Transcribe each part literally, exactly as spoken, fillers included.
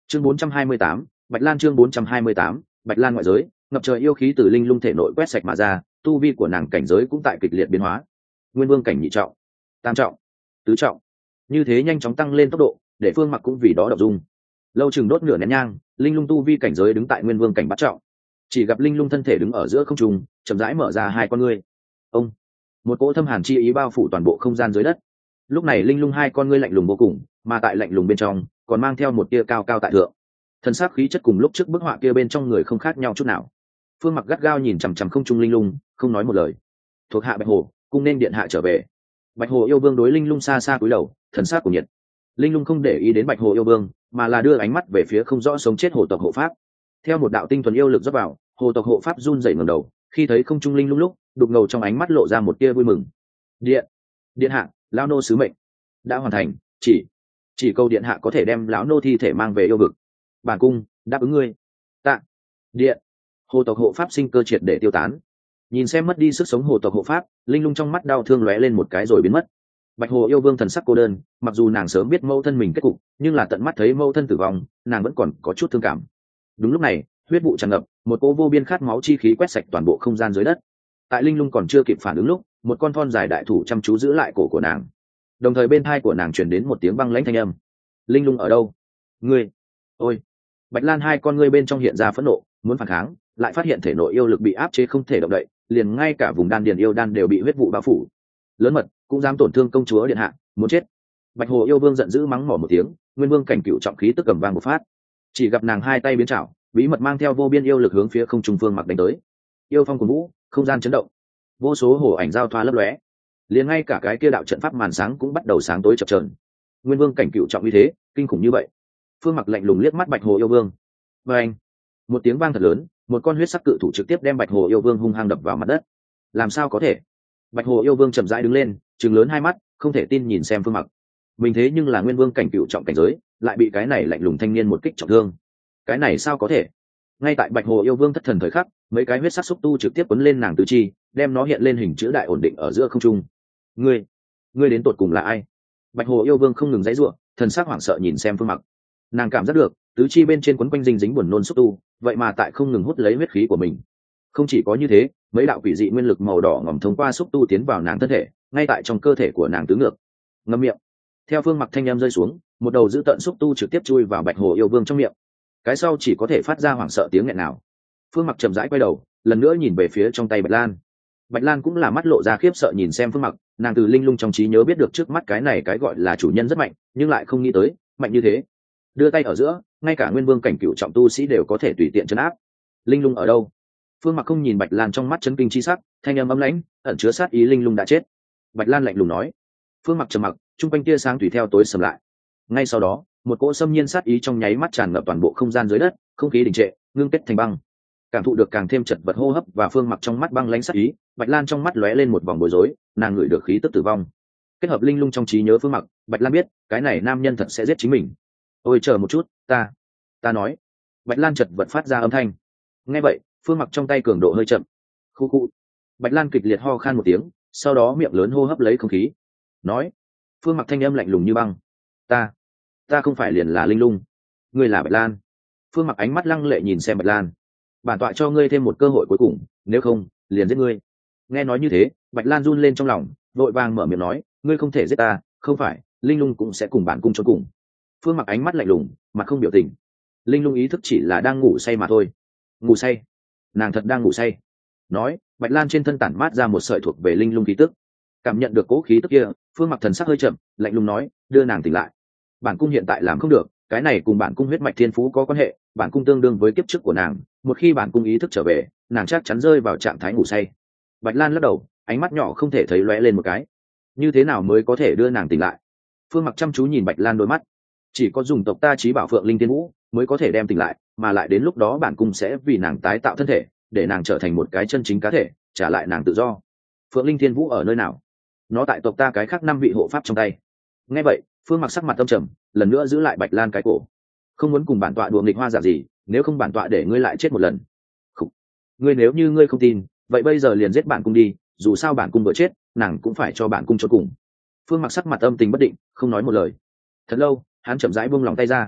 chương bốn trăm hai mươi tám, Bạch Lan chương bốn trăm hai mươi tám, Bạch Lan ngoại giới, ngập trời yêu khí từ linh lung thể nội quét sạch mà ra, tu vi của nàng cảnh giới cũng tại kịch liệt biến hóa. Nguyên vương cảnh nhị trọng, tam trọng, tứ trọng, như thế nhanh chóng tăng lên tốc độ, để Phương Mặc cũng vì đó động dung. Lâu chừng đốt nửa nén nhang, linh lung tu vi cảnh giới đứng tại nguyên vương cảnh bát trọng. Chỉ gặp linh lung thân thể đứng ở giữa không trung, chậm rãi mở ra hai con ngươi. Ông, một cỗ thâm hàn chi ý bao phủ toàn bộ không gian dưới đất. Lúc này linh lung hai con ngươi lạnh lùng vô cùng, mà tại lạnh lùng bên trong còn mang theo một tia cao cao tại thượng. Thân xác khí chất cùng lúc trước bức họa kia bên trong người không khác nhau chút nào. Phương Mặc gắt gao nhìn chằm chằm không trung linh lung, không nói một lời. Thuộc hạ Bạch Hồ, cung nên điện hạ trở về. Bạch Hồ yêu vương đối linh lung xa xa cúi đầu, thần sắc của nhiệt. Linh lung không để ý đến Bạch Hồ yêu vương, mà là đưa ánh mắt về phía không rõ sống chết hồ tộc hộ pháp. Theo một đạo tinh thuần yêu lực rót vào, hồ tộc hộ pháp run rẩy ngẩng đầu, khi thấy không trung linh lung lúc, đục ngầu trong ánh mắt lộ ra một tia vui mừng. Điện, điện hạ, lão nô sứ mệnh đã hoàn thành, chỉ chỉ cầu điện hạ có thể đem lão nô thi thể mang về yêu vực. Bản cung đáp ứng ngươi. Tạ. Điện. Hồ tộc hộ pháp sinh cơ triệt để tiêu tán. Nhìn xem mất đi sức sống hồ tộc hộ pháp, linh lung trong mắt đau thương lóe lên một cái rồi biến mất. Bạch Hồ yêu vương thần sắc cô đơn, mặc dù nàng sớm biết mẫu thân mình kết cục, nhưng là tận mắt thấy mẫu thân tử vong, nàng vẫn còn có chút thương cảm. Đúng lúc này, huyết vụ tràn ngập, một cỗ vô biên khát máu chi khí quét sạch toàn bộ không gian dưới đất. Tại linh lung còn chưa kịp phản ứng lúc, một con thon dài đại thủ chăm chú giữ lại cổ của nàng. Đồng thời bên tai của nàng truyền đến một tiếng băng lãnh thanh âm. Linh lung ở đâu? Ngươi! Ôi! Bạch Lan hai con ngươi bên trong hiện ra phẫn nộ, muốn phản kháng, lại phát hiện thể nội yêu lực bị áp chế không thể động đậy, liền ngay cả vùng đan điền yêu đan đều bị huyết vụ bao phủ. Lớn mật, cũng dám tổn thương công chúa điện hạ, muốn chết. Bạch Hồ yêu vương giận dữ mắng mỏ một tiếng, nguyên vương cảnh cựu trọng khí tức cầm vang một phát. Chỉ gặp nàng hai tay biến chảo, bí mật mang theo vô biên yêu lực hướng phía không trung Phương Mặc đánh tới. Yêu phong của vũ, không gian chấn động, vô số hổ ảnh giao thoa lấp lóe, liền ngay cả cái kia đạo trận pháp màn sáng cũng bắt đầu sáng tối chập chờn. Nguyên vương cảnh cựu trọng như thế, kinh khủng như vậy. Phương Mặc lạnh lùng liếc mắt Bạch Hồ yêu vương. Và anh, một tiếng vang thật lớn, một con huyết sắc cự thủ trực tiếp đem Bạch Hồ yêu vương hung hăng đập vào mặt đất. Làm sao có thể? Bạch Hồ yêu vương chậm rãi đứng lên, trừng lớn hai mắt, không thể tin nhìn xem Phương Mặc. Mình thế nhưng là nguyên vương cảnh cựu trọng cảnh giới, lại bị cái này lạnh lùng thanh niên một kích trọng thương. Cái này sao có thể? Ngay tại Bạch Hồ yêu vương thất thần thời khắc, mấy cái huyết sắc xúc tu trực tiếp quấn lên nàng tứ chi, đem nó hiện lên hình chữ đại ổn định ở giữa không trung. Ngươi, ngươi đến tột cùng là ai? Bạch Hồ yêu vương không ngừng giãy giụa, thần sắc hoảng sợ nhìn xem Phương Mặc. Nàng cảm giác được tứ chi bên trên quấn quanh dinh dính buồn nôn xúc tu, vậy mà tại không ngừng hút lấy huyết khí của mình. Không chỉ có như thế, mấy đạo quỷ dị nguyên lực màu đỏ ngòm thông qua xúc tu tiến vào nàng thân thể, ngay tại trong cơ thể của nàng tứ ngược. Ngậm miệng. Theo Phương Mặc thanh em rơi xuống, một đầu giữ tận xúc tu trực tiếp chui vào Bạch Hồ yêu vương trong miệng. Cái sau chỉ có thể phát ra hoảng sợ tiếng nghẹn nào. Phương Mặc chậm rãi quay đầu, lần nữa nhìn về phía trong tay Bạch Lan. Bạch Lan cũng là mắt lộ ra khiếp sợ nhìn xem Phương Mặc, nàng từ linh lung trong trí nhớ biết được trước mắt cái này cái gọi là chủ nhân rất mạnh, nhưng lại không nghĩ tới mạnh như thế. Đưa tay ở giữa, ngay cả nguyên vương cảnh cựu trọng tu sĩ đều có thể tùy tiện trấn áp. Linh lung ở đâu? Phương Mặc không nhìn Bạch Lan trong mắt chấn kinh chi sắc, thanh âm ấm lãnh, ẩn chứa sát ý linh lung đã chết. Bạch Lan lạnh lùng nói. Phương Mặc trầm mặc, trung quanh tia sáng tùy theo tối sầm lại. Ngay sau đó, một cỗ xâm nhiên sát ý trong nháy mắt tràn ngập toàn bộ không gian dưới đất, không khí đình trệ, ngưng kết thành băng. Cảm thụ được càng thêm chật vật hô hấp và Phương Mặc trong mắt băng lãnh sát ý, Bạch Lan trong mắt lóe lên một vòng bối rối, nàng ngửi được khí tức tử vong. Kết hợp linh lung trong trí nhớ Phương Mặc, Bạch Lan biết, cái này nam nhân thật sẽ giết chính mình. Ôi chờ một chút, ta, ta nói. Bạch Lan chật vật phát ra âm thanh. Nghe vậy, Phương Mặc trong tay cường độ hơi chậm. Khu khu. Bạch Lan kịch liệt ho khan một tiếng, sau đó miệng lớn hô hấp lấy không khí. Nói. Phương Mặc thanh âm lạnh lùng như băng. Ta, ta không phải liền là linh lung. Ngươi là Bạch Lan. Phương Mặc ánh mắt lăng lệ nhìn xem Bạch Lan. Bản tọa cho ngươi thêm một cơ hội cuối cùng, nếu không, liền giết ngươi. Nghe nói như thế, Bạch Lan run lên trong lòng, vội vàng mở miệng nói, ngươi không thể giết ta, không phải, linh lung cũng sẽ cùng bản cung cho cùng. Phương Mặc ánh mắt lạnh lùng, mặt không biểu tình. Linh lung ý thức chỉ là đang ngủ say mà thôi. Ngủ say? Nàng thật đang ngủ say. Nói, Bạch Lan trên thân tản mát ra một sợi thuộc về linh lung khí tức. Cảm nhận được cố khí tức kia, Phương Mặc thần sắc hơi chậm, lạnh lùng nói, đưa nàng tỉnh lại. Bản cung hiện tại làm không được, cái này cùng bản cung huyết mạch thiên phú có quan hệ, bản cung tương đương với kiếp trước của nàng, một khi bản cung ý thức trở về, nàng chắc chắn rơi vào trạng thái ngủ say. Bạch Lan lắc đầu, ánh mắt nhỏ không thể thấy lóe lên một cái. Như thế nào mới có thể đưa nàng tỉnh lại? Phương Mặc chăm chú nhìn Bạch Lan đôi mắt. Chỉ có dùng tộc ta trí bảo Phượng Linh Tiên Vũ mới có thể đem tỉnh lại, mà lại đến lúc đó bản cung sẽ vì nàng tái tạo thân thể, để nàng trở thành một cái chân chính cá thể, trả lại nàng tự do. Phượng Linh Tiên Vũ ở nơi nào? Nó tại tộc ta cái khác năm vị hộ pháp trong tay. Nghe vậy, Phương Mặc sắc mặt âm trầm, lần nữa giữ lại Bạch Lan cái cổ. Không muốn cùng bản tọa đùa nghịch hoa giả gì, nếu không bản tọa để ngươi lại chết một lần. Khủ. Ngươi nếu như ngươi không tin, vậy bây giờ liền giết bản cung đi, dù sao bản cung vừa chết, nàng cũng phải cho bản cung cho cùng. Phương Mặc sắc mặt âm tình bất định, không nói một lời. Thật lâu, hắn chậm rãi buông lòng tay ra.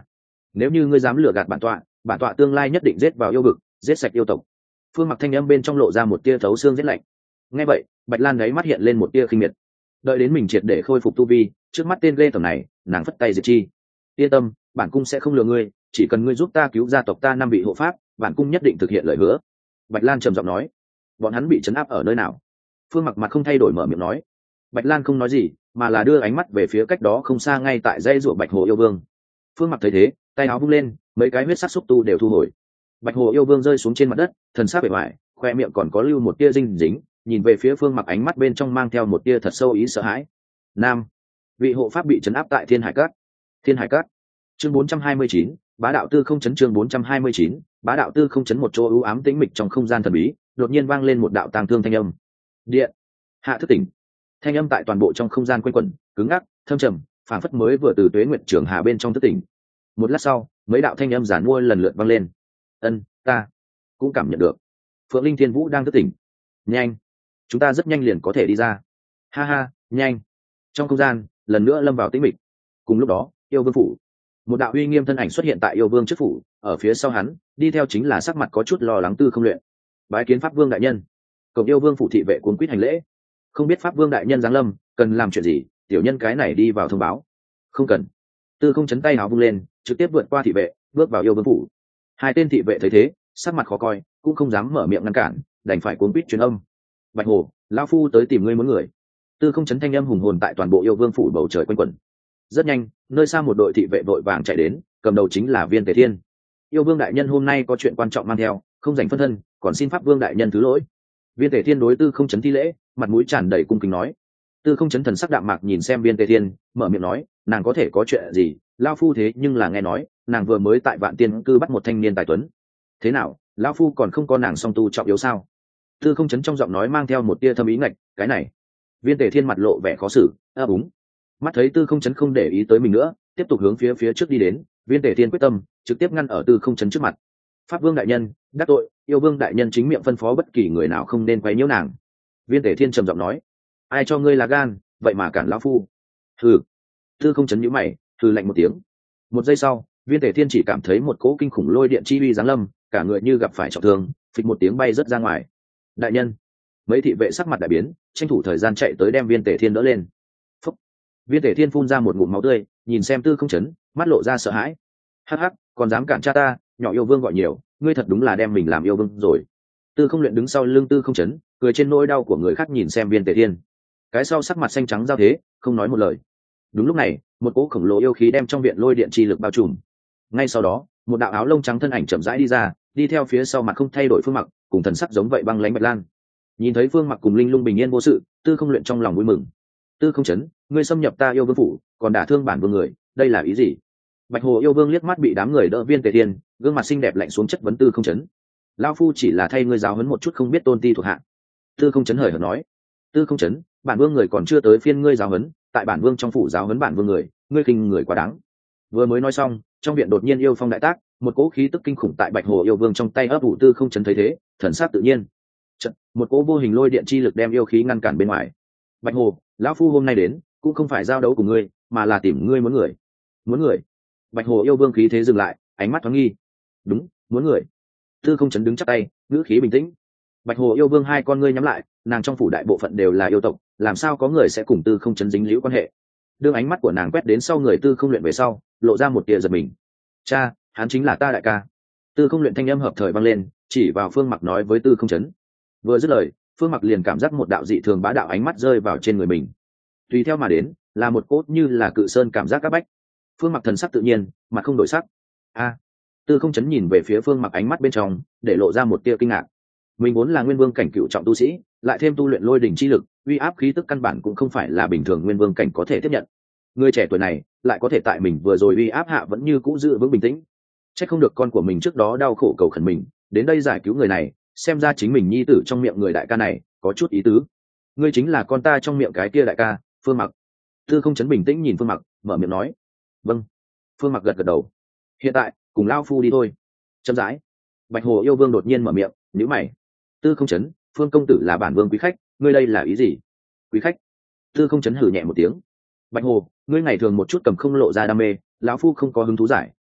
nếu như ngươi dám lừa gạt bản tọa, bản tọa tương lai nhất định giết vào yêu vực, giết sạch yêu tộc. Phương Mặc thanh âm bên trong lộ ra một tia thấu xương giết lạnh. Nghe vậy, Bạch Lan đáy mắt hiện lên một tia khinh miệt. Đợi đến mình triệt để khôi phục tu vi, trước mắt tên ghê tởm này, nàng phất tay diệt chi. Yên tâm, bản cung sẽ không lừa ngươi, chỉ cần ngươi giúp ta cứu gia tộc ta năm vị hộ pháp, bản cung nhất định thực hiện lời hứa. Bạch Lan trầm giọng nói. Bọn hắn bị trấn áp ở nơi nào? Phương Mặc mặt không thay đổi mở miệng nói. Bạch Lan không nói gì, mà là đưa ánh mắt về phía cách đó không xa ngay tại dãy ruộng Bạch Hồ yêu vương. Phương Mặc thấy thế, tay áo vung lên, mấy cái huyết sắc xúc tu đều thu hồi. Bạch Hồ yêu vương rơi xuống trên mặt đất, thần sắc bề ngoài, khoe miệng còn có lưu một tia dinh dính, nhìn về phía Phương Mặc ánh mắt bên trong mang theo một tia thật sâu ý sợ hãi. Nam, vị hộ pháp bị trấn áp tại Thiên Hải Các. Thiên Hải Các. Chương bốn trăm hai mươi chín, bá đạo tư không chấn. Chương bốn trăm hai mươi chín, bá đạo tư không chấn. Một chỗ u ám tĩnh mịch trong không gian thần bí, đột nhiên vang lên một đạo tang thương thanh âm. Điện, hạ thức tỉnh. Thanh âm tại toàn bộ trong không gian quanh quẩn, cứng ngắc, thâm trầm, phảng phất mới vừa từ tuế nguyệt trường hà bên trong thức tỉnh. Một lát sau, mấy đạo thanh âm giản mua lần lượt vang lên. Ân, ta cũng cảm nhận được. Phượng Linh Thiên Vũ đang thức tỉnh. Nhanh, chúng ta rất nhanh liền có thể đi ra. Ha ha, nhanh. Trong không gian, lần nữa lâm vào tĩnh mịch. Cùng lúc đó, yêu vương phủ, một đạo uy nghiêm thân ảnh xuất hiện tại yêu vương trước phủ, ở phía sau hắn, đi theo chính là sắc mặt có chút lo lắng Tư Không Luyện. Bái kiến Pháp Vương đại nhân. Cổng yêu vương phủ thị vệ cuống quýt hành lễ. Không biết Pháp Vương đại nhân giáng lâm, cần làm chuyện gì, tiểu nhân cái này đi vào thông báo. Không cần. Tư Không chấn tay áo vung lên, trực tiếp vượt qua thị vệ, bước vào yêu vương phủ. Hai tên thị vệ thấy thế, sắc mặt khó coi, cũng không dám mở miệng ngăn cản, đành phải cuống quýt truyền âm. Bạch Hồ, lão phu tới tìm ngươi muốn người. Tư Không chấn thanh âm hùng hồn tại toàn bộ yêu vương phủ bầu trời quanh quẩn. Rất nhanh, nơi xa một đội thị vệ vội vàng chạy đến, cầm đầu chính là Viên Tề Thiên. Yêu vương đại nhân hôm nay có chuyện quan trọng mang theo, không dành phân thân, còn xin Pháp Vương đại nhân thứ lỗi. Viên Tề Thiên đối Tư Không chấn thi lễ, mặt mũi tràn đầy cung kính nói. Tư Không chấn thần sắc đạm mạc nhìn xem Viên Tề Thiên, mở miệng nói, nàng có thể có chuyện gì, lão phu thế nhưng là nghe nói, nàng vừa mới tại Vạn Tiên cư bắt một thanh niên tài tuấn. Thế nào, lão phu còn không có nàng song tu trọng yếu sao? Tư Không chấn trong giọng nói mang theo một tia thâm ý ngạch, cái này. Viên Tề Thiên mặt lộ vẻ khó xử, ấp úng. Mắt thấy Tư Không chấn không để ý tới mình nữa, tiếp tục hướng phía phía trước đi đến, Viên Tề Thiên quyết tâm trực tiếp ngăn ở Tư Không chấn trước mặt. Pháp Vương đại nhân, đắc tội, yêu vương đại nhân chính miệng phân phó bất kỳ người nào không nên quấy nhiễu nàng. Viên Tề Thiên trầm giọng nói. Ai cho ngươi là gan, vậy mà cản lão phu? Hừ. Tư Không chấn nhíu mày, hừ lạnh một tiếng. Một giây sau, Viên Tề Thiên chỉ cảm thấy một cỗ kinh khủng lôi điện chi uy giáng lâm, cả người như gặp phải trọng thương, phịch một tiếng bay rớt ra ngoài. Đại nhân. Mấy thị vệ sắc mặt đại biến, tranh thủ thời gian chạy tới đem Viên Tề Thiên đỡ lên. Phúc. Viên Tề Thiên phun ra một ngụm máu tươi, nhìn xem Tư Không chấn, mắt lộ ra sợ hãi. Hắc hắc, còn dám cản cha ta, nhỏ yêu vương gọi nhiều, ngươi thật đúng là đem mình làm yêu vương rồi. Tư Không Luyện đứng sau lưng Tư Không chấn, cười trên nỗi đau của người khác nhìn xem Viên Tề Thiên. Cái sau sắc mặt xanh trắng giao thế, không nói một lời. Đúng lúc này, một cỗ khổng lồ yêu khí đem trong viện lôi điện chi lực bao trùm. Ngay sau đó, một đạo áo lông trắng thân ảnh chậm rãi đi ra, đi theo phía sau mặt không thay đổi Phương Mặc, cùng thần sắc giống vậy băng lãnh Bạch Lan. Nhìn thấy Phương Mặc cùng Linh Lung bình yên vô sự, Tư Không Luyện trong lòng vui mừng. Tư Không chấn, ngươi xâm nhập ta yêu vương phủ, còn đả thương bản vương người, đây là ý gì? Bạch Hồ yêu vương liếc mắt bị đám người đỡ Viên Tề Thiên, gương mặt xinh đẹp lạnh xuống chất vấn Tư Không chấn. Lão phu chỉ là thay ngươi giáo huấn một chút không biết tôn ti thuộc hạ. Tư Không chấn hời hợt nói. Tư Không chấn, bản vương người còn chưa tới phiên ngươi giáo huấn, tại bản vương trong phủ giáo huấn bản vương người, ngươi khinh người quá đáng. Vừa mới nói xong, trong viện đột nhiên yêu phong đại tác, một cỗ khí tức kinh khủng tại Bạch Hồ yêu vương trong tay ấp ủ. Tư Không chấn thấy thế, thần sắc tự nhiên. Chật, một cỗ vô hình lôi điện chi lực đem yêu khí ngăn cản bên ngoài. Bạch Hồ, lão phu hôm nay đến, cũng không phải giao đấu cùng ngươi, mà là tìm ngươi muốn người. Muốn người? Bạch Hồ yêu vương khí thế dừng lại, ánh mắt thoáng nghi. Đúng, muốn người. Tư Không chấn đứng chắp tay, ngữ khí bình tĩnh. Bạch Hồ yêu vương hai con ngươi nhắm lại, nàng trong phủ đại bộ phận đều là yêu tộc, làm sao có người sẽ cùng Tư Không chấn dính liễu quan hệ? Đương ánh mắt của nàng quét đến sau người Tư Không Luyện về sau, lộ ra một tia giật mình. Cha, hắn chính là ta đại ca. Tư Không Luyện thanh âm hợp thời vang lên, chỉ vào Phương Mặc nói với Tư Không chấn. Vừa dứt lời, Phương Mặc liền cảm giác một đạo dị thường bá đạo ánh mắt rơi vào trên người mình. Tùy theo mà đến, là một cốt như là cự sơn cảm giác các bách. Phương Mặc thần sắc tự nhiên, mặt không đổi sắc. A. Tư Không chấn nhìn về phía Phương Mặc ánh mắt bên trong, để lộ ra một tia kinh ngạc. Mình vốn là nguyên vương cảnh cựu trọng tu sĩ, lại thêm tu luyện lôi đỉnh chi lực, uy áp khí tức căn bản cũng không phải là bình thường nguyên vương cảnh có thể tiếp nhận. Người trẻ tuổi này lại có thể tại mình vừa rồi uy áp hạ vẫn như cũ giữ vững bình tĩnh. Chắc không được con của mình trước đó đau khổ cầu khẩn mình, đến đây giải cứu người này, xem ra chính mình nhi tử trong miệng người đại ca này có chút ý tứ. Ngươi chính là con ta trong miệng cái kia đại ca, Phương Mặc. Tư Không chấn bình tĩnh nhìn Phương Mặc, mở miệng nói. Vâng. Phương Mặc gật gật đầu. Hiện tại, cùng lao phu đi thôi. Chậm rãi. Bạch Hồ yêu vương đột nhiên mở miệng, nhíu mày. Tư Không chấn, Phương công tử là bản vương quý khách, ngươi đây là ý gì? Quý khách? Tư Không chấn hừ nhẹ một tiếng. Bạch Hồ, ngươi ngày thường một chút cầm không lộ ra đam mê, lão phu không có hứng thú giải,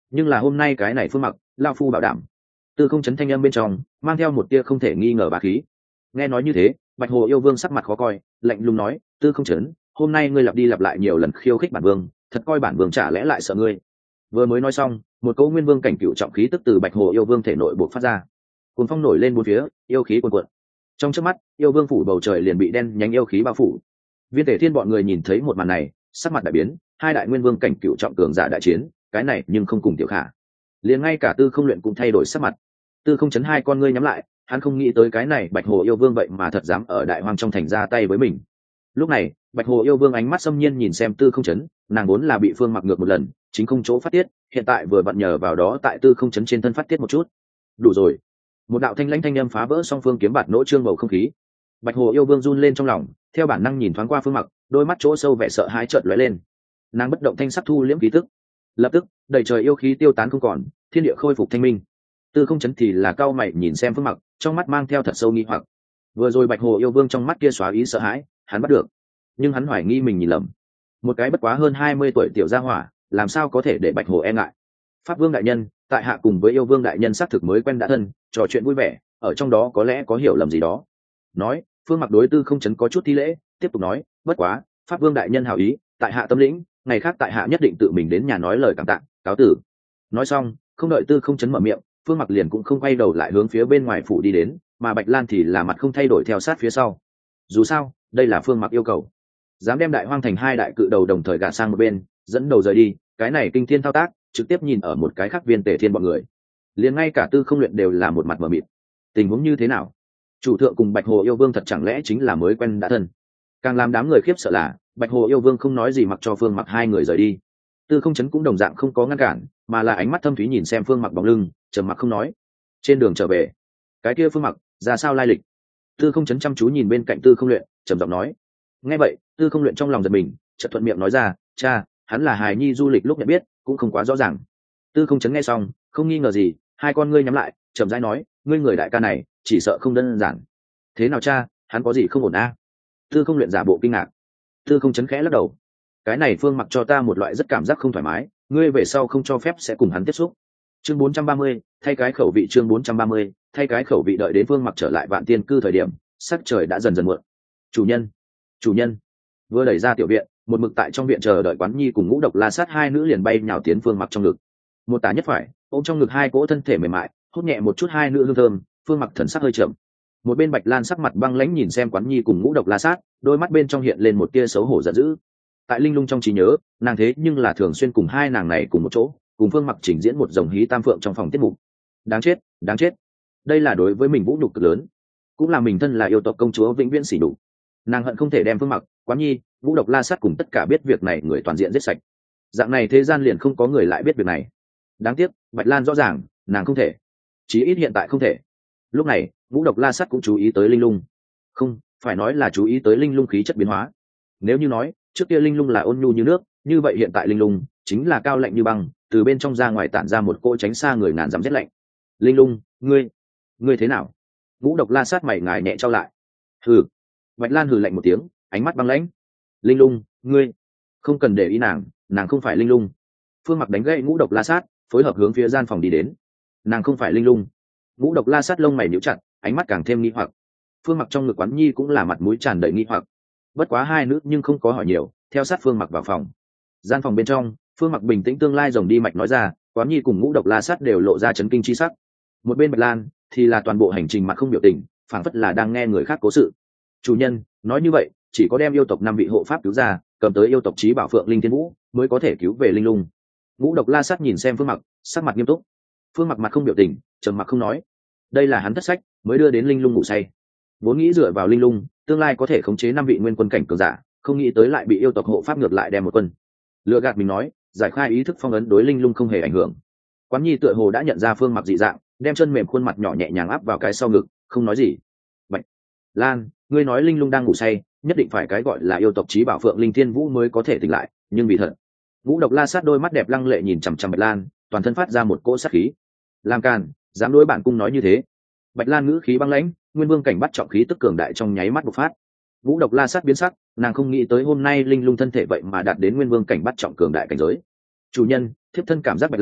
nhưng là hôm nay cái này phương mặc lao phu bảo đảm. Tư không chấn thanh âm bên trong mang theo một tia không thể nghi ngờ bá khí. Nghe nói như thế, Bạch Hồ yêu vương sắc mặt khó coi, lạnh lùng nói, Tư không chấn, hôm nay ngươi lặp đi lặp lại nhiều lần khiêu khích bản vương, thật coi bản vương chả lẽ lại sợ ngươi. Vừa mới nói xong, một cỗ nguyên vương cảnh cựu trọng khí tức từ Bạch Hồ yêu vương thể nội bộc phát ra, cuồng phong nổi lên bốn phía, yêu khí cuồn cuộn. Trong chớp mắt, yêu vương phủ bầu trời liền bị đen nhánh yêu khí bao phủ. Viên Thể Thiên bọn người nhìn thấy một màn này, sắc mặt đại biến, hai đại nguyên vương cảnh cựu trọng cường giả đại chiến, cái này nhưng không cùng tiểu khả. Liền ngay cả Tư không luyện cũng thay đổi sắc mặt. Tư không chấn hai con ngươi nhắm lại, hắn không nghĩ tới cái này Bạch Hồ yêu vương vậy mà thật dám ở đại hoang trong thành ra tay với mình. Lúc này, Bạch Hồ yêu vương ánh mắt xâm nhiên nhìn xem Tư không chấn, nàng vốn là bị phương mặc ngược một lần, chính không chỗ phát tiết, hiện tại vừa vặn nhờ vào đó tại Tư không chấn trên thân phát tiết một chút. Đủ rồi. Một đạo thanh lãnh thanh âm phá vỡ song phương kiếm bạt nỗ trương bầu không khí. Bạch Hồ yêu vương run lên trong lòng, theo bản năng nhìn thoáng qua phương mặc, đôi mắt chỗ sâu vẻ sợ hãi chợt lóe lên. Nàng bất động thanh sắc thu liễm khí tức, lập tức đầy trời yêu khí tiêu tán không còn, thiên địa khôi phục thanh minh. Tư không chấn thì là cao mày nhìn xem phương mặc, trong mắt mang theo thật sâu nghi hoặc. Vừa rồi Bạch Hồ yêu vương trong mắt kia xóa ý sợ hãi, hắn bắt được, nhưng hắn hoài nghi mình nhìn lầm. Một cái bất quá hơn hai mươi tuổi tiểu gia hỏa, làm sao có thể để Bạch Hồ e ngại. Pháp vương đại nhân, tại hạ cùng với yêu vương đại nhân xác thực mới quen đã thân, trò chuyện vui vẻ, ở trong đó có lẽ có hiểu lầm gì đó. Nói, phương mặc đối Tư không chấn có chút thi lễ, tiếp tục nói, bất quá, Pháp vương đại nhân hảo ý, tại hạ tâm lĩnh, ngày khác tại hạ nhất định tự mình đến nhà nói lời cảm tạ, cáo tử. Nói xong, không đợi Tư không chấn mở miệng, phương mặc liền cũng không quay đầu lại hướng phía bên ngoài phủ đi đến, mà Bạch Lan thì là mặt không thay đổi theo sát phía sau. Dù sao, đây là phương mặc yêu cầu, dám đem đại hoang thành hai đại cự đầu đồng thời gạt sang một bên, dẫn đầu rời đi, cái này kinh thiên thao tác, trực tiếp nhìn ở một cái khác Viên Tề Thiên bọn người, liền ngay cả Tư không luyện đều là một mặt mờ mịt. Tình huống như thế nào? Chủ thượng cùng Bạch Hồ yêu vương thật chẳng lẽ chính là mới quen đã thân? Càng làm đám người khiếp sợ là Bạch Hồ yêu vương không nói gì mặc cho phương mặc hai người rời đi. Tư không chấn cũng đồng dạng không có ngăn cản, mà là ánh mắt thâm thúy nhìn xem phương mặc bóng lưng, trầm mặc không nói. Trên đường trở về, cái kia phương mặc ra sao lai lịch? Tư không chấn chăm chú nhìn bên cạnh Tư không luyện, trầm giọng nói. Nghe vậy, Tư không luyện trong lòng giật mình, chợt thuận miệng nói ra, cha, hắn là hài nhi du lịch lúc nhận biết, cũng không quá rõ ràng. Tư không chấn nghe xong, không nghi ngờ gì, hai con ngươi nhắm lại, chậm rãi nói, ngươi người đại ca này, chỉ sợ không đơn giản. Thế nào cha, hắn có gì không ổn a? Tư không luyện giả bộ kinh ngạc. Tư không chấn khẽ lắc đầu. Cái này phương mặc cho ta một loại rất cảm giác không thoải mái, ngươi về sau không cho phép sẽ cùng hắn tiếp xúc. Chương bốn trăm ba mươi, thay cái khẩu vị chương bốn trăm ba mươi, thay cái khẩu vị đợi đến phương mặc trở lại Vạn Tiên cư thời điểm, sắc trời đã dần dần muộn. Chủ nhân, chủ nhân. Vừa đẩy ra tiểu viện, một mực tại trong viện chờ đợi Quán Nhi cùng Ngũ Độc La Sát hai nữ liền bay nhào tiến phương mặc trong ngực. Một tả nhất phải, ôm trong ngực hai cỗ thân thể mềm mại, hút nhẹ một chút hai nữ hương thơm, phương mặc thần sắc hơi chậm. Một bên Bạch Lan sắc mặt băng lãnh nhìn xem Quán Nhi cùng Ngũ Độc La Sát, đôi mắt bên trong hiện lên một tia xấu hổ giận dữ. Tại linh lung trong trí nhớ, nàng thế nhưng là thường xuyên cùng hai nàng này cùng một chỗ, cùng phương mặc trình diễn một dòng hí tam phượng trong phòng tiết mục. Đáng chết, đáng chết. Đây là đối với mình vũ nhục cực lớn, cũng là mình thân là yêu tộc công chúa vĩnh viễn sỉ nhục. Nàng hận không thể đem phương mặc, Quán Nhi, Ngũ Độc La Sát cùng tất cả biết việc này người toàn diện giết sạch. Dạng này thế gian liền không có người lại biết việc này. Đáng tiếc, Bạch Lan rõ ràng, nàng không thể. Chí ít hiện tại không thể. Lúc này, Ngũ Độc La Sát cũng chú ý tới linh lung. Không, phải nói là chú ý tới linh lung khí chất biến hóa. Nếu như nói, trước kia linh lung là ôn nhu như nước, như vậy hiện tại linh lung chính là cao lạnh như băng, từ bên trong ra ngoài tản ra một cỗ tránh xa người ngàn dặm rét lạnh. Linh lung, ngươi, ngươi thế nào? Ngũ Độc La Sát mày ngài nhẹ trao lại. Hừ. Bạch Lan hừ lạnh một tiếng, ánh mắt băng lãnh. Linh lung, ngươi, không cần để ý nàng, nàng không phải linh lung. Phương Mặc đánh gậy Ngũ Độc La Sát, phối hợp hướng phía gian phòng đi đến. Nàng không phải linh lung. Ngũ Độc La Sát lông mày nhíu chặt, ánh mắt càng thêm nghi hoặc. Phương Mặc trong ngực Quán Nhi cũng là mặt mũi tràn đầy nghi hoặc. Bất quá hai nữ nhưng không có hỏi nhiều, theo sát Phương Mặc vào phòng. Gian phòng bên trong, Phương Mặc bình tĩnh tương lai rồng đi mạch nói ra, Quán Nhi cùng Ngũ Độc La Sát đều lộ ra chấn kinh chi sắc. Một bên Bạch Lan thì là toàn bộ hành trình mặt không biểu tình, phảng phất là đang nghe người khác cố sự. Chủ nhân, nói như vậy, chỉ có đem yêu tộc năm vị hộ pháp cứu ra, cầm tới yêu tộc chí bảo Phượng Linh Thiên Vũ, mới có thể cứu về linh lung. Ngũ Độc La Sát nhìn xem Phương Mặc, sắc mặt nghiêm túc. Phương Mặc mặt không biểu tình, trầm mặc không nói. Đây là hắn thất sách, mới đưa đến linh lung ngủ say. Vốn nghĩ dựa vào linh lung, tương lai có thể khống chế năm vị nguyên quân cảnh cường giả, không nghĩ tới lại bị yêu tộc hộ pháp ngược lại đem một quân. Lừa gạt mình nói, giải khai ý thức phong ấn đối linh lung không hề ảnh hưởng. Quán Nhi tựa hồ đã nhận ra Phương Mặc dị dạng, đem chân mềm khuôn mặt nhỏ nhẹ nhàng áp vào cái sau ngực, không nói gì. Bạch Lan, ngươi nói linh lung đang ngủ say, nhất định phải cái gọi là yêu tộc chí bảo Phượng Linh Thiên Vũ mới có thể tỉnh lại, nhưng vì thật. Ngũ Độc La Sát đôi mắt đẹp lăng lệ nhìn chằm chằm Bạch Lan, toàn thân phát ra một cỗ sát khí. Làm càn, dám đối bản cung nói như thế. Bạch Lan ngữ khí băng lãnh, nguyên vương cảnh bắt trọng khí tức cường đại trong nháy mắt bộc phát. Ngũ Độc La Sát biến sắc, nàng không nghĩ tới hôm nay linh lung thân thể vậy mà đạt đến nguyên vương cảnh bắt trọng cường đại cảnh giới. Chủ nhân, thiếp thân cảm giác Bạch Lan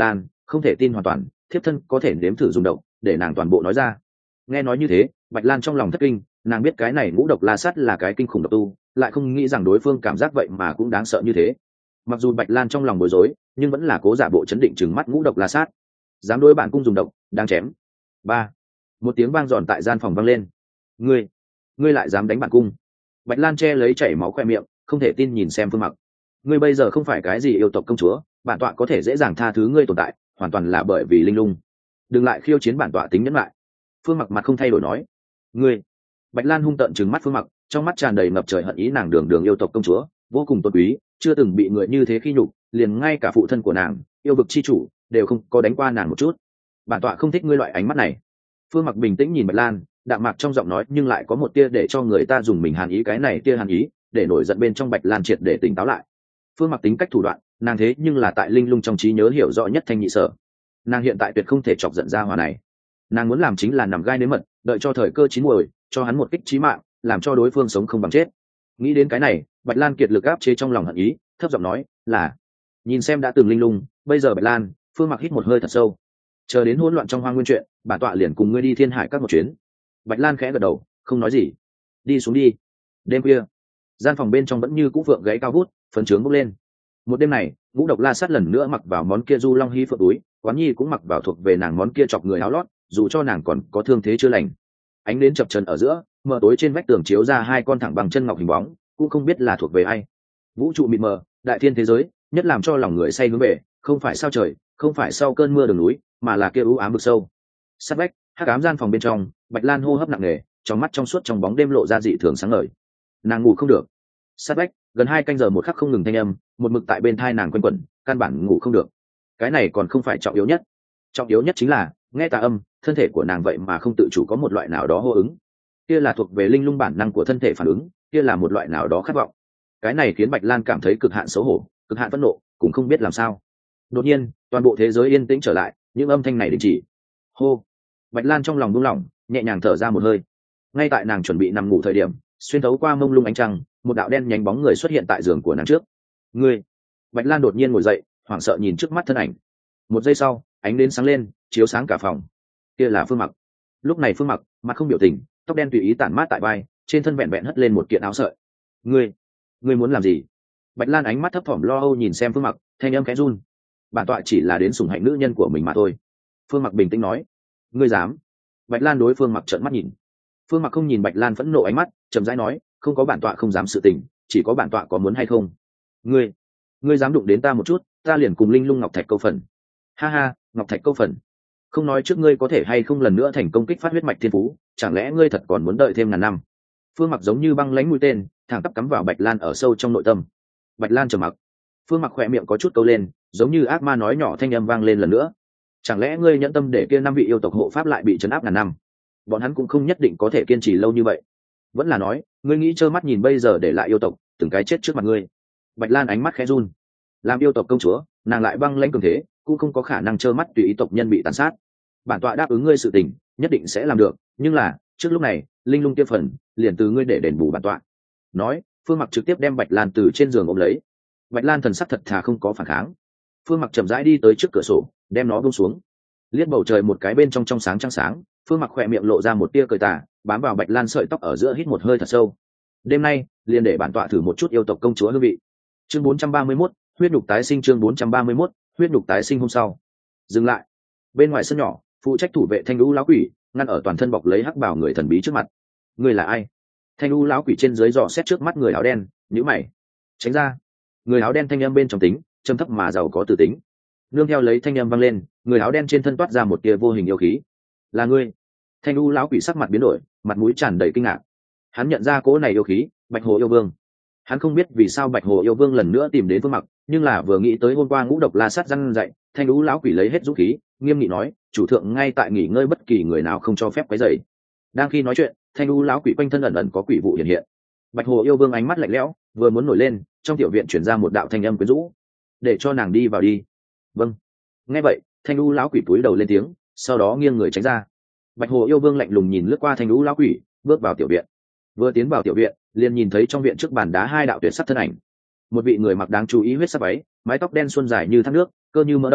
không thể tin hoàn toàn, thiếp thân có thể nếm thử dùng độc để nàng toàn bộ nói ra. Nghe nói như thế, Bạch Lan trong lòng thất kinh, nàng biết cái này ngũ độc la sát là cái kinh khủng độc tu, lại không nghĩ rằng đối phương cảm giác vậy mà cũng đáng sợ như thế. Mặc dù Bạch Lan trong lòng bối rối, nhưng vẫn là cố giả bộ chấn định trừng mắt ngũ độc la sát. Dám đối bản cung dùng độc, đang chém. Ba. Một tiếng vang giòn tại gian phòng vang lên. Ngươi, ngươi lại dám đánh bản cung? Bạch Lan che lấy chảy máu khoe miệng, không thể tin nhìn xem Phương Mặc. Ngươi bây giờ không phải cái gì yêu tộc công chúa, bản tọa có thể dễ dàng tha thứ ngươi tồn tại, hoàn toàn là bởi vì linh lung. Đừng lại khiêu chiến bản tọa tính nhẫn lại. Phương Mặc mặt không thay đổi nói. Ngươi. Bạch Lan hung tợn trừng mắt Phương Mặc, trong mắt tràn đầy ngập trời hận ý, nàng đường đường yêu tộc công chúa, vô cùng tôn quý, chưa từng bị người như thế khi nhục, liền ngay cả phụ thân của nàng, yêu vực chi chủ, đều không có đánh qua nàng một chút. Bản tọa không thích ngươi loại ánh mắt này. Phương Mặc bình tĩnh nhìn Bạch Lan, đạm mạc trong giọng nói nhưng lại có một tia để cho người ta dùng mình hàn ý, cái này tia hàn ý để nổi giận bên trong Bạch Lan triệt để tỉnh táo lại. Phương Mặc tính cách thủ đoạn, nàng thế nhưng là tại linh lung trong trí nhớ hiểu rõ nhất thanh nhị sở. Nàng hiện tại tuyệt không thể chọc giận ra hòa này. Nàng muốn làm chính là nằm gai nếm mật, đợi cho thời cơ chín muồi, cho hắn một kích chí mạng, làm cho đối phương sống không bằng chết. Nghĩ đến cái này, Bạch Lan kiệt lực áp chế trong lòng hận ý, thấp giọng nói là nhìn xem đã từng linh lung, bây giờ Bạch Lan. Phương Mặc hít một hơi thật sâu. Chờ đến hỗn loạn trong hoang nguyên chuyện, bản tọa liền cùng ngươi đi thiên hải các một chuyến. Bạch Lan khẽ gật đầu, không nói gì. Đi xuống đi. Đêm khuya, gian phòng bên trong vẫn như cũ phượng gáy cao vút, phấn trướng bốc lên. Một đêm này, ngũ độc la sát lần nữa mặc vào món kia du long hy phượng túi, Quán Nhi cũng mặc vào thuộc về nàng món kia chọc người áo lót, dù cho nàng còn có thương thế chưa lành. Ánh đến chập chờn ở giữa, mờ tối trên vách tường chiếu ra hai con thẳng bằng chân ngọc hình bóng, cũng không biết là thuộc về ai. Vũ trụ mịt mờ, đại thiên thế giới, nhất làm cho lòng người say hướng về, không phải sao trời, không phải sau cơn mưa đường núi, mà là kia u ám vực sâu. Sát vách, hắc ám gian phòng bên trong, Bạch Lan hô hấp nặng nề, trong mắt trong suốt trong bóng đêm lộ ra dị thường sáng ngời. Nàng ngủ không được. Sát vách, gần hai canh giờ một khắc không ngừng thanh âm, một mực tại bên thai nàng quanh quẩn, căn bản ngủ không được. Cái này còn không phải trọng yếu nhất. Trọng yếu nhất chính là, nghe tà âm, thân thể của nàng vậy mà không tự chủ có một loại nào đó hô ứng. Kia là thuộc về linh lung bản năng của thân thể phản ứng, kia là một loại nào đó khát vọng. Cái này khiến Bạch Lan cảm thấy cực hạn xấu hổ, cực hạn phẫn nộ, cũng không biết làm sao. Đột nhiên, toàn bộ thế giới yên tĩnh trở lại, những âm thanh này đình chỉ. Hô. Bạch Lan trong lòng buông lỏng, nhẹ nhàng thở ra một hơi. Ngay tại nàng chuẩn bị nằm ngủ thời điểm, xuyên thấu qua mông lung ánh trăng, một đạo đen nhánh bóng người xuất hiện tại giường của nàng trước. Ngươi. Bạch Lan đột nhiên ngồi dậy, hoảng sợ nhìn trước mắt thân ảnh. Một giây sau, ánh đến sáng lên, chiếu sáng cả phòng. Kia là Phương Mặc. Lúc này Phương Mặc, mặt không biểu tình, tóc đen tùy ý tản mát tại vai, trên thân vẹn vẹn hất lên một kiện áo sợi. Ngươi, ngươi muốn làm gì? Bạch Lan ánh mắt thấp thỏm lo âu nhìn xem Phương Mặc, thanh âm khẽ run. Bản tọa chỉ là đến sủng hạnh nữ nhân của mình mà thôi. Phương Mặc bình tĩnh nói. Ngươi dám? Bạch Lan đối Phương Mặc trợn mắt nhìn. Phương Mặc không nhìn Bạch Lan phẫn nộ ánh mắt, chậm rãi nói, không có bản tọa không dám sự tình, chỉ có bản tọa có muốn hay không. Ngươi, ngươi dám đụng đến ta một chút, ta liền cùng linh lung ngọc thạch câu phần. Ha ha, ngọc thạch câu phần. Không nói trước ngươi có thể hay không lần nữa thành công kích phát huyết mạch thiên phú, chẳng lẽ ngươi thật còn muốn đợi thêm ngàn năm? Phương Mặc giống như băng lãnh mũi tên, thẳng tắp cắm vào Bạch Lan ở sâu trong nội tâm. Bạch Lan trầm mặc. Phương Mặc khỏe miệng có chút câu lên, giống như ác ma nói nhỏ thanh âm vang lên lần nữa. Chẳng lẽ ngươi nhẫn tâm để kia năm vị yêu tộc hộ pháp lại bị trấn áp ngàn năm? Bọn hắn cũng không nhất định có thể kiên trì lâu như vậy. Vẫn là nói, ngươi nghĩ trơ mắt nhìn bây giờ để lại yêu tộc từng cái chết trước mặt ngươi? Bạch Lan ánh mắt khẽ run. Làm yêu tộc công chúa, nàng lại băng lãnh cường thế, cũng không có khả năng trơ mắt tùy ý tộc nhân bị tàn sát. Bản tọa đáp ứng ngươi sự tình, nhất định sẽ làm được, nhưng là trước lúc này, linh lung kia phần liền từ ngươi để đền bù bản tọa. Nói, Phương Mặc trực tiếp đem Bạch Lan từ trên giường ôm lấy. Bạch Lan thần sắc thật thà không có phản kháng. Phương Mặc chậm rãi đi tới trước cửa sổ, đem nó buông xuống. Liếc bầu trời một cái bên trong trong sáng trăng sáng, Phương Mặc khỏe miệng lộ ra một tia cười tà, bám vào Bạch Lan sợi tóc ở giữa, hít một hơi thật sâu. Đêm nay, liền để bản tọa thử một chút yêu tộc công chúa hương vị. Chương bốn trăm ba mươi mốt, huyết nhục tái sinh. Chương bốn trăm ba mươi mốt, huyết nhục tái sinh. Hôm sau, dừng lại. Bên ngoài sân nhỏ, phụ trách thủ vệ Thanh Lũ lão quỷ ngăn ở toàn thân bọc lấy hắc bào người thần bí trước mặt. Người là ai? Thanh Lũ lão quỷ trên dưới dò xét trước mắt người áo đen, nhíu mày. Tránh ra. Người áo đen thanh âm bên trong tính trầm thấp mà giàu có từ tính. Nương theo lấy thanh âm vang lên, người áo đen trên thân toát ra một tia vô hình yêu khí. Là ngươi? Thanh Lũ lão quỷ sắc mặt biến đổi, mặt mũi tràn đầy kinh ngạc. Hắn nhận ra cỗ này yêu khí, Bạch Hồ yêu vương. Hắn không biết vì sao Bạch Hồ yêu vương lần nữa tìm đến Phương Mặc, nhưng là vừa nghĩ tới hôm qua ngũ độc la sát răn dậy, Thanh Lũ lão quỷ lấy hết dũng khí, nghiêm nghị nói, chủ thượng ngay tại nghỉ ngơi, bất kỳ người nào không cho phép quấy rầy. Đang khi nói chuyện, Thanh Lũ lão quỷ quanh thân ẩn ẩn có quỷ vụ hiện hiện. Bạch Hồ yêu vương ánh mắt lạnh lẽo, vừa muốn nổi lên, trong tiểu viện truyền ra một đạo thanh âm quyến rũ. Để cho nàng đi vào đi. Vâng. Nghe vậy, Thanh Lũ lão quỷ cúi đầu lên tiếng, sau đó nghiêng người tránh ra. Bạch Hồ yêu vương lạnh lùng nhìn lướt qua Thanh Lũ lão quỷ, bước vào tiểu viện. Vừa tiến vào tiểu viện, liền nhìn thấy trong viện trước bàn đá hai đạo tuyệt sắc thân ảnh. Một vị người mặc đáng chú ý huyết sắc váy, mái tóc đen xuân dài như thác nước, cơ như mỡ đông,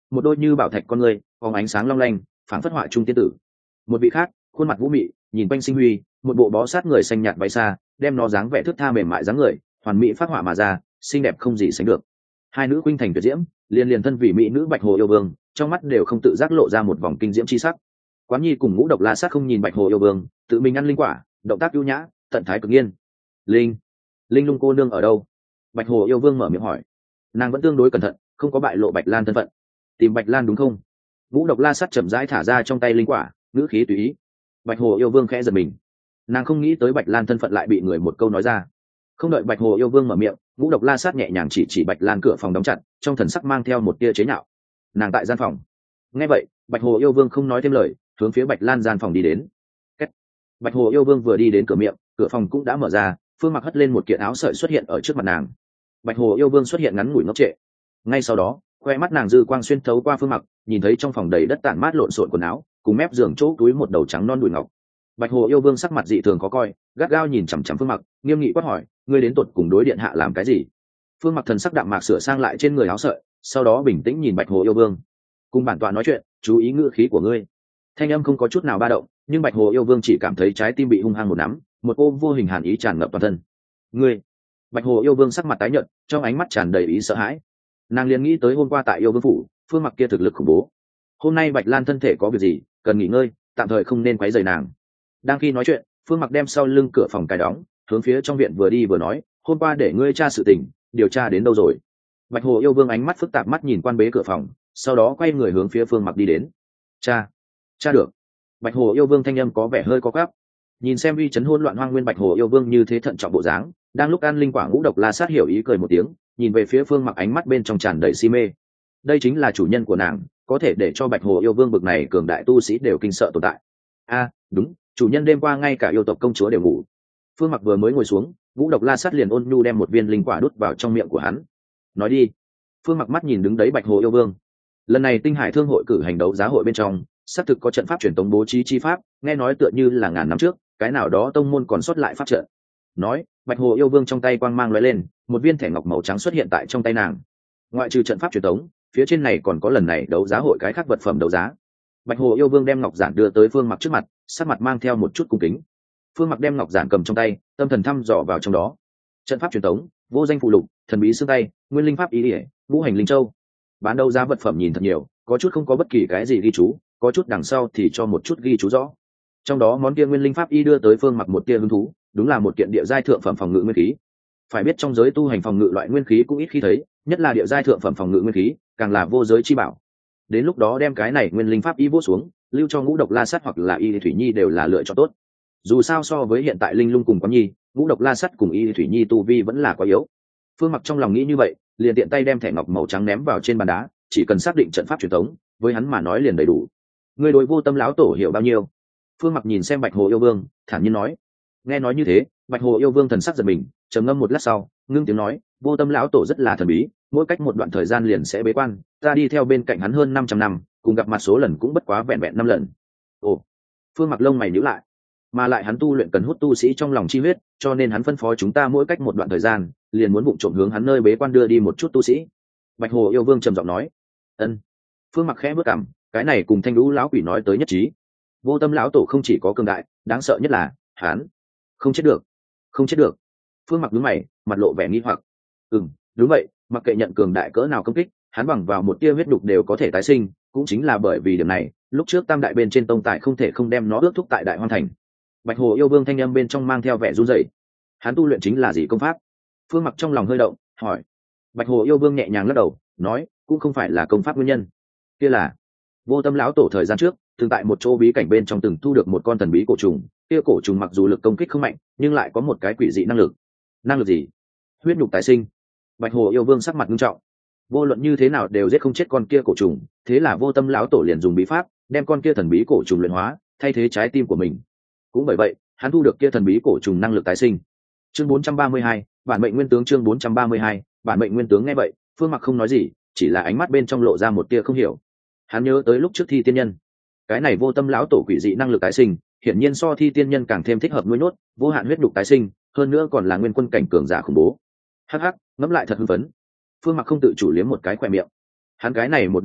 một đôi như bảo thạch con người phóng ánh sáng long lanh, phảng phất họa trung tiên tử. Một vị khác khuôn mặt vũ mị, nhìn quanh sinh huy, một bộ bó sát người xanh nhạt váy xa, đem nó dáng vẻ thướt tha mềm mại dáng người hoàn mỹ phát họa mà ra, xinh đẹp không gì sánh được. Hai nữ khuynh thành tuyệt diễm, liền liền thân vị mỹ nữ Bạch Hồ yêu vương trong mắt đều không tự giác lộ ra một vòng kinh diễm chi sắc. Quán nhi cùng Ngũ Độc La Sát không nhìn Bạch Hồ yêu vương, tự mình ăn linh quả, động tác ưu nhã, tận thái cực nghiên. Linh, linh lung cô nương ở đâu? Bạch Hồ yêu vương mở miệng hỏi. Nàng vẫn tương đối cẩn thận, không có bại lộ Bạch Lan thân phận. Tìm Bạch Lan đúng không? Ngũ Độc La Sát chậm rãi thả ra trong tay linh quả, ngữ khí tùy ý. Bạch Hồ yêu vương khẽ giật mình, nàng không nghĩ tới Bạch Lan thân phận lại bị người một câu nói ra. Không đợi Bạch Hồ yêu vương mở miệng, Ngũ Độc La Sát nhẹ nhàng chỉ chỉ Bạch Lan cửa phòng đóng chặt, trong thần sắc mang theo một tia chế nhạo. Nàng tại gian phòng. Nghe vậy, Bạch Hồ yêu vương không nói thêm lời, hướng phía Bạch Lan gian phòng đi đến. Kết. Bạch Hồ yêu vương vừa đi đến cửa miệng, cửa phòng cũng đã mở ra, Phương Mặc hất lên một kiện áo sợi xuất hiện ở trước mặt nàng. Bạch Hồ yêu vương xuất hiện ngắn ngủi ngốc trệ, ngay sau đó khoe mắt nàng dư quang xuyên thấu qua Phương Mặc, nhìn thấy trong phòng đầy đất tản mát lộn xộn quần áo, cùng mép giường chỗ túi một đầu trắng non đùi ngọc. Bạch Hồ yêu vương sắc mặt dị thường khó coi, gắt gao nhìn chằm chằm Phương Mặc, nghiêm nghị quát hỏi: ngươi đến tột cùng đối điện hạ làm cái gì? Phương Mặc thần sắc đạm mạc sửa sang lại trên người áo sợi, sau đó bình tĩnh nhìn Bạch Hồ yêu vương: cùng bản tọa nói chuyện, chú ý ngữ khí của ngươi. Thanh âm không có chút nào ba động, nhưng Bạch Hồ yêu vương chỉ cảm thấy trái tim bị hung hăng một nắm, một ôm vô hình hàn ý tràn ngập toàn thân. Ngươi! Bạch Hồ yêu vương sắc mặt tái nhợt, trong ánh mắt tràn đầy ý sợ hãi. Nàng liền nghĩ tới hôm qua tại yêu vương phủ, Phương Mặc kia thực lực khủng bố. Hôm nay Bạch Lan thân thể có việc gì, cần nghỉ ngơi, tạm thời không nên quấy rầy nàng. Đang khi nói chuyện, Phương Mặc đem sau lưng cửa phòng cài đóng, hướng phía trong viện vừa đi vừa nói: hôm qua để ngươi tra sự tình, điều tra đến đâu rồi? Bạch Hồ yêu vương ánh mắt phức tạp mắt nhìn quan bế cửa phòng, sau đó quay người hướng phía Phương Mặc đi đến. Cha, cha được. Bạch Hồ yêu vương thanh âm có vẻ hơi có gáp. Nhìn xem uy chấn hỗn loạn hoang nguyên Bạch Hồ yêu vương như thế thận trọng bộ dáng, đang lúc ăn linh quả Ngũ Độc La Sát hiểu ý cười một tiếng, nhìn về phía Phương Mặc ánh mắt bên trong tràn đầy si mê. Đây chính là chủ nhân của nàng, có thể để cho Bạch Hồ yêu vương bực này cường đại tu sĩ đều kinh sợ tồn tại. A, đúng, chủ nhân đêm qua ngay cả yêu tộc công chúa đều ngủ. Phương Mặc vừa mới ngồi xuống, Ngũ Độc La Sát liền ôn nhu đem một viên linh quả đút vào trong miệng của hắn. Nói đi. Phương Mặc mắt nhìn đứng đấy Bạch Hồ yêu vương. Lần này Tinh Hải Thương hội cử hành đấu giá hội bên trong, xác thực có trận pháp truyền tống bố trí chi pháp, nghe nói tựa như là ngàn năm trước, cái nào đó tông môn còn sót lại pháp trận. Nói, Bạch Hồ yêu vương trong tay quang mang lóe lên, một viên thẻ ngọc màu trắng xuất hiện tại trong tay nàng. Ngoại trừ trận pháp truyền tống, phía trên này còn có lần này đấu giá hội cái khác vật phẩm đấu giá. Bạch Hồ yêu vương đem ngọc giản đưa tới Phương Mặc trước mặt, sắc mặt mang theo một chút cung kính. Phương Mặc đem ngọc giản cầm trong tay, tâm thần thăm dò vào trong đó. Trận pháp truyền tống, vô danh phụ lục, thần bí xương tay, nguyên linh pháp ý ỉa, ngũ hành linh châu. Bán đấu giá vật phẩm nhìn thật nhiều, có chút không có bất kỳ cái gì ghi chú, có chút đằng sau thì cho một chút ghi chú rõ. Trong đó món kia nguyên linh pháp y đưa tới Phương Mặc một tia hứng thú, đúng là một kiện địa giai thượng phẩm phòng ngự nguyên khí. Phải biết trong giới tu hành phòng ngự loại nguyên khí cũng ít khi thấy, nhất là địa giai thượng phẩm phòng ngự nguyên khí, càng là vô giới chi bảo. Đến lúc đó đem cái này nguyên linh pháp y vỗ xuống, lưu cho Ngũ Độc La Sát hoặc là Y Thủy Nhi đều là lựa chọn tốt. Dù sao so với hiện tại linh lung cùng Quán Nhi, Ngũ Độc La Sát cùng Y Thủy Nhi tu vi vẫn là quá yếu. Phương Mặc trong lòng nghĩ như vậy, liền tiện tay đem thẻ ngọc màu trắng ném vào trên bàn đá, chỉ cần xác định trận pháp truyền thống, với hắn mà nói liền đầy đủ. Người đối Vô Tâm lão tổ hiểu bao nhiêu? Phương Mặc nhìn xem Bạch Hồ yêu vương, thản nhiên nói. Nghe nói như thế, Bạch Hồ yêu vương thần sắc giật mình, trầm ngâm một lát sau, ngưng tiếng nói: Vô Tâm lão tổ rất là thần bí, mỗi cách một đoạn thời gian liền sẽ bế quan, ta đi theo bên cạnh hắn hơn năm trăm năm, cùng gặp mặt số lần cũng bất quá vẹn vẹn năm lần. Ồ. Phương Mặc lông mày nhíu lại. Mà lại hắn tu luyện cần hút tu sĩ trong lòng chi huyết, cho nên hắn phân phó chúng ta mỗi cách một đoạn thời gian, liền muốn vụng trộm hướng hắn nơi bế quan đưa đi một chút tu sĩ. Bạch Hồ yêu vương trầm giọng nói. Ân. Phương Mặc khẽ bước cằm, cái này cùng Thanh Lũ lão quỷ nói tới nhất trí. Vô Tâm lão tổ không chỉ có cường đại, đáng sợ nhất là hắn không chết được, không chết được. Phương Mặc nhướng mày, mặt lộ vẻ nghi hoặc. Ừm, đúng vậy, mặc kệ nhận cường đại cỡ nào công kích, hắn bằng vào một tia huyết đục đều có thể tái sinh, cũng chính là bởi vì điểm này, lúc trước Tam đại bên trên tông tại không thể không đem nó ước thúc tại Đại Hoang thành. Bạch Hồ yêu vương thanh âm bên trong mang theo vẻ run rẩy. Hắn tu luyện chính là gì công pháp? Phương Mặc trong lòng hơi động, hỏi. Bạch Hồ yêu vương nhẹ nhàng lắc đầu, nói, cũng không phải là công pháp nguyên nhân. Kia là Vô Tâm lão tổ thời gian trước, từng tại một chỗ bí cảnh bên trong từng thu được một con thần bí cổ trùng, kia cổ trùng mặc dù lực công kích không mạnh, nhưng lại có một cái quỷ dị năng lực. Năng lực gì? Huyết nhục tái sinh. Bạch Hồ yêu vương sắc mặt nghiêm trọng. Vô luận như thế nào đều giết không chết con kia cổ trùng, thế là Vô Tâm lão tổ liền dùng bí pháp, đem con kia thần bí cổ trùng luyện hóa, thay thế trái tim của mình. Cũng bởi vậy, hắn thu được kia thần bí cổ trùng năng lực tái sinh. Chương bốn trăm ba mươi hai, bản mệnh nguyên tướng chương bốn trăm ba mươi hai, bản mệnh nguyên tướng nghe vậy, Phương Mặc không nói gì, chỉ là ánh mắt bên trong lộ ra một tia không hiểu. Hắn nhớ tới lúc trước Thi Tiên Nhân, cái này Vô Tâm lão tổ quỷ dị năng lực tái sinh, hiển nhiên so Thi Tiên Nhân càng thêm thích hợp nuôi nốt, vô hạn huyết đục tái sinh, hơn nữa còn là nguyên quân cảnh cường giả khủng bố. Hắc hắc, ngẫm lại thật hưng phấn. Phương Mặc không tự chủ liếm một cái khóe miệng. Hắn cái này một động tác,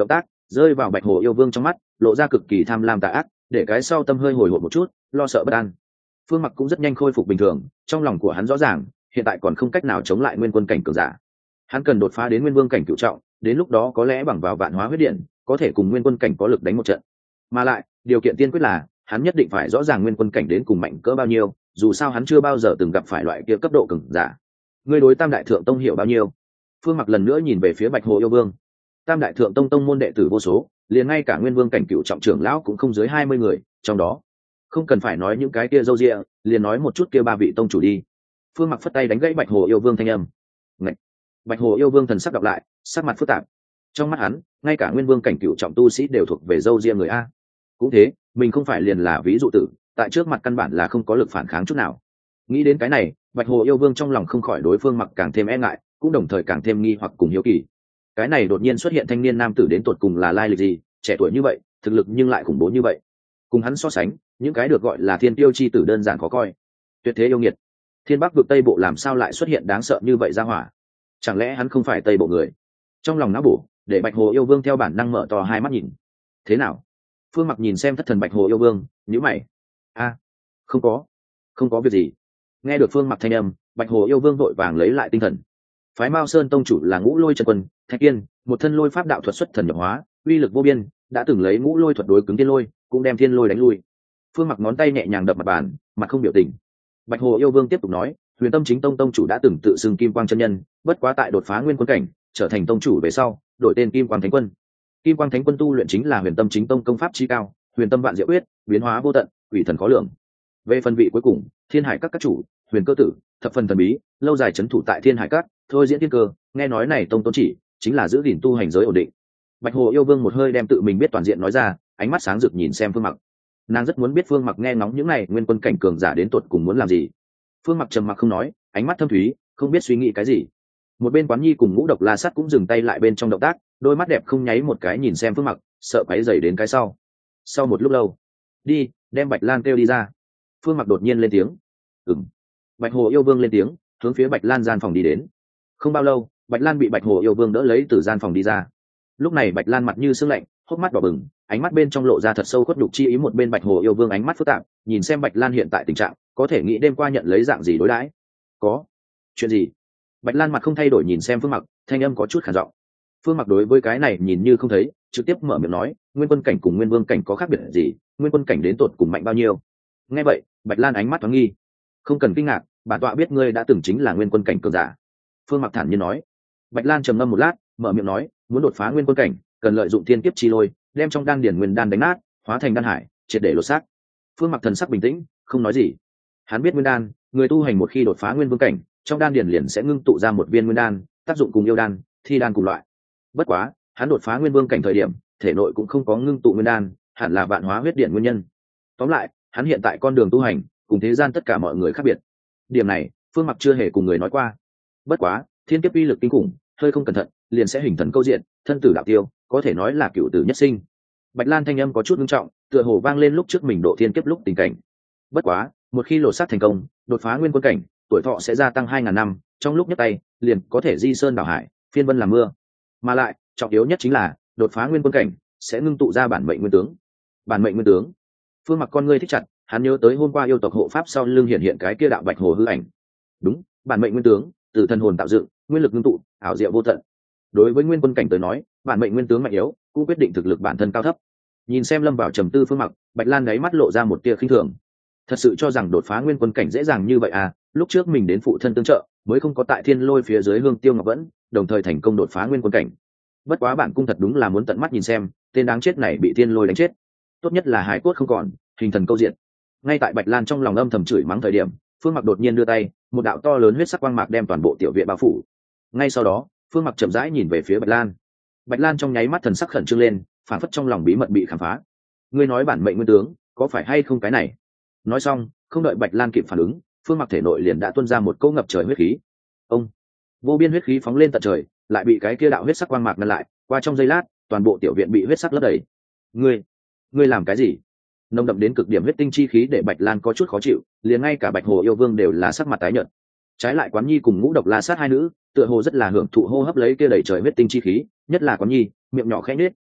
rơi vào bạch hồ yêu vương trong mắt lộ ra cực kỳ tham lam tà ác, để cái sau tâm hơi hồi hộp một chút, lo sợ bất an. Phương Mặc cũng rất nhanh khôi phục bình thường, trong lòng của hắn rõ ràng hiện tại còn không cách nào chống lại nguyên quân cảnh cường giả, hắn cần đột phá đến nguyên vương cảnh cửu trọng, đến lúc đó có lẽ bằng vào vạn hóa huyết điện có thể cùng nguyên quân cảnh có lực đánh một trận. Mà lại điều kiện tiên quyết là hắn nhất định phải rõ ràng nguyên quân cảnh đến cùng mạnh cỡ bao nhiêu, dù sao hắn chưa bao giờ từng gặp phải loại kia cấp độ cường giả. Ngươi đối tam đại thượng tông hiểu bao nhiêu? Phương Mặc lần nữa nhìn về phía bạch hồ yêu vương. Tam đại thượng tông tông môn đệ tử vô số, liền ngay cả nguyên vương cảnh cửu trọng trưởng lão cũng không dưới hai mươi người, trong đó không cần phải nói những cái kia râu ria, liền nói một chút kia ba vị tông chủ đi. Phương Mặc phất tay đánh gãy bạch hồ yêu vương thanh âm. Ngậy! Bạch hồ yêu vương thần sắc đọc lại, sắc mặt phức tạp. Trong mắt hắn ngay cả nguyên vương cảnh cửu trọng tu sĩ đều thuộc về râu ria người a. Cũng thế, mình không phải liền là ví dụ tử, tại trước mặt căn bản là không có lực phản kháng chút nào. Nghĩ đến cái này, bạch hồ yêu vương trong lòng không khỏi đối Phương Mặc càng thêm e ngại, cũng đồng thời càng thêm nghi hoặc cùng hiếu kỳ. Cái này đột nhiên xuất hiện thanh niên nam tử đến tột cùng là lai lịch gì, trẻ tuổi như vậy, thực lực nhưng lại khủng bố như vậy. Cùng hắn so sánh, những cái được gọi là thiên tiêu chi tử đơn giản khó coi. Tuyệt thế yêu nghiệt, thiên bắc vực tây bộ làm sao lại xuất hiện đáng sợ như vậy ra hỏa? Chẳng lẽ hắn không phải tây bộ người? Trong lòng não bổ, để bạch hồ yêu vương theo bản năng mở to hai mắt nhìn. Thế nào? Phương Mặc nhìn xem thất thần bạch hồ yêu vương, nhíu mày. A, không có, không có việc gì. Nghe được Phương Mặc thanh âm, bạch hồ yêu vương vội vàng lấy lại tinh thần. Phái Mao Sơn tông chủ là Ngũ Lôi Chân Quân, Thạch Kiên, một thân lôi pháp đạo thuật xuất thần nhập hóa, uy lực vô biên, đã từng lấy ngũ lôi thuật đối cứng thiên lôi, cũng đem thiên lôi đánh lui. Phương Mặc ngón tay nhẹ nhàng đập mặt bàn, mặt không biểu tình. Bạch hồ yêu vương tiếp tục nói, Huyền Tâm Chính Tông tông chủ đã từng tự xưng Kim Quang chân nhân, bất quá tại đột phá nguyên quân cảnh, trở thành tông chủ về sau, đổi tên Kim Quang Thánh Quân. Kim Quang Thánh Quân tu luyện chính là Huyền Tâm Chính Tông công pháp chi cao, Huyền Tâm Vạn Diệu Quyết, biến hóa vô tận, quỷ thần khó lường. Về phần vị cuối cùng, Thiên Hải các các chủ, Huyền Cơ Tử, thập phần thần bí, lâu dài trấn thủ tại Thiên Hải các, thôi diễn thiên cơ, nghe nói này tông tôn chỉ chính là giữ gìn tu hành giới ổn định. Bạch hồ yêu vương một hơi đem tự mình biết toàn diện nói ra, ánh mắt sáng rực nhìn xem Phương Mặc. Nàng rất muốn biết Phương Mặc nghe ngóng những này nguyên quân cảnh cường giả đến tột cùng muốn làm gì. Phương Mặc trầm mặc không nói, ánh mắt thâm thúy, không biết suy nghĩ cái gì. Một bên Quán Nhi cùng Ngũ Độc La Sắt cũng dừng tay lại bên trong động tác, đôi mắt đẹp không nháy một cái nhìn xem Phương Mặc, sợ quấy rầy đến cái sau. Sau một lúc lâu, đi, đem Bạch Lan kêu đi ra. Phương Mặc đột nhiên lên tiếng. Ừm. Bạch hồ yêu vương lên tiếng, hướng phía Bạch Lan gian phòng đi đến. Không bao lâu, Bạch Lan bị bạch hồ yêu vương đỡ lấy từ gian phòng đi ra. Lúc này Bạch Lan mặt như sương lạnh, hốc mắt đỏ bừng, ánh mắt bên trong lộ ra thật sâu khuất nhục chi ý. Một bên bạch hồ yêu vương ánh mắt phức tạp, nhìn xem Bạch Lan hiện tại tình trạng, có thể nghĩ đêm qua nhận lấy dạng gì đối đãi. Có chuyện gì? Bạch Lan mặt không thay đổi nhìn xem Phương Mặc, thanh âm có chút khàn giọng. Phương Mặc đối với cái này nhìn như không thấy, trực tiếp mở miệng nói, nguyên quân cảnh cùng nguyên vương cảnh có khác biệt gì? Nguyên quân cảnh đến tột cùng mạnh bao nhiêu? Nghe vậy, Bạch Lan ánh mắt thoáng nghi. Không cần kinh ngạc, bản tọa biết ngươi đã từng chính là nguyên quân cảnh cường giả. Phương Mặc thản nhiên nói. Bạch Lan trầm ngâm một lát, mở miệng nói, muốn đột phá nguyên quân cảnh, cần lợi dụng thiên kiếp chi lôi, đem trong đan điển nguyên đan đánh nát, hóa thành đan hải, triệt để lột xác. Phương Mặc thần sắc bình tĩnh, không nói gì. Hắn biết nguyên đan, người tu hành một khi đột phá nguyên vương cảnh, trong đan điển liền sẽ ngưng tụ ra một viên nguyên đan, tác dụng cùng yêu đan, thi đan cùng loại. Bất quá, hắn đột phá nguyên vương cảnh thời điểm, thể nội cũng không có ngưng tụ nguyên đan, hẳn là vạn hóa huyết điện nguyên nhân. Tóm lại, hắn hiện tại con đường tu hành, cùng thế gian tất cả mọi người khác biệt. Điểm này, Phương Mặc chưa hề cùng người nói qua. Bất quá, thiên kiếp uy lực kinh khủng, hơi không cẩn thận liền sẽ hình thần câu diện, thân tử đạo tiêu, có thể nói là cựu tử nhất sinh. Bạch Lan thanh âm có chút nghiêm trọng, tựa hồ vang lên lúc trước mình độ thiên kiếp lúc tình cảnh. Bất quá, một khi lột xác thành công, đột phá nguyên quân cảnh, tuổi thọ sẽ gia tăng hai ngàn năm, trong lúc nhấc tay, liền có thể di sơn đảo hải, phiên vân làm mưa. Mà lại, trọng yếu nhất chính là, đột phá nguyên quân cảnh, sẽ ngưng tụ ra bản mệnh nguyên tướng. Bản mệnh nguyên tướng. Phương Mặc con ngươi thích chặt, hắn nhớ tới hôm qua yêu tộc hộ pháp sau lưng hiện hiện cái kia đạo bạch hồ hư ảnh. Đúng, bản mệnh nguyên tướng, từ thân hồn tạo dựng, nguyên lực ngưng tụ, ảo diệu vô tận. Đối với nguyên quân cảnh tới nói, bản mệnh nguyên tướng mạnh yếu, cũng quyết định thực lực bản thân cao thấp. Nhìn xem lâm vào trầm tư Phương Mặc, Bạch Lan đáy mắt lộ ra một tia khinh thường. Thật sự cho rằng đột phá nguyên quân cảnh dễ dàng như vậy à? Lúc trước mình đến phụ thân tương trợ, mới không có tại thiên lôi phía dưới hương tiêu ngọc vẫn, đồng thời thành công đột phá nguyên quân cảnh. Bất quá bản cung thật đúng là muốn tận mắt nhìn xem, tên đáng chết này bị thiên lôi đánh chết. Tốt nhất là hải cốt không còn, hình thần câu diện. Ngay tại Bạch Lan trong lòng âm thầm chửi mắng thời điểm, Phương Mặc đột nhiên đưa tay, một đạo to lớn huyết sắc quang mạc đem toàn bộ tiểu viện bao phủ. Ngay sau đó, Phương Mặc chậm rãi nhìn về phía Bạch Lan. Bạch Lan trong nháy mắt thần sắc khẩn trương lên, phản phất trong lòng bí mật bị khám phá. Ngươi nói bản mệnh nguyên tướng, có phải hay không cái này? Nói xong, không đợi Bạch Lan kịp phản ứng, Phương Mặc thể nội liền đã tuôn ra một cỗ ngập trời huyết khí. Ông, vô biên huyết khí phóng lên tận trời, lại bị cái kia đạo huyết sắc quang mạc ngăn lại. Qua trong giây lát, toàn bộ tiểu viện bị huyết sắc lấp đầy. Ngươi, ngươi làm cái gì? Nồng đậm đến cực điểm huyết tinh chi khí để Bạch Lan có chút khó chịu, liền ngay cả Bạch Hồ yêu vương đều là sắc mặt tái nhợt. Trái lại Quán Nhi cùng Ngũ Độc La Sát hai nữ, tựa hồ rất là hưởng thụ hô hấp lấy kia đầy trời huyết tinh chi khí, nhất là Quán Nhi, miệng nhỏ khẽ nhếch,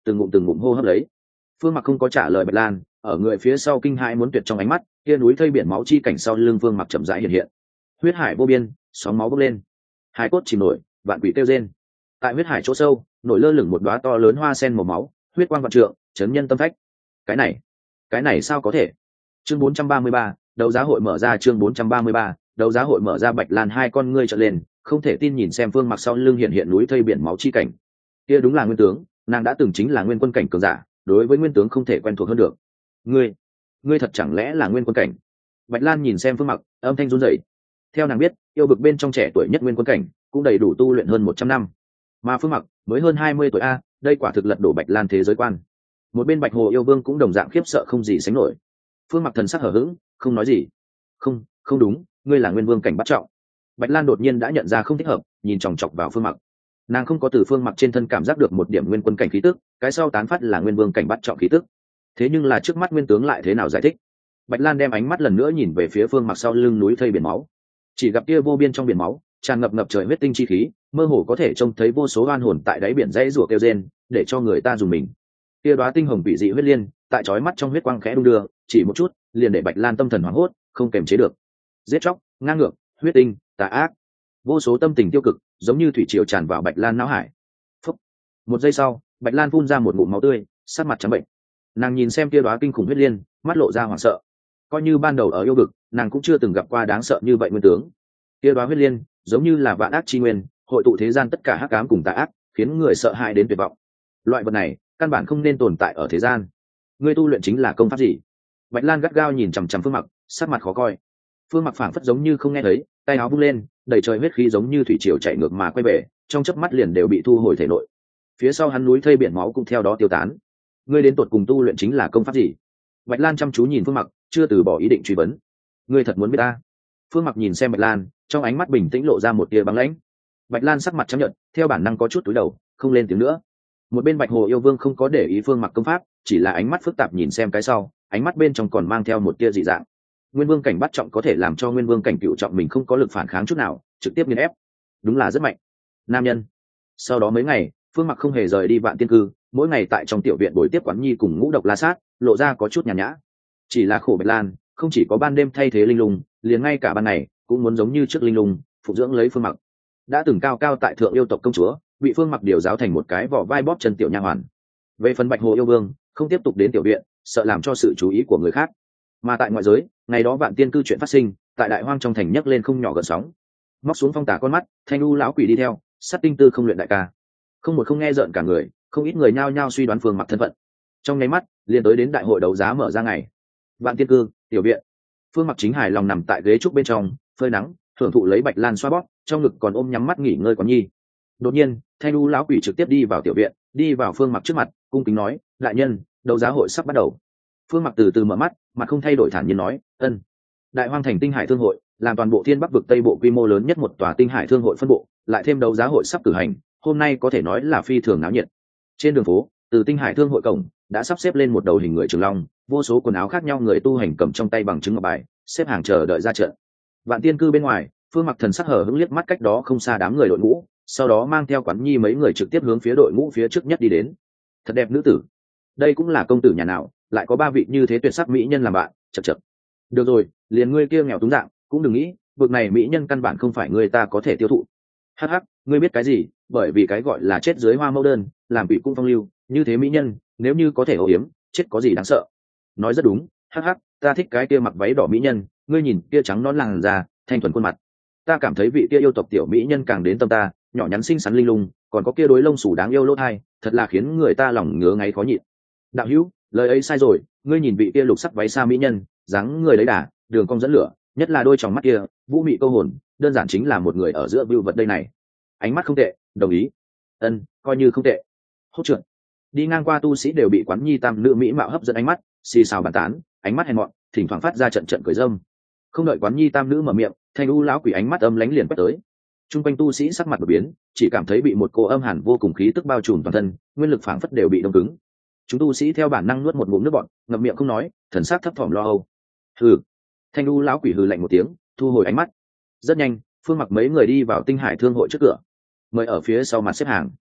từng ngụm từng ngụm hô hấp lấy. Phương Mặc không có trả lời Bạch Lan, ở người phía sau kinh hãi muốn tuyệt trong ánh mắt, kia núi thây biển máu chi cảnh sau lưng Phương Mặc chậm rãi hiện hiện. Huyết hải vô biên, sóng máu bốc lên, hải cốt chìm nổi, vạn quỷ kêu rên. Tại huyết hải chỗ sâu, nổi lơ lửng một đóa to lớn hoa sen màu máu, huyết quang vạn trượng, chấn nhân tâm phách. Cái này, cái này sao có thể? Chương bốn trăm ba mươi ba, đấu giá hội mở ra. Chương bốn trăm ba mươi ba, đấu giá hội mở ra. Bạch Lan hai con ngươi trợn lên, không thể tin nhìn xem Phương Mặc sau lưng hiện hiện núi thây biển máu chi cảnh. Kia đúng là nguyên tướng, nàng đã từng chính là nguyên quân cảnh cường giả, đối với nguyên tướng không thể quen thuộc hơn được. Ngươi, ngươi thật chẳng lẽ là nguyên quân cảnh? Bạch Lan nhìn xem Phương Mặc, âm thanh run rẩy. Theo nàng biết, yêu vực bên trong trẻ tuổi nhất nguyên quân cảnh, cũng đầy đủ tu luyện hơn một trăm năm. Mà Phương Mặc mới hơn hai mươi tuổi a, đây quả thực lật đổ Bạch Lan thế giới quan. Một bên Bạch Hồ yêu vương cũng đồng dạng khiếp sợ không gì sánh nổi. Phương Mặc thần sắc hở hững, không nói gì. Không, không đúng, ngươi là nguyên vương cảnh bắt trọng. Bạch Lan đột nhiên đã nhận ra không thích hợp, nhìn chòng chọc vào Phương Mặc. Nàng không có từ Phương Mặc trên thân cảm giác được một điểm nguyên quân cảnh khí tức, cái sau tán phát là nguyên vương cảnh bắt trọng khí tức. Thế nhưng là trước mắt nguyên tướng lại thế nào giải thích? Bạch Lan đem ánh mắt lần nữa nhìn về phía Phương Mặc sau lưng núi thây biển máu. Chỉ gặp kia vô biên trong biển máu, tràn ngập ngập trời huyết tinh chi khí, mơ hồ có thể trông thấy vô số oan hồn tại đáy biển dãy rủa kêu rên, để cho người ta dùng mình. Kia đóa tinh hồng vị dị huyết liên, tại chói mắt trong huyết quang khẽ đung đưa, chỉ một chút, liền để Bạch Lan tâm thần hoảng hốt, không kềm chế được. Giết chóc, ngang ngược, huyết tinh, tà ác, vô số tâm tình tiêu cực, giống như thủy triều tràn vào Bạch Lan não hải. Phúc. Một giây sau, Bạch Lan phun ra một ngụm máu tươi, sắc mặt trắng bệnh. Nàng nhìn xem kia đóa kinh khủng huyết liên, mắt lộ ra hoảng sợ. Coi như ban đầu ở yêu vực, nàng cũng chưa từng gặp qua đáng sợ như vậy nguyên tướng. Kia đóa huyết liên, giống như là vạn ác chi nguyên, hội tụ thế gian tất cả hắc ám cùng tà ác, khiến người sợ hãi đến tuyệt vọng. Loại vật này, căn bản không nên tồn tại ở thế gian. Ngươi tu luyện chính là công pháp gì? Bạch Lan gắt gao nhìn chằm chằm Phương Mặc, sắc mặt khó coi. Phương Mặc phảng phất giống như không nghe thấy, tay áo vung lên, đầy trời huyết khí giống như thủy triều chảy ngược mà quay về, trong chớp mắt liền đều bị thu hồi thể nội. Phía sau hắn núi thây biển máu cũng theo đó tiêu tán. Ngươi đến tuột cùng tu luyện chính là công pháp gì? Bạch Lan chăm chú nhìn Phương Mặc, chưa từ bỏ ý định truy vấn. Ngươi thật muốn biết ta? Phương Mặc nhìn xem Bạch Lan, trong ánh mắt bình tĩnh lộ ra một tia băng lãnh. Bạch Lan sắc mặt trắng nhợt, theo bản năng có chút cúi đầu, không lên tiếng nữa. Một bên Bạch Hồ yêu vương không có để ý Phương Mặc công pháp, chỉ là ánh mắt phức tạp nhìn xem cái sau, ánh mắt bên trong còn mang theo một tia dị dạng. Nguyên vương cảnh bắt trọng có thể làm cho nguyên vương cảnh cựu trọng mình không có lực phản kháng chút nào, trực tiếp nghiền ép, đúng là rất mạnh. Nam nhân. Sau đó mấy ngày, Phương Mặc không hề rời đi Vạn Tiên Cư, mỗi ngày tại trong tiểu viện buổi tiếp Quán Nhi cùng Ngũ Độc La Sát, lộ ra có chút nhàn nhã. Chỉ là khổ Bạch Lan, không chỉ có ban đêm thay thế linh lung, liền ngay cả ban ngày cũng muốn giống như trước linh lung, phụ dưỡng lấy Phương Mặc. Đã từng cao cao tại thượng yêu tộc công chúa, bị Phương Mặc điều giáo thành một cái vỏ vai bóp chân tiểu nha hoàn. Về phần Bạch Hồ yêu vương, không tiếp tục đến tiểu viện, sợ làm cho sự chú ý của người khác. Mà tại ngoại giới, ngày đó Vạn Tiên Cư chuyện phát sinh, tại Đại Hoang trong thành nhấc lên không nhỏ gợn sóng. Móc xuống phong tả con mắt, Thanh U lão quỷ đi theo, sát tinh tư không luyện đại ca. Không một không nghe rợn cả người, không ít người nhao nhao suy đoán Phương Mặc thân phận. Trong nháy mắt, liền tới đến đại hội đấu giá mở ra ngày. Vạn Tiên Cư, tiểu viện. Phương Mặc chính hài lòng nằm tại ghế trúc bên trong, phơi nắng, thưởng thụ lấy Bạch Lan xoa bóp, trong ngực còn ôm nhắm mắt nghỉ ngơi Quán Nhi. Đột nhiên, Thanh U lão quỷ trực tiếp đi vào tiểu viện, đi vào Phương Mặc trước mặt, cung kính nói: "Đại nhân, đấu giá hội sắp bắt đầu." Phương Mặc từ từ mở mắt, mặt không thay đổi thản nhiên nói: "Ân." Đại Hoang thành Tinh Hải Thương hội, làm toàn bộ Thiên Bắc vực Tây bộ quy mô lớn nhất một tòa Tinh Hải Thương hội phân bộ, lại thêm đấu giá hội sắp cử hành, hôm nay có thể nói là phi thường náo nhiệt. Trên đường phố, từ Tinh Hải Thương hội cổng, đã sắp xếp lên một đầu hình người trường long, vô số quần áo khác nhau người tu hành cầm trong tay bằng chứng ngọc bài, xếp hàng chờ đợi ra trận. Vạn Tiên Cư bên ngoài, Phương Mặc thần sắc hở hững liếc mắt cách đó không xa đám người đội ngũ, sau đó mang theo Quán Nhi mấy người trực tiếp hướng phía đội ngũ phía trước nhất đi đến. Thật đẹp nữ tử, đây cũng là công tử nhà nào, lại có ba vị như thế tuyệt sắc mỹ nhân làm bạn, chậc chậc. Được rồi, liền ngươi kia nghèo túng dạng, cũng đừng nghĩ, vực này mỹ nhân căn bản không phải ngươi ta có thể tiêu thụ. Hắc hắc, ngươi biết cái gì? Bởi vì cái gọi là chết dưới hoa mẫu đơn, làm bị cung phong lưu, như thế mỹ nhân, nếu như có thể ổ yếm, chết có gì đáng sợ. Nói rất đúng, hắc hắc, ta thích cái kia mặc váy đỏ mỹ nhân, ngươi nhìn kia trắng nõn làn da, thanh thuần khuôn mặt. Ta cảm thấy vị kia yêu tộc tiểu mỹ nhân càng đến tâm ta, nhỏ nhắn xinh xắn linh lung, còn có kia đối lông xù đáng yêu lỗ thai, thật là khiến người ta lòng ngứa ngáy khó nhịn. Đạo hữu, lời ấy sai rồi, ngươi nhìn vị kia lục sắc váy xa mỹ nhân, dáng người lấy đà, đường cong dẫn lửa, nhất là đôi tròng mắt kia, vũ mị câu hồn, đơn giản chính là một người ở giữa view vật đây này. Ánh mắt không tệ, đồng ý. Ân, coi như không tệ. Hốt trượt. Đi ngang qua tu sĩ đều bị Quán Nhi tam nữ mỹ mạo hấp dẫn ánh mắt, xì xào bàn tán, ánh mắt hèn mọn, thỉnh thoảng phát ra trận trận cười râm. Không đợi Quán Nhi tam nữ mở miệng, Thanh U lão quỷ ánh mắt âm lánh liền quét tới. Trung quanh tu sĩ sắc mặt đột biến, chỉ cảm thấy bị một cô âm hàn vô cùng khí tức bao trùm toàn thân, nguyên lực phảng phất đều bị đông cứng. Chúng tu sĩ theo bản năng nuốt một ngụm nước bọt, ngậm miệng không nói, thần sắc thấp thỏm lo âu. Hừ. Thanh U lão quỷ hừ lạnh một tiếng, thu hồi ánh mắt. Rất nhanh, Phương Mặc mấy người đi vào Tinh Hải Thương hội trước cửa, mời ở phía sau mặt xếp hàng.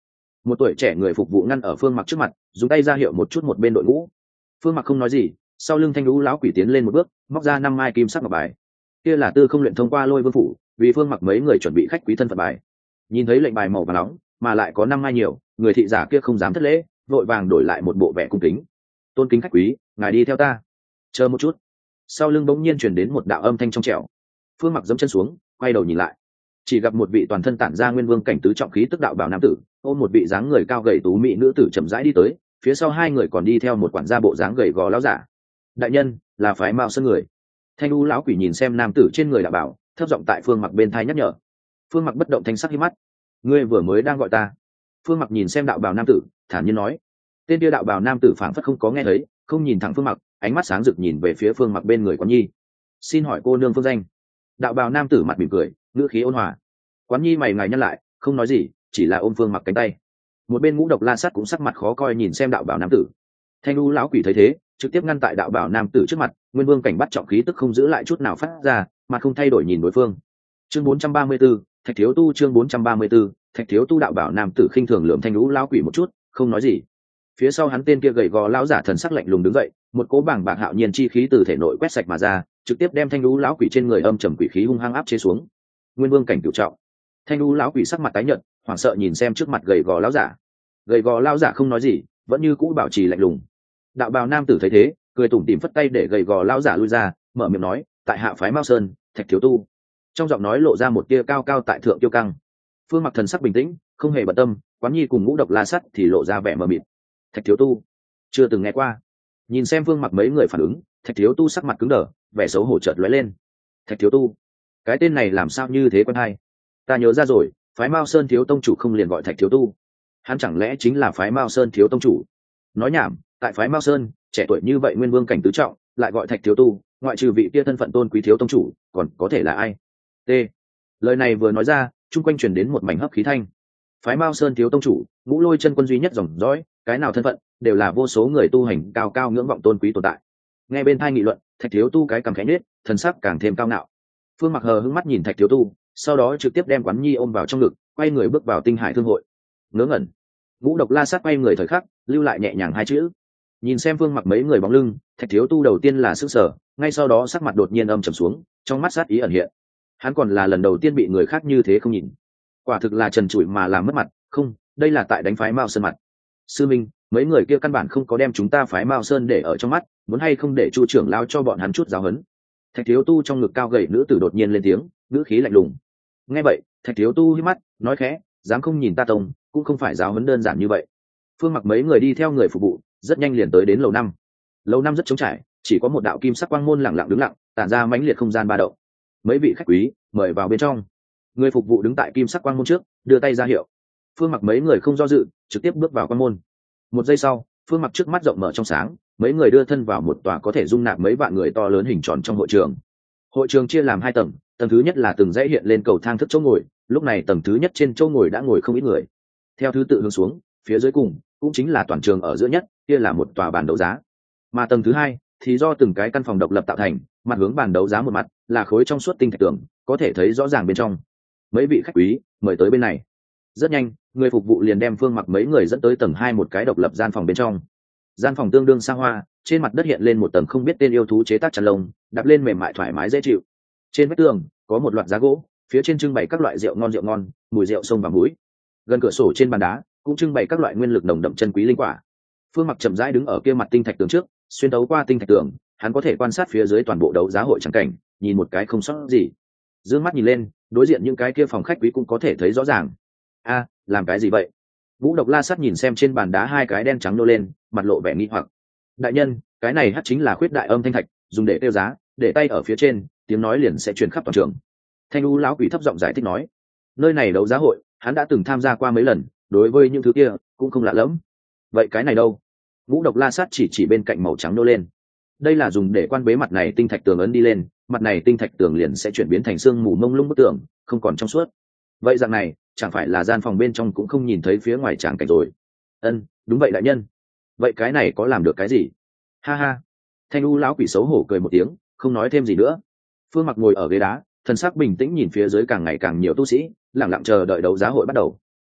Một tuổi trẻ người phục vụ ngăn ở Phương Mặc trước mặt, dùng tay ra hiệu một chút một bên đội ngũ. Phương Mặc không nói gì, sau lưng Thanh Lũ lão quỷ tiến lên một bước, móc ra năm mai kim sắc ngọc bài. Kia là Tư Không luyện thông qua Lôi Vương phủ, vì Phương Mặc mấy người chuẩn bị khách quý thân phận bài. Nhìn thấy lệnh bài màu vàng nóng, mà lại có năm mai nhiều, người thị giả kia không dám thất lễ, vội vàng đổi lại một bộ vẻ cung kính. Tôn kính khách quý, ngài đi theo ta. Chờ một chút. Sau lưng bỗng nhiên truyền đến một đạo âm thanh trong trẻo. Phương Mặc giẫm chân xuống, quay đầu nhìn lại, chỉ gặp một vị toàn thân tản ra nguyên vương cảnh tứ trọng khí tức đạo bảo nam tử ôm một vị dáng người cao gầy tú mỹ nữ tử chậm rãi đi tới, phía sau hai người còn đi theo một quản gia bộ dáng gầy gò lão giả. Đại nhân, là phái Mao Sơn người. Thanh U lão quỷ nhìn xem nam tử trên người đạo bảo, thấp giọng tại Phương Mặc bên thai nhắc nhở. Phương Mặc bất động thanh sắc hí mắt. Ngươi vừa mới đang gọi ta? Phương Mặc nhìn xem đạo bào nam tử, thản nhiên nói. Tên kia đạo bào nam tử phảng phất không có nghe thấy, không nhìn thẳng Phương Mặc, ánh mắt sáng rực nhìn về phía Phương Mặc bên người Quán Nhi. Xin hỏi cô nương phương danh? Đạo bào nam tử mặt mỉm cười, ngữ khí ôn hòa. Quán Nhi mày ngài nhăn lại, không nói gì, chỉ là ôm Phương Mặc cánh tay. Một bên Ngũ Độc La Sát cũng sắc mặt khó coi nhìn xem đạo bào nam tử. Thanh U lão quỷ thấy thế, trực tiếp ngăn tại đạo bào nam tử trước mặt, nguyên vương cảnh bắt trọng khí tức không giữ lại chút nào phát ra, mà không thay đổi nhìn đối phương. Chương bốn trăm ba mươi 4, Thạch Thiếu Tu chương bốn trăm ba mươi 4, Thạch Thiếu Tu đạo bảo nam tử khinh thường lườm Thanh U lão quỷ một chút, không nói gì. Phía sau hắn tên kia gầy gò lão giả thần sắc lạnh lùng đứng dậy, một cỗ bảng bạc hạo nhiên chi khí từ thể nội quét sạch mà ra, trực tiếp đem Thanh U lão quỷ trên người âm trầm quỷ khí hung hăng áp chế xuống. Nguyên vương cảnh cửu trọng. Thanh U lão quỷ sắc mặt tái nhợt, hoảng sợ nhìn xem trước mặt gầy gò lão giả. Gầy gò lão giả không nói gì, vẫn như cũ bảo trì lạnh lùng. Đạo bào nam tử thấy thế, cười tủm tỉm phất tay để gầy gò lão giả lui ra, mở miệng nói, tại hạ phái Mao Sơn, Thạch Thiếu Tu. Trong giọng nói lộ ra một tia cao cao tại thượng tiêu căng. Phương Mặc thần sắc bình tĩnh, không hề bận tâm, Quán Nhi cùng Ngũ Độc La Sắt thì lộ ra vẻ mờ mịt. Thạch Thiếu Tu, chưa từng nghe qua. Nhìn xem Phương Mặc mấy người phản ứng, Thạch Thiếu Tu sắc mặt cứng đờ, vẻ xấu hổ chợt lóe lên. Thạch Thiếu Tu, cái tên này làm sao như thế quen hay? Ta nhớ ra rồi, phái Mao Sơn thiếu tông chủ không liền gọi Thạch Thiếu Tu? Hắn chẳng lẽ chính là phái Mao Sơn thiếu tông chủ? Nói nhảm, tại phái Mao Sơn, trẻ tuổi như vậy nguyên vương cảnh tứ trọng, lại gọi Thạch Thiếu Tu, ngoại trừ vị kia thân phận tôn quý thiếu tông chủ, còn có thể là ai? T. Lời này vừa nói ra, chung quanh truyền đến một mảnh hấp khí thanh. Phái Mao Sơn thiếu tông chủ, Ngũ Lôi chân quân duy nhất dòng dõi, cái nào thân phận, đều là vô số người tu hành cao cao ngưỡng vọng tôn quý tồn tại. Nghe bên thai nghị luận, Thạch Thiếu Tu cái cằm khẽ nhếch, thần sắc càng thêm cao ngạo. Phương Mặc hờ hững mắt nhìn Thạch Thiếu Tu, sau đó trực tiếp đem Quán Nhi ôm vào trong ngực, quay người bước vào Tinh Hải Thương hội. Ngớ ngẩn. Ngũ Độc La Sát quay người thời khắc, lưu lại nhẹ nhàng hai chữ. Nhìn xem Phương Mặc mấy người bóng lưng, Thạch Thiếu Tu đầu tiên là sửng sở, ngay sau đó sắc mặt đột nhiên âm trầm xuống, trong mắt sát ý ẩn hiện. Hắn còn là lần đầu tiên bị người khác như thế không nhìn, quả thực là trần trụi mà làm mất mặt. Không, đây là tại đánh phái Mao Sơn mặt. Sư minh, mấy người kia căn bản không có đem chúng ta phái Mao Sơn để ở trong mắt, muốn hay không để Chu trưởng lao cho bọn hắn chút giáo huấn? Thạch Thiếu Tu trong ngực cao gầy nữ tử đột nhiên lên tiếng, ngữ khí lạnh lùng. Nghe vậy, Thạch Thiếu Tu hí mắt, nói khẽ, dám không nhìn ta tông, cũng không phải giáo huấn đơn giản như vậy. Phương Mặc mấy người đi theo người phục vụ, rất nhanh liền tới đến lầu năm. Lầu năm rất trống trải, chỉ có một đạo kim sắc quang môn lặng lặng đứng lặng, tản ra mãnh liệt không gian ba động. Mấy vị khách quý, mời vào bên trong. Người phục vụ đứng tại kim sắc quang môn trước, đưa tay ra hiệu. Phương Mặc mấy người không do dự, trực tiếp bước vào quang môn. Một giây sau, Phương Mặc trước mắt rộng mở trong sáng, mấy người đưa thân vào một tòa có thể dung nạp mấy vạn người to lớn hình tròn trong hội trường. Hội trường chia làm hai tầng, tầng thứ nhất là từng dãy hiện lên cầu thang thức chỗ ngồi, lúc này tầng thứ nhất trên chỗ ngồi đã ngồi không ít người. Theo thứ tự hướng xuống, phía dưới cùng cũng chính là toàn trường ở giữa nhất, kia là một tòa bàn đấu giá. Mà tầng thứ hai thì do từng cái căn phòng độc lập tạo thành, mặt hướng bàn đấu giá một mặt là khối trong suốt tinh thạch tường, có thể thấy rõ ràng bên trong. Mấy vị khách quý, mời tới bên này. Rất nhanh, người phục vụ liền đem Phương Mặc mấy người dẫn tới tầng hai một cái độc lập gian phòng bên trong. Gian phòng tương đương xa hoa, trên mặt đất hiện lên một tầng không biết tên yêu thú chế tác chăn lông, đạp lên mềm mại thoải mái dễ chịu. Trên vách tường có một loạt giá gỗ, phía trên trưng bày các loại rượu ngon rượu ngon, mùi rượu sông và muối. Gần cửa sổ trên bàn đá cũng trưng bày các loại nguyên lực nồng đậm chân quý linh quả. Phương Mặc chậm rãi đứng ở kia mặt tinh thạch tường trước, xuyên đấu qua tinh thạch tường, hắn có thể quan sát phía dưới toàn bộ đấu giá hội trắng cảnh, nhìn một cái không sót gì. Dương mắt nhìn lên, đối diện những cái kia phòng khách quý cũng có thể thấy rõ ràng. A, làm cái gì vậy? Ngũ Độc La Sát nhìn xem trên bàn đá hai cái đen trắng nô lên, mặt lộ vẻ nghi hoặc. Đại nhân, cái này hắc chính là khuyết đại âm thanh thạch, dùng để tiêu giá, để tay ở phía trên, tiếng nói liền sẽ truyền khắp toàn trường. Thanh U lão quỷ thấp giọng giải thích nói, nơi này đấu giá hội, hắn đã từng tham gia qua mấy lần, đối với những thứ kia cũng không lạ lẫm. Vậy cái này đâu? Ngũ Độc La Sát chỉ chỉ bên cạnh màu trắng nô lên. Đây là dùng để quan bế mặt này tinh thạch tường ấn đi lên, mặt này tinh thạch tường liền sẽ chuyển biến thành xương mù mông lung bức tường, không còn trong suốt. Vậy dạng này, chẳng phải là gian phòng bên trong cũng không nhìn thấy phía ngoài tràng cảnh rồi? Ân, đúng vậy đại nhân. Vậy cái này có làm được cái gì? Ha ha. Thanh U lão quỷ xấu hổ cười một tiếng, không nói thêm gì nữa. Phương Mặc ngồi ở ghế đá, thần sắc bình tĩnh nhìn phía dưới càng ngày càng nhiều tu sĩ, lặng lặng chờ đợi đấu giá hội bắt đầu.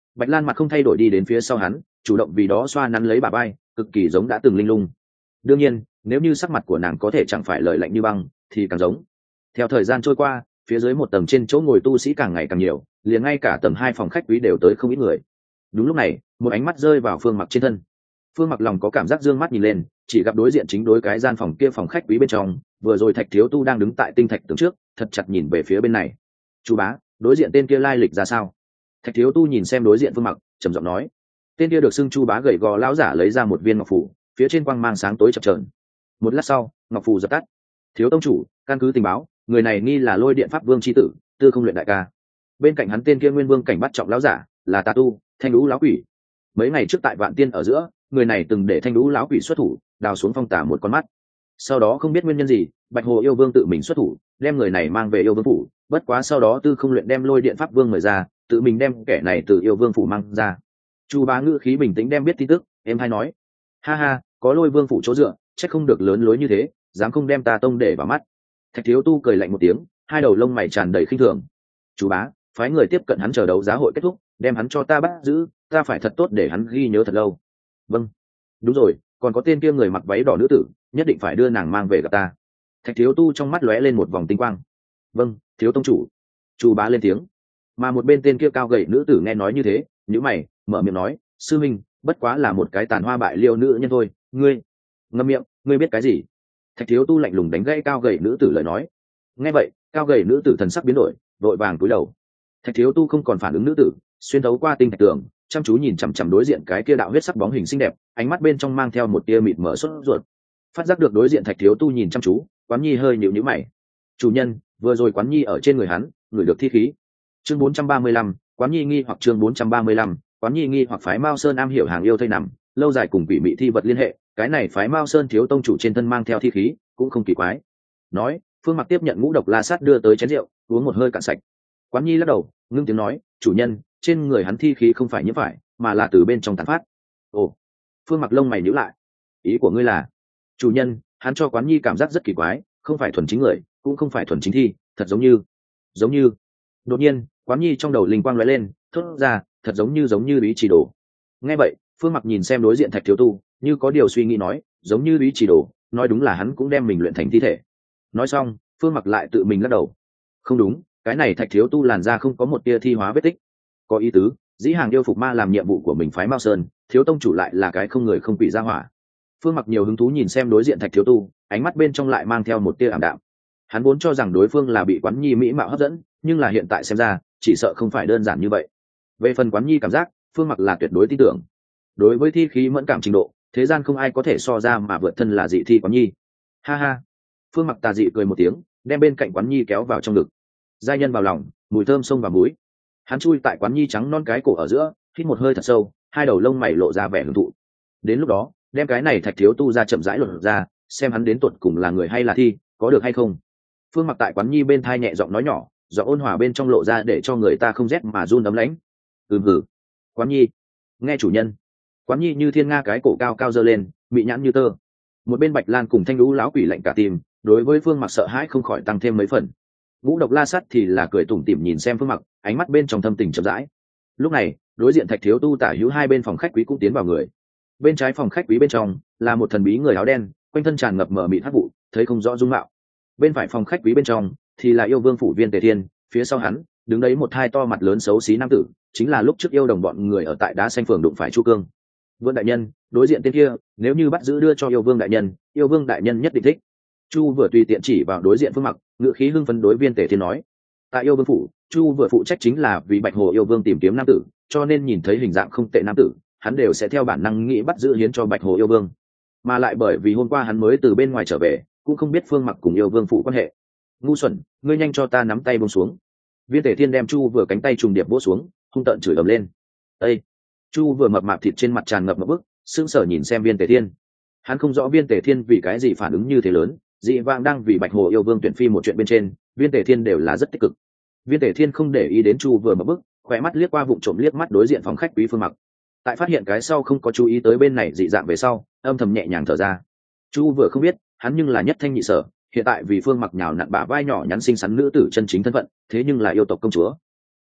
Bạch Lan mặt không thay đổi đi đến phía sau hắn, chủ động vì đó xoa nắn lấy bà bay, cực kỳ giống đã từng linh lung. Đương nhiên, nếu như sắc mặt của nàng có thể chẳng phải lời lạnh như băng, thì càng giống. Theo thời gian trôi qua, phía dưới một tầng trên chỗ ngồi tu sĩ càng ngày càng nhiều, liền ngay cả tầng hai phòng khách quý đều tới không ít người. Đúng lúc này, một ánh mắt rơi vào Phương Mặc trên thân. Phương Mặc lòng có cảm giác dương mắt nhìn lên, chỉ gặp đối diện chính đối cái gian phòng kia phòng khách quý bên trong, vừa rồi Thạch Thiếu Tu đang đứng tại tinh thạch tường trước, thật chặt nhìn về phía bên này. "Chú bá, đối diện tên kia lai lịch ra sao?" Thạch Thiếu Tu nhìn xem đối diện Phương Mặc, trầm giọng nói. Tên kia được xưng Chu bá gầy gò lão giả lấy ra một viên ngọc phủ, phía trên quang mang sáng tối chập chờn. Một lát sau, ngọc phù dập tắt. "Thiếu tông chủ, căn cứ tình báo, người này nghi là Lôi Điện Pháp Vương chi tử, Tư Không Luyện đại ca." Bên cạnh hắn tên kia Nguyên Vương cảnh bắt trọng lão giả, là tà tu, Thanh Lũ lão quỷ. Mấy ngày trước tại Vạn Tiên ở giữa, người này từng để Thanh Lũ lão quỷ xuất thủ, đào xuống phong tà một con mắt. Sau đó không biết nguyên nhân gì, Bạch Hồ yêu vương tự mình xuất thủ, đem người này mang về yêu vương phủ. Bất quá sau đó Tư Không Luyện đem Lôi Điện Pháp Vương mời ra, tự mình đem kẻ này từ yêu vương phủ mang ra. Chu bá ngữ khí bình tĩnh đem biết tin tức, em hay nói: "Ha ha, có Lôi vương phủ chỗ dựa, chắc không được lớn lối như thế, dám không đem ta tông để vào mắt." Thạch Thiếu Tu cười lạnh một tiếng, hai đầu lông mày tràn đầy khinh thường. "Chú bá, phái người tiếp cận hắn chờ đấu giá hội kết thúc, đem hắn cho ta bắt giữ, ta phải thật tốt để hắn ghi nhớ thật lâu." "Vâng." "Đúng rồi, còn có tên kia người mặc váy đỏ nữ tử, nhất định phải đưa nàng mang về gặp ta." Thạch Thiếu Tu trong mắt lóe lên một vòng tinh quang. "Vâng, thiếu tông chủ." Chu bá lên tiếng. Mà một bên tên kia cao gầy nữ tử nghe nói như thế, nhíu mày, mở miệng nói: "Sư minh, bất quá là một cái tàn hoa bại liêu nữ nhân thôi, ngươi..." "Ngậm miệng, ngươi biết cái gì?" Thạch Thiếu Tu lạnh lùng đánh gãy cao gầy nữ tử lời nói. Nghe vậy, cao gầy nữ tử thần sắc biến đổi, vội vàng cúi đầu. Thạch Thiếu Tu không còn phản ứng nữ tử, xuyên thấu qua tinh thạch tường, chăm chú nhìn chằm chằm đối diện cái kia đạo huyết sắc bóng hình xinh đẹp, ánh mắt bên trong mang theo một tia mịt mở sốt ruột. Phát giác được đối diện Thạch Thiếu Tu nhìn chăm chú, Quán Nhi hơi nhíu nhíu mày. "Chủ nhân, vừa rồi Quán Nhi ở trên người hắn, ngửi được thi khí." Chương bốn trăm ba mươi lăm, Quán Nhi nghi hoặc chương bốn trăm ba mươi lăm, Quán Nhi nghi hoặc phái Mao Sơn am hiểu hàng yêu thây nằm, lâu dài cùng quỷ mị thi vật liên hệ, cái này phái Mao Sơn thiếu tông chủ trên thân mang theo thi khí, cũng không kỳ quái. Nói, Phương Mặc tiếp nhận ngũ độc la sát đưa tới chén rượu, uống một hơi cạn sạch. Quán Nhi lắc đầu, ngưng tiếng nói: "Chủ nhân, trên người hắn thi khí không phải nhiễm phải, mà là từ bên trong tán phát." "Ồ." Phương Mặc lông mày nhíu lại. "Ý của ngươi là?" "Chủ nhân, hắn cho Quán Nhi cảm giác rất kỳ quái, không phải thuần chính người, cũng không phải thuần chính thi, thật giống như, giống như." Đột nhiên, Quán Nhi trong đầu linh quang lóe lên, thốt ra: "Thật giống như giống như ý chỉ đồ." Nghe vậy, Phương Mặc nhìn xem đối diện Thạch Thiếu Tu, như có điều suy nghĩ nói: "Giống như ý chỉ đồ, nói đúng là hắn cũng đem mình luyện thành thi thể." Nói xong, Phương Mặc lại tự mình lắc đầu. "Không đúng, cái này Thạch Thiếu Tu làn da không có một tia thi hóa vết tích. Có ý tứ, dĩ hàng yêu phục ma làm nhiệm vụ của mình phái Mao Sơn, thiếu tông chủ lại là cái không người không quỷ ra hỏa." Phương Mặc nhiều hứng thú nhìn xem đối diện Thạch Thiếu Tu, ánh mắt bên trong lại mang theo một tia ảm đạm. Hắn vốn cho rằng đối phương là bị Quán Nhi mỹ mạo hấp dẫn, nhưng là hiện tại xem ra, chỉ sợ không phải đơn giản như vậy. Về phần Quán Nhi cảm giác, Phương Mặc là tuyệt đối tin tưởng. Đối với thi khí mẫn cảm trình độ, thế gian không ai có thể so ra mà vượt thân là dị thi Quán Nhi. Ha ha. Phương Mặc tà dị cười một tiếng, đem bên cạnh Quán Nhi kéo vào trong ngực. Giai nhân vào lòng, mùi thơm xông vào mũi. Hắn chui tại Quán Nhi trắng non cái cổ ở giữa, hít một hơi thật sâu, hai đầu lông mày lộ ra vẻ hưởng thụ. Đến lúc đó, đem cái này Thạch Thiếu Tu ra chậm rãi lột ra, xem hắn đến tuột cùng là người hay là thi, có được hay không. Phương Mặc tại Quán Nhi bên thai nhẹ giọng nói nhỏ, giọng ôn hòa bên trong lộ ra để cho người ta không rét mà run ấm lãnh. "Ừm hử." "Quán Nhi." "Nghe chủ nhân." Quán Nhi như thiên nga cái cổ cao cao giơ lên, mị nhãn như tơ. Một bên Bạch Lan cùng Thanh Lũ lão quỷ lạnh cả tim, đối với Phương Mặc sợ hãi không khỏi tăng thêm mấy phần. Ngũ độc la sắt thì là cười tủm tỉm nhìn xem Phương Mặc, ánh mắt bên trong thâm tình chậm rãi. Lúc này, đối diện Thạch Thiếu Tu tả hữu hai bên phòng khách quý cũng tiến vào người. Bên trái phòng khách quý bên trong là một thần bí người áo đen, quanh thân tràn ngập mờ mịt hắc vụ, thấy không rõ dung mạo. Bên phải phòng khách quý bên trong thì là yêu vương phủ Viên Tề Thiên, phía sau hắn đứng đấy một hai to mặt lớn xấu xí nam tử, chính là lúc trước yêu đồng bọn người ở tại đá xanh phường đụng phải Chu Cương. "Vương đại nhân, đối diện tên kia, nếu như bắt giữ đưa cho yêu vương đại nhân, yêu vương đại nhân nhất định thích." Chu vừa tùy tiện chỉ vào đối diện Phương Mặc, ngữ khí hưng phấn đối Viên Tề Thiên nói. Tại yêu vương phủ, Chu vừa phụ trách chính là vì Bạch Hồ yêu vương tìm kiếm nam tử, cho nên nhìn thấy hình dạng không tệ nam tử, hắn đều sẽ theo bản năng nghĩ bắt giữ hiến cho Bạch Hồ yêu vương. Mà lại bởi vì hôm qua hắn mới từ bên ngoài trở về, cũng không biết Phương Mặc cùng yêu vương phụ quan hệ. "Ngu xuẩn, ngươi nhanh cho ta nắm tay buông xuống." Viên Tề Thiên đem Chu vừa cánh tay trùng điệp vỗ xuống, hung tợn chửi ầm lên. "Ê!" Chu vừa mập mạp thịt trên mặt tràn ngập ngập bức, sững sờ nhìn xem Viên Tề Thiên. Hắn không rõ Viên Tề Thiên vì cái gì phản ứng như thế lớn, dị vãng đang vì Bạch Hồ yêu vương tuyển phi một chuyện bên trên, Viên Tề Thiên đều là rất tích cực. Viên Tề Thiên không để ý đến Chu vừa mập bức, khỏe mắt liếc qua vụng trộm liếc mắt đối diện phòng khách quý Phương Mặc. Tại phát hiện cái sau không có chú ý tới bên này dị dạng về sau, âm thầm nhẹ nhàng thở ra. Chu vừa không biết, hắn nhưng là nhất thanh nhị sở, hiện tại vì Phương Mặc nhào nặn bả vai nhỏ nhắn xinh xắn nữ tử chân chính thân phận, thế nhưng là yêu tộc công chúa.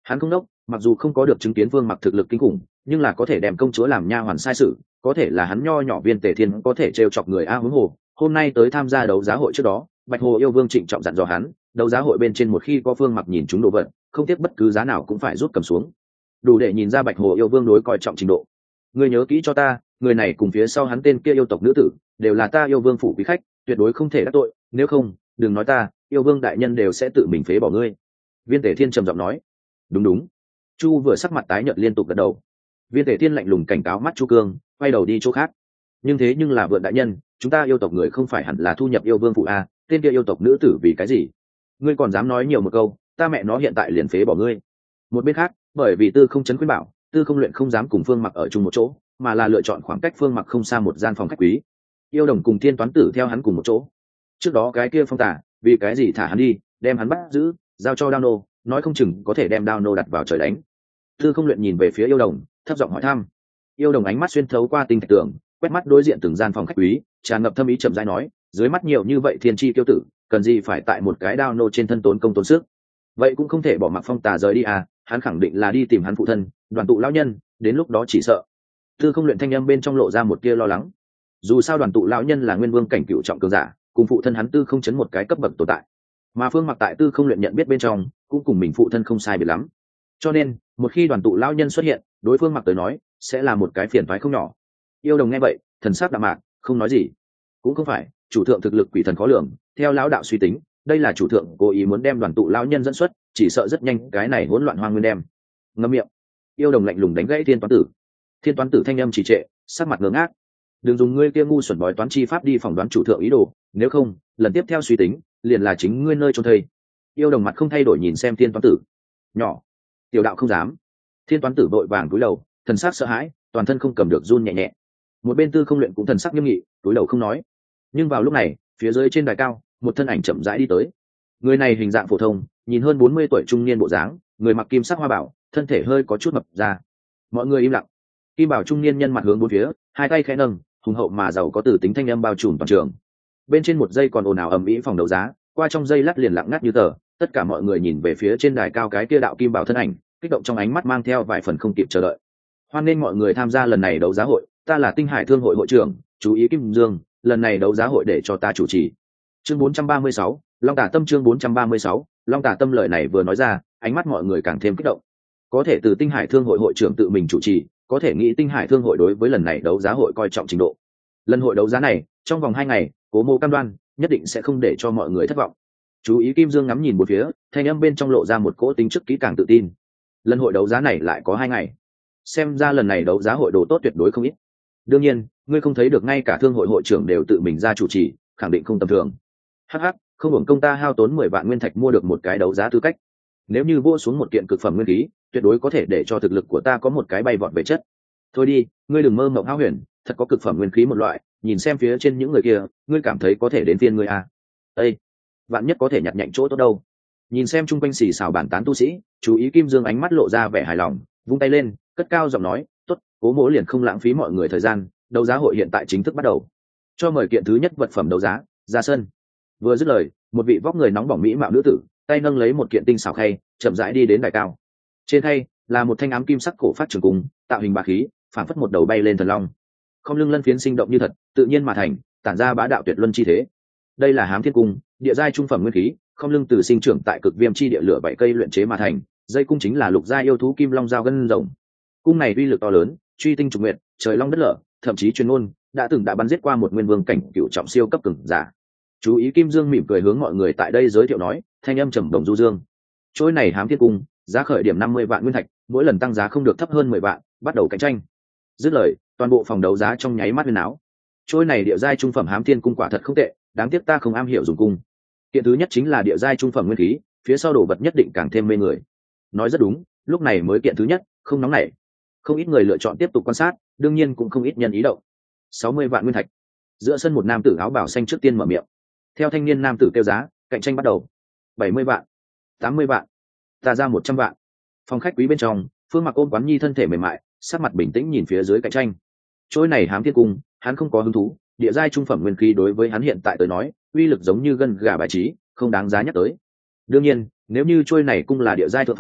Hắn không đốc, mặc dù không có được chứng kiến Vương Mặc thực lực kinh khủng, nhưng là có thể đem công chúa làm nha hoàn sai sự, có thể là hắn nho nhỏ Viên Tề Thiên có thể trêu chọc người a huống hồ. Hôm nay tới tham gia đấu giá hội trước đó, Bạch Hồ yêu vương trịnh trọng dặn dò hắn, đấu giá hội bên trên một khi có Vương Mặc nhìn chúng đồ vật, không tiếc bất cứ giá nào cũng phải rút cầm xuống. Đủ để nhìn ra Bạch Hồ yêu vương đối coi trọng trình độ. Ngươi nhớ kỹ cho ta, người này cùng phía sau hắn tên kia yêu tộc nữ tử, đều là ta yêu vương phủ quý khách, tuyệt đối không thể đắc tội, nếu không, đừng nói ta, yêu vương đại nhân đều sẽ tự mình phế bỏ ngươi. Viên Tề Thiên trầm giọng nói. Đúng đúng. Chu vừa sắc mặt tái nhợt liên tục gật đầu. Viên Tề Thiên lạnh lùng cảnh cáo mắt Chu Cương, quay đầu đi chỗ khác. Nhưng thế nhưng là vượn đại nhân, chúng ta yêu tộc người không phải hẳn là thu nhập yêu vương phụ a, tên kia yêu tộc nữ tử vì cái gì? Ngươi còn dám nói nhiều một câu, ta mẹ nó hiện tại liền phế bỏ ngươi. Một bên khác, bởi vì Tư Không chấn khuyên bảo, Tư Không luyện không dám cùng Phương Mặc ở chung một chỗ, mà là lựa chọn khoảng cách Phương Mặc không xa một gian phòng khách quý. Yêu Đồng cùng Thiên Toán Tử theo hắn cùng một chỗ. Trước đó cái kia phong tả, vì cái gì thả hắn đi, đem hắn bắt giữ, giao cho Đao Nô, nói không chừng có thể đem Đao Nô đặt vào trời đánh. Tư Không luyện nhìn về phía Yêu Đồng, thấp giọng hỏi thăm. Yêu Đồng ánh mắt xuyên thấu qua tinh thạch tường, quét mắt đối diện từng gian phòng khách quý, tràn ngập thâm ý chậm rãi nói, dưới mắt nhiều như vậy thiên chi tiêu tử, cần gì phải tại một cái Đao Nô trên thân tốn công tốn sức. Vậy cũng không thể bỏ mặc phong tà rời đi à, hắn khẳng định là đi tìm hắn phụ thân, Đoàn tụ lão nhân, đến lúc đó chỉ sợ. Tư Không luyện thanh âm bên trong lộ ra một tia lo lắng. Dù sao Đoàn tụ lão nhân là nguyên vương cảnh cựu trọng cường giả, cùng phụ thân hắn Tư Không chấn một cái cấp bậc tồn tại, mà Phương Mặc tại Tư Không luyện nhận biết bên trong cũng cùng mình phụ thân không sai biệt lắm, cho nên một khi Đoàn tụ lão nhân xuất hiện, đối phương Mặc tới nói sẽ là một cái phiền toái không nhỏ. Yêu Đồng nghe vậy, thần sắc đạm mạc, không nói gì. Cũng không phải, chủ thượng thực lực quỷ thần khó lường, theo lão đạo suy tính, đây là chủ thượng cố ý muốn đem Đoàn tụ lão nhân dẫn xuất, chỉ sợ rất nhanh cái này hỗn loạn hoang nguyên đem. Ngậm miệng. Yêu Đồng lạnh lùng đánh gãy Thiên Toán Tử. Thiên Toán Tử thanh âm trì trệ, sắc mặt ngơ ngác. Đừng dùng ngươi kia ngu xuẩn bói toán chi pháp đi phỏng đoán chủ thượng ý đồ, nếu không, lần tiếp theo suy tính, liền là chính ngươi nơi trôn thây. Yêu Đồng mặt không thay đổi nhìn xem Thiên Toán Tử. Nhỏ, tiểu đạo không dám. Thiên Toán Tử vội vàng cúi đầu, thần sắc sợ hãi, toàn thân không cầm được run nhẹ nhẹ. Một bên Tư Không luyện cũng thần sắc nghiêm nghị, cúi đầu không nói. Nhưng vào lúc này, phía dưới trên đài cao, một thân ảnh chậm rãi đi tới. Người này hình dạng phổ thông, nhìn hơn bốn mươi tuổi trung niên bộ dáng, người mặc kim sắc hoa bảo, thân thể hơi có chút mập ra. Mọi người im lặng. Kim bảo trung niên nhân mặt hướng bốn phía, hai tay khẽ nâng, hùng hậu mà giàu có từ tính thanh âm bao trùm toàn trường. Bên trên một giây còn ồn ào ầm ĩ phòng đấu giá, qua trong giây lát liền lặng ngắt như tờ. Tất cả mọi người nhìn về phía trên đài cao cái kia đạo kim bảo thân ảnh, kích động trong ánh mắt mang theo vài phần không kịp chờ đợi. Hoan nghênh mọi người tham gia lần này đấu giá hội, ta là Tinh Hải Thương hội hội trưởng, chú ý Kim Dương, lần này đấu giá hội để cho ta chủ trì. Chương bốn trăm ba mươi sáu, Long Tả Tâm chương bốn trăm ba mươi sáu, Long Tả Tâm lời này vừa nói ra, ánh mắt mọi người càng thêm kích động. Có thể từ Tinh Hải Thương hội hội trưởng tự mình chủ trì, có thể nghĩ Tinh Hải Thương hội đối với lần này đấu giá hội coi trọng trình độ. Lần hội đấu giá này, trong vòng hai ngày, Cố Mô cam đoan, nhất định sẽ không để cho mọi người thất vọng. Chú ý Kim Dương ngắm nhìn một phía, thanh âm bên trong lộ ra một cỗ tính chức kỹ càng tự tin. Lần hội đấu giá này lại có hai ngày, xem ra lần này đấu giá hội đồ tốt tuyệt đối không ít. Đương nhiên, ngươi không thấy được ngay cả thương hội hội trưởng đều tự mình ra chủ trì, khẳng định không tầm thường. Hắc hắc, không hưởng công ta hao tốn mười vạn nguyên thạch mua được một cái đấu giá tư cách. Nếu như vua xuống một kiện cực phẩm nguyên khí, tuyệt đối có thể để cho thực lực của ta có một cái bay vọt về chất. Thôi đi, ngươi đừng mơ mộng hão huyền, thật có cực phẩm nguyên khí một loại, nhìn xem phía trên những người kia, ngươi cảm thấy có thể đến phiên ngươi à? Ê, vạn nhất có thể nhặt nhạnh chỗ tốt đâu. Nhìn xem chung quanh xì xào bản tán tu sĩ, chú ý Kim Dương ánh mắt lộ ra vẻ hài lòng, vung tay lên, cất cao giọng nói, tốt, Cố Mỗ liền không lãng phí mọi người thời gian, đấu giá hội hiện tại chính thức bắt đầu. Cho mời kiện thứ nhất vật phẩm đấu giá, ra sân. Vừa dứt lời, một vị vóc người nóng bỏng mỹ mạo nữ tử, tay nâng lấy một kiện tinh xảo khay, chậm rãi đi đến đài cao. Trên khay là một thanh ám kim sắc cổ phát trường cung, tạo hình bá khí, phảng phất một đầu bay lên thần long. Không lưng lân phiến sinh động như thật, tự nhiên mà thành, tản ra bá đạo tuyệt luân chi thế. Đây là Hám Thiên Cung, địa giai trung phẩm nguyên khí, không lưng từ sinh trưởng tại cực viêm chi địa lửa bảy cây luyện chế mà thành, dây cung chính là lục giai yêu thú kim long dao gân rồng. Cung này uy lực to lớn, truy tinh trùng nguyện, trời long đất lở, thậm chí chuyên môn đã từng đã bắn giết qua một nguyên vương cảnh cựu trọng siêu cấp cường giả. Chú ý Kim Dương mỉm cười hướng mọi người tại đây giới thiệu nói, thanh âm trầm đồng du dương. Trôi này Hám Thiên Cung, giá khởi điểm năm mươi vạn nguyên thạch, mỗi lần tăng giá không được thấp hơn mười vạn, bắt đầu cạnh tranh. Dứt lời, toàn bộ phòng đấu giá trong nháy mắt huyên áo. Trôi này địa giai trung phẩm Hám Thiên Cung quả thật không tệ, đáng tiếc ta không am hiểu dùng cung. Kiện thứ nhất chính là địa giai trung phẩm nguyên khí, phía sau đồ vật nhất định càng thêm mê người. Nói rất đúng, lúc này mới kiện thứ nhất, không nóng nảy. Không ít người lựa chọn tiếp tục quan sát, đương nhiên cũng không ít nhân ý động. sáu mươi vạn nguyên thạch. Giữa sân một nam tử áo bào xanh trước tiên mở miệng. Theo thanh niên nam tử kêu giá, cạnh tranh bắt đầu. bảy mươi vạn, tám mươi vạn, ta ra một trăm vạn. Phòng khách quý bên trong, Phương Mặc ôm Quán Nhi thân thể mềm mại, sắc mặt bình tĩnh nhìn phía dưới cạnh tranh. Trôi này Hám Thiên Cung, hắn không có hứng thú, địa giai trung phẩm nguyên khí đối với hắn hiện tại tới nói, uy lực giống như gân gà bài trí, không đáng giá nhắc tới. Đương nhiên, nếu như trôi này cung là địa giai thượng phẩm,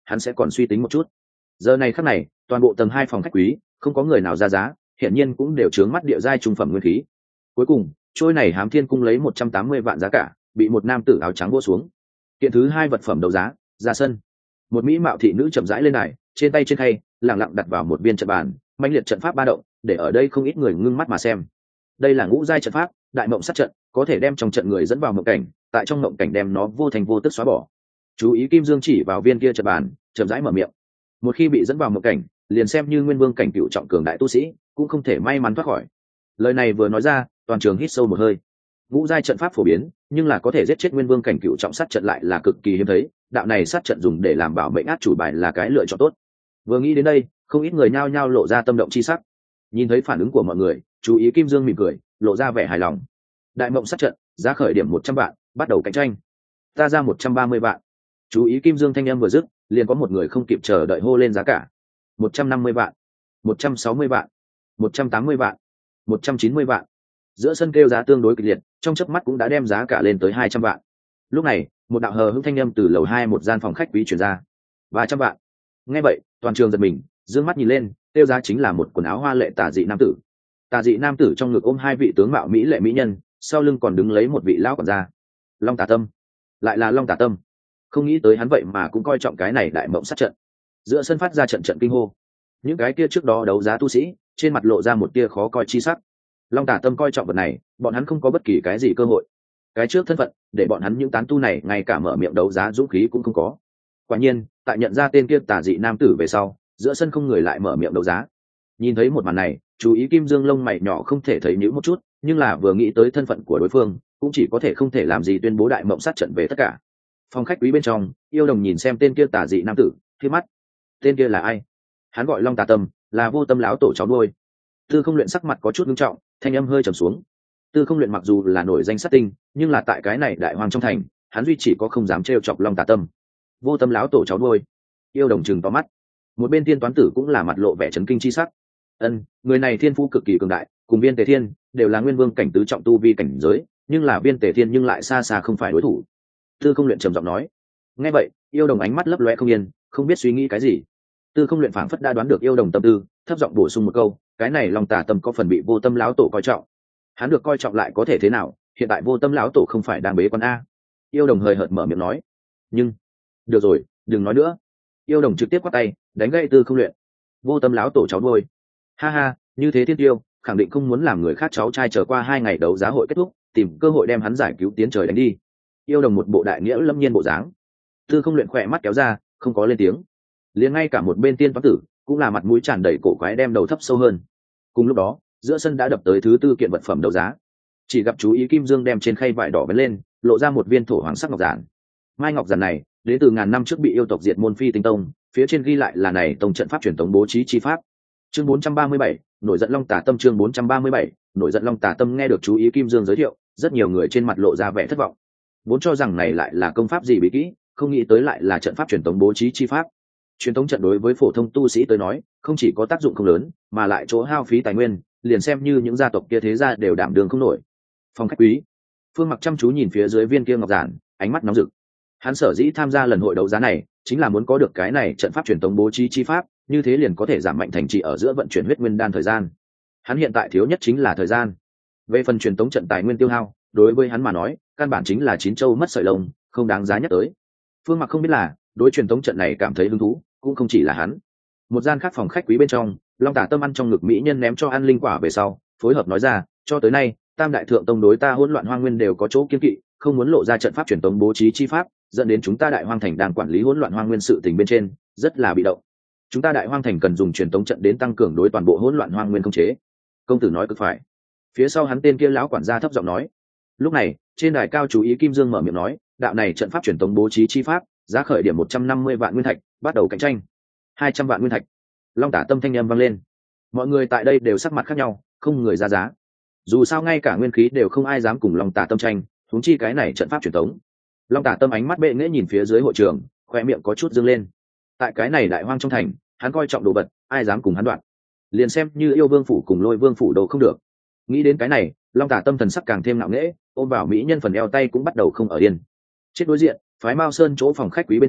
hắn sẽ còn suy tính một chút. Giờ này khắc này, toàn bộ tầng hai phòng khách quý không có người nào ra giá, hiển nhiên cũng đều trướng mắt địa giai trung phẩm nguyên khí. Cuối cùng, trôi này Hám Thiên cung lấy một trăm tám mươi vạn giá cả, bị một nam tử áo trắng vỗ xuống. Kiện thứ hai vật phẩm đấu giá, ra sân. Một mỹ mạo thị nữ chậm rãi lên đài, trên tay trên khay, lẳng lặng đặt vào một viên trận bàn, mãnh liệt trận pháp ba động, để ở đây không ít người ngưng mắt mà xem. Đây là ngũ giai trận pháp, đại mộng sát trận, có thể đem trong trận người dẫn vào mộng cảnh, tại trong mộng cảnh đem nó vô thành vô tức xóa bỏ. Chú ý Kim Dương chỉ vào viên kia trận bàn, chậm rãi mở miệng. Một khi bị dẫn vào mộng cảnh, liền xem như nguyên vương cảnh cựu trọng cường đại tu sĩ, cũng không thể may mắn thoát khỏi. Lời này vừa nói ra, toàn trường hít sâu một hơi. Ngũ giai trận pháp phổ biến, nhưng là có thể giết chết nguyên vương cảnh cựu trọng sát trận lại là cực kỳ hiếm thấy. Đạo này sát trận dùng để làm bảo mệnh át chủ bài là cái lựa chọn tốt. Vừa nghĩ đến đây, không ít người nhao nhao lộ ra tâm động chi sắc. Nhìn thấy phản ứng của mọi người, chú ý Kim Dương mỉm cười, lộ ra vẻ hài lòng. Đại mộng sát trận, giá khởi điểm một trăm vạn, bắt đầu cạnh tranh. Ta ra một trăm ba mươi vạn. Chú ý Kim Dương thanh âm vừa dứt, liền có một người không kịp chờ đợi hô lên giá cả. một trăm năm mươi vạn, một trăm sáu mươi vạn, một trăm tám mươi vạn, một trăm chín mươi vạn. Giữa sân kêu giá tương đối kịch liệt, trong chớp mắt cũng đã đem giá cả lên tới hai trăm vạn. Lúc này, một đạo hờ hững thanh âm từ lầu hai một gian phòng khách quý truyền ra. ba trăm vạn. Nghe vậy, toàn trường giật mình, dương mắt nhìn lên, kêu giá chính là một quần áo hoa lệ tà dị nam tử. Tà dị nam tử trong ngực ôm hai vị tướng mạo mỹ lệ mỹ nhân, sau lưng còn đứng lấy một vị lão quản gia. Long Tà Tâm, lại là Long Tà Tâm. Không nghĩ tới hắn vậy mà cũng coi trọng cái này đại mộng sát trận. Giữa sân phát ra trận trận kinh hô. Những cái kia trước đó đấu giá tu sĩ, trên mặt lộ ra một tia khó coi chi sắc. Long Tà Tâm coi trọng vật này, bọn hắn không có bất kỳ cái gì cơ hội. Cái trước thân phận, để bọn hắn những tán tu này ngay cả mở miệng đấu giá dũng khí cũng không có. Quả nhiên, tại nhận ra tên kia tà dị nam tử về sau, giữa sân không người lại mở miệng đấu giá. Nhìn thấy một màn này, chú ý Kim Dương lông mày nhỏ không thể thấy nhíu một chút, nhưng là vừa nghĩ tới thân phận của đối phương, cũng chỉ có thể không thể làm gì tuyên bố đại mộng sát trận về tất cả. Phòng khách quý bên trong, Yêu Đồng nhìn xem tên kia tà dị nam tử, khi mắt. Tên kia là ai? Hắn gọi Long Tà Tâm, là Vô Tâm lão tổ cháu nuôi. Tư Không Luyện sắc mặt có chút nghiêm trọng, thanh âm hơi trầm xuống. Tư Không Luyện mặc dù là nổi danh sát tinh, nhưng là tại cái này đại hoang trong thành, hắn duy chỉ có không dám trêu chọc Long Tà Tâm. Vô Tâm lão tổ cháu nuôi. Yêu Đồng trừng to mắt. Một bên Tiên Toán Tử cũng là mặt lộ vẻ chấn kinh chi sắc. Ân, người này thiên phú cực kỳ cường đại, cùng Viên Tề Thiên đều là nguyên vương cảnh tứ trọng tu vi cảnh giới, nhưng là Viên Tề Thiên nhưng lại xa xa không phải đối thủ. Tư Không Luyện trầm giọng nói. Nghe vậy, Yêu Đồng ánh mắt lấp loe không yên, không biết suy nghĩ cái gì. Tư Không Luyện phảng phất đã đoán được Yêu Đồng tâm tư, thấp giọng bổ sung một câu, cái này Long Tà Tâm có phần bị Vô Tâm lão tổ coi trọng. Hắn được coi trọng lại có thể thế nào, hiện tại Vô Tâm lão tổ không phải đang bế quan a. Yêu Đồng hơi hợt mở miệng nói. Nhưng, được rồi, đừng nói nữa. Yêu Đồng trực tiếp quát tay, đánh gãy Tư Không Luyện. Vô Tâm lão tổ cháu nuôi. Ha ha, như thế Thiên Tiêu, khẳng định không muốn làm người khác cháu trai chờ qua hai ngày đấu giá hội kết thúc, tìm cơ hội đem hắn giải cứu tiến trời đánh đi. Yêu Đồng một bộ đại nghĩa lâm nhiên bộ dáng. Tư Không Luyện khỏe mắt kéo ra, không có lên tiếng. Liền ngay cả một bên Tiên Toán Tử cũng là mặt mũi tràn đầy cổ quái đem đầu thấp sâu hơn. Cùng lúc đó, giữa sân đã đập tới thứ tư kiện vật phẩm đấu giá. Chỉ gặp chú ý Kim Dương đem trên khay vải đỏ vén lên, lộ ra một viên thổ hoàng sắc ngọc giản. Mai ngọc giản này đến từ ngàn năm trước bị yêu tộc diệt môn Phi Tinh Tông, phía trên ghi lại là này tông trận pháp truyền thống bố trí chi pháp. Chương bốn trăm ba mươi bảy, nổi giận Long Tà Tâm. Chương bốn trăm ba mươi bảy, nổi giận Long Tà Tâm. Nghe được chú ý Kim Dương giới thiệu, rất nhiều người trên mặt lộ ra vẻ thất vọng. Vốn cho rằng này lại là công pháp gì bí kỹ, không nghĩ tới lại là trận pháp truyền thống bố trí chi pháp. Truyền thống trận đối với phổ thông tu sĩ tới nói, không chỉ có tác dụng không lớn, mà lại chỗ hao phí tài nguyên, liền xem như những gia tộc kia thế gia đều đảm đường không nổi. Phòng khách quý, Phương Mặc chăm chú nhìn phía dưới viên kia ngọc giản, ánh mắt nóng rực. Hắn sở dĩ tham gia lần hội đấu giá này, chính là muốn có được cái này trận pháp truyền thống bố trí chi pháp, như thế liền có thể giảm mạnh thành trì ở giữa vận chuyển huyết nguyên đan thời gian. Hắn hiện tại thiếu nhất chính là thời gian. Về phần truyền thống trận tài nguyên tiêu hao, đối với hắn mà nói, căn bản chính là chín châu mất sợi lông, không đáng giá nhắc tới. Phương Mặc không biết là, đối truyền thống trận này cảm thấy hứng thú, cũng không chỉ là hắn. Một gian khác phòng khách quý bên trong, Long Tà Tâm ăn trong ngực mỹ nhân ném cho ăn linh quả về sau, phối hợp nói ra, cho tới nay, Tam đại thượng tông đối ta hỗn loạn hoang nguyên đều có chỗ kiên kỵ, không muốn lộ ra trận pháp truyền thống bố trí chi pháp, dẫn đến chúng ta đại hoang thành đang quản lý hỗn loạn hoang nguyên sự tình bên trên, rất là bị động. Chúng ta đại hoang thành cần dùng truyền thống trận đến tăng cường đối toàn bộ hỗn loạn hoang nguyên không chế. Công tử nói cực phải. Phía sau hắn tên kia lão quản gia thấp giọng nói. Lúc này, trên đài cao chú ý Kim Dương mở miệng nói, đạo này trận pháp truyền thống bố trí chi pháp, giá khởi điểm một trăm năm mươi vạn nguyên thạch, bắt đầu cạnh tranh. hai trăm vạn nguyên thạch. Long Tả Tâm thanh âm vang lên. Mọi người tại đây đều sắc mặt khác nhau, không người ra giá. Dù sao ngay cả nguyên khí đều không ai dám cùng Long Tả Tâm tranh, huống chi cái này trận pháp truyền thống. Long Tả Tâm ánh mắt bệ nghễ nhìn phía dưới hội trường, khoe miệng có chút dương lên. Tại cái này đại hoang trong thành, hắn coi trọng đồ vật, ai dám cùng hắn đoạn. Liền xem như Yêu Vương phủ cùng Lôi Vương phủ đồ không được. Nghĩ đến cái này, Long Tả Tâm thần sắc càng thêm ngạo nghễ, ôm vào mỹ nhân phần eo tay cũng bắt đầu không ở yên. Chết đối diện, phái Mao Sơn chỗ phòng khách quý bên trong,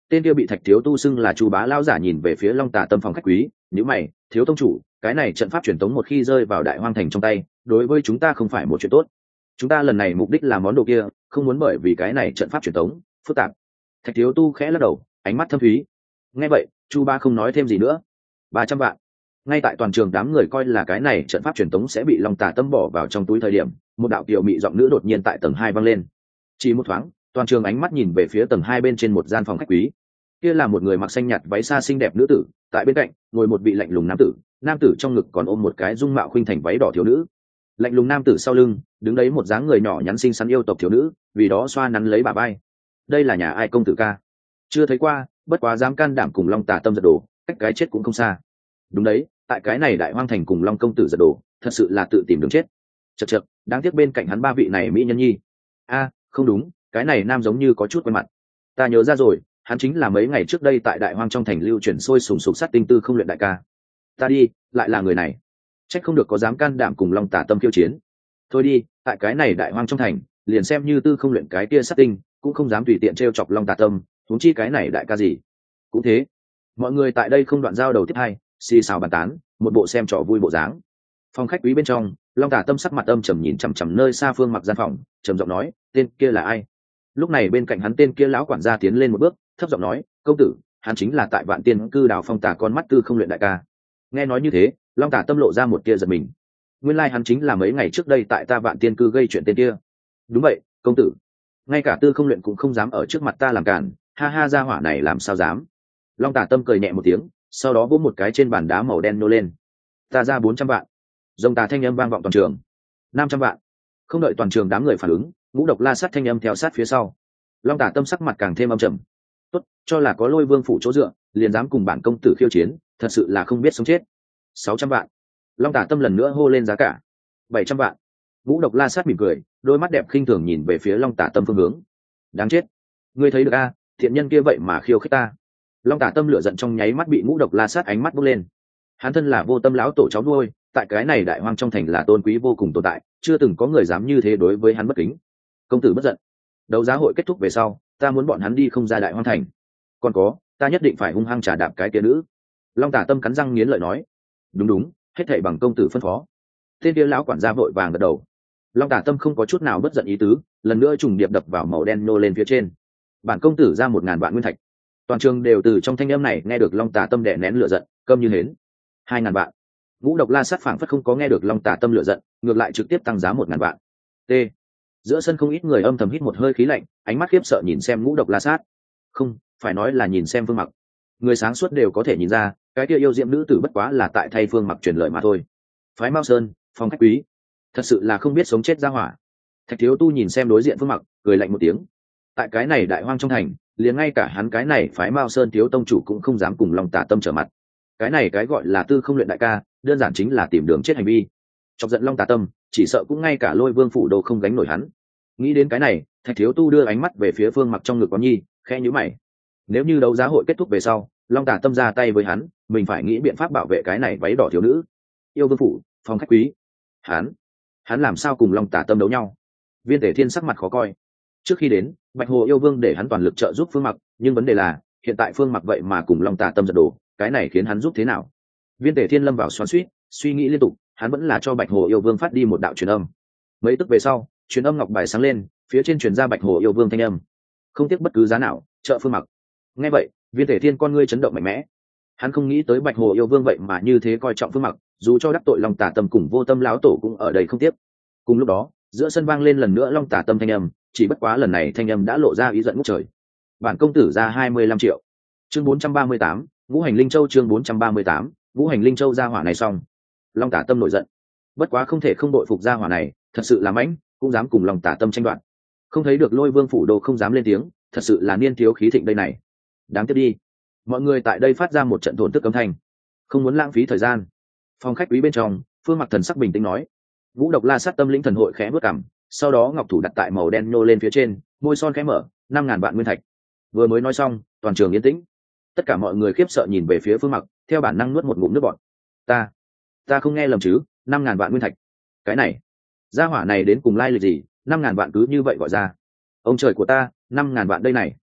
Tên kia bị Thạch thiếu tu xưng là Chu Bá lão giả nhìn về phía Long Tà Tâm phòng khách quý, nhíu mày, thiếu tông chủ, cái này trận pháp truyền tống một khi rơi vào Đại Hoang thành trong tay, đối với chúng ta không phải một chuyện tốt. Chúng ta lần này mục đích là món đồ kia, không muốn bởi vì cái này trận pháp truyền tống phức tạp. Thạch thiếu tu khẽ lắc đầu, ánh mắt thâm thúy. Nghe vậy, Chu Bá không nói thêm gì nữa. Ba trăm vạn. Ngay tại toàn trường đám người coi là cái này trận pháp truyền tống sẽ bị Long Tà Tâm bỏ vào trong túi thời điểm, một đạo kiều mị giọng nữ đột nhiên tại tầng hai vang lên. Chỉ một thoáng, toàn trường ánh mắt nhìn về phía tầng hai bên trên một gian phòng khách quý. Kia là một người mặc xanh nhạt váy xa xinh đẹp nữ tử, tại bên cạnh ngồi một vị lạnh lùng nam tử, nam tử trong ngực còn ôm một cái dung mạo khuynh thành váy đỏ thiếu nữ. Lạnh lùng nam tử sau lưng đứng đấy một dáng người nhỏ nhắn xinh xắn yêu tộc thiếu nữ, vì đó xoa nắn lấy bà bay. Đây là nhà ai công tử ca? Chưa thấy qua, bất quá dám can đảm cùng Long Tà Tâm giật đồ, cách cái chết cũng không xa. Đúng đấy, tại cái này Đại Hoang thành cùng Long công tử giật đồ, thật sự là tự tìm đường chết. Chậc chậc, đáng tiếc bên cạnh hắn ba vị này mỹ nhân nhi. A, không đúng, cái này nam giống như có chút quen mặt. Ta nhớ ra rồi, hắn chính là mấy ngày trước đây tại Đại Hoang trong thành lưu chuyển sôi sùng sục sát tinh tư không luyện đại ca. Ta đi, lại là người này. Trách không được có dám can đảm cùng Long Tà Tâm khiêu chiến. Thôi đi, tại cái này Đại Hoang trong thành, liền xem như tư không luyện cái kia sát tinh, cũng không dám tùy tiện trêu chọc Long Tà Tâm, huống chi cái này đại ca gì. Cũng thế, mọi người tại đây không đoạn giao đầu tiếp hai, xì xào bàn tán, một bộ xem trò vui bộ dáng. Phòng khách quý bên trong, Long Tà Tâm sắc mặt âm trầm nhìn chằm chằm nơi xa phương mặc gian phòng, trầm giọng nói, tên kia là ai? Lúc này bên cạnh hắn tên kia lão quản gia tiến lên một bước, thấp giọng nói, công tử, hắn chính là tại Vạn Tiên cư Đào Phong Tà con mắt tư không luyện đại ca. Nghe nói như thế, Long Tà Tâm lộ ra một tia giật mình. Nguyên lai like hắn chính là mấy ngày trước đây tại ta Vạn Tiên cư gây chuyện tên kia. Đúng vậy, công tử. Ngay cả tư không luyện cũng không dám ở trước mặt ta làm cản, ha ha, gia hỏa này làm sao dám. Long Tà Tâm cười nhẹ một tiếng, sau đó vỗ một cái trên bàn đá màu đen nô lên. Ta ra bốn trăm vạn. Rồng tà thanh âm vang vọng toàn trường. Năm trăm vạn. Không đợi toàn trường đám người phản ứng, Ngũ Độc La Sát thanh âm theo sát phía sau. Long Tà Tâm sắc mặt càng thêm âm trầm. Tốt, cho là có Lôi Vương phủ chỗ dựa, liền dám cùng bản công tử khiêu chiến, thật sự là không biết sống chết. Sáu trăm vạn. Long Tà Tâm lần nữa hô lên giá cả. Bảy trăm vạn. Ngũ Độc La Sát mỉm cười, đôi mắt đẹp khinh thường nhìn về phía Long Tà Tâm phương hướng. Đáng chết. Ngươi thấy được a, thiện nhân kia vậy mà khiêu khích ta. Long Tà Tâm lửa giận trong nháy mắt bị Ngũ Độc La Sát ánh mắt bốc lên. Hắn thân là Vô Tâm lão tổ cháu nuôi, tại cái này Đại Hoang trong thành là tôn quý vô cùng tồn tại, chưa từng có người dám như thế đối với hắn bất kính. Công tử bất giận. Đấu giá hội kết thúc về sau, ta muốn bọn hắn đi không ra Đại Hoang thành. Còn có, ta nhất định phải hung hăng trả đạp cái kia nữ. Long Tà Tâm cắn răng nghiến lợi nói. Đúng đúng, hết thảy bằng công tử phân phó. Tên kia lão quản gia vội vàng gật đầu. Long Tà Tâm không có chút nào bất giận ý tứ, lần nữa trùng điệp đập vào màu đen nô lên phía trên. Bản công tử ra một ngàn vạn nguyên thạch. Toàn trường đều từ trong thanh âm này nghe được Long Tà Tâm đè nén lửa giận, câm như hến. Hai ngàn vạn. Ngũ Độc La Sát phảng phất không có nghe được Long Tà Tâm lửa giận, ngược lại trực tiếp tăng giá một ngàn vạn. T. Giữa sân không ít người âm thầm hít một hơi khí lạnh, ánh mắt khiếp sợ nhìn xem Ngũ Độc La Sát. Không, phải nói là nhìn xem Phương Mặc. Người sáng suốt đều có thể nhìn ra, cái kia yêu diệm nữ tử bất quá là tại thay Phương Mặc truyền lời mà thôi. Phái Mao Sơn, phòng khách quý, thật sự là không biết sống chết ra hỏa. Thạch Thiếu Tu nhìn xem đối diện Phương Mặc, cười lạnh một tiếng. Tại cái này Đại Hoang trong thành, liền ngay cả hắn cái này phái Mao Sơn thiếu tông chủ cũng không dám cùng Long Tà Tâm trở mặt. Cái này cái gọi là tư không luyện đại ca, đơn giản chính là tìm đường chết hành vi. Chọc giận Long Tà Tâm, chỉ sợ cũng ngay cả Lôi Vương phủ đồ không gánh nổi hắn. Nghĩ đến cái này, Thạch Thiếu Tu đưa ánh mắt về phía Phương Mặc trong ngực Quán Nhi, khẽ nhíu mày. Nếu như đấu giá hội kết thúc về sau, Long Tà Tâm ra tay với hắn, mình phải nghĩ biện pháp bảo vệ cái này váy đỏ thiếu nữ. Yêu Vương phủ, phòng khách quý. Hắn, hắn làm sao cùng Long Tà Tâm đấu nhau? Viên Tể Thiên sắc mặt khó coi. Trước khi đến, Bạch Hồ yêu vương để hắn toàn lực trợ giúp Phương Mặc, nhưng vấn đề là, hiện tại Phương Mặc vậy mà cùng Long Tà Tâm giật đồ, cái này khiến hắn giúp thế nào? Viên Tể Thiên lâm vào xoắn xuýt, suy nghĩ liên tục, hắn vẫn là cho Bạch Hồ yêu vương phát đi một đạo truyền âm. Mấy tức về sau, truyền âm ngọc bài sáng lên, phía trên truyền ra Bạch Hồ yêu vương thanh âm. Không tiếc bất cứ giá nào, trợ Phương Mặc. Nghe vậy, Viên Tể Thiên con ngươi chấn động mạnh mẽ. Hắn không nghĩ tới Bạch Hồ yêu vương vậy mà như thế coi trọng Phương Mặc, dù cho đắc tội Long Tà Tâm cùng Vô Tâm lão tổ cũng ở đây không tiếc. Cùng lúc đó, giữa sân vang lên lần nữa Long Tà Tâm thanh âm, chỉ bất quá lần này thanh âm đã lộ ra ý giận ngút trời. Bản công tử ra hai mươi lăm triệu. Chương bốn trăm ba mươi tám, Ngũ Hành Linh Châu chương bốn trăm ba mươi tám, Ngũ Hành Linh Châu ra hỏa này xong. Long Tà Tâm nổi giận. Bất quá không thể không đội phục ra hỏa này, thật sự là mãnh, cũng dám cùng Long Tà Tâm tranh đoạt. Không thấy được Lôi Vương phủ đồ không dám lên tiếng, thật sự là niên thiếu khí thịnh đây này. Đáng tiếc đi. Mọi người tại đây phát ra một trận thổn thức âm thanh. Không muốn lãng phí thời gian. Phòng khách quý bên trong, Phương Mặc thần sắc bình tĩnh nói. Ngũ Độc La Sát tâm lĩnh thần hội khẽ bước cằm, sau đó ngọc thủ đặt tại màu đen nhô lên phía trên, môi son khẽ mở, năm ngàn vạn nguyên thạch. Vừa mới nói xong, toàn trường yên tĩnh. Tất cả mọi người khiếp sợ nhìn về phía Phương Mặc, theo bản năng nuốt một ngụm nước bọt. Ta, ta không nghe lầm chứ? Năm ngàn vạn nguyên thạch. Cái này, gia hỏa này đến cùng lai lịch gì? Năm ngàn vạn cứ như vậy gọi ra. Ông trời của ta, năm ngàn vạn đây này.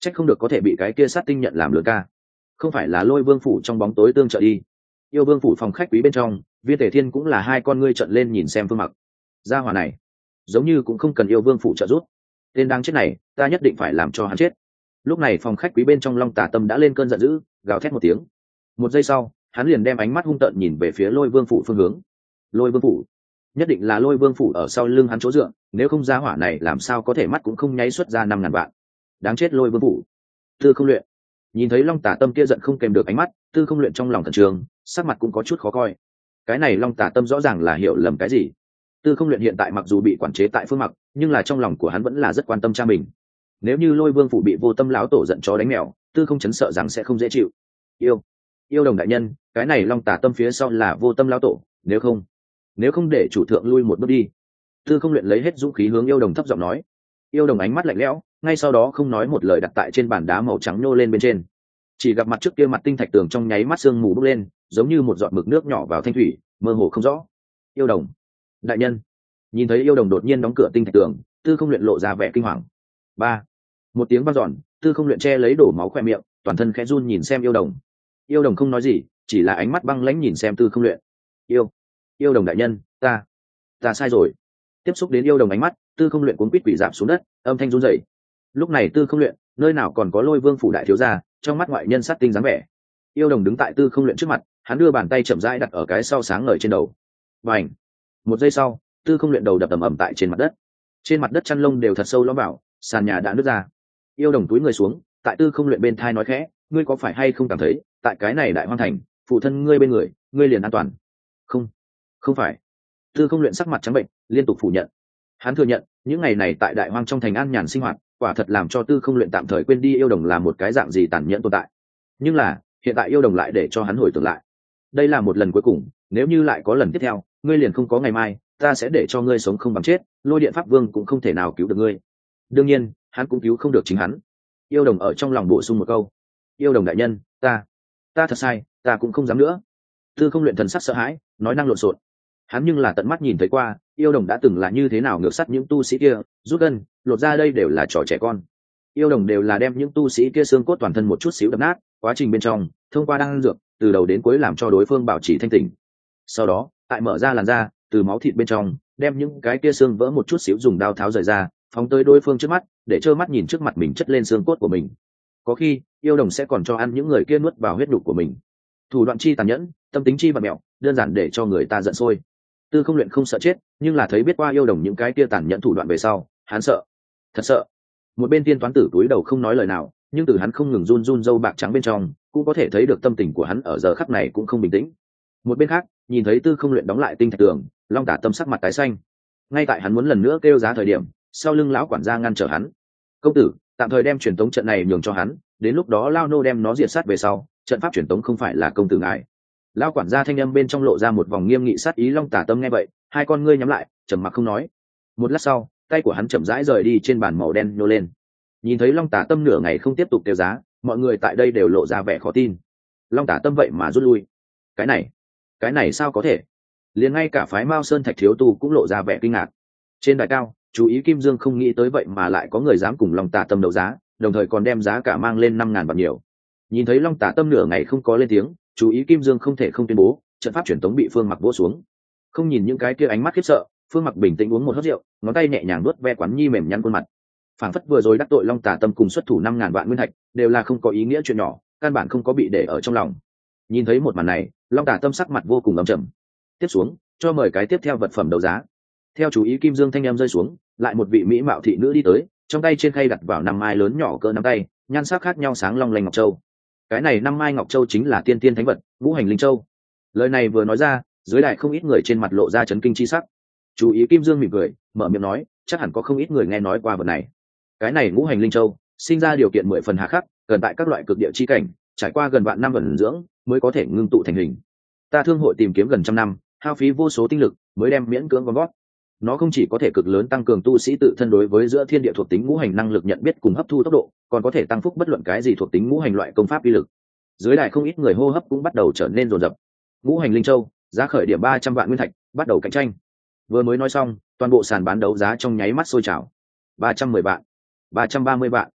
Trách không được có thể bị cái kia sát tinh nhận làm lừa ca. Không phải là Lôi Vương phủ trong bóng tối tương trợ đi. Yêu Vương phủ phòng khách quý bên trong, Viên Tề Thiên cũng là hai con ngươi trợn lên nhìn xem Phương Mặc. Gia hỏa này, giống như cũng không cần Yêu Vương phủ trợ giúp. Tên đáng chết này, ta nhất định phải làm cho hắn chết. Lúc này phòng khách quý bên trong Long Tả Tâm đã lên cơn giận dữ, gào thét một tiếng. Một giây sau, hắn liền đem ánh mắt hung tợn nhìn về phía Lôi Vương phủ phương hướng. Lôi Vương phủ, nhất định là Lôi Vương phủ ở sau lưng hắn chỗ dựa, nếu không gia hỏa này làm sao có thể mắt cũng không nháy xuất ra năm ngàn vạn. Đáng chết Lôi Vương phủ. Tư Không Luyện nhìn thấy Long Tả Tâm kia giận không kèm được ánh mắt, Tư Không Luyện trong lòng thần trường, sắc mặt cũng có chút khó coi. Cái này Long Tả Tâm rõ ràng là hiểu lầm cái gì. Tư Không Luyện hiện tại mặc dù bị quản chế tại Phương Mặc, nhưng là trong lòng của hắn vẫn là rất quan tâm cha mình. Nếu như Lôi Vương phủ bị Vô Tâm lão tổ giận chó đánh mèo, Tư Không chấn sợ rằng sẽ không dễ chịu. Yêu, yêu đồng đại nhân, cái này Long Tả Tâm phía sau là Vô Tâm lão tổ, nếu không, nếu không để chủ thượng lui một bước đi. Tư Không Luyện lấy hết dũng khí hướng yêu đồng thấp giọng nói. Yêu đồng ánh mắt lạnh lẽo, ngay sau đó không nói một lời đặt tại trên bàn đá màu trắng nhô lên bên trên. Chỉ gặp mặt trước kia mặt tinh thạch tường trong nháy mắt sương mù bốc lên, giống như một giọt mực nước nhỏ vào thanh thủy, mơ hồ không rõ. Yêu đồng đại nhân. Nhìn thấy yêu đồng đột nhiên đóng cửa tinh thạch tường, Tư Không Luyện lộ ra vẻ kinh hoàng. Ba, một tiếng vang dọn, Tư Không Luyện che lấy đổ máu khoe miệng, toàn thân khẽ run nhìn xem yêu đồng. Yêu đồng không nói gì, chỉ là ánh mắt băng lãnh nhìn xem Tư Không Luyện. Yêu, yêu đồng đại nhân, ta, ta sai rồi. Tiếp xúc đến yêu đồng ánh mắt, Tư Không Luyện cuống quýt quỳ rạp xuống đất, âm thanh run rẩy. Lúc này Tư Không Luyện, nơi nào còn có Lôi Vương phủ đại thiếu gia, trong mắt ngoại nhân sát tinh dáng vẻ. Yêu đồng đứng tại Tư Không Luyện trước mặt, hắn đưa bàn tay chậm rãi đặt ở cái sau sáng ngời trên đầu. Bành! Một giây sau, Tư Không Luyện đầu đập ầm ầm tại trên mặt đất. Trên mặt đất chăn lông đều thật sâu lõm vào, sàn nhà đã nứt ra. Yêu đồng túi người xuống, tại Tư Không Luyện bên thai nói khẽ, ngươi có phải hay không cảm thấy, tại cái này đại hoang thành, phụ thân ngươi bên người, ngươi liền an toàn? Không, không phải. Tư Không Luyện sắc mặt trắng bệnh, liên tục phủ nhận. Hắn thừa nhận, những ngày này tại đại hoang trong thành an nhàn sinh hoạt, quả thật làm cho Tư Không Luyện tạm thời quên đi yêu đồng là một cái dạng gì tàn nhẫn tồn tại. Nhưng là, hiện tại yêu đồng lại để cho hắn hồi tưởng lại. Đây là một lần cuối cùng, nếu như lại có lần tiếp theo, ngươi liền không có ngày mai, ta sẽ để cho ngươi sống không bằng chết, Lôi Điện Pháp Vương cũng không thể nào cứu được ngươi. Đương nhiên, hắn cũng cứu không được chính hắn. Yêu đồng ở trong lòng bổ sung một câu. Yêu đồng đại nhân, ta, ta thật sai, ta cũng không dám nữa. Tư Không Luyện thần sắc sợ hãi, nói năng lộn xộn. Hắn nhưng là tận mắt nhìn thấy qua, yêu đồng đã từng là như thế nào ngược sắt những tu sĩ kia, rút gân, lột ra đây đều là trò trẻ con. Yêu đồng đều là đem những tu sĩ kia xương cốt toàn thân một chút xíu đập nát, quá trình bên trong, thông qua đan dược, từ đầu đến cuối làm cho đối phương bảo trì thanh tỉnh. Sau đó, tại mở ra làn da, từ máu thịt bên trong, đem những cái kia xương vỡ một chút xíu dùng đao tháo rời ra, phóng tới đối phương trước mắt, để trơ mắt nhìn trước mặt mình chất lên xương cốt của mình. Có khi, yêu đồng sẽ còn cho ăn những người kia nuốt vào huyết nhục của mình. Thủ đoạn chi tàn nhẫn, tâm tính chi bạt mẹo, đơn giản để cho người ta giận sôi. Tư Không Luyện không sợ chết, nhưng là thấy biết qua yêu đồng những cái kia tàn nhẫn thủ đoạn về sau, hắn sợ, thật sợ. Một bên tiên toán tử túi đầu không nói lời nào, nhưng từ hắn không ngừng run run râu bạc trắng bên trong, cũng có thể thấy được tâm tình của hắn ở giờ khắc này cũng không bình tĩnh. Một bên khác, nhìn thấy Tư Không Luyện đóng lại tinh thạch tường, Long Tả Tâm sắc mặt tái xanh. Ngay tại hắn muốn lần nữa kêu giá thời điểm, sau lưng lão quản gia ngăn trở hắn. Công tử, tạm thời đem truyền tống trận này nhường cho hắn, đến lúc đó Lao nô đem nó diệt sát về sau, trận pháp truyền tống không phải là công tử ngài. Lão quản gia thanh âm bên trong lộ ra một vòng nghiêm nghị sát ý. Long Tả Tâm nghe vậy, hai con ngươi nhắm lại, trầm mặc không nói. Một lát sau, tay của hắn chậm rãi rời đi trên bàn màu đen nhô lên. Nhìn thấy Long Tả Tâm nửa ngày không tiếp tục kêu giá, mọi người tại đây đều lộ ra vẻ khó tin. Long Tả Tâm vậy mà rút lui? Cái này, cái này sao có thể? Liền ngay cả phái Mao Sơn Thạch thiếu tu cũng lộ ra vẻ kinh ngạc. Trên đài cao, chú ý Kim Dương không nghĩ tới vậy mà lại có người dám cùng Long Tả Tâm đấu giá, đồng thời còn đem giá cả mang lên năm ngàn vạn nhiều. Nhìn thấy Long Tả Tâm nửa ngày không có lên tiếng, chú ý Kim Dương không thể không tuyên bố, trận pháp truyền tống bị Phương Mặc vỗ xuống. Không nhìn những cái kia ánh mắt khiếp sợ, Phương Mặc bình tĩnh uống một hớp rượu, ngón tay nhẹ nhàng nuốt ve quán nhi mềm nhăn khuôn mặt. Phảng phất vừa rồi đắc tội Long Tả Tâm cùng xuất thủ năm ngàn vạn nguyên thạch, đều là không có ý nghĩa chuyện nhỏ, căn bản không có bị để ở trong lòng. Nhìn thấy một màn này, Long Tả Tâm sắc mặt vô cùng ấm trầm. Tiếp xuống, cho mời cái tiếp theo vật phẩm đấu giá. Theo chú ý Kim Dương thanh em rơi xuống, lại một vị mỹ mạo thị nữ đi tới, trong tay trên khay đặt vào năm mai lớn nhỏ cỡ nắm tay, nhan sắc khác nhau sáng long lanh ngọc châu. Cái này năm mai ngọc châu chính là tiên tiên thánh vật, ngũ hành linh châu. Lời này vừa nói ra, dưới đài không ít người trên mặt lộ ra chấn kinh chi sắc. Chú ý Kim Dương mỉm cười, mở miệng nói, chắc hẳn có không ít người nghe nói qua vật này. Cái này ngũ hành linh châu, sinh ra điều kiện mười phần hà khắc, cần tại các loại cực địa chi cảnh, trải qua gần vạn năm vận dưỡng, mới có thể ngưng tụ thành hình. Ta thương hội tìm kiếm gần trăm năm, hao phí vô số tinh lực, mới đem miễn cưỡng gom gót. Nó không chỉ có thể cực lớn tăng cường tu sĩ tự thân đối với giữa thiên địa thuộc tính ngũ hành năng lực nhận biết cùng hấp thu tốc độ, còn có thể tăng phúc bất luận cái gì thuộc tính ngũ hành loại công pháp uy lực. Dưới đài không ít người hô hấp cũng bắt đầu trở nên rồn rập. Ngũ hành linh châu, giá khởi điểm ba trăm vạn nguyên thạch, bắt đầu cạnh tranh. Vừa mới nói xong, toàn bộ sàn bán đấu giá trong nháy mắt sôi trào. ba trăm mười vạn, ba trăm ba mươi vạn,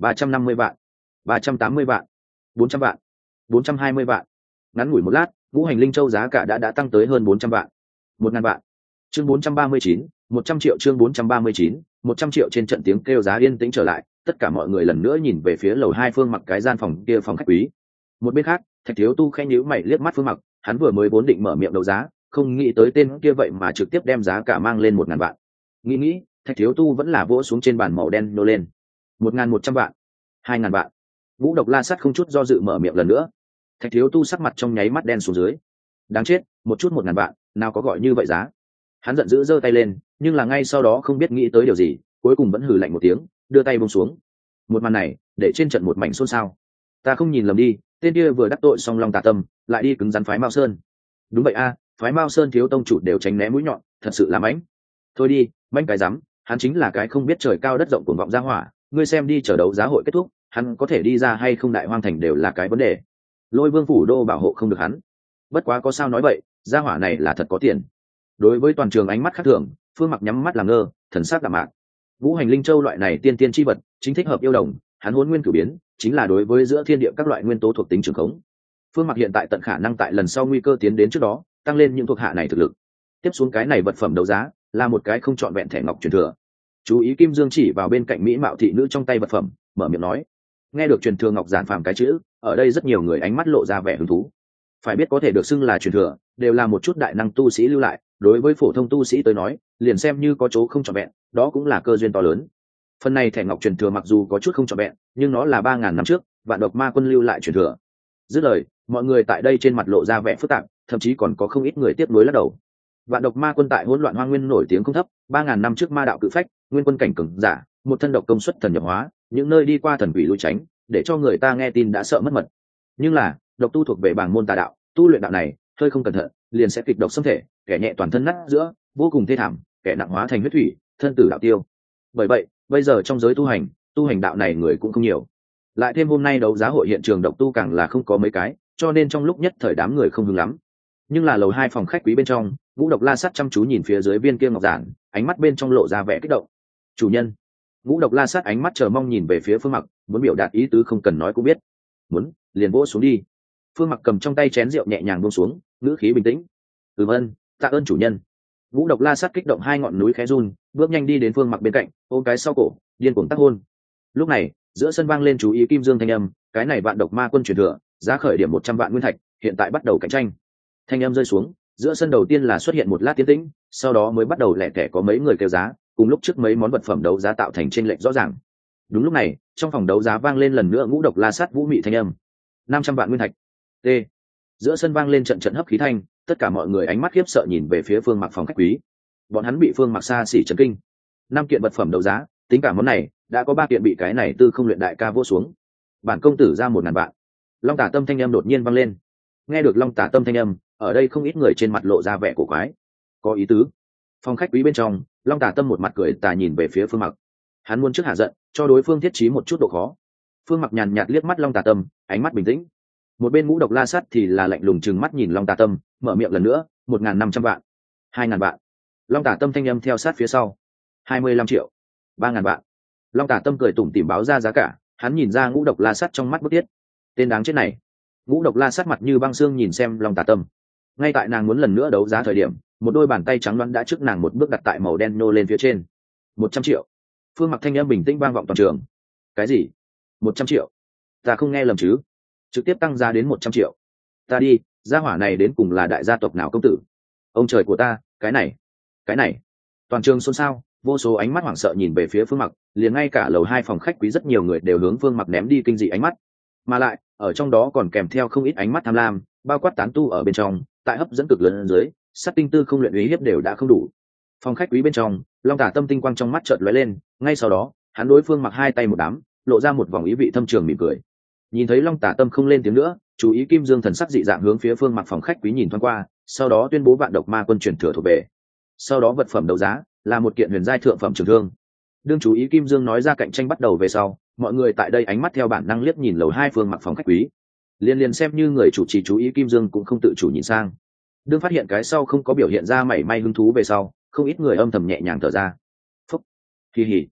ba trăm năm mươi vạn, ba trăm tám mươi vạn, bốn trăm vạn, bốn trăm hai mươi vạn. Ngắn ngủi một lát, ngũ hành linh châu giá cả đã đã tăng tới hơn bốn trăm vạn, một ngàn vạn. Chương bốn trăm ba mươi chín, một trăm triệu. Chương bốn trăm ba mươi chín, một trăm triệu. Trên trận tiếng kêu giá yên tĩnh trở lại, tất cả mọi người lần nữa nhìn về phía lầu hai Phương Mặc cái gian phòng kia, phòng khách quý. Một bên khác, Thạch Thiếu Tu khẽ nhíu mày liếc mắt Phương Mặc, hắn vừa mới vốn định mở miệng đấu giá, không nghĩ tới tên kia vậy mà trực tiếp đem giá cả mang lên một ngàn vạn. Nghĩ nghĩ, Thạch Thiếu Tu vẫn là vỗ xuống trên bàn màu đen nô lên. Một ngàn một trăm vạn, hai ngàn vạn. Vũ Độc La Sắt không chút do dự mở miệng lần nữa. Thạch Thiếu Tu sắc mặt trong nháy mắt đen xuống dưới. Đáng chết, một chút một ngàn vạn, nào có gọi như vậy giá. Hắn giận dữ giơ tay lên, nhưng là ngay sau đó không biết nghĩ tới điều gì, cuối cùng vẫn hừ lạnh một tiếng, đưa tay buông xuống. Một màn này, để trên trận một mảnh xôn xao. Ta không nhìn lầm đi, tên kia vừa đắc tội xong Long Tà Tâm, lại đi cứng rắn phái Mao Sơn. Đúng vậy a, phái Mao Sơn thiếu tông chủ đều tránh né mũi nhọn, thật sự là mãnh. Thôi đi, mãnh cái rắm, hắn chính là cái không biết trời cao đất rộng cuồng vọng ra hỏa, ngươi xem đi, chờ đấu giá hội kết thúc, hắn có thể đi ra hay không Đại Hoang thành đều là cái vấn đề. Lôi Vương phủ đô bảo hộ không được hắn. Bất quá có sao nói vậy, gia hỏa này là thật có tiền. Đối với toàn trường ánh mắt khác thường, Phương Mặc nhắm mắt làm ngơ, thần sắc đạm mạc. Ngũ hành linh châu loại này tiên tiên chi vật, chính thích hợp yêu đồng, hắn Hỗn Nguyên cửu biến, chính là đối với giữa thiên địa các loại nguyên tố thuộc tính trường khống. Phương Mặc hiện tại tận khả năng tại lần sau nguy cơ tiến đến trước đó, tăng lên những thuộc hạ này thực lực. Tiếp xuống cái này vật phẩm đấu giá, là một cái không trọn vẹn thẻ ngọc truyền thừa. Chú ý Kim Dương chỉ vào bên cạnh mỹ mạo thị nữ trong tay vật phẩm, mở miệng nói. Nghe được truyền thừa ngọc giản phàm cái chữ, ở đây rất nhiều người ánh mắt lộ ra vẻ hứng thú. Phải biết có thể được xưng là truyền thừa, đều là một chút đại năng tu sĩ lưu lại, đối với phổ thông tu sĩ tới nói, liền xem như có chỗ không trọn vẹn, đó cũng là cơ duyên to lớn. Phần này thẻ ngọc truyền thừa mặc dù có chút không trọn vẹn, nhưng nó là ba ngàn năm trước Vạn Độc Ma Quân lưu lại truyền thừa. Dứt lời, mọi người tại đây trên mặt lộ ra vẻ phức tạp, thậm chí còn có không ít người tiếp nối lắc đầu. Vạn Độc Ma Quân tại hỗn loạn hoang nguyên nổi tiếng không thấp, ba ngàn năm trước ma đạo cự phách, nguyên quân cảnh cường giả, một thân độc công suất thần nhập hóa, những nơi đi qua thần quỷ lui tránh, để cho người ta nghe tin đã sợ mất mật. Nhưng là, độc tu thuộc về bảng môn tà đạo, tu luyện đạo này, hơi không cẩn thận, liền sẽ kịch độc xâm thể, kẻ nhẹ toàn thân nát giữa, vô cùng thê thảm, kẻ nặng hóa thành huyết thủy, thân tử đạo tiêu. Bởi vậy, bây giờ trong giới tu hành, tu hành đạo này người cũng không nhiều. Lại thêm hôm nay đấu giá hội hiện trường độc tu càng là không có mấy cái, cho nên trong lúc nhất thời đám người không hứng lắm. Nhưng là lầu hai phòng khách quý bên trong, Ngũ Độc La Sắt chăm chú nhìn phía dưới viên kia ngọc giản, ánh mắt bên trong lộ ra vẻ kích động. Chủ nhân. Ngũ Độc La Sắt ánh mắt chờ mong nhìn về phía Phương Mặc, muốn biểu đạt ý tứ không cần nói cũng biết. Muốn, liền vỗ xuống đi. Phương Mặc cầm trong tay chén rượu nhẹ nhàng buông xuống, ngữ khí bình tĩnh. Ừm ơn, tạ ơn chủ nhân. Ngũ Độc La Sắt kích động hai ngọn núi khẽ run, bước nhanh đi đến Phương Mặc bên cạnh, ôm cái sau cổ, điên cuồng tác hôn. Lúc này, giữa sân vang lên chú ý Kim Dương thanh âm, cái này Vạn Độc Ma Quân truyền thừa, giá khởi điểm một trăm vạn nguyên thạch, hiện tại bắt đầu cạnh tranh. Thanh âm rơi xuống, giữa sân đầu tiên là xuất hiện một lát tiến tĩnh, sau đó mới bắt đầu lẻ tẻ có mấy người kêu giá, cùng lúc trước mấy món vật phẩm đấu giá tạo thành chênh lệch rõ ràng. Đúng lúc này, trong phòng đấu giá vang lên lần nữa Ngũ Độc La Sắt vũ mị thanh âm. năm trăm vạn nguyên thạch. T. Giữa sân vang lên trận trận hấp khí thanh, tất cả mọi người ánh mắt khiếp sợ nhìn về phía Phương Mặc phòng khách quý. Bọn hắn bị Phương Mặc xa xỉ chấn kinh. Năm kiện vật phẩm đấu giá, tính cả món này, đã có ba kiện bị cái này tư không luyện đại ca vô xuống. Bản công tử ra một ngàn vạn. Long Tả Tâm thanh âm đột nhiên vang lên. Nghe được Long Tả Tâm thanh âm, ở đây không ít người trên mặt lộ ra vẻ cổ quái. Có ý tứ. Phòng khách quý bên trong, Long Tả Tâm một mặt cười tà nhìn về phía Phương Mặc. Hắn muốn trước hạ giận, cho đối phương thiết trí một chút độ khó. Phương Mặc nhàn nhạt liếc mắt Long Tả Tâm, ánh mắt bình tĩnh. Một bên Ngũ Độc La Sắt thì là lạnh lùng trừng mắt nhìn Long Tả Tâm, mở miệng lần nữa, một ngàn năm trăm vạn, hai ngàn vạn. Long Tả Tâm thanh âm theo sát phía sau, hai mươi lăm triệu, ba ngàn vạn. Long Tả Tâm cười tủm tỉm báo ra giá cả, hắn nhìn ra Ngũ Độc La Sắt trong mắt bức thiết. Tên đáng chết này. Ngũ Độc La Sắt mặt như băng xương nhìn xem Long Tả Tâm. Ngay tại nàng muốn lần nữa đấu giá thời điểm, một đôi bàn tay trắng loáng đã trước nàng một bước đặt tại màu đen nô lên phía trên. Một trăm triệu. Phương Mặc thanh âm bình tĩnh vang vọng toàn trường. Cái gì? Một trăm triệu? Ta không nghe lầm chứ? Trực tiếp tăng giá đến một trăm triệu. Ta đi, gia hỏa này đến cùng là đại gia tộc nào công tử? Ông trời của ta, cái này, cái này. Toàn trường xôn xao, vô số ánh mắt hoảng sợ nhìn về phía Phương Mặc, liền ngay cả lầu hai phòng khách quý rất nhiều người đều hướng Phương Mặc ném đi kinh dị ánh mắt. Mà lại, ở trong đó còn kèm theo không ít ánh mắt tham lam, bao quát tán tu ở bên trong, tại hấp dẫn cực lớn dưới, sát tinh tư không luyện ý hiếp đều đã không đủ. Phòng khách quý bên trong, Long Tả Tâm tinh quang trong mắt chợt lóe lên, ngay sau đó, hắn đối Phương Mặc hai tay một đám, lộ ra một vòng ý vị thâm trường mỉm cười. Nhìn thấy Long Tả Tâm không lên tiếng nữa, chú ý Kim Dương thần sắc dị dạng hướng phía Phương Mặc phòng khách quý nhìn thoáng qua, sau đó tuyên bố Vạn Độc Ma Quân truyền thừa thuộc về. Sau đó vật phẩm đấu giá là một kiện huyền giai thượng phẩm trường thương. Đương chú ý Kim Dương nói ra cạnh tranh bắt đầu về sau, mọi người tại đây ánh mắt theo bản năng liếc nhìn lầu hai Phương Mặc phòng khách quý. Liên liên xem như người chủ trì chú ý Kim Dương cũng không tự chủ nhìn sang. Đương phát hiện cái sau không có biểu hiện ra mảy may hứng thú về sau, không ít người âm thầm nhẹ nhàng thở ra. Phúc, kỳ hỉ.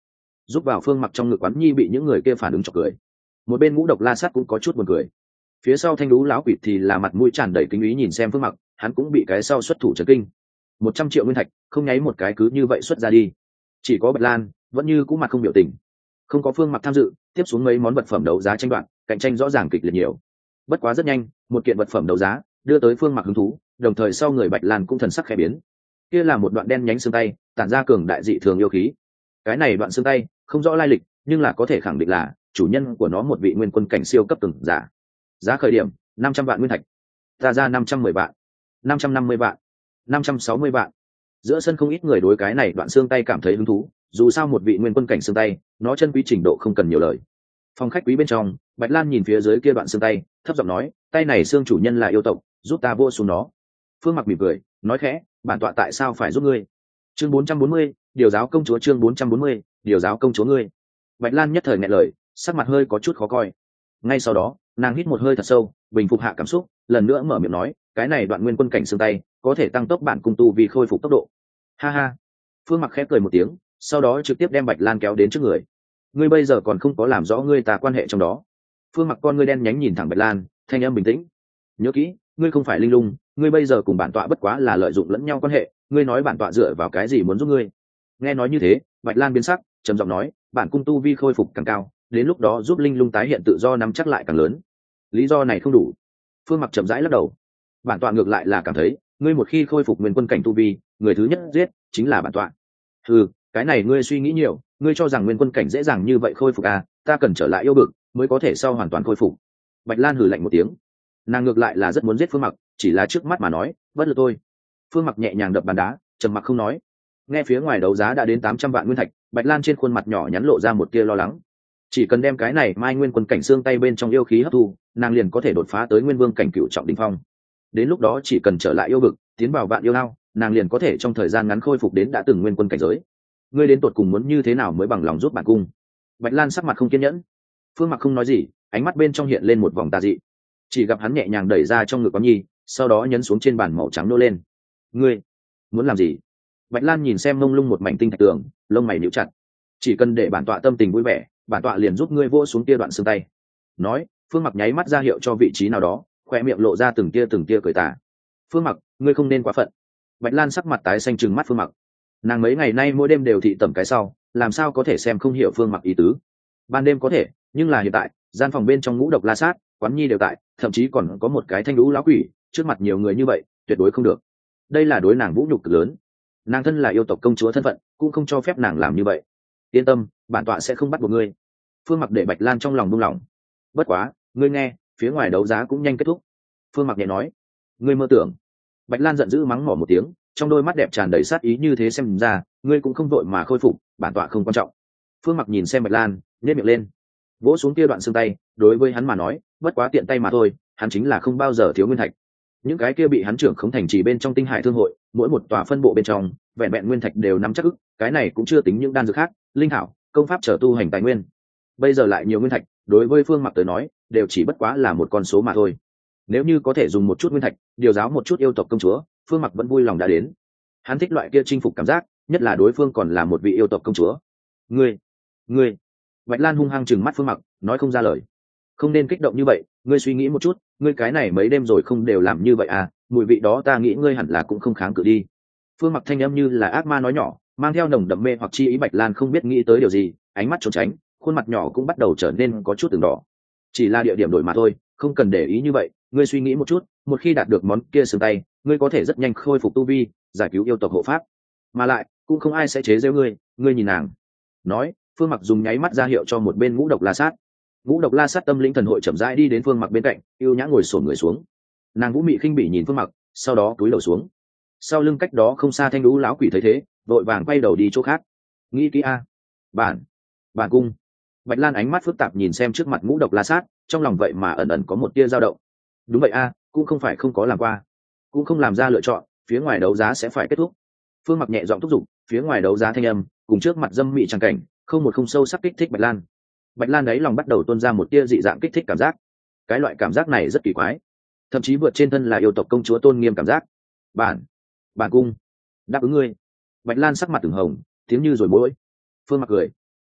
giúp vào phương mặc trong ngực quán nhi bị những người kia phản ứng chọc cười. Một bên ngũ độc la sát cũng có chút buồn cười. Phía sau thanh đú lão quỷ thì là mặt mũi tràn đầy kính ý nhìn xem phương mặc, hắn cũng bị cái sau xuất thủ chấn kinh. Một trăm triệu nguyên thạch không nháy một cái cứ như vậy xuất ra đi. Chỉ có Bạch Lan vẫn như cũ mặt không biểu tình, không có phương mặc tham dự. Tiếp xuống mấy món vật phẩm đấu giá tranh đoạt, cạnh tranh rõ ràng kịch liệt nhiều. Bất quá rất nhanh, một kiện vật phẩm đấu giá đưa tới phương mặc hứng thú, đồng thời sau người Bạch Lan cũng thần sắc khẽ biến. Kia là một đoạn đen nhánh xương tay, tản ra cường đại dị thường yêu khí. Cái này đoạn xương tay không rõ lai lịch, nhưng là có thể khẳng định là chủ nhân của nó một vị nguyên quân cảnh siêu cấp từng giả. Giá khởi điểm năm trăm vạn nguyên thạch, ra ra năm trăm mười vạn, năm trăm năm mươi vạn, năm trăm sáu mươi vạn. Giữa sân không ít người đối cái này đoạn xương tay cảm thấy hứng thú, dù sao một vị nguyên quân cảnh xương tay, nó chân quý trình độ không cần nhiều lời. Phòng khách quý bên trong, Bạch Lan nhìn phía dưới kia đoạn xương tay, thấp giọng nói, tay này xương chủ nhân là yêu tộc, giúp ta vô xuống nó. Phương Mặc mỉm cười, nói khẽ, bản tọa tại sao phải giúp ngươi? Chương bốn trăm bốn mươi, điều giáo công chúa. Chương bốn trăm bốn mươi, điều giáo công chúa ngươi. Bạch Lan nhất thời nghẹn lời, sắc mặt hơi có chút khó coi. Ngay sau đó, nàng hít một hơi thật sâu, bình phục hạ cảm xúc, lần nữa mở miệng nói, cái này đoạn nguyên quân cảnh xương tay có thể tăng tốc bản cung tu vì khôi phục tốc độ. Ha ha. Phương Mặc khẽ cười một tiếng, sau đó trực tiếp đem Bạch Lan kéo đến trước người. Ngươi bây giờ còn không có làm rõ ngươi ta quan hệ trong đó. Phương Mặc con ngươi đen nhánh nhìn thẳng Bạch Lan, thanh âm bình tĩnh. Nhớ kỹ, ngươi không phải linh lung, ngươi bây giờ cùng bản tọa bất quá là lợi dụng lẫn nhau quan hệ, ngươi nói bản tọa dựa vào cái gì muốn giúp ngươi? Nghe nói như thế, Bạch Lan biến sắc, trầm giọng nói, bản cung tu vi khôi phục càng cao, đến lúc đó giúp linh lung tái hiện tự do nắm chắc lại càng lớn. Lý do này không đủ. Phương Mặc chậm rãi lắc đầu. Bản tọa ngược lại là cảm thấy, ngươi một khi khôi phục nguyên quân cảnh tu vi, người thứ nhất giết chính là bản tọa. Ừ, cái này ngươi suy nghĩ nhiều, ngươi cho rằng nguyên quân cảnh dễ dàng như vậy khôi phục à? Ta cần trở lại yêu bực mới có thể sau hoàn toàn khôi phục. Bạch Lan hừ lạnh một tiếng. Nàng ngược lại là rất muốn giết Phương Mặc, chỉ là trước mắt mà nói, bất lực thôi. Phương Mặc nhẹ nhàng đập bàn đá, trầm mặc không nói. Nghe phía ngoài đấu giá đã đến tám trăm vạn nguyên thạch, Bạch Lan trên khuôn mặt nhỏ nhắn lộ ra một tia lo lắng. Chỉ cần đem cái này mai nguyên quân cảnh xương tay bên trong yêu khí hấp thu, nàng liền có thể đột phá tới nguyên vương cảnh cửu trọng đỉnh phong. Đến lúc đó chỉ cần trở lại yêu vực, tiến vào vạn yêu lao, nàng liền có thể trong thời gian ngắn khôi phục đến đã từng nguyên quân cảnh giới. Ngươi đến tột cùng muốn như thế nào mới bằng lòng giúp bản cung? Bạch Lan sắc mặt không kiên nhẫn. Phương Mặc không nói gì, ánh mắt bên trong hiện lên một vòng tà dị. Chỉ gặp hắn nhẹ nhàng đẩy ra trong ngực Quán Nhi, sau đó nhấn xuống trên bàn màu trắng nô lên. Ngươi muốn làm gì? Bạch Lan nhìn xem mông lung một mảnh tinh thạch tường, lông mày nhíu chặt. Chỉ cần để bản tọa tâm tình vui vẻ, bản tọa liền giúp ngươi vỗ xuống tia đoạn xương tay. Nói, Phương Mặc nháy mắt ra hiệu cho vị trí nào đó, khoe miệng lộ ra từng tia từng tia cười tà. Phương Mặc, ngươi không nên quá phận. Bạch Lan sắc mặt tái xanh trừng mắt Phương Mặc. Nàng mấy ngày nay mỗi đêm đều thị tẩm cái sau, làm sao có thể xem không hiểu Phương Mặc ý tứ. Ban đêm có thể, nhưng là hiện tại, gian phòng bên trong ngũ độc la sát, Quán Nhi đều tại, thậm chí còn có một cái thanh lũ lão quỷ, trước mặt nhiều người như vậy, tuyệt đối không được. Đây là đối nàng vũ nhục cực lớn. Nàng thân là yêu tộc công chúa thân phận, cũng không cho phép nàng làm như vậy. Yên tâm, bản tọa sẽ không bắt buộc ngươi. Phương Mặc để Bạch Lan trong lòng buông lỏng. Bất quá, ngươi nghe, phía ngoài đấu giá cũng nhanh kết thúc. Phương Mặc nhẹ nói, ngươi mơ tưởng. Bạch Lan giận dữ mắng mỏ một tiếng, trong đôi mắt đẹp tràn đầy sát ý như thế xem ra, ngươi cũng không vội mà khôi phục, bản tọa không quan trọng. Phương Mặc nhìn xem Bạch Lan, nhếch miệng lên, vỗ xuống kia đoạn xương tay, đối với hắn mà nói, bất quá tiện tay mà thôi, hắn chính là không bao giờ thiếu nguyên thạch. Những cái kia bị hắn trưởng khống thành trì bên trong tinh hải thương hội, mỗi một tòa phân bộ bên trong, vẹn vẹn nguyên thạch đều nắm chắc ức, cái này cũng chưa tính những đan dược khác, linh thảo, công pháp trở tu hành tài nguyên. Bây giờ lại nhiều nguyên thạch, đối với Phương Mặc tới nói, đều chỉ bất quá là một con số mà thôi. Nếu như có thể dùng một chút nguyên thạch, điều giáo một chút yêu tộc công chúa, Phương Mặc vẫn vui lòng đã đến. Hắn thích loại kia chinh phục cảm giác, nhất là đối phương còn là một vị yêu tộc công chúa. Ngươi, ngươi. Bạch Lan hung hăng trừng mắt Phương Mặc, nói không ra lời. Không nên kích động như vậy, ngươi suy nghĩ một chút, ngươi cái này mấy đêm rồi không đều làm như vậy à, mùi vị đó ta nghĩ ngươi hẳn là cũng không kháng cự đi. Phương Mặc thanh âm như là ác ma nói nhỏ, mang theo nồng đậm mê hoặc chi ý. Bạch Lan không biết nghĩ tới điều gì, ánh mắt trốn tránh, khuôn mặt nhỏ cũng bắt đầu trở nên có chút từng đỏ. Chỉ là địa điểm đổi mà thôi, không cần để ý như vậy, ngươi suy nghĩ một chút, một khi đạt được món kia xương tay, ngươi có thể rất nhanh khôi phục tu vi, giải cứu yêu tộc hộ pháp, mà lại cũng không ai sẽ chế giễu ngươi. Ngươi nhìn nàng. Nói, Phương Mặc dùng nháy mắt ra hiệu cho một bên ngũ độc la sát. Ngũ độc la sát tâm lĩnh thần hội chậm rãi đi đến Phương Mặc bên cạnh, yêu nhã ngồi xổm người xuống. Nàng vũ mị khinh bỉ nhìn Phương Mặc, sau đó cúi đầu xuống. Sau lưng cách đó không xa thanh lũ lão quỷ thấy thế, vội vàng quay đầu đi chỗ khác. Nghĩ kỹ a, bản, bản cung. Bạch Lan ánh mắt phức tạp nhìn xem trước mặt ngũ độc la sát, trong lòng vậy mà ẩn ẩn có một tia dao động. Đúng vậy a, cũng không phải không có làm qua, cũng không làm ra lựa chọn, phía ngoài đấu giá sẽ phải kết thúc. Phương Mặc nhẹ giọng thúc giục, phía ngoài đấu giá thanh âm, cùng trước mặt dâm mị tràng cảnh, không một không sâu sắc kích thích Bạch Lan. Bạch Lan đấy lòng bắt đầu tuôn ra một tia dị dạng kích thích cảm giác. Cái loại cảm giác này rất kỳ quái, thậm chí vượt trên thân là yêu tộc công chúa tôn nghiêm cảm giác. Bản, bản cung, đáp ứng ngươi. Bạch Lan sắc mặt từng hồng, tiếng như rồi mỗi. Phương Mặc cười,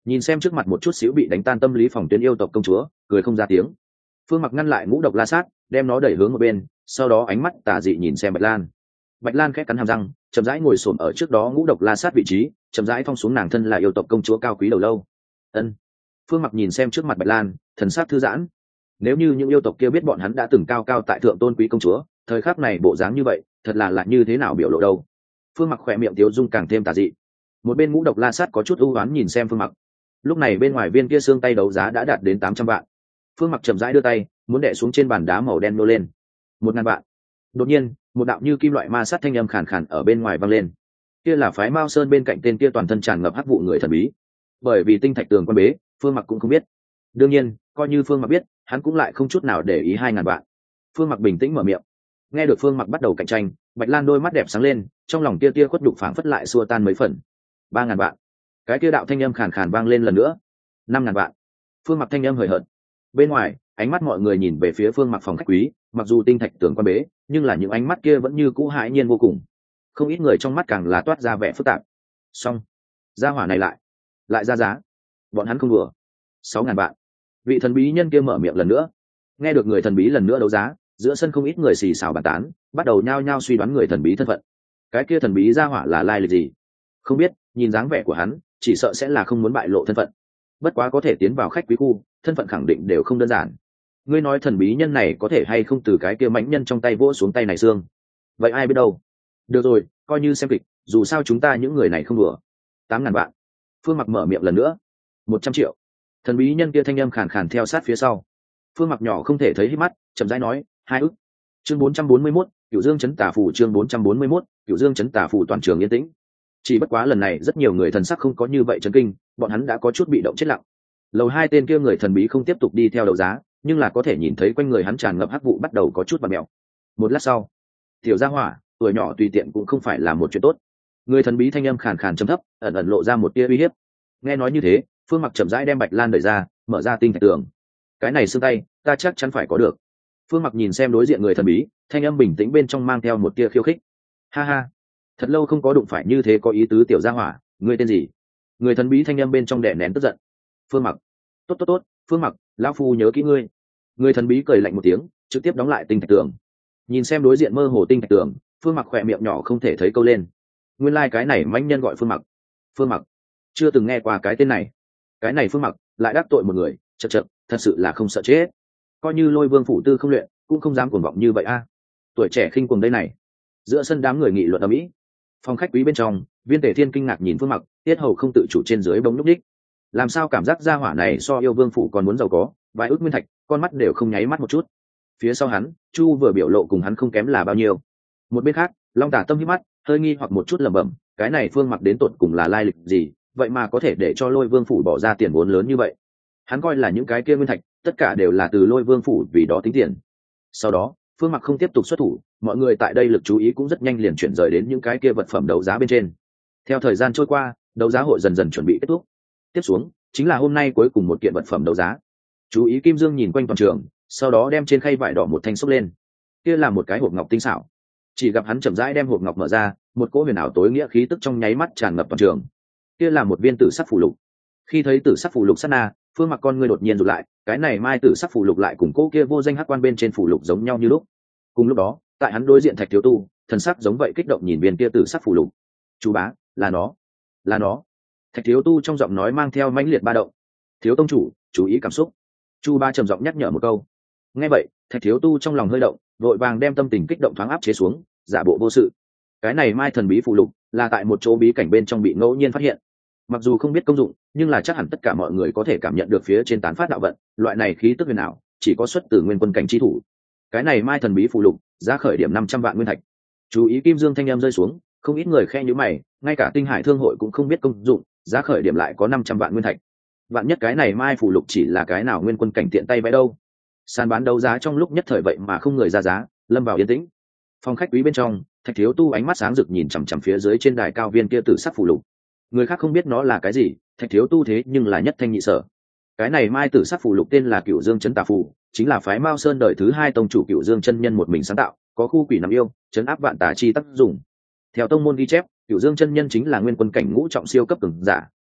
nhìn xem trước mặt một chút xíu bị đánh tan tâm lý phòng tuyến yêu tộc công chúa, cười không ra tiếng. Phương Mặc ngăn lại ngũ độc la sát, đem nó đẩy hướng một bên, sau đó ánh mắt tà dị nhìn xem Bạch Lan. Bạch Lan khẽ cắn hàm răng, chậm rãi ngồi xổm ở trước đó ngũ độc la sát vị trí, chậm rãi phong xuống nàng thân là yêu tộc công chúa cao quý đầu lâu. Ân. Phương Mặc nhìn xem trước mặt Bạch Lan, thần sắc thư giãn. Nếu như những yêu tộc kia biết bọn hắn đã từng cao cao tại thượng tôn quý công chúa, thời khắc này bộ dáng như vậy, thật là lạ như thế nào biểu lộ đâu. Phương Mặc khỏe miệng tiếu dung càng thêm tà dị. Một bên ngũ độc la sát có chút ưu oán nhìn xem Phương Mặc. Lúc này bên ngoài viên kia xương tay đấu giá đã đạt đến tám trăm vạn. Phương Mặc chậm rãi đưa tay, muốn đè xuống trên bàn đá màu đen nô lên. Một ngàn vạn. Đột nhiên, một đạo như kim loại ma sát thanh âm khàn khàn ở bên ngoài vang lên. Kia là phái Mao Sơn bên cạnh tên kia toàn thân tràn ngập hắc vụ người thần bí. Bởi vì tinh thạch tường quan bế, Phương Mặc cũng không biết. Đương nhiên, coi như Phương Mặc biết, hắn cũng lại không chút nào để ý hai ngàn vạn. Phương Mặc bình tĩnh mở miệng. Nghe được Phương Mặc bắt đầu cạnh tranh, Bạch Lan đôi mắt đẹp sáng lên, trong lòng kia tia khuất đục phảng phất lại xua tan mấy phần. Ba ngàn vạn. Cái kia đạo thanh âm khàn khàn vang lên lần nữa. Năm ngàn vạn. Phương Mặc thanh âm hời hợt. Bên ngoài, ánh mắt mọi người nhìn về phía Phương Mặc phòng khách quý, mặc dù tinh thạch tường quan bế, nhưng là những ánh mắt kia vẫn như cũ hãi nhiên vô cùng. Không ít người trong mắt càng là toát ra vẻ phức tạp. Xong, gia hỏa này lại, lại ra giá. Bọn hắn không đùa. Sáu ngàn vạn. Vị thần bí nhân kia mở miệng lần nữa. Nghe được người thần bí lần nữa đấu giá, giữa sân không ít người xì xào bàn tán, bắt đầu nhao nhao suy đoán người thần bí thân phận. Cái kia thần bí gia hỏa là lai lịch gì? Không biết, nhìn dáng vẻ của hắn, chỉ sợ sẽ là không muốn bại lộ thân phận. Bất quá có thể tiến vào khách quý khu, thân phận khẳng định đều không đơn giản. Ngươi nói thần bí nhân này có thể hay không từ cái kia mãnh nhân trong tay vỗ xuống tay này xương? Vậy ai biết đâu? Được rồi, coi như xem kịch, dù sao chúng ta những người này không đùa. Tám ngàn vạn. Phương Mặc mở miệng lần nữa. Một trăm triệu. Thần bí nhân kia thanh âm khàn khàn theo sát phía sau. Phương Mặc nhỏ không thể thấy hít mắt, chậm rãi nói, hai ức. Chương bốn trăm bốn mươi mốt, Cửu Dương Chấn Tà Phủ. Chương bốn trăm bốn mươi mốt, Cửu Dương Chấn Tà Phủ. Toàn trường yên tĩnh. Chỉ bất quá lần này rất nhiều người thần sắc không có như vậy chấn kinh, bọn hắn đã có chút bị động chết lặng. Lầu hai tên kia người thần bí không tiếp tục đi theo đấu giá, nhưng là có thể nhìn thấy quanh người hắn tràn ngập hắc vụ bắt đầu có chút bặm mèo. Một lát sau, tiểu gia hỏa, tuổi nhỏ tùy tiện cũng không phải là một chuyện tốt. Người thần bí thanh âm khàn khàn trầm thấp, ẩn ẩn lộ ra một tia uy hiếp. Nghe nói như thế, Phương Mặc chậm rãi đem Bạch Lan đẩy ra, mở ra tinh thạch tường. Cái này xương tay, ta chắc chắn phải có được. Phương Mặc nhìn xem đối diện người thần bí, thanh âm bình tĩnh bên trong mang theo một tia khiêu khích. Ha ha, thật lâu không có đụng phải như thế có ý tứ tiểu gia hỏa, ngươi tên gì? Người thần bí thanh âm bên trong đè nén tức giận. Phương Mặc. Tốt tốt tốt, Phương Mặc, lão phu nhớ kỹ ngươi. Người thần bí cười lạnh một tiếng, trực tiếp đóng lại tinh thạch tường. Nhìn xem đối diện mơ hồ tinh thạch tường, Phương Mặc khỏe miệng nhỏ không thể thấy câu lên. Nguyên lai like cái này mãnh nhân gọi Phương Mặc. Phương Mặc, chưa từng nghe qua cái tên này. Cái này Phương Mặc lại đắc tội một người, chật chật, thật sự là không sợ chết. Coi như Lôi Vương phủ tư không luyện, cũng không dám cuồng vọng như vậy a. Tuổi trẻ khinh cuồng đây này. Giữa sân đám người nghị luận ầm ĩ. Phòng khách quý bên trong, Viên Tề Thiên kinh ngạc nhìn Phương Mặc, tiết hầu không tự chủ trên dưới bỗng núp đích. Làm sao cảm giác gia hỏa này so Yêu Vương phủ còn muốn giàu có, vài ước nguyên thạch, con mắt đều không nháy mắt một chút. Phía sau hắn, Chu vừa biểu lộ cùng hắn không kém là bao nhiêu. Một bên khác, Long Tả Tâm hí mắt, hơi nghi hoặc một chút lẩm bẩm, cái này Phương Mặc đến tột cùng là lai lịch gì, vậy mà có thể để cho Lôi Vương phủ bỏ ra tiền vốn lớn như vậy. Hắn coi là những cái kia nguyên thạch, tất cả đều là từ Lôi Vương phủ vì đó tính tiền. Sau đó, Phương Mặc không tiếp tục xuất thủ, mọi người tại đây lực chú ý cũng rất nhanh liền chuyển rời đến những cái kia vật phẩm đấu giá bên trên. Theo thời gian trôi qua, đấu giá hội dần dần chuẩn bị kết thúc. Tiếp xuống, chính là hôm nay cuối cùng một kiện vật phẩm đấu giá. Chú ý Kim Dương nhìn quanh toàn trường, sau đó đem trên khay vải đỏ một thanh xốc lên. Kia là một cái hộp ngọc tinh xảo. Chỉ gặp hắn chậm rãi đem hộp ngọc mở ra, một cỗ huyền ảo tối nghĩa khí tức trong nháy mắt tràn ngập toàn trường. Kia là một viên tử sắc phù lục. Khi thấy tử sắc phù lục sát na, Phương Mặc con ngươi đột nhiên rụt lại, cái này mai tử sắc phù lục lại cùng cỗ kia vô danh hắc quan bên trên phù lục giống nhau như lúc. Cùng lúc đó, tại hắn đối diện Thạch Thiếu Tu, thần sắc giống vậy kích động nhìn viên kia tử sắc phù lục. "Chú bá, là nó, là nó." Thạch Thiếu Tu trong giọng nói mang theo mãnh liệt ba động. "Thiếu tông chủ, chú ý cảm xúc." Chu Ba trầm giọng nhắc nhở một câu. Nghe vậy, Thạch Thiếu Tu trong lòng hơi động, vội vàng đem tâm tình kích động thoáng áp chế xuống, giả bộ vô sự. Cái này mai thần bí phù lục là tại một chỗ bí cảnh bên trong bị ngẫu nhiên phát hiện. Mặc dù không biết công dụng, nhưng là chắc hẳn tất cả mọi người có thể cảm nhận được phía trên tán phát đạo vận, loại này khí tức huyền ảo, chỉ có xuất từ nguyên quân cảnh chi thủ. Cái này mai thần bí phù lục, giá khởi điểm năm trăm vạn nguyên thạch. Chú ý Kim Dương thanh em rơi xuống, không ít người khe nhíu mày, ngay cả Tinh Hải Thương hội cũng không biết công dụng, giá khởi điểm lại có năm trăm vạn nguyên thạch. Vạn nhất cái này mai phù lục chỉ là cái nào nguyên quân cảnh tiện tay vẽ đâu. Sàn bán đấu giá trong lúc nhất thời vậy mà không người ra giá, lâm vào yên tĩnh. Phòng khách quý bên trong, Thạch Thiếu Tu ánh mắt sáng rực nhìn chằm chằm phía dưới trên đài cao viên kia tử sắc phù lục. Người khác không biết nó là cái gì, Thạch Thiếu Tu thế nhưng là nhất thanh nhị sở. Cái này mai tử sắc phù lục tên là Cửu Dương Chấn Tà Phù, chính là phái Mao Sơn đời thứ hai tông chủ Cửu Dương chân nhân một mình sáng tạo, có khu quỷ nằm yêu, chấn áp vạn tà chi tác dụng. Theo tông môn ghi chép, Cửu Dương chân nhân chính là nguyên quân cảnh ngũ trọng siêu cấp cường giả,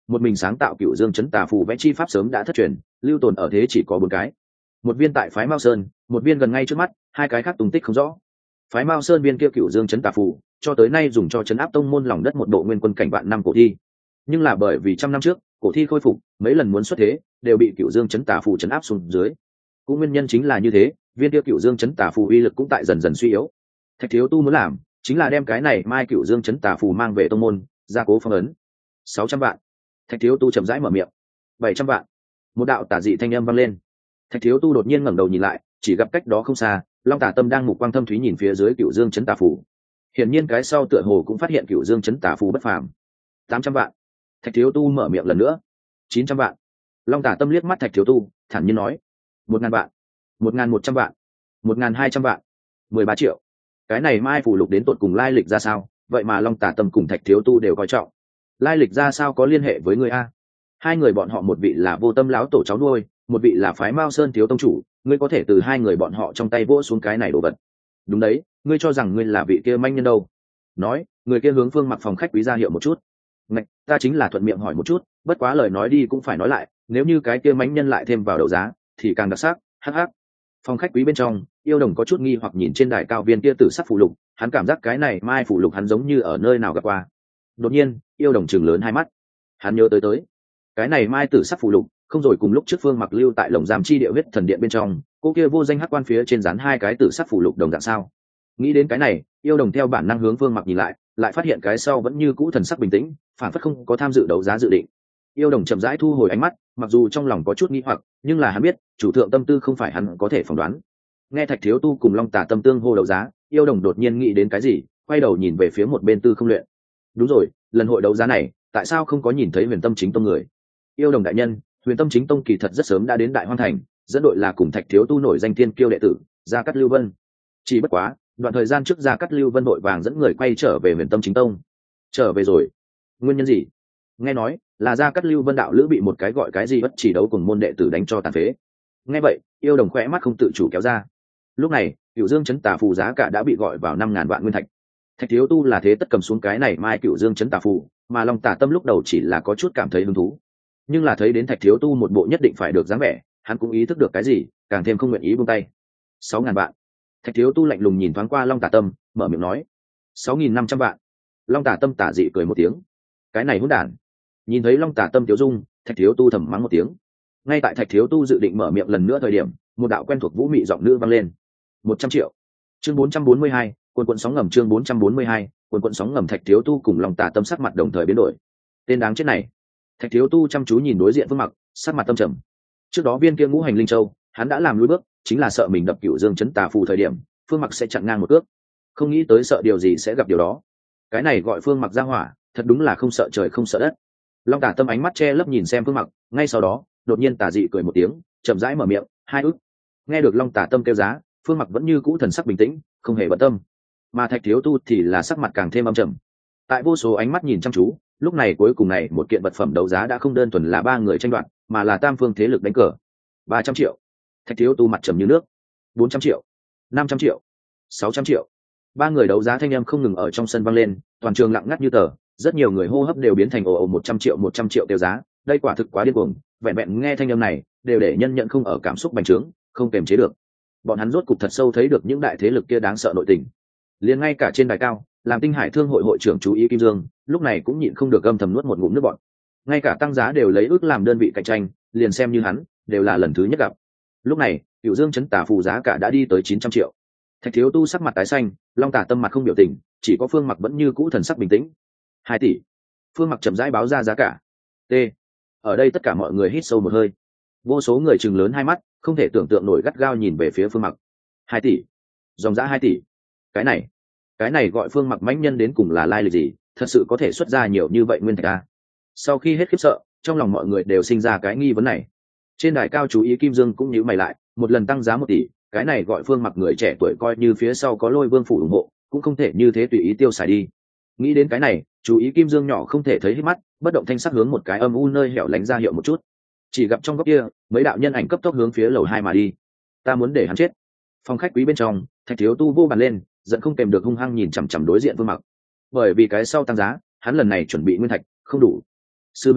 một mình sáng tạo cựu dương chấn tà phù vẽ chi pháp sớm đã thất truyền, lưu tồn ở thế chỉ có bốn cái. Một viên tại phái Mao Sơn, một viên gần ngay trước mắt, hai cái khác tung tích không rõ. Phái Mao Sơn viên kia cựu dương chấn tà phù, cho tới nay dùng cho chấn áp tông môn lòng đất một bộ nguyên quân cảnh vạn năm cổ thi. Nhưng là bởi vì trăm năm trước, cổ thi khôi phục, mấy lần muốn xuất thế, đều bị cựu dương chấn tà phù chấn áp xuống dưới. Cũng nguyên nhân chính là như thế, viên kia cựu dương chấn tà phù uy lực cũng tại dần dần suy yếu. Thạch Thiếu Tu muốn làm, chính là đem cái này mai cựu dương chấn tà phù mang về tông môn, gia cố phong ấn. Sáu trăm vạn. Thạch Thiếu Tu chậm rãi mở miệng. Bảy trăm vạn. Một đạo tà dị thanh âm vang lên. Thạch Thiếu Tu đột nhiên ngẩng đầu nhìn lại, chỉ gặp cách đó không xa, Long Tà Tâm đang mục quang thâm thúy nhìn phía dưới cựu dương chấn tà phù. Hiển nhiên cái sau tựa hồ cũng phát hiện cựu dương chấn tà phù bất phàm. Tám trăm vạn. Thạch Thiếu Tu mở miệng lần nữa. Chín trăm vạn. Long Tà Tâm liếc mắt Thạch Thiếu Tu, thản nhiên nói. Một ngàn vạn. Một ngàn một trăm vạn. Một ngàn hai trăm vạn. Mười ba triệu. Cái này mai phù lục đến tột cùng lai lịch ra sao, vậy mà Long Tà Tâm cùng Thạch Thiếu Tu đều coi trọng. Lai lịch ra sao có liên hệ với người a? Hai người bọn họ một vị là Vô Tâm lão tổ cháu nuôi, một vị là phái Mao Sơn thiếu tông chủ, ngươi có thể từ hai người bọn họ trong tay vỗ xuống cái này đồ vật. Đúng đấy, ngươi cho rằng ngươi là vị kia manh nhân đâu? Nói, người kia hướng Phương Mặc phòng khách quý ra hiệu một chút. Ngạch, ta chính là thuận miệng hỏi một chút, bất quá lời nói đi cũng phải nói lại, nếu như cái kia manh nhân lại thêm vào đấu giá, thì càng đặc sắc. Hắc hắc. Phòng khách quý bên trong, Yêu Đồng có chút nghi hoặc nhìn trên đài cao viên kia tử sắc phù lục, hắn cảm giác cái này mai phù lục hắn giống như ở nơi nào gặp qua. Đột nhiên, Yêu Đồng trừng lớn hai mắt, hắn nhớ tới tới cái này mai tử sắc phù lục, không rồi cùng lúc trước Phương Mặc lưu tại lồng giam chi địa huyết thần điện bên trong, cô kia vô danh hắc quan phía trên dán hai cái tử sắc phù lục đồng dạng sao? Nghĩ đến cái này, Yêu Đồng theo bản năng hướng Phương Mặc nhìn lại, lại phát hiện cái sau vẫn như cũ thần sắc bình tĩnh, phản phất không có tham dự đấu giá dự định. Yêu Đồng chậm rãi thu hồi ánh mắt, mặc dù trong lòng có chút nghi hoặc, nhưng là hắn biết, chủ thượng tâm tư không phải hắn có thể phỏng đoán. Nghe Thạch Thiếu Tu cùng Long Tà Tâm tương hô đấu giá, Yêu Đồng đột nhiên nghĩ đến cái gì, quay đầu nhìn về phía một bên Tư Không Luyện. Đúng rồi, lần hội đấu giá này, tại sao không có nhìn thấy Huyền Tâm Chính Tông người? Yêu Đồng đại nhân, Huyền Tâm Chính Tông kỳ thật rất sớm đã đến Đại Hoang Thành, dẫn đội là cùng Thạch Thiếu Tu nổi danh thiên kiêu đệ tử, Gia Cát Lưu Vân. Chỉ bất quá, đoạn thời gian trước Gia Cát Lưu Vân đội vàng dẫn người quay trở về Huyền Tâm Chính Tông. Trở về rồi? Nguyên nhân gì? Nghe nói là Gia Cát Lưu Vân đạo lữ bị một cái gọi cái gì bất chỉ đấu cùng môn đệ tử đánh cho tàn phế. Nghe vậy, Yêu Đồng khỏe mắt không tự chủ kéo ra. Lúc này, Cửu Dương Chấn Tà Phù giá cả đã bị gọi vào năm ngàn vạn nguyên thạch. Thạch Thiếu Tu là thế tất cầm xuống cái này mai Cửu Dương Chấn Tà Phù, mà Long Tà Tâm lúc đầu chỉ là có chút cảm thấy hứng thú, nhưng là thấy đến Thạch Thiếu Tu một bộ nhất định phải được dáng vẻ, hắn cũng ý thức được cái gì, càng thêm không nguyện ý buông tay. Sáu ngàn vạn. Thạch Thiếu Tu lạnh lùng nhìn thoáng qua Long Tà Tâm, mở miệng nói. Sáu nghìn năm trăm vạn. Long Tà Tâm tà dị cười một tiếng. Cái này hỗn đản. Nhìn thấy Long Tà Tâm Tiếu Dung, Thạch Thiếu Tu thầm mắng một tiếng. Ngay tại Thạch Thiếu Tu dự định mở miệng lần nữa thời điểm, một đạo quen thuộc vũ mị giọng nữ vang lên. Một trăm triệu. Chương bốn trăm bốn mươi hai, quần quần sóng ngầm chương bốn trăm bốn mươi hai, quần quần sóng ngầm. Thạch Thiếu Tu cùng Long Tà Tâm sắc mặt đồng thời biến đổi. Tên đáng chết này. Thạch Thiếu Tu chăm chú nhìn đối diện Phương Mặc, sắc mặt tâm trầm. Trước đó viên kia ngũ hành linh châu, hắn đã làm lùi bước, chính là sợ mình đập Cửu Dương Chấn Tà Phù thời điểm, Phương Mặc sẽ chặn ngang một cước. Không nghĩ tới sợ điều gì sẽ gặp điều đó. Cái này gọi Phương Mặc ra hỏa, thật đúng là không sợ trời không sợ đất. Long Tà Tâm ánh mắt che lấp nhìn xem Phương Mặc, ngay sau đó, đột nhiên tà dị cười một tiếng, chậm rãi mở miệng, hai ức. Nghe được Long Tà Tâm kêu giá, Phương Mặc vẫn như cũ thần sắc bình tĩnh, không hề bận tâm. Mà Thạch Thiếu Tu thì là sắc mặt càng thêm âm trầm. Tại vô số ánh mắt nhìn chăm chú, lúc này cuối cùng này một kiện vật phẩm đấu giá đã không đơn thuần là ba người tranh đoạt, mà là tam phương thế lực đánh cờ. Ba trăm triệu. Thạch Thiếu Tu mặt trầm như nước. Bốn trăm triệu. Năm trăm triệu. Sáu trăm triệu. Ba người đấu giá thanh âm không ngừng ở trong sân vang lên, toàn trường lặng ngắt như tờ, rất nhiều người hô hấp đều biến thành ồ ồ một trăm triệu một trăm triệu tiêu giá, đây quả thực quá điên cuồng, vẹn vẹn nghe thanh âm này, đều để nhân nhận không ở cảm xúc bành trướng, không kềm chế được. Bọn hắn rốt cục thật sâu thấy được những đại thế lực kia đáng sợ nội tình. Liền ngay cả trên đài cao, làm Tinh Hải Thương hội hội trưởng chú ý Kim Dương, lúc này cũng nhịn không được âm thầm nuốt một ngụm nước bọt. Ngay cả tăng giá đều lấy ước làm đơn vị cạnh tranh, liền xem như hắn, đều là lần thứ nhất gặp. Lúc này, Cửu Dương Chấn Tà Phù giá cả đã đi tới chín trăm triệu. Thạch Thiếu Tu sắc mặt tái xanh, Long Tà Tâm mặt không biểu tình, chỉ có Phương Mặc vẫn như cũ thần sắc bình tĩnh. Hai tỷ. Phương Mặc chậm rãi báo ra giá cả. T. Ở đây tất cả mọi người hít sâu một hơi. Vô số người trừng lớn hai mắt, không thể tưởng tượng nổi, gắt gao nhìn về phía Phương Mặc. Hai tỷ. Dòng giá hai tỷ. Cái này, cái này gọi Phương Mặc mãnh nhân đến cùng là lai lịch gì, thật sự có thể xuất ra nhiều như vậy nguyên thạch a? Sau khi hết khiếp sợ, trong lòng mọi người đều sinh ra cái nghi vấn này. Trên đài cao chú ý Kim Dương cũng nhíu mày lại, một lần tăng giá một tỷ, cái này gọi Phương Mặc người trẻ tuổi coi như phía sau có Lôi Vương phủ ủng hộ, cũng không thể như thế tùy ý tiêu xài đi. Nghĩ đến cái này, chú ý Kim Dương nhỏ không thể thấy hết mắt, bất động thanh sắc hướng một cái âm u nơi hẻo lánh ra hiệu một chút. Chỉ gặp trong góc kia, mấy đạo nhân ảnh cấp tốc hướng phía lầu hai mà đi. Ta muốn để hắn chết. Phòng khách quý bên trong, Thạch Thiếu Tu vô bàn lên, giận không kèm được hung hăng nhìn chằm chằm đối diện Phương Mặc. Bởi vì cái sau tăng giá, hắn lần này chuẩn bị nguyên thạch không đủ. Sư minh,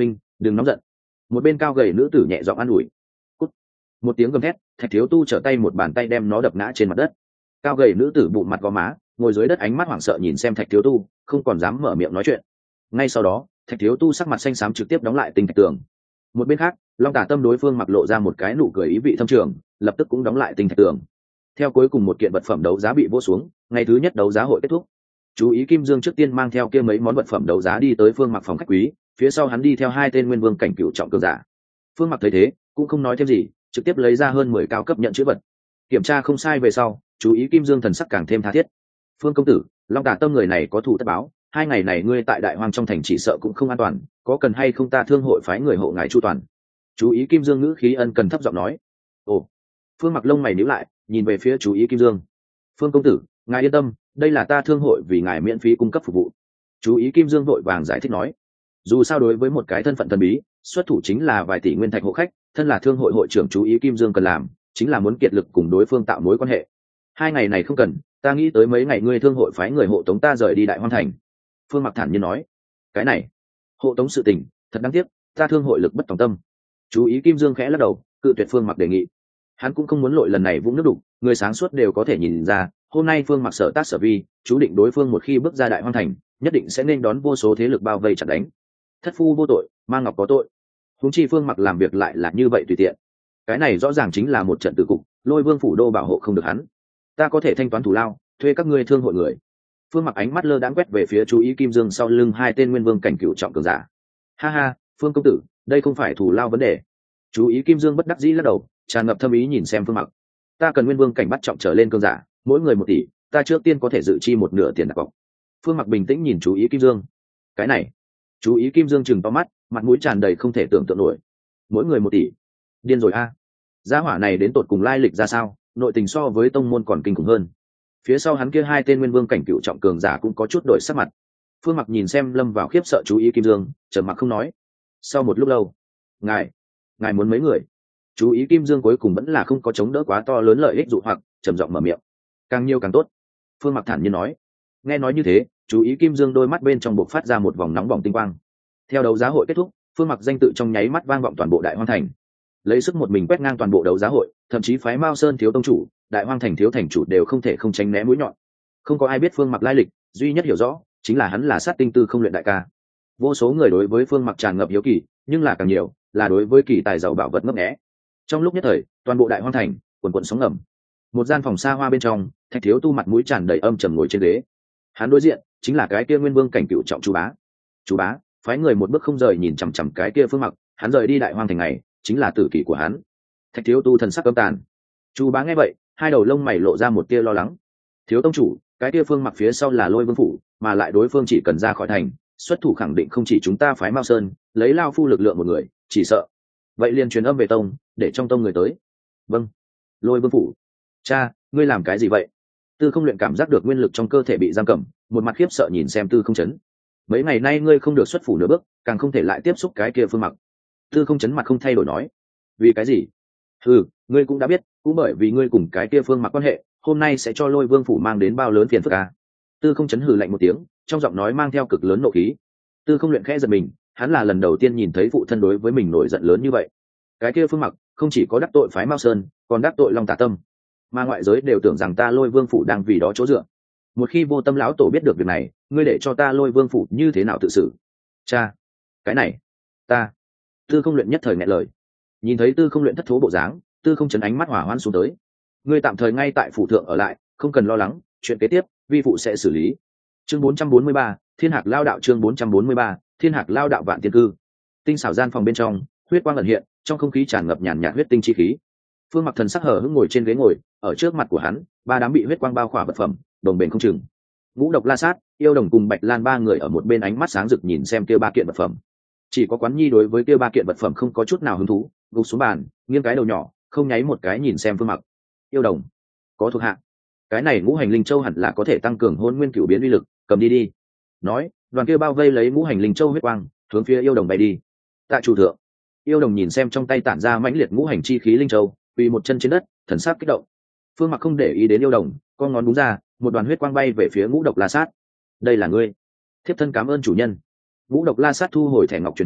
đừng nóng giận. Một bên cao gầy nữ tử nhẹ giọng an ủi. Cút. Một tiếng gầm thét, Thạch Thiếu Tu trở tay một bàn tay đem nó đập ngã trên mặt đất. Cao gầy nữ tử bụng mặt gò má, ngồi dưới đất ánh mắt hoảng sợ nhìn xem Thạch Thiếu Tu, không còn dám mở miệng nói chuyện. Ngay sau đó, Thạch Thiếu Tu sắc mặt xanh xám trực tiếp đóng lại tinh thạch tường. Một bên khác, Long Tả Tâm đối phương mặc lộ ra một cái nụ cười ý vị thâm trường, lập tức cũng đóng lại tinh thạch tường. Theo cuối cùng một kiện vật phẩm đấu giá bị vỗ xuống, ngày thứ nhất đấu giá hội kết thúc. Chú ý Kim Dương trước tiên mang theo kia mấy món vật phẩm đấu giá đi tới Phương Mặc phòng khách quý, phía sau hắn đi theo hai tên nguyên vương cảnh cựu trọng cường giả. Phương Mặc thấy thế, cũng không nói thêm gì, trực tiếp lấy ra hơn mười cao cấp nhận chữ vật. Kiểm tra không sai về sau, chú ý Kim Dương thần sắc càng thêm tha thiết. Phương công tử, Long Tả Tâm người này có thù tất báo, hai ngày này ngươi tại Đại Hoang trong thành chỉ sợ cũng không an toàn, có cần hay không ta thương hội phái người hộ ngài chu toàn. Chú ý Kim Dương ngữ khí ân cần thấp giọng nói. Ồ. Phương Mặc lông mày nhíu lại, nhìn về phía chú ý Kim Dương. Phương công tử, ngài yên tâm, đây là ta thương hội vì ngài miễn phí cung cấp phục vụ. Chú ý Kim Dương vội vàng giải thích nói. Dù sao đối với một cái thân phận thần bí, xuất thủ chính là vài tỷ nguyên thạch hộ khách, thân là thương hội hội trưởng chú ý Kim Dương cần làm chính là muốn kiệt lực cùng đối phương tạo mối quan hệ. Hai ngày này không cần, ta nghĩ tới mấy ngày ngươi thương hội phái người hộ tống ta rời đi Đại Hoang thành. Phương Mặc thản nhiên nói. Cái này, hộ tống sự tình, thật đáng tiếc, ta thương hội lực bất tòng tâm. Chú ý Kim Dương khẽ lắc đầu, cự tuyệt Phương Mặc đề nghị. Hắn cũng không muốn lội lần này vũng nước đục, người sáng suốt đều có thể nhìn ra, hôm nay Phương Mặc sở tác sở vi, chú định đối phương một khi bước ra Đại Hoang thành, nhất định sẽ nên đón vô số thế lực bao vây chặn đánh. Thất phu vô tội, ma ngọc có tội. Huống chi Phương Mặc làm việc lại là như vậy tùy tiện. Cái này rõ ràng chính là một trận tử cục, Lôi Vương phủ đô bảo hộ không được hắn. Ta có thể thanh toán thù lao, thuê các ngươi thương hội người. Phương Mặc ánh mắt lơ đãng quét về phía chú ý Kim Dương sau lưng hai tên nguyên vương cảnh cửu trọng cường giả. Ha ha, Phương công tử, đây không phải thù lao vấn đề. Chú ý Kim Dương bất đắc dĩ lắc đầu, tràn ngập thâm ý nhìn xem Phương Mặc. Ta cần nguyên vương cảnh bắt trọng trở lên cường giả, mỗi người một tỷ, ta trước tiên có thể dự chi một nửa tiền đặt cọc. Phương Mặc bình tĩnh nhìn chú ý Kim Dương. Cái này, chú ý Kim Dương chừng to mắt, mặt mũi tràn đầy không thể tưởng tượng nổi. Mỗi người một tỷ, điên rồi a! À. Gia hỏa này đến tột cùng lai lịch ra sao, nội tình so với tông môn còn kinh khủng hơn. Phía sau hắn kia hai tên nguyên vương cảnh cựu trọng cường giả cũng có chút đổi sắc mặt. Phương Mặc nhìn xem lâm vào khiếp sợ chú ý Kim Dương, trầm mặc không nói. Sau một lúc lâu, ngài, ngài muốn mấy người? Chú ý Kim Dương cuối cùng vẫn là không có chống đỡ quá to lớn lợi ích dụ hoặc, trầm giọng mở miệng. Càng nhiều càng tốt. Phương Mặc thản nhiên nói. Nghe nói như thế, chú ý Kim Dương đôi mắt bên trong bộc phát ra một vòng nóng bỏng tinh quang. Theo đấu giá hội kết thúc, Phương Mặc danh tự trong nháy mắt vang vọng toàn bộ Đại Hoang thành, lấy sức một mình quét ngang toàn bộ đấu giá hội, thậm chí phái Mao Sơn thiếu tông chủ, Đại Hoang thành thiếu thành chủ đều không thể không tránh né mũi nhọn. Không có ai biết Phương Mặc lai lịch, duy nhất hiểu rõ chính là hắn là sát tinh tư không luyện đại ca. Vô số người đối với Phương Mặc tràn ngập hiếu kỳ, nhưng là càng nhiều là đối với kỳ tài giàu bảo vật ngấp nghé. Trong lúc nhất thời, toàn bộ Đại Hoang thành quần quần sóng ngầm. Một gian phòng xa hoa bên trong, Thạch Thiếu Tu mặt mũi tràn đầy âm trầm ngồi trên ghế. Hắn đối diện chính là cái kia nguyên vương cảnh cựu trọng chú bá. Chú bá phái người một bước không rời nhìn chằm chằm cái kia Phương Mặc, hắn rời đi Đại Hoang thành này chính là tử kỷ của hắn. Thạch Thiếu Tu thần sắc căm tàn. Chú bá nghe vậy, hai đầu lông mày lộ ra một tia lo lắng. Thiếu tông chủ, cái kia Phương Mặc phía sau là Lôi Vương phủ, mà lại đối phương chỉ cần ra khỏi thành, xuất thủ khẳng định không chỉ chúng ta phái Mao Sơn, lấy lao phu lực lượng một người, chỉ sợ. Vậy liền truyền âm về tông, để trong tông người tới. Vâng. Lôi Vương phủ. Cha, ngươi làm cái gì vậy? Tư Không Luyện cảm giác được nguyên lực trong cơ thể bị giam cầm, một mặt khiếp sợ nhìn xem Tư Không Chấn. Mấy ngày nay ngươi không được xuất phủ nửa bước, càng không thể lại tiếp xúc cái kia Phương Mặc. Tư Không Chấn mặt không thay đổi nói. Vì cái gì? Ừ, ngươi cũng đã biết, cũng bởi vì ngươi cùng cái kia Phương Mặc quan hệ, hôm nay sẽ cho Lôi Vương phủ mang đến bao lớn phiền phức à? Tư Không Chấn hừ lạnh một tiếng, trong giọng nói mang theo cực lớn nộ khí. Tư Không Luyện khẽ giật mình, hắn là lần đầu tiên nhìn thấy phụ thân đối với mình nổi giận lớn như vậy. Cái kia Phương Mặc không chỉ có đắc tội phái Mao Sơn, còn đắc tội Long Tả Tâm, mà ngoại giới đều tưởng rằng ta Lôi Vương phủ đang vì đó chỗ dựa. Một khi Vô Tâm lão tổ biết được việc này, ngươi để cho ta Lôi Vương phủ như thế nào tự xử? Cha, cái này, ta. Tư Không Luyện nhất thời nghẹn lời. Nhìn thấy Tư Không Luyện thất thố bộ dáng, Tư Không Chấn ánh mắt hỏa hoãn xuống tới. Ngươi tạm thời ngay tại phủ thượng ở lại, không cần lo lắng, chuyện kế tiếp vi phụ sẽ xử lý. Chương bốn trăm bốn mươi ba, Thiên Hạc Lao đạo. Chương bốn trăm bốn mươi ba, Thiên Hạc Lao đạo vạn tiên cư. Tinh xảo gian phòng bên trong, huyết quang ẩn hiện, trong không khí tràn ngập nhàn nhạt huyết tinh chi khí. Phương Mặc thần sắc hở hững ngồi trên ghế ngồi, ở trước mặt của hắn, ba đám bị huyết quang bao khỏa vật phẩm, đồng bền không chừng. Ngũ Độc La Sát, Yêu Đồng cùng Bạch Lan ba người ở một bên ánh mắt sáng rực nhìn xem kia ba kiện vật phẩm. Chỉ có Quán Nhi đối với kia ba kiện vật phẩm không có chút nào hứng thú, gục xuống bàn, nghiêng cái đầu nhỏ, không nháy một cái nhìn xem Phương Mặc. Yêu Đồng, có thuộc hạ. Cái này Ngũ Hành Linh Châu hẳn là có thể tăng cường Hỗn Nguyên Cửu biến uy lực, cầm đi đi. Nói, đoàn kia bao vây lấy Ngũ Hành Linh Châu huyết quang, hướng phía Yêu Đồng bay đi. Tại chủ thượng, Yêu Đồng nhìn xem trong tay tản ra mãnh liệt ngũ hành chi khí linh châu, quỳ một chân trên đất, thần sắc kích động. Phương Mặc không để ý đến Yêu Đồng, con ngón búng ra, một đoàn huyết quang bay về phía Ngũ Độc La Sát. Đây là ngươi. Thiếp thân cảm ơn chủ nhân. Ngũ Độc La Sát thu hồi thẻ ngọc truyền thừa,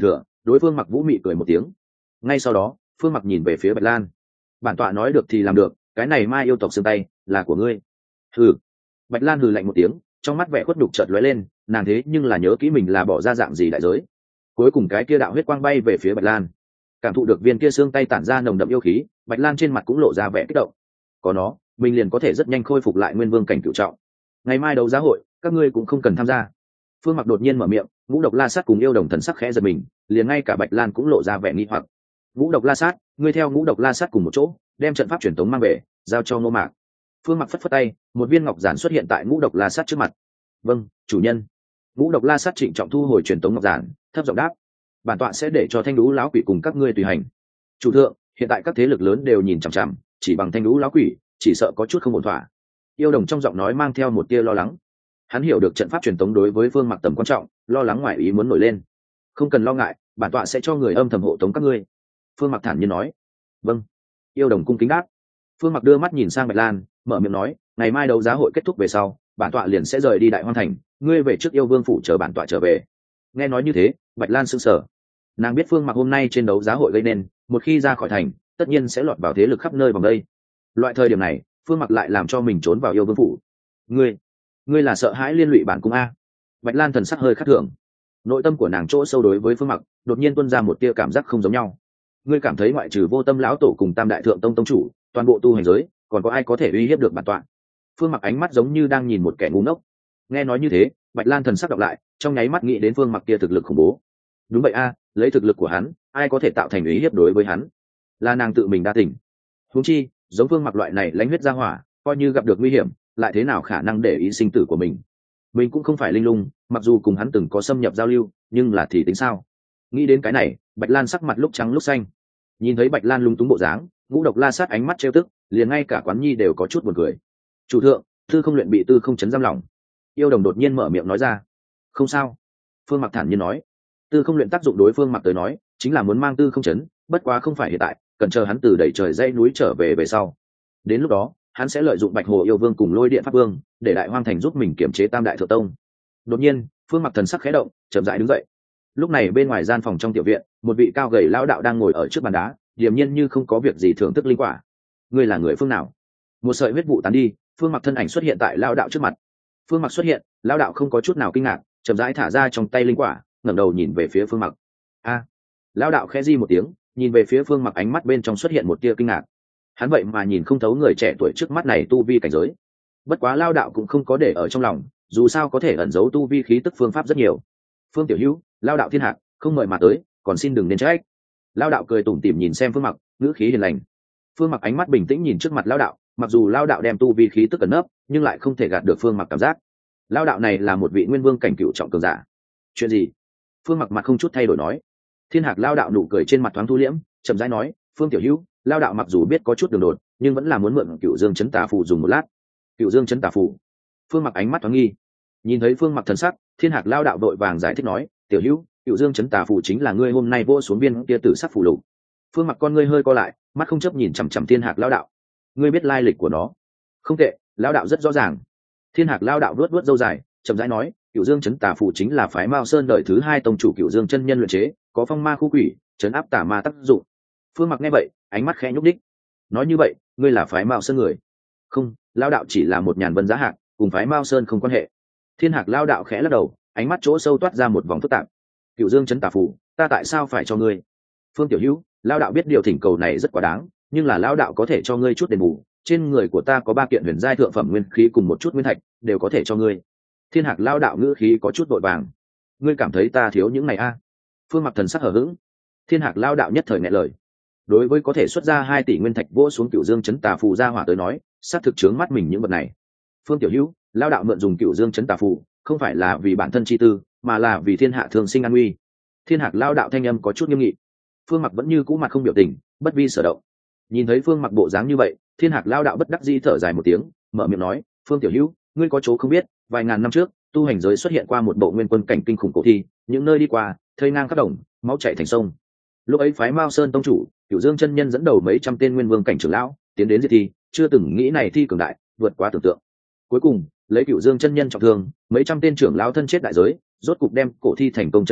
đối phương Mặc Vũ mị cười một tiếng. Ngay sau đó phương Mặc nhìn về phía Bạch Lan. Bản tọa nói được thì làm được, cái này mai yêu tộc xương tay là của ngươi. Hừ. Bạch Lan hừ lạnh một tiếng, trong mắt vẻ khuất đục chợt lóe lên, nàng thế nhưng là nhớ kỹ mình là bỏ ra dạng gì đại giới. Cuối cùng cái kia đạo huyết quang bay về phía Bạch Lan, cảm thụ được viên kia xương tay tản ra nồng đậm yêu khí, Bạch Lan trên mặt cũng lộ ra vẻ kích động. Có nó, mình liền có thể rất nhanh khôi phục lại nguyên vương cảnh cửu trọng. Ngày mai đấu giá hội, các ngươi cũng không cần tham gia. Phương Mặc đột nhiên mở miệng, Ngũ Độc La Sát cùng yêu đồng thần sắc khẽ giật mình, liền ngay cả Bạch Lan cũng lộ ra vẻ nghi hoặc. Ngũ Độc La Sát, ngươi theo Ngũ Độc La Sát cùng một chỗ, đem trận pháp truyền tống mang về, giao cho Ngô Mạc. Phương Mặc phất phất tay, một viên ngọc giản xuất hiện tại Ngũ Độc La Sát trước mặt. Vâng, chủ nhân. Ngũ Độc La Sát trịnh trọng thu hồi truyền tống ngọc giản, thấp giọng đáp: bản tọa sẽ để cho Thanh Đú lão quỷ cùng các ngươi tùy hành. Chủ thượng, hiện tại các thế lực lớn đều nhìn chằm chằm, chỉ bằng Thanh Đú lão quỷ, chỉ sợ có chút không ổn thỏa. Yêu đồng trong giọng nói mang theo một tia lo lắng. Hắn hiểu được trận pháp truyền tống đối với Phương Mặc tầm quan trọng, lo lắng ngoài ý muốn nổi lên. Không cần lo ngại, bản tọa sẽ cho người âm thầm hộ tống các ngươi. Phương Mặc thản nhiên nói. Vâng. Yêu đồng cung kính đáp. Phương Mặc đưa mắt nhìn sang Bạch Lan, mở miệng nói: ngày mai đấu giá hội kết thúc về sau, bản tọa liền sẽ rời đi Đại Hoang Thành, ngươi về trước Yêu Vương phủ chờ bản tọa trở về. Nghe nói như thế, Bạch Lan sững sờ. Nàng biết Phương Mặc hôm nay trên đấu giá hội gây nên, một khi ra khỏi thành, tất nhiên sẽ lọt vào thế lực khắp nơi vòng đây. Loại thời điểm này, Phương Mặc lại làm cho mình trốn vào Yêu Vương phủ. Ngươi, ngươi là sợ hãi liên lụy bản cung a? Bạch Lan thần sắc hơi khác thường. Nội tâm của nàng chỗ sâu đối với Phương Mặc, đột nhiên tuôn ra một tia cảm giác không giống nhau. Ngươi cảm thấy ngoại trừ Vô Tâm lão tổ cùng Tam đại thượng tông tông chủ, toàn bộ tu hành giới, còn có ai có thể uy hiếp được bản tọa? Phương Mặc ánh mắt giống như đang nhìn một kẻ ngu ngốc. Nghe nói như thế, Bạch Lan thần sắc đọc lại, trong nháy mắt nghĩ đến Phương Mặc kia thực lực khủng bố. Đúng vậy a, lấy thực lực của hắn, ai có thể tạo thành uy hiếp đối với hắn? Là nàng tự mình đa tỉnh. Huống chi, giống Phương Mặc loại này lãnh huyết ra hỏa, coi như gặp được nguy hiểm, lại thế nào khả năng để ý sinh tử của mình? Mình cũng không phải linh lung, mặc dù cùng hắn từng có xâm nhập giao lưu, nhưng là thì tính sao? Nghĩ đến cái này, Bạch Lan sắc mặt lúc trắng lúc xanh. Nhìn thấy Bạch Lan lung túng bộ dáng, Ngũ Độc La Sát ánh mắt trêu tức, liền ngay cả Quán Nhi đều có chút buồn cười. Chủ thượng, tư không luyện bị tư không chấn giam lòng. Yêu đồng đột nhiên mở miệng nói ra. Không sao. Phương Mặc thản nhiên nói. Tư không luyện tác dụng đối Phương Mặc tới nói, chính là muốn mang tư không chấn, bất quá không phải hiện tại, cần chờ hắn từ đẩy trời dãy núi trở về về sau. Đến lúc đó, hắn sẽ lợi dụng Bạch Hồ Yêu Vương cùng Lôi Điện Pháp Vương, để Đại Hoang Thành giúp mình kiểm chế Tam đại thượng tông. Đột nhiên, Phương Mặc thần sắc khẽ động, chậm rãi đứng dậy. Lúc này bên ngoài gian phòng trong tiểu viện, một vị cao gầy lão đạo đang ngồi ở trước bàn đá, điềm nhiên như không có việc gì thưởng thức linh quả. Ngươi là người phương nào? Một sợi huyết vụ tán đi, Phương Mặc thân ảnh xuất hiện tại lão đạo trước mặt. Phương Mặc xuất hiện, lão đạo không có chút nào kinh ngạc, chậm rãi thả ra trong tay linh quả, ngẩng đầu nhìn về phía Phương Mặc. A! Lão đạo khẽ di một tiếng, nhìn về phía Phương Mặc, ánh mắt bên trong xuất hiện một tia kinh ngạc. Hắn vậy mà nhìn không thấu người trẻ tuổi trước mắt này tu vi cảnh giới. Bất quá lão đạo cũng không có để ở trong lòng, dù sao có thể ẩn giấu tu vi khí tức phương pháp rất nhiều. Phương tiểu hữu, lão đạo thiên hạ, không mời mà tới, còn xin đừng nên trách. Lão đạo cười tủm tỉm nhìn xem Phương Mặc, ngữ khí hiền lành. Phương Mặc ánh mắt bình tĩnh nhìn trước mặt lão đạo, mặc dù lão đạo đem tu vi khí tức ẩn nấp, nhưng lại không thể gạt được Phương Mặc cảm giác. Lão đạo này là một vị nguyên vương cảnh cựu trọng cường giả. Chuyện gì? Phương Mặc mặt không chút thay đổi nói. Thiên Hạc lão đạo nụ cười trên mặt thoáng thu liễm, chậm rãi nói, Phương tiểu hữu, lão đạo mặc dù biết có chút đường đột, nhưng vẫn là muốn mượn Cựu Dương Chấn Tà Phù dùng một lát. Cựu Dương Chấn Tà Phù? Phương Mặc ánh mắt thoáng nghi. Nhìn thấy Phương Mặc thần sắc, Thiên Hạc lão đạo đội vàng giải thích nói, tiểu hữu, Cựu Dương Chấn Tà Phù chính là ngươi hôm nay vô xuống viên kia tử sắc phù lục. Phương Mặc con ngươi hơi co lại, mắt không chấp nhìn chằm chằm Thiên Hạc lão đạo. Ngươi biết lai lịch của nó? Không tệ, lão đạo rất rõ ràng. Thiên Hạc lão đạo vuốt vuốt râu dài, chậm rãi nói, Cựu Dương Chấn Tà Phù chính là phái Mao Sơn đời thứ hai tông chủ Cựu Dương chân nhân luyện chế, có phong ma khu quỷ, trấn áp tà ma tác dụng. Phương Mặc nghe vậy, ánh mắt khẽ nhúc đích. Nói như vậy, ngươi là phái Mao Sơn người? Không, lão đạo chỉ là một nhàn vân giá hạc, cùng phái Mao Sơn không quan hệ. Thiên Hạc lão đạo khẽ lắc đầu, ánh mắt chỗ sâu toát ra một vòng phức tạp. Cựu Dương Chấn Tà Phù, ta tại sao phải cho ngươi? Phương tiểu hữu, lão đạo biết điều thỉnh cầu này rất quá đáng, nhưng là lão đạo có thể cho ngươi chút đền bù. Trên người của ta có ba kiện huyền giai thượng phẩm nguyên khí cùng một chút nguyên thạch, đều có thể cho ngươi. Thiên Hạc lão đạo ngữ khí có chút vội vàng. Ngươi cảm thấy ta thiếu những này a? À? Phương Mặc thần sắc hở hững. Thiên Hạc lão đạo nhất thời nghẹn lời. Đối với có thể xuất ra hai tỷ nguyên thạch vỗ xuống Cựu Dương Chấn Tà Phù ra hỏa tới nói, sát thực chướng mắt mình những vật này. Phương tiểu hữu, lão đạo mượn dùng Cựu Dương Chấn Tà Phù, không phải là vì bản thân chi tư, mà là vì thiên hạ thường sinh an nguy. Thiên Hạc lão đạo thanh âm có chút nghiêm nghị. Phương Mặc vẫn như cũ mặt không biểu tình, bất vi sở động. Nhìn thấy Phương Mặc bộ dáng như vậy, Thiên Hạc lão đạo bất đắc dĩ thở dài một tiếng, mở miệng nói, Phương tiểu hữu, ngươi có chỗ không biết, vài ngàn năm trước, tu hành giới xuất hiện qua một bộ nguyên quân cảnh kinh khủng cổ thi, những nơi đi qua, thây ngang khắp đồng, máu chảy thành sông. Lúc ấy phái Mao Sơn tông chủ, Cửu Dương chân nhân dẫn đầu mấy trăm tên nguyên vương cảnh trưởng lão, tiến đến diệt thi, chưa từng nghĩ này thi cường đại, vượt quá tưởng tượng. Cuối cùng, lấy Cửu Dương chân nhân trọng thương, mấy trăm tên trưởng lão thân chết đại giới, rốt cục đem cổ thi thành công trấn áp,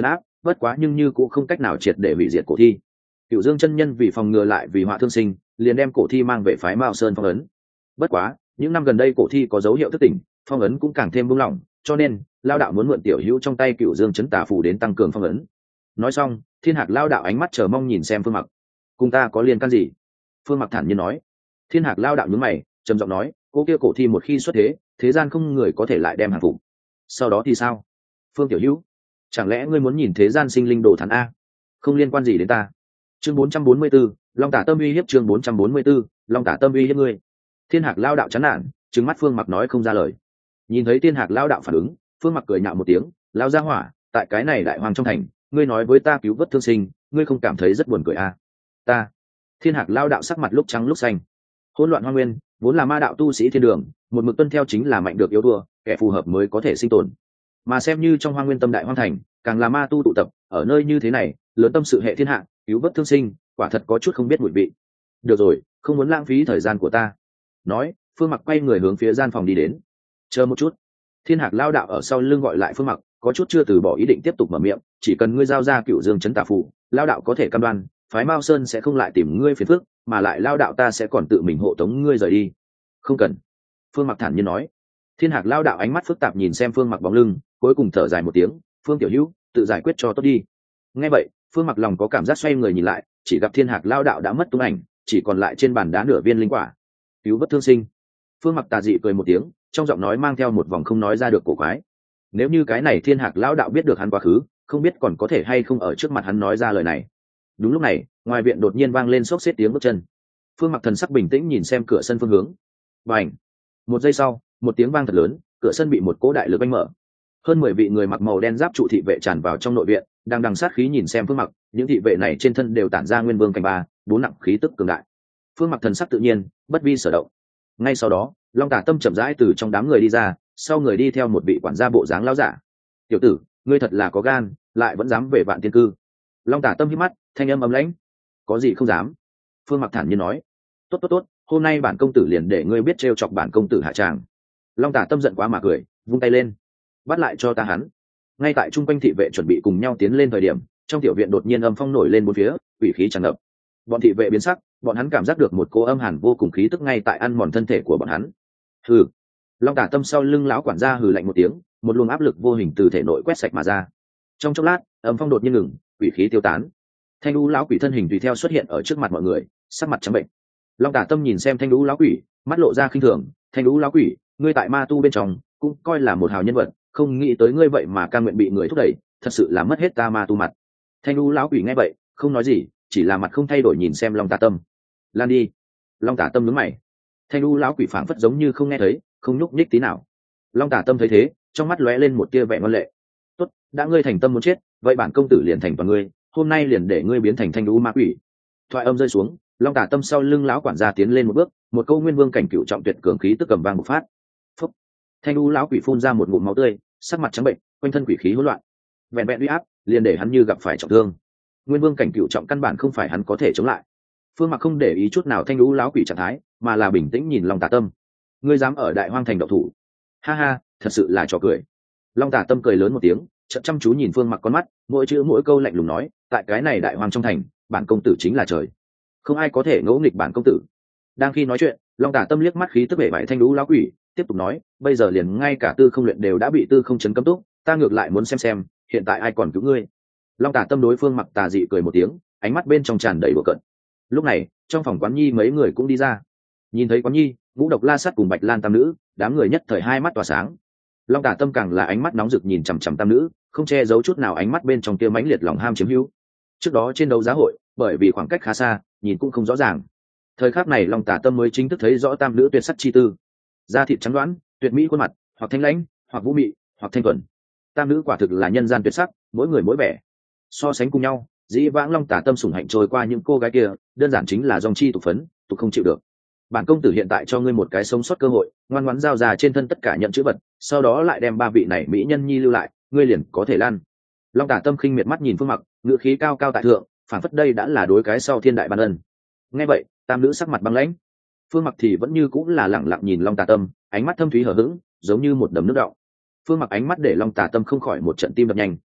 bất quá nhưng như cũng không cách nào triệt để hủy diệt cổ thi. Cửu Dương chân nhân vì phòng ngừa lại vì họa thương sinh, liền đem cổ thi mang về phái Mao Sơn phong ấn. Bất quá những năm gần đây cổ thi có dấu hiệu thức tỉnh, phong ấn cũng càng thêm buông lỏng, cho nên lao đạo muốn mượn tiểu hữu trong tay Cửu Dương chấn tà phù đến tăng cường phong ấn. Nói xong, Thiên Hạc lao đạo ánh mắt chờ mong nhìn xem Phương Mặc. Cùng ta có liên can gì? Phương Mặc thản nhiên nói. Thiên Hạc lao đạo nhướng mày, trầm giọng nói, cô kia cổ thi một khi xuất thế, thế gian không người có thể lại đem hàng phục. Sau đó thì sao? Phương tiểu hữu, chẳng lẽ ngươi muốn nhìn thế gian sinh linh đồ thán a? Không liên quan gì đến ta. Chương bốn trăm bốn mươi 4, Long Tả Tâm uy hiếp. Chương bốn trăm bốn mươi 4, Long Tả Tâm uy hiếp ngươi. Thiên Hạc lao đạo chán nản, trừng mắt Phương Mặc nói không ra lời. Nhìn thấy Thiên Hạc lao đạo phản ứng, Phương Mặc cười nhạo một tiếng, lao ra hỏa, tại cái này đại hoàng trong thành, ngươi nói với ta cứu vớt thương sinh, ngươi không cảm thấy rất buồn cười à? Ta. Thiên Hạc lao đạo sắc mặt lúc trắng lúc xanh. Hỗn loạn hoa nguyên vốn là ma đạo tu sĩ thiên đường, một mực tuân theo chính là mạnh được yếu thua, kẻ phù hợp mới có thể sinh tồn. Mà xem như trong hoa nguyên tâm đại hoang thành, càng là ma tu tụ tập, ở nơi như thế này, lớn tâm sự hệ thiên hạ, cứu vớt thương sinh, quả thật có chút không biết mùi vị. Được rồi, không muốn lãng phí thời gian của ta. Nói, Phương Mặc quay người hướng phía gian phòng đi đến. Chờ một chút. Thiên Hạc lao đạo ở sau lưng gọi lại Phương Mặc, có chút chưa từ bỏ ý định tiếp tục mở miệng, chỉ cần ngươi giao ra Cửu Dương chấn tà phù, lao đạo có thể cam đoan phái Mao Sơn sẽ không lại tìm ngươi phiền phức, mà lại lao đạo ta sẽ còn tự mình hộ tống ngươi rời đi. Không cần. Phương Mặc thản nhiên nói. Thiên Hạc lao đạo ánh mắt phức tạp nhìn xem Phương Mặc bóng lưng, cuối cùng thở dài một tiếng, Phương tiểu hữu, tự giải quyết cho tốt đi. Nghe vậy, Phương Mặc lòng có cảm giác xoay người nhìn lại, chỉ gặp Thiên Hạc lao đạo đã mất tung ảnh, chỉ còn lại trên bàn đá nửa viên linh quả. Cứu vớt thương sinh. Phương Mặc tà dị cười một tiếng, trong giọng nói mang theo một vòng không nói ra được cổ quái. Nếu như cái này Thiên Hạc lão đạo biết được hắn quá khứ, không biết còn có thể hay không ở trước mặt hắn nói ra lời này. Đúng lúc này, ngoài viện đột nhiên vang lên xốc xếp tiếng bước chân. Phương Mặc thần sắc bình tĩnh nhìn xem cửa sân phương hướng. Bành! Một giây sau, một tiếng vang thật lớn, cửa sân bị một cỗ đại lực anh mở. Hơn mười vị người mặc màu đen giáp trụ thị vệ tràn vào trong nội viện, đang đằng sát khí nhìn xem Phương Mặc, những thị vệ này trên thân đều tản ra nguyên vương cảnh ba, bốn nặng khí tức cường đại. Phương Mặc thần sắc tự nhiên, bất vi sở động. Ngay sau đó, Long Tả Tâm chậm rãi từ trong đám người đi ra, sau người đi theo một vị quản gia bộ dáng lão giả. Tiểu tử, ngươi thật là có gan, lại vẫn dám về Vạn Tiên Cư. Long Tả Tâm hít mắt, thanh âm ấm lãnh. Có gì không dám? Phương Mặc thản nhiên nói. Tốt tốt tốt, hôm nay bản công tử liền để ngươi biết trêu chọc bản công tử hạ tràng. Long Tả Tâm giận quá mà cười, vung tay lên. Bắt lại cho ta hắn. Ngay tại trung quanh thị vệ chuẩn bị cùng nhau tiến lên thời điểm, trong tiểu viện đột nhiên âm phong nổi lên bốn phía, quỷ khí tràn ngập. Bọn thị vệ biến sắc, bọn hắn cảm giác được một cô âm hàn vô cùng khí tức ngay tại ăn mòn thân thể của bọn hắn. Hừ. Long Tả Tâm sau lưng lão quản gia hừ lạnh một tiếng, một luồng áp lực vô hình từ thể nội quét sạch mà ra. Trong chốc lát, âm phong đột nhiên ngừng, quỷ khí tiêu tán. Thanh đu lão quỷ thân hình tùy theo xuất hiện ở trước mặt mọi người, sắc mặt trắng bệnh. Long Tả Tâm nhìn xem thanh đu lão quỷ, mắt lộ ra khinh thường. Thanh đu lão quỷ, ngươi tại ma tu bên trong cũng coi là một hào nhân vật, không nghĩ tới ngươi vậy mà cam nguyện bị người thúc đẩy, thật sự là mất hết ta ma tu mặt. Thanh đu lão quỷ nghe vậy, không nói gì, chỉ là mặt không thay đổi nhìn xem Long Tả Tâm. Lan đi. Long Tả Tâm nhướng mày. Thanh đu lão quỷ phảng phất giống như không nghe thấy, không nhúc nhích tí nào. Long Tả Tâm thấy thế, trong mắt lóe lên một tia vẻ ngoan lệ. Tốt, đã ngươi thành tâm muốn chết, vậy bản công tử liền thành toàn ngươi, hôm nay liền để ngươi biến thành thanh đu ma quỷ. Thoại âm rơi xuống, Long Tả Tâm sau lưng lão quản gia tiến lên một bước, một câu nguyên vương cảnh cựu trọng tuyệt cường khí tức cầm vang một phát. Phúc. Thanh đu lão quỷ phun ra một ngụm máu tươi, sắc mặt trắng bệnh, quanh thân quỷ khí hỗn loạn. Vẹn vẹn uy áp, liền để hắn như gặp phải trọng thương. Nguyên vương cảnh cựu trọng căn bản không phải hắn có thể chống lại. Phương Mặc không để ý chút nào thanh đu lão quỷ trạng thái, mà là bình tĩnh nhìn Long Tả Tâm. Ngươi dám ở Đại Hoang thành động thủ? Ha ha, thật sự là trò cười. Long Tả Tâm cười lớn một tiếng, chậm chăm chú nhìn Phương Mặc con mắt, mỗi chữ mỗi câu lạnh lùng nói, tại cái này Đại Hoang trong thành, bản công tử chính là trời, không ai có thể ngỗ nghịch bản công tử. Đang khi nói chuyện, Long Tả Tâm liếc mắt khí tức bể bại thanh đu lão quỷ, tiếp tục nói, bây giờ liền ngay cả tư không luyện đều đã bị tư không chấn cấm túc, ta ngược lại muốn xem xem hiện tại ai còn cứu ngươi. Long Tả Tâm đối Phương Mặc tà dị cười một tiếng, ánh mắt bên trong tràn đầy đùa cợt. Lúc này, trong phòng Quán Nhi mấy người cũng đi ra. Nhìn thấy Quán Nhi, Ngũ Độc La Sắt cùng Bạch Lan tam nữ, đám người nhất thời hai mắt tỏa sáng. Long Tả Tâm càng là ánh mắt nóng rực nhìn chằm chằm tam nữ, không che giấu chút nào ánh mắt bên trong kia mãnh liệt lòng ham chiếm hữu. Trước đó trên đấu giá hội, bởi vì khoảng cách khá xa, nhìn cũng không rõ ràng. Thời khắc này Long Tả Tâm mới chính thức thấy rõ tam nữ tuyệt sắc chi tư. Da thịt trắng đoán, tuyệt mỹ khuôn mặt, hoặc thanh lãnh, hoặc vũ mị, hoặc thanh thuần. Tam nữ quả thực là nhân gian tuyệt sắc, mỗi người mỗi vẻ. So sánh cùng nhau, dĩ vãng Long Tả Tâm sủng hạnh trôi qua những cô gái kia, đơn giản chính là dòng chi tục phấn, tục không chịu được. Bản công tử hiện tại cho ngươi một cái sống sót cơ hội, ngoan ngoãn giao ra trên thân tất cả nhận chữ vật, sau đó lại đem ba vị này mỹ nhân nhi lưu lại, ngươi liền có thể lan. Long Tả Tâm khinh miệt mắt nhìn Phương Mặc, ngữ khí cao cao tại thượng, phản phất đây đã là đối cái sau thiên đại ban ân. Nghe vậy, tam nữ sắc mặt băng lãnh. Phương Mặc thì vẫn như cũng là lẳng lặng nhìn Long Tả Tâm, ánh mắt thâm thúy hờ hững, giống như một đầm nước đọng. Phương Mặc ánh mắt để Long Tả Tâm không khỏi một trận tim đập nhanh,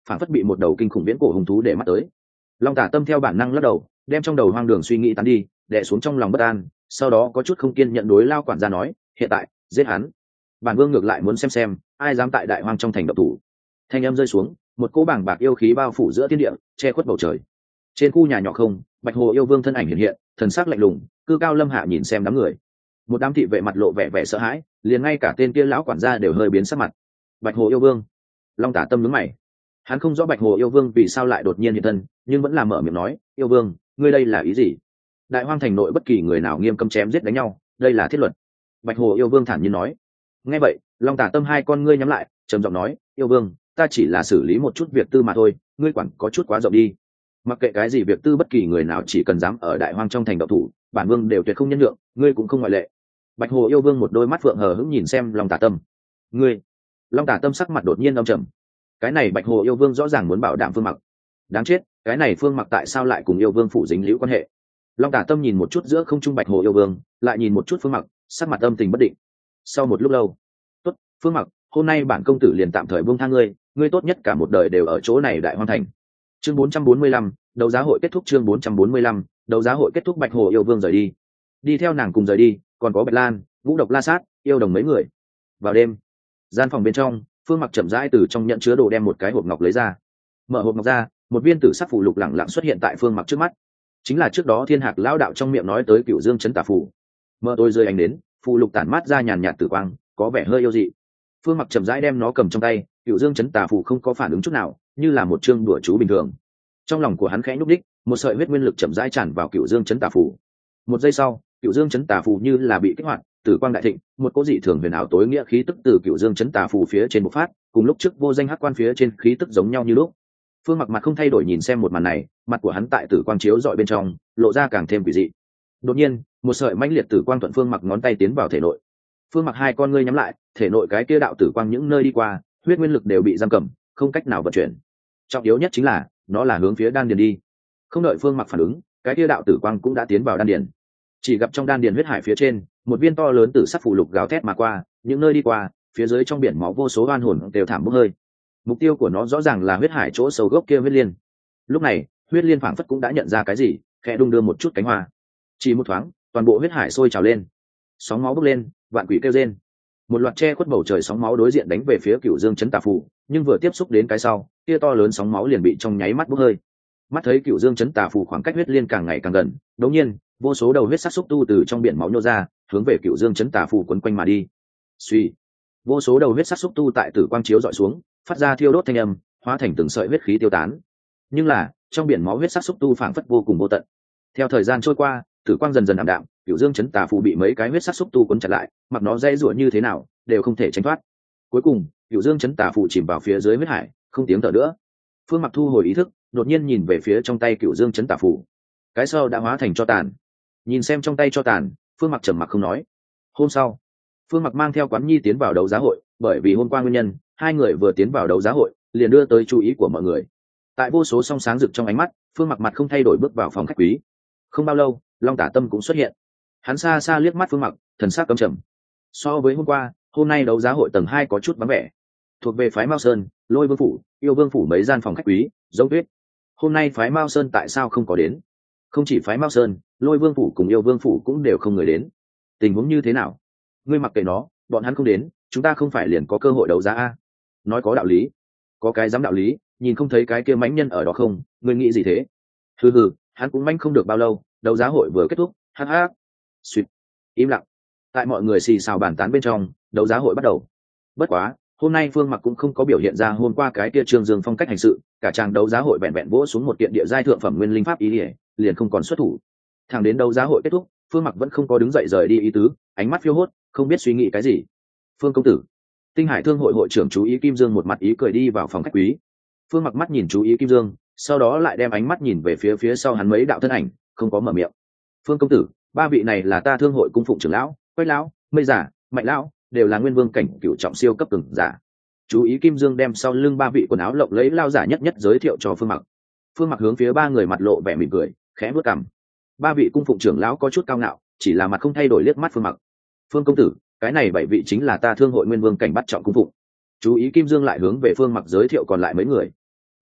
phản phất bị một đầu kinh khủng viễn cổ hung thú để mắt tới. Long Tả Tâm theo bản năng lắc đầu, đem trong đầu hoang đường suy nghĩ tán đi, đè xuống trong lòng bất an, sau đó có chút không kiên nhận đối Lao quản gia nói, hiện tại giết hắn. Bản vương ngược lại muốn xem xem ai dám tại đại hoang trong thành động thủ. Thanh âm rơi xuống, một cỗ bảng bạc yêu khí bao phủ giữa thiên địa, che khuất bầu trời. Trên khu nhà nhỏ không, Bạch Hồ yêu vương thân ảnh hiện hiện, thần sắc lạnh lùng, cư cao lâm hạ nhìn xem đám người. Một đám thị vệ mặt lộ vẻ vẻ sợ hãi, liền ngay cả tên kia lão quản gia đều hơi biến sắc mặt. Bạch Hồ yêu vương. Long Tả Tâm nhướng mày. Hắn không rõ Bạch Hồ yêu vương vì sao lại đột nhiên hiện thân, nhưng vẫn là mở miệng nói, yêu vương, ngươi đây là ý gì? Đại hoang thành nội bất kỳ người nào nghiêm cấm chém giết đánh nhau, đây là thiết luật. Bạch Hồ yêu vương thản nhiên nói. Nghe vậy, Long Tả Tâm hai con ngươi nhắm lại, trầm giọng nói, yêu vương, ta chỉ là xử lý một chút việc tư mà thôi, ngươi quản có chút quá rộng đi. Mặc kệ cái gì việc tư, bất kỳ người nào chỉ cần dám ở đại hoang trong thành động thủ, bản vương đều tuyệt không nhân nhượng, ngươi cũng không ngoại lệ. Bạch Hồ yêu vương một đôi mắt phượng hờ hững nhìn xem Long Tả Tâm. Ngươi? Long Tả Tâm sắc mặt đột nhiên âm trầm. Cái này Bạch Hồ yêu vương rõ ràng muốn bảo đảm Phương Mặc. Đáng chết, cái này Phương Mặc tại sao lại cùng yêu vương phủ dính liễu quan hệ? Long Tả Tâm nhìn một chút giữa không trung Bạch Hồ yêu vương, lại nhìn một chút Phương Mặc, sắc mặt âm tình bất định. Sau một lúc lâu, tốt, Phương Mặc, hôm nay bản công tử liền tạm thời buông tha ngươi, ngươi tốt nhất cả một đời đều ở chỗ này đại hoang thành. Chương bốn trăm bốn mươi lăm, đấu giá hội kết thúc. Chương bốn trăm bốn mươi lăm, đấu giá hội kết thúc. Bạch Hồ yêu vương rời đi. Đi theo nàng cùng rời đi, còn có Bạch Lan, Vũ Độc La Sát, yêu đồng mấy người. Vào đêm, gian phòng bên trong, Phương Mặc chậm rãi từ trong nhận chứa đồ đem một cái hộp ngọc lấy ra. Mở hộp ngọc ra, một viên tử sắc phù lục lẳng lặng xuất hiện tại Phương Mặc trước mắt. Chính là trước đó Thiên Hạc lão đạo trong miệng nói tới Cửu Dương Chấn Tà phù. Mở tôi rơi ánh đến, phù lục tản mát ra nhàn nhạt tử quang, có vẻ hơi yêu dị. Phương Mặc chậm rãi đem nó cầm trong tay, Cửu Dương Chấn Tà phù không có phản ứng chút nào, như là một chương đùa chú bình thường. Trong lòng của hắn khẽ nhúc đích, một sợi huyết nguyên lực chậm rãi tràn vào Cửu Dương Chấn Tà phù. Một giây sau, Cửu Dương Chấn Tà phù như là bị kích hoạt, tử quang đại thịnh, một cỗ dị thường huyền ảo tối nghĩa khí tức từ Cửu Dương Chấn Tà phù phía trên bộc phát, cùng lúc trước vô danh hắc quan phía trên khí tức giống nhau như lúc. Phương Mặc mặt không thay đổi nhìn xem một màn này, mặt của hắn tại tử quang chiếu dọi bên trong, lộ ra càng thêm quỷ dị. Đột nhiên, một sợi mãnh liệt tử quang thuận Phương Mặc ngón tay tiến vào thể nội. Phương Mặc hai con ngươi nhắm lại, thể nội cái kia đạo tử quang những nơi đi qua, huyết nguyên lực đều bị giam cầm, không cách nào vận chuyển. Trọng yếu nhất chính là, nó là hướng phía đan điền đi. Không đợi Phương Mặc phản ứng, cái kia đạo tử quang cũng đã tiến vào đan điền. Chỉ gặp trong đan điền huyết hải phía trên, một viên to lớn tử sắc phù lục gào thét mà qua, những nơi đi qua, phía dưới trong biển máu vô số oan hồn đều thảm bốc hơi. Mục tiêu của nó rõ ràng là huyết hải chỗ sâu gốc kia huyết liên. Lúc này, huyết liên phảng phất cũng đã nhận ra cái gì, khẽ đung đưa một chút cánh hoa. Chỉ một thoáng, toàn bộ huyết hải sôi trào lên, sóng máu bốc lên, vạn quỷ kêu rên. Một loạt che khuất bầu trời sóng máu đối diện đánh về phía Cửu Dương Chấn Tà phù, nhưng vừa tiếp xúc đến cái sau, kia to lớn sóng máu liền bị trong nháy mắt bốc hơi. Mắt thấy Cửu Dương Chấn Tà phù khoảng cách huyết liên càng ngày càng gần, đột nhiên, vô số đầu huyết sắc xúc tu từ trong biển máu nhô ra, hướng về Cửu Dương Chấn Tà phù quấn quanh mà đi. Suy, vô số đầu huyết sắc xúc tu tại tử quang chiếu dọi xuống, phát ra thiêu đốt thanh âm, hóa thành từng sợi huyết khí tiêu tán. Nhưng là, trong biển máu huyết sắc xúc tu phảng phất vô cùng vô tận. Theo thời gian trôi qua, tử quang dần dần ảm đạm, Cửu Dương Chấn Tà phù bị mấy cái huyết sắc xúc tu cuốn chặt lại, mặc nó dễ dụa như thế nào, đều không thể tránh thoát. Cuối cùng, Cửu Dương Chấn Tà phù chìm vào phía dưới huyết hải, không tiếng thở nữa. Phương Mặc thu hồi ý thức, đột nhiên nhìn về phía trong tay Cửu Dương Chấn Tà phù. Cái sau đã hóa thành tro tàn. Nhìn xem trong tay tro tàn, Phương Mặc trầm mặc không nói. Hôm sau, Phương Mặc mang theo Quán Nhi tiến vào đấu giá hội, bởi vì hôm qua nguyên nhân, hai người vừa tiến vào đấu giá hội, liền đưa tới chú ý của mọi người. Tại vô số song sáng rực trong ánh mắt, Phương Mặc mặt không thay đổi bước vào phòng khách quý. Không bao lâu, Long Tả Tâm cũng xuất hiện. Hắn xa xa liếc mắt Phương Mặc, thần sắc căm trầm. So với hôm qua, hôm nay đấu giá hội tầng hai có chút vắng vẻ. Thuộc về phái Mao Sơn, Lôi Vương phủ, Yêu Vương phủ mấy gian phòng khách quý, giống tuyết. Hôm nay phái Mao Sơn tại sao không có đến? Không chỉ phái Mao Sơn, Lôi Vương phủ cùng Yêu Vương phủ cũng đều không người đến. Tình huống như thế nào? Ngươi mặc kệ nó, bọn hắn không đến, chúng ta không phải liền có cơ hội đấu giá a? Nói có đạo lý. Có cái dám đạo lý, nhìn không thấy cái kia mãnh nhân ở đó không? Ngươi nghĩ gì thế? Hừ hừ, hắn cũng manh không được bao lâu, đấu giá hội vừa kết thúc, hắc hắc. Suýt. Im lặng. Tại mọi người xì xào bàn tán bên trong, đấu giá hội bắt đầu. Bất quá, hôm nay Phương Mặc cũng không có biểu hiện ra hôm qua cái kia Trương Dương phong cách hành sự, cả trang đấu giá hội vẹn vẹn vỗ xuống một kiện địa giai thượng phẩm nguyên linh pháp ý liễu, liền không còn xuất thủ. Thẳng đến đấu giá hội kết thúc, Phương Mặc vẫn không có đứng dậy rời đi ý tứ, ánh mắt phiêu hốt, không biết suy nghĩ cái gì. Phương công tử. Tinh Hải Thương hội hội trưởng chú ý Kim Dương một mặt ý cười đi vào phòng khách quý. Phương Mặc mắt nhìn chú ý Kim Dương, sau đó lại đem ánh mắt nhìn về phía phía sau hắn mấy đạo thân ảnh, không có mở miệng. Phương công tử, ba vị này là ta Thương hội cung phụng trưởng lão, Quách lão, Mây giả, Mạnh lão, đều là nguyên vương cảnh cửu trọng siêu cấp cường giả. Chú ý Kim Dương đem sau lưng ba vị quần áo lộng lẫy lao giả nhất nhất giới thiệu cho Phương Mặc. Phương Mặc hướng phía ba người mặt lộ vẻ mỉm cười, khẽ bước cằm. Ba vị cung phụng trưởng lão có chút cao ngạo, chỉ là mặt không thay đổi liếc mắt Phương Mặc. Phương công tử, cái này bảy vị chính là ta Thương hội nguyên vương cảnh bắt trọng cung phụng. Chú ý Kim Dương lại hướng về Phương Mặc giới thiệu còn lại mấy người.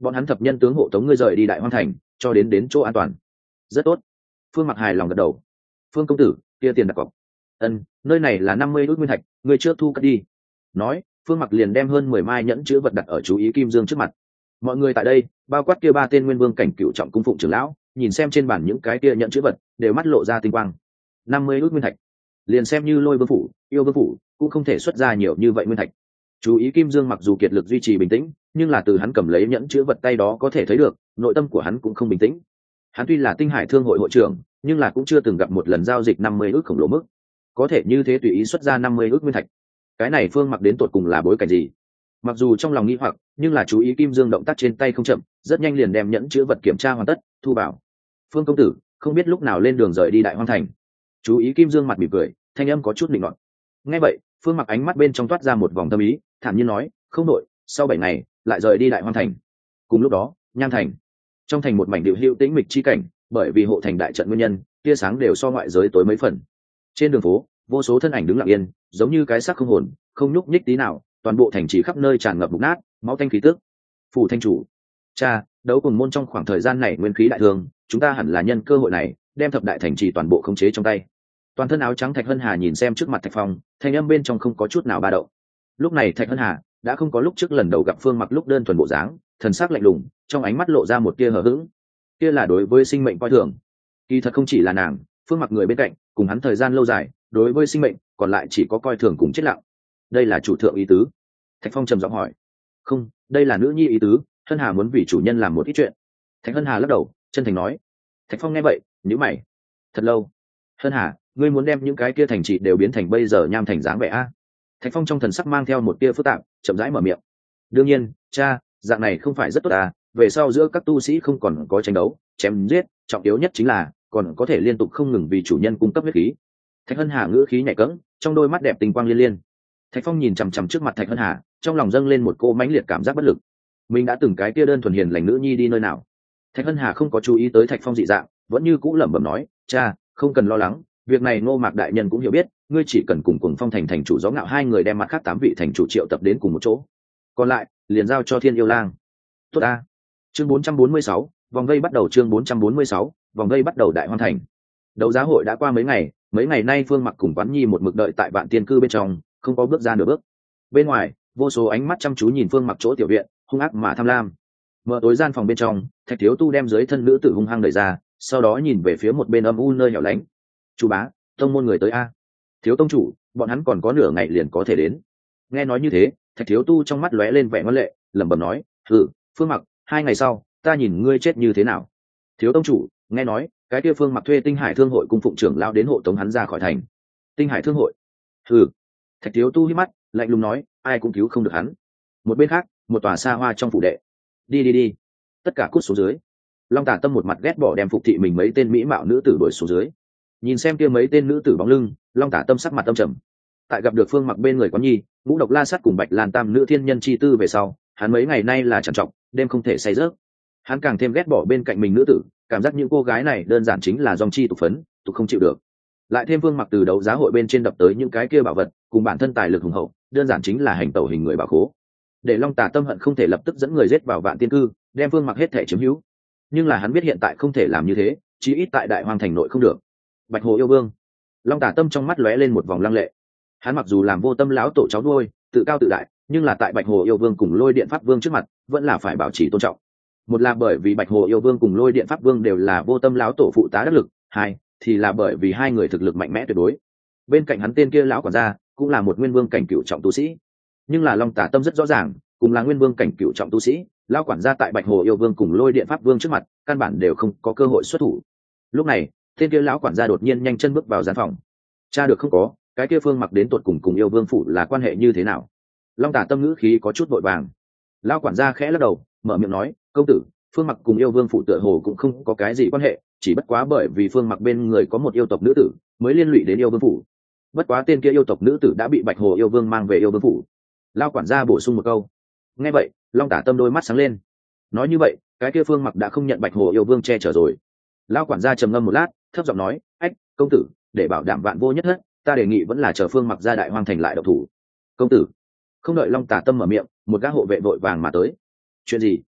bọn hắn thập nhân tướng hộ tống ngươi rời đi đại hoang thành cho đến đến chỗ an toàn. Rất tốt. Phương Mặc hài lòng gật đầu. Phương công tử, kia tiền đặt cọc. Ân, nơi này là năm mươi ước nguyên thạch, ngươi trước thu cất đi. Nói, Phương Mặc liền đem hơn mười mai nhẫn chứa vật đặt ở chú ý Kim Dương trước mặt. Mọi người tại đây, bao quát kia ba tên nguyên vương cảnh cựu trọng cung phụng trưởng lão, nhìn xem trên bàn những cái kia nhẫn chứa vật, đều mắt lộ ra tinh quang. năm mươi ước nguyên thạch, liền xem như Lôi Vương phủ, Yêu Vương phủ, cũng không thể xuất ra nhiều như vậy nguyên thạch. Chú ý Kim Dương mặc dù kiệt lực duy trì bình tĩnh, nhưng là từ hắn cầm lấy nhẫn chứa vật tay đó có thể thấy được, nội tâm của hắn cũng không bình tĩnh. Hắn tuy là Tinh Hải Thương hội hội trưởng, nhưng là cũng chưa từng gặp một lần giao dịch năm mươi ước khổng lồ mức, có thể như thế tùy ý xuất ra năm mươi ước nguyên thạch. Cái này Phương Mặc đến tột cùng là bối cảnh gì? Mặc dù trong lòng nghi hoặc, nhưng là chú ý Kim Dương động tác trên tay không chậm, rất nhanh liền đem nhẫn chứa vật kiểm tra hoàn tất, thu bảo. Phương công tử, không biết lúc nào lên đường rời đi đại hoang thành. Chú ý Kim Dương mặt mỉm cười, thanh âm có chút định nọt. Nghe vậy, Phương Mặc ánh mắt bên trong toát ra một vòng tâm ý, thản nhiên nói, không đội, sau bảy ngày lại rời đi đại hoang thành. Cùng lúc đó, Nham thành, trong thành một mảnh điệu hữu tĩnh mịch chi cảnh, bởi vì hộ thành đại trận nguyên nhân, tia sáng đều so ngoại giới tối mấy phần. Trên đường phố, vô số thân ảnh đứng lặng yên, giống như cái xác không hồn, không nhúc nhích tí nào, toàn bộ thành trì khắp nơi tràn ngập mục nát, máu tanh khí tức. Phủ thanh chủ, cha, đấu cùng môn trong khoảng thời gian này nguyên khí đại thương, chúng ta hẳn là nhân cơ hội này, đem thập đại thành trì toàn bộ khống chế trong tay. Toàn thân áo trắng Thạch Hân Hà nhìn xem trước mặt Thạch Phong, thanh âm bên trong không có chút nào ba động. Lúc này Thạch Hân Hà đã không có lúc trước lần đầu gặp Phương Mặc lúc đơn thuần bộ dáng, thần sắc lạnh lùng, trong ánh mắt lộ ra một tia hờ hững. Kia là đối với sinh mệnh coi thường. Kỳ thật không chỉ là nàng, Phương Mặc người bên cạnh, cùng hắn thời gian lâu dài, đối với sinh mệnh, còn lại chỉ có coi thường cùng chết lặng. Đây là chủ thượng ý tứ. Thạch Phong trầm giọng hỏi. Không, đây là nữ nhi ý tứ, Hân Hà muốn vì chủ nhân làm một ít chuyện. Thạch Hân Hà lắc đầu, chân thành nói. Thạch Phong nghe vậy, nhíu mày. Thật lâu. Hân Hà, ngươi muốn đem những cái kia thành trì đều biến thành bây giờ Nham thành dáng vẻ a? Thạch Phong trong thần sắc mang theo một tia phức tạp, chậm rãi mở miệng. Đương nhiên, cha, dạng này không phải rất tốt à, về sau giữa các tu sĩ không còn có tranh đấu, chém giết, trọng yếu nhất chính là còn có thể liên tục không ngừng vì chủ nhân cung cấp huyết khí. Thạch Hân Hà ngữ khí nhạy cẫng, trong đôi mắt đẹp tình quang liên liên. Thạch Phong nhìn chằm chằm trước mặt Thạch Hân Hà, trong lòng dâng lên một cô mãnh liệt cảm giác bất lực. Mình đã từng cái kia đơn thuần hiền lành nữ nhi đi nơi nào? Thạch Hân Hà không có chú ý tới Thạch Phong dị dạng, vẫn như cũ lẩm bẩm nói, cha, không cần lo lắng, việc này Ngô Mạc đại nhân cũng hiểu biết, ngươi chỉ cần cùng Cuồng Phong thành thành chủ Gió Ngạo hai người đem mặt khác tám vị thành chủ triệu tập đến cùng một chỗ, còn lại liền giao cho Thiên Yêu Lang. Tốt a. Chương bốn trăm bốn mươi sáu, vòng vây bắt đầu. Chương bốn trăm bốn mươi sáu, vòng vây bắt đầu. Đại Hoan thành. Đấu giá hội đã qua mấy ngày, mấy ngày nay Phương Mặc cùng Quán Nhi một mực đợi tại Vạn Tiên cư bên trong, không có bước ra nửa bước. Bên ngoài, vô số ánh mắt chăm chú nhìn Phương Mặc chỗ tiểu viện, hung ác mà tham lam. Mở tối gian phòng bên trong, Thạch Thiếu Tu đem dưới thân nữ tử hung hăng đẩy ra, sau đó nhìn về phía một bên âm u nơi hẻo lánh. Chủ bá, tông môn người tới a. Thiếu tông chủ, bọn hắn còn có nửa ngày liền có thể đến. Nghe nói như thế, Thạch Thiếu Tu trong mắt lóe lên vẻ ngoan lệ, lẩm bẩm nói, "Hừ, Phương Mặc, hai ngày sau, ta nhìn ngươi chết như thế nào." Thiếu tông chủ, nghe nói, cái kia Phương Mặc thuê Tinh Hải Thương hội cung phụng trưởng lao đến hộ tống hắn ra khỏi thành. Tinh Hải Thương hội? Hừ. Thạch Thiếu Tu hít mắt, lạnh lùng nói, ai cũng cứu không được hắn. Một bên khác, một tòa xa hoa trong phủ đệ. Đi đi đi, tất cả cút xuống dưới. Long Tả Tâm một mặt ghét bỏ đem phục thị mình mấy tên mỹ mạo nữ tử đuổi xuống dưới. Nhìn xem kia mấy tên nữ tử bóng lưng, Long Tả Tâm sắc mặt tâm trầm. Tại gặp được Phương Mặc bên người Quán Nhi, Ngũ Độc La Sát cùng Bạch Lan Tam nữ thiên nhân chi tư về sau, hắn mấy ngày nay là trằn trọc, đêm không thể say giấc. Hắn càng thêm ghét bỏ bên cạnh mình nữ tử, cảm giác những cô gái này đơn giản chính là dòng chi tục phấn, tục không chịu được. Lại thêm Phương Mặc từ đấu giá hội bên trên đập tới những cái kia bảo vật, cùng bản thân tài lực hùng hậu, đơn giản chính là hành tẩu hình người bảo khố. Để Long Tả Tâm hận không thể lập tức dẫn người giết vào Vạn Tiên cư, đem Phương Mặc hết thể chiếm hữu. Nhưng là hắn biết hiện tại không thể làm như thế, chí ít tại Đại Hoang thành nội không được. Bạch Hồ yêu vương. Long Tả Tâm trong mắt lóe lên một vòng lăng lệ. Hắn mặc dù làm vô tâm lão tổ cháu nuôi, tự cao tự đại, nhưng là tại Bạch Hồ yêu vương cùng Lôi Điện Pháp vương trước mặt, vẫn là phải bảo trì tôn trọng. Một là bởi vì Bạch Hồ yêu vương cùng Lôi Điện Pháp vương đều là vô tâm lão tổ phụ tá đắc lực, hai thì là bởi vì hai người thực lực mạnh mẽ tuyệt đối. Bên cạnh hắn tên kia lão quản gia cũng là một nguyên vương cảnh cựu trọng tu sĩ. Nhưng là Long Tả Tâm rất rõ ràng, cùng là nguyên vương cảnh cựu trọng tu sĩ, lão quản gia tại Bạch Hồ yêu vương cùng Lôi Điện Pháp vương trước mặt, căn bản đều không có cơ hội xuất thủ. Lúc này, tên kia lão quản gia đột nhiên nhanh chân bước vào gian phòng. Cha được không có, cái kia Phương Mặc đến tột cùng cùng yêu vương phủ là quan hệ như thế nào? Long Tả Tâm ngữ khí có chút vội vàng. Lão quản gia khẽ lắc đầu, mở miệng nói, công tử, Phương Mặc cùng yêu vương phủ tựa hồ cũng không có cái gì quan hệ, chỉ bất quá bởi vì Phương Mặc bên người có một yêu tộc nữ tử, mới liên lụy đến yêu vương phủ. Bất quá tên kia yêu tộc nữ tử đã bị Bạch Hồ yêu vương mang về yêu vương phủ. Lão quản gia bổ sung một câu. Nghe vậy, Long Tả Tâm đôi mắt sáng lên. Nói như vậy, cái kia Phương Mặc đã không nhận Bạch Hồ yêu vương che chở rồi. Lão quản gia trầm ngâm một lát, thấp giọng nói, ách, công tử, để bảo đảm vạn vô nhất hết, ta đề nghị vẫn là chờ Phương Mặc ra Đại Hoang thành lại độc thủ. Công tử. Không đợi Long Tả Tâm mở miệng, một gã hộ vệ vội vàng mà tới. Chuyện gì?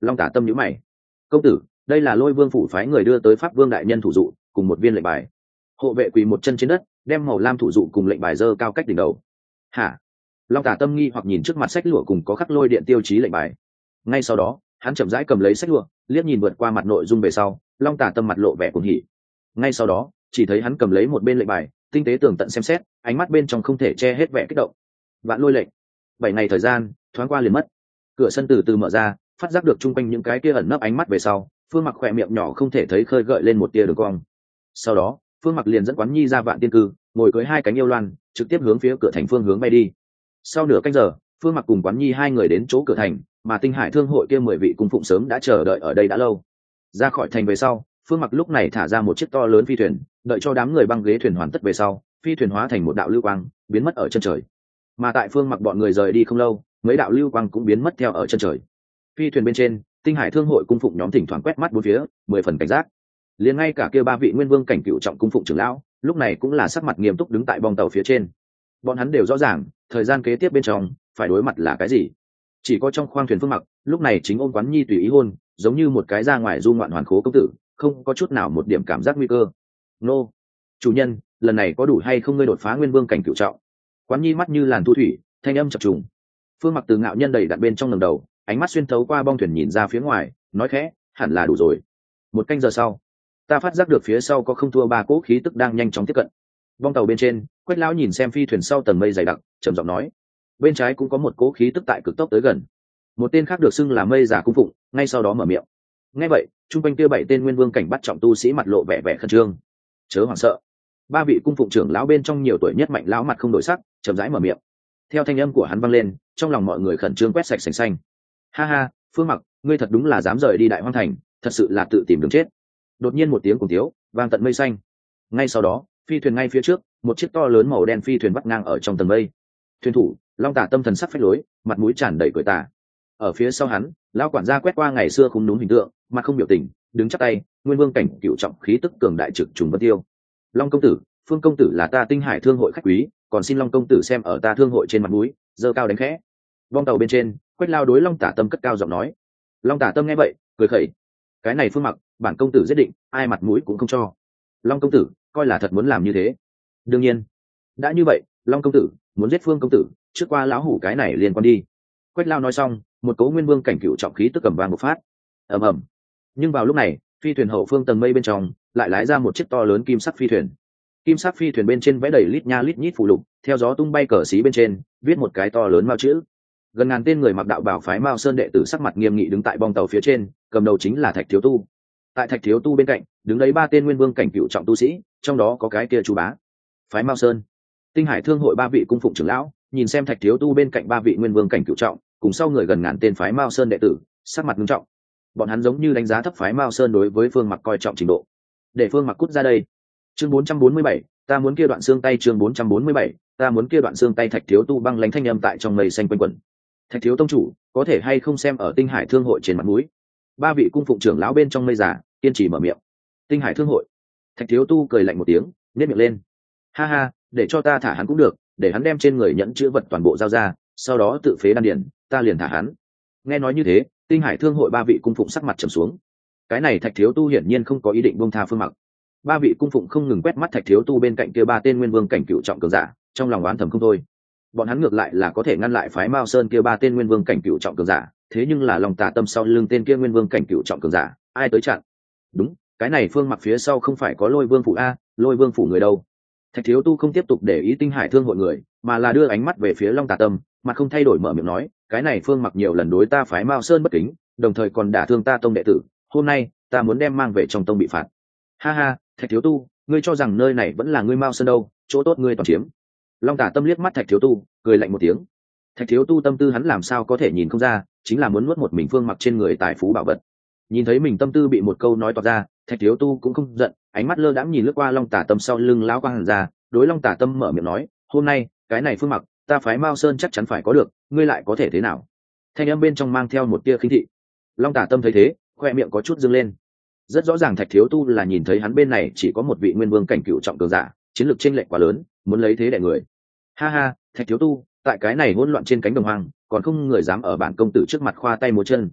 Long Tả Tâm nhíu mày. Công tử, đây là Lôi Vương phủ phái người đưa tới Pháp Vương đại nhân thủ dụ cùng một viên lệnh bài. Hộ vệ quỳ một chân trên đất, đem màu lam thủ dụ cùng lệnh bài dơ cao cách đỉnh đầu. Hả? Long Tả Tâm nghi hoặc nhìn trước mặt sách lụa cùng có khắc lôi điện tiêu chí lệnh bài. Ngay sau đó, hắn chậm rãi cầm lấy sách lụa, liếc nhìn vượt qua mặt nội dung về sau, Long Tả Tâm mặt lộ vẻ cuồng hỉ. Ngay sau đó, chỉ thấy hắn cầm lấy một bên lệnh bài, tinh tế tường tận xem xét, ánh mắt bên trong không thể che hết vẻ kích động. Vạn Lôi lệnh. Bảy ngày thời gian, thoáng qua liền mất. Cửa sân từ từ mở ra, phát giác được chung quanh những cái kia ẩn nấp ánh mắt về sau, Phương Mặc khỏe miệng nhỏ không thể thấy khơi gợi lên một tia đường cong. Sau đó, Phương Mặc liền dẫn Quán Nhi ra Vạn Tiên Cư, ngồi cưỡi hai cánh yêu loan, trực tiếp hướng phía cửa thành phương hướng bay đi. Sau nửa canh giờ, Phương Mặc cùng Quán Nhi hai người đến chỗ cửa thành, mà Tinh Hải Thương hội kia mười vị cung phụng sớm đã chờ đợi ở đây đã lâu. Ra khỏi thành về sau, Phương Mặc lúc này thả ra một chiếc to lớn phi thuyền, đợi cho đám người băng ghế thuyền hoàn tất về sau, phi thuyền hóa thành một đạo lưu quang, biến mất ở chân trời. Mà tại Phương Mặc bọn người rời đi không lâu, mấy đạo lưu quang cũng biến mất theo ở chân trời. Phi thuyền bên trên, Tinh Hải Thương hội cung phụng nhóm thỉnh thoảng quét mắt bốn phía, mười phần cảnh giác. Liền ngay cả kia ba vị nguyên vương cảnh cựu trọng cung phụng trưởng lão, lúc này cũng là sắc mặt nghiêm túc đứng tại bong tàu phía trên. Bọn hắn đều rõ ràng, thời gian kế tiếp bên trong phải đối mặt là cái gì. Chỉ có trong khoang thuyền Phương Mặc, lúc này chính ôm Quán Nhi tùy ý hôn, giống như một cái ra ngoài du ngoạn hoàn khố công tử, không có chút nào một điểm cảm giác nguy cơ. Nô, chủ nhân, lần này có đủ hay không ngươi đột phá nguyên vương cảnh cựu trọng? Quán Nhi mắt như làn thu thủy, thanh âm chập trùng. Phương Mặc từ ngạo nhân đầy đặn bên trong ngẩng đầu, ánh mắt xuyên thấu qua bong thuyền nhìn ra phía ngoài, nói khẽ, hẳn là đủ rồi. Một canh giờ sau, ta phát giác được phía sau có không thua ba cỗ khí tức đang nhanh chóng tiếp cận. Bong tàu bên trên, Quách lão nhìn xem phi thuyền sau tầng mây dày đặc, trầm giọng nói, bên trái cũng có một cỗ khí tức tại cực tốc tới gần. Một tên khác được xưng là Mây Giả cung phụng, ngay sau đó mở miệng. Nghe vậy, trung quanh kia bảy tên nguyên vương cảnh bắt trọng tu sĩ mặt lộ vẻ vẻ khẩn trương. Chớ hoảng sợ. Ba vị cung phụng trưởng lão bên trong nhiều tuổi nhất Mạnh lão mặt không đổi sắc, chậm rãi mở miệng. Theo thanh âm của hắn vang lên, trong lòng mọi người khẩn trương quét sạch sành xanh. Ha ha, Phương Mặc, ngươi thật đúng là dám rời đi Đại Hoang thành, thật sự là tự tìm đường chết. Đột nhiên một tiếng cùng tiếu vang tận mây xanh. Ngay sau đó, phi thuyền ngay phía trước, một chiếc to lớn màu đen phi thuyền vắt ngang ở trong tầng mây. Thuyền thủ Long Tả Tâm thần sắc phách lối, mặt mũi tràn đầy cười tà. Ở phía sau hắn, lão quản gia quét qua ngày xưa khung đúng hình tượng, mặt không biểu tình, đứng chắp tay, nguyên vương cảnh cựu trọng khí tức cường đại trực trùng vân tiêu. Long công tử, Phương công tử là ta Tinh Hải Thương hội khách quý, còn xin Long công tử xem ở ta thương hội trên mặt mũi, giơ cao đánh khẽ. Vong tàu bên trên, Quách lao đối Long Tả Tâm cất cao giọng nói. Long Tả Tâm nghe vậy, cười khẩy. Cái này Phương Mặc, bản công tử giết định, ai mặt mũi cũng không cho. Long công tử, coi là thật muốn làm như thế. Đương nhiên, đã như vậy, Long công tử muốn giết Phương công tử, trước qua lão hủ cái này liên quan đi. Quách lao nói xong, một cỗ nguyên vương cảnh cựu trọng khí tức cầm vang một phát. Ầm ầm. Nhưng vào lúc này, phi thuyền hậu phương tầng mây bên trong lại lái ra một chiếc to lớn kim sắc phi thuyền. Kim sắc phi thuyền bên trên vẽ đầy lít nha lít nhít phù lục, theo gió tung bay cờ xí bên trên, viết một cái to lớn mao chữ. Gần ngàn tên người mặc đạo bào phái Mao Sơn đệ tử sắc mặt nghiêm nghị đứng tại bong tàu phía trên, cầm đầu chính là Thạch Thiếu Tu. Tại Thạch Thiếu Tu bên cạnh, đứng lấy ba tên nguyên vương cảnh cựu trọng tu sĩ, trong đó có cái kia Chu Bá. Phái Mao Sơn, Tinh Hải Thương hội ba vị cung phụng trưởng lão, nhìn xem Thạch Thiếu Tu bên cạnh ba vị nguyên vương cảnh cựu trọng, cùng sau người gần ngàn tên phái Mao Sơn đệ tử, sắc mặt nghiêm trọng. Bọn hắn giống như đánh giá thấp phái Mao Sơn đối với Phương Mặc coi trọng trình độ. Để Phương Mặc cút ra đây. Chương bốn trăm bốn mươi bảy, ta muốn kia đoạn xương tay. Chương bốn trăm bốn mươi bảy, ta muốn kia đoạn xương tay. Thạch Thiếu Tu băng lãnh thanh âm tại trong mây xanh quanh quẩn. Thạch Thiếu tông chủ, có thể hay không xem ở Tinh Hải Thương hội trên mặt mũi? Ba vị cung phụng trưởng lão bên trong mây giả kiên trì mở miệng. Tinh Hải Thương hội. Thạch Thiếu Tu cười lạnh một tiếng, nhếch miệng lên. Ha ha, để cho ta thả hắn cũng được, để hắn đem trên người nhẫn chữ vật toàn bộ giao ra, sau đó tự phế đan điển, ta liền thả hắn. Nghe nói như thế, Tinh Hải Thương hội ba vị cung phụng sắc mặt trầm xuống. Cái này Thạch Thiếu Tu hiển nhiên không có ý định buông tha Phương Mặc. Ba vị cung phụng không ngừng quét mắt Thạch Thiếu Tu bên cạnh kia ba tên nguyên vương cảnh cựu trọng cường giả, trong lòng oán thầm không thôi. Bọn hắn ngược lại là có thể ngăn lại phái Mao Sơn kia ba tên nguyên vương cảnh cựu trọng cường giả, thế nhưng là Long Tả Tâm sau lưng tên kia nguyên vương cảnh cựu trọng cường giả, ai tới chặn? Đúng, cái này Phương Mặc phía sau không phải có Lôi Vương phủ a, Lôi Vương phủ người đâu? Thạch Thiếu Tu không tiếp tục để ý Tinh Hải Thương hội người, mà là đưa ánh mắt về phía Long Tả Tâm, mà không thay đổi mở miệng nói, cái này Phương Mặc nhiều lần đối ta phái Mao Sơn bất kính, đồng thời còn đả thương ta tông đệ tử, hôm nay ta muốn đem mang về trong tông bị phạt. Ha ha, Thạch Thiếu Tu, ngươi cho rằng nơi này vẫn là ngươi Mao Sơn đâu, chỗ tốt ngươi toàn chiếm. Long Tả Tâm liếc mắt Thạch Thiếu Tu, cười lạnh một tiếng. Thạch Thiếu Tu tâm tư hắn làm sao có thể nhìn không ra, chính là muốn nuốt một mình Phương Mặc trên người tài phú bảo vật. Nhìn thấy mình tâm tư bị một câu nói toạc ra, Thạch Thiếu Tu cũng không giận, ánh mắt lơ đãng nhìn lướt qua Long Tả Tâm sau lưng lão quang hàn ra, đối Long Tả Tâm mở miệng nói, hôm nay cái này Phương Mặc, ta phái Mao Sơn chắc chắn phải có được, ngươi lại có thể thế nào? Thanh âm bên trong mang theo một tia khinh thị. Long Tả Tâm thấy thế, khoe miệng có chút dương lên. Rất rõ ràng Thạch Thiếu Tu là nhìn thấy hắn bên này chỉ có một vị nguyên vương cảnh cựu trọng cường giả, chiến lược chênh lệch quá lớn, muốn lấy thế đè người. Ha ha, Thạch Thiếu Tu, tại cái này hỗn loạn trên cánh đồng hoang, còn không người dám ở bản công tử trước mặt khoa tay múa chân.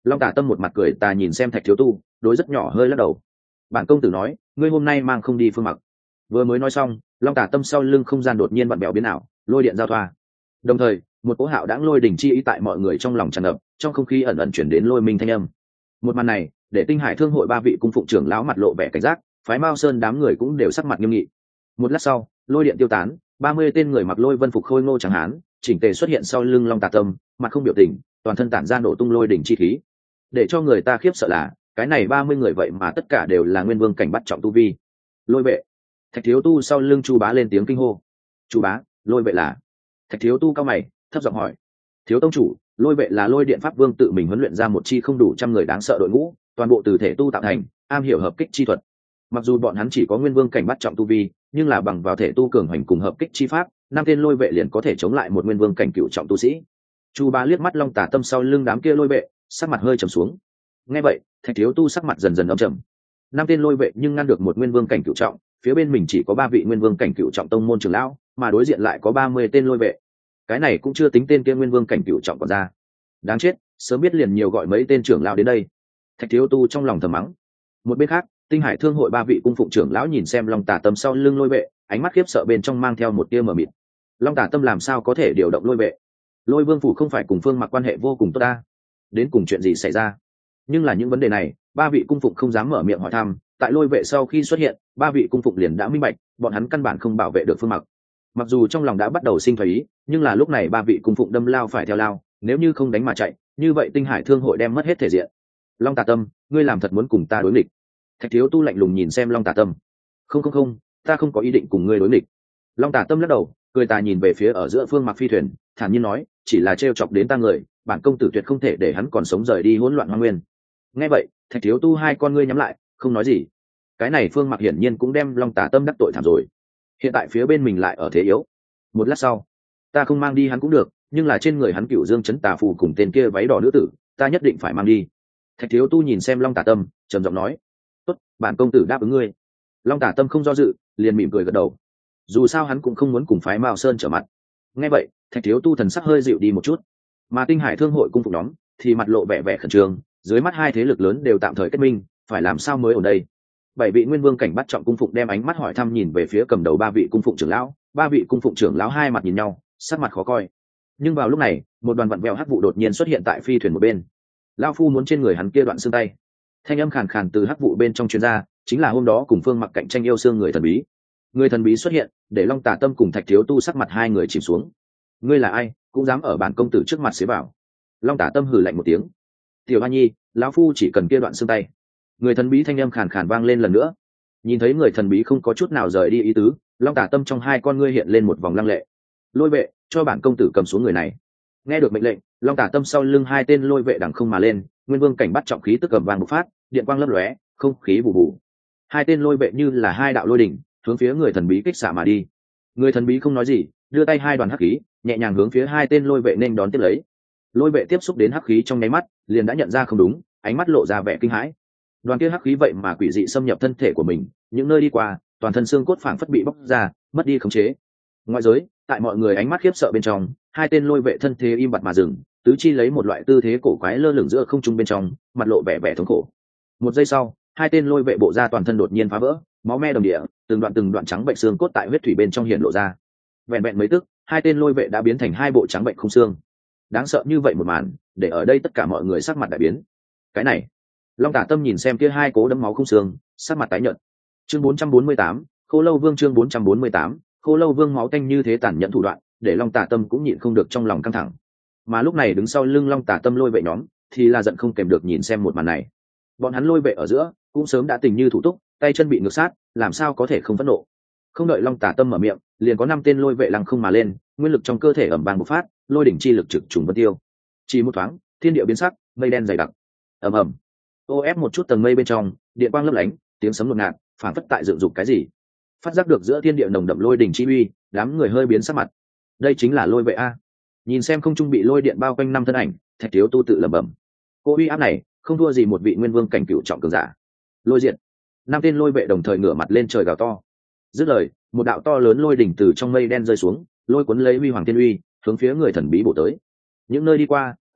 Long Tả Tâm một mặt cười tà nhìn xem Thạch Thiếu Tu, đối rất nhỏ hơi lắc đầu. Bản công tử nói, ngươi hôm nay mang không đi Phương Mặc. Vừa mới nói xong, Long Tả Tâm sau lưng không gian đột nhiên vặn bèo biến ảo, lôi điện giao thoa. Đồng thời, một cỗ hạo đãng lôi đỉnh chi ý tại mọi người trong lòng tràn ngập, trong không khí ẩn ẩn chuyển đến lôi minh thanh âm. Một màn này, để Tinh Hải Thương hội ba vị cung phụng trưởng lão mặt lộ vẻ cảnh giác, phái Mao Sơn đám người cũng đều sắc mặt nghiêm nghị. Một lát sau, lôi điện tiêu tán, ba mươi tên người mặc lôi vân phục khôi ngô trắng hán, chỉnh tề xuất hiện sau lưng Long Tả Tâm, mặt không biểu tình, toàn thân tản ra nổ tung lôi đỉnh chi khí. Để cho người ta khiếp sợ là, cái này ba mươi người vậy mà tất cả đều là nguyên vương cảnh bắt trọng tu vi. Lôi vệ. Thạch Thiếu Tu sau lưng Chu Bá lên tiếng kinh hô. Chu Bá, lôi vệ là? Thạch Thiếu Tu cao mày, thấp giọng hỏi. Thiếu tông chủ, lôi vệ là lôi điện pháp vương tự mình huấn luyện ra một chi không đủ trăm người đáng sợ đội ngũ, toàn bộ từ thể tu tạo thành, am hiểu hợp kích chi thuật. Mặc dù bọn hắn chỉ có nguyên vương cảnh bắt trọng tu vi, nhưng là bằng vào thể tu cường hành cùng hợp kích chi pháp, năm tên lôi vệ liền có thể chống lại một nguyên vương cảnh cựu trọng tu sĩ. Chu Bá liếc mắt Long Tả Tâm sau lưng đám kia lôi vệ, sắc mặt hơi trầm xuống. Nghe vậy, Thạch Thiếu Tu sắc mặt dần dần âm trầm. Năm tên lôi vệ nhưng ngăn được một nguyên vương cảnh cựu trọng, phía bên mình chỉ có ba vị nguyên vương cảnh cựu trọng tông môn trưởng lão, mà đối diện lại có ba mươi tên lôi vệ. Cái này cũng chưa tính tên kia nguyên vương cảnh cựu trọng còn ra. Đáng chết, sớm biết liền nhiều gọi mấy tên trưởng lão đến đây. Thạch Thiếu Tu trong lòng thầm mắng. Một bên khác, Tinh Hải Thương hội ba vị cung phụng trưởng lão nhìn xem Long Tả Tâm sau lưng lôi vệ, ánh mắt khiếp sợ bên trong mang theo một tia mờ mịt. Long Tả Tâm làm sao có thể điều động lôi vệ? Lôi Vương phủ không phải cùng Phương Mặc quan hệ vô cùng tốt ta? Đến cùng chuyện gì xảy ra? Nhưng là những vấn đề này, ba vị cung phụng không dám mở miệng hỏi thăm. Tại lôi vệ sau khi xuất hiện, ba vị cung phụng liền đã minh bạch, bọn hắn căn bản không bảo vệ được Phương Mặc. Mặc dù trong lòng đã bắt đầu sinh ý, nhưng là lúc này ba vị cung phụng đâm lao phải theo lao, nếu như không đánh mà chạy, như vậy Tinh Hải Thương hội đem mất hết thể diện. Long Tả Tâm, ngươi làm thật muốn cùng ta đối nghịch? Thạch Thiếu Tu lạnh lùng nhìn xem Long Tả Tâm. Không không không, ta không có ý định cùng ngươi đối nghịch. Long Tả Tâm lắc đầu, cười tà nhìn về phía ở giữa Phương Mặc phi thuyền, thản nhiên nói, chỉ là trêu chọc đến ta người, bản công tử tuyệt không thể để hắn còn sống rời đi hỗn loạn hoang nguyên. Nghe vậy, Thạch Thiếu Tu hai con ngươi nhắm lại, không nói gì. Cái này Phương Mặc hiển nhiên cũng đem Long Tả Tâm đắc tội thảm rồi. Hiện tại phía bên mình lại ở thế yếu. Một lát sau, ta không mang đi hắn cũng được, nhưng là trên người hắn Cửu Dương Chấn Tà phù cùng tên kia váy đỏ nữ tử, ta nhất định phải mang đi. Thạch Thiếu Tu nhìn xem Long Tả Tâm, trầm giọng nói, tốt, bản công tử đáp ứng ngươi. Long Tả Tâm không do dự, liền mỉm cười gật đầu. Dù sao hắn cũng không muốn cùng phái Mao Sơn trở mặt. Nghe vậy, Thạch Thiếu Tu thần sắc hơi dịu đi một chút, mà Tinh Hải Thương hội cung phục nhóm thì mặt lộ vẻ vẻ khẩn trương, dưới mắt hai thế lực lớn đều tạm thời kết minh, phải làm sao mới ở đây? Bảy vị nguyên vương cảnh bắt trọng cung phụng đem ánh mắt hỏi thăm nhìn về phía cầm đầu ba vị cung phụng trưởng lão, ba vị cung phụng trưởng lão hai mặt nhìn nhau, sắc mặt khó coi. Nhưng vào lúc này, một đoàn vặn vẹo hắc vụ đột nhiên xuất hiện tại phi thuyền một bên. Lão phu muốn trên người hắn kia đoạn xương tay. Thanh âm khàn khàn từ hắc vụ bên trong truyền ra, chính là hôm đó cùng Phương Mặc cạnh tranh yêu xương người thần bí. Người thần bí xuất hiện, để Long Tả Tâm cùng Thạch Thiếu Tu sắc mặt hai người chìm xuống. Ngươi là ai, cũng dám ở bản công tử trước mặt xế vào? Long Tả Tâm hừ lạnh một tiếng. Tiểu Hoa Nhi, lão phu chỉ cần kia đoạn xương tay. Người thần bí thanh âm khàn khàn vang lên lần nữa. Nhìn thấy người thần bí không có chút nào rời đi ý tứ, Long Tả Tâm trong hai con ngươi hiện lên một vòng lăng lệ. Lôi vệ, cho bản công tử cầm xuống người này. Nghe được mệnh lệnh, Long Tả Tâm sau lưng hai tên lôi vệ đằng không mà lên, nguyên vương cảnh bắt trọng khí tức cầm vàng bộc phát, điện quang lấp lóe, không khí bù bù. Hai tên lôi vệ như là hai đạo lôi đỉnh, hướng phía người thần bí kích xạ mà đi. Người thần bí không nói gì, đưa tay hai đoàn hắc khí, nhẹ nhàng hướng phía hai tên lôi vệ nên đón tiếp lấy. Lôi vệ tiếp xúc đến hắc khí trong nháy mắt, liền đã nhận ra không đúng, ánh mắt lộ ra vẻ kinh hãi. Đoàn kia hắc khí vậy mà quỷ dị xâm nhập thân thể của mình, những nơi đi qua, toàn thân xương cốt phảng phất bị bóc ra, mất đi khống chế. Ngoại giới, tại mọi người ánh mắt khiếp sợ bên trong, hai tên lôi vệ thân thế im bặt mà dừng, tứ chi lấy một loại tư thế cổ quái lơ lửng giữa không trung bên trong, mặt lộ vẻ vẻ thống khổ. Một giây sau, hai tên lôi vệ bộ ra toàn thân đột nhiên phá vỡ, máu me đồng địa, từng đoạn từng đoạn trắng bệnh xương cốt tại huyết thủy bên trong hiện lộ ra. Vẹn vẹn mấy tức, hai tên lôi vệ đã biến thành hai bộ trắng bệnh không xương. Đáng sợ như vậy một màn, để ở đây tất cả mọi người sắc mặt đại biến. Cái này, Long Tả Tâm nhìn xem kia hai cố đấm máu không xương, sắc mặt tái nhợt. Chương bốn trăm bốn mươi tám, Khô Lâu Vương chương bốn trăm bốn mươi tám, Khô Lâu Vương máu tanh như thế tàn nhẫn thủ đoạn, để Long Tả Tâm cũng nhịn không được trong lòng căng thẳng. Mà lúc này đứng sau lưng Long Tả Tâm lôi vệ nhóm, thì là giận không kèm được nhìn xem một màn này. Bọn hắn lôi vệ ở giữa, cũng sớm đã tình như thủ túc, tay chân bị ngược sát, làm sao có thể không phẫn nộ. Không đợi Long Tả Tâm mở miệng, liền có năm tên lôi vệ lăng không mà lên, nguyên lực trong cơ thể ầm vang bộc phát, lôi đỉnh chi lực trực trùng vân tiêu. Chỉ một thoáng, thiên địa biến sắc, mây đen dày đặc. Ầm ầm. Ô ép một chút tầng mây bên trong, điện quang lấp lánh, tiếng sấm ngột ngạt, phản phất tại dựng dục cái gì. Phát giác được giữa thiên địa nồng đậm lôi đỉnh chi uy, đám người hơi biến sắc mặt. Đây chính là lôi vệ a. Nhìn xem không trung bị lôi điện bao quanh năm thân ảnh, Thạch Thiếu Tu tự lẩm bẩm. Cô uy áp này, không thua gì một vị nguyên vương cảnh cửu trọng cường giả. Lôi diện. Năm tên lôi vệ đồng thời ngửa mặt lên trời gào to. Dứt lời, một đạo to lớn lôi đỉnh từ trong mây đen rơi xuống, lôi cuốn lấy uy hoàng thiên uy, hướng phía người thần bí bổ tới. Những nơi đi qua,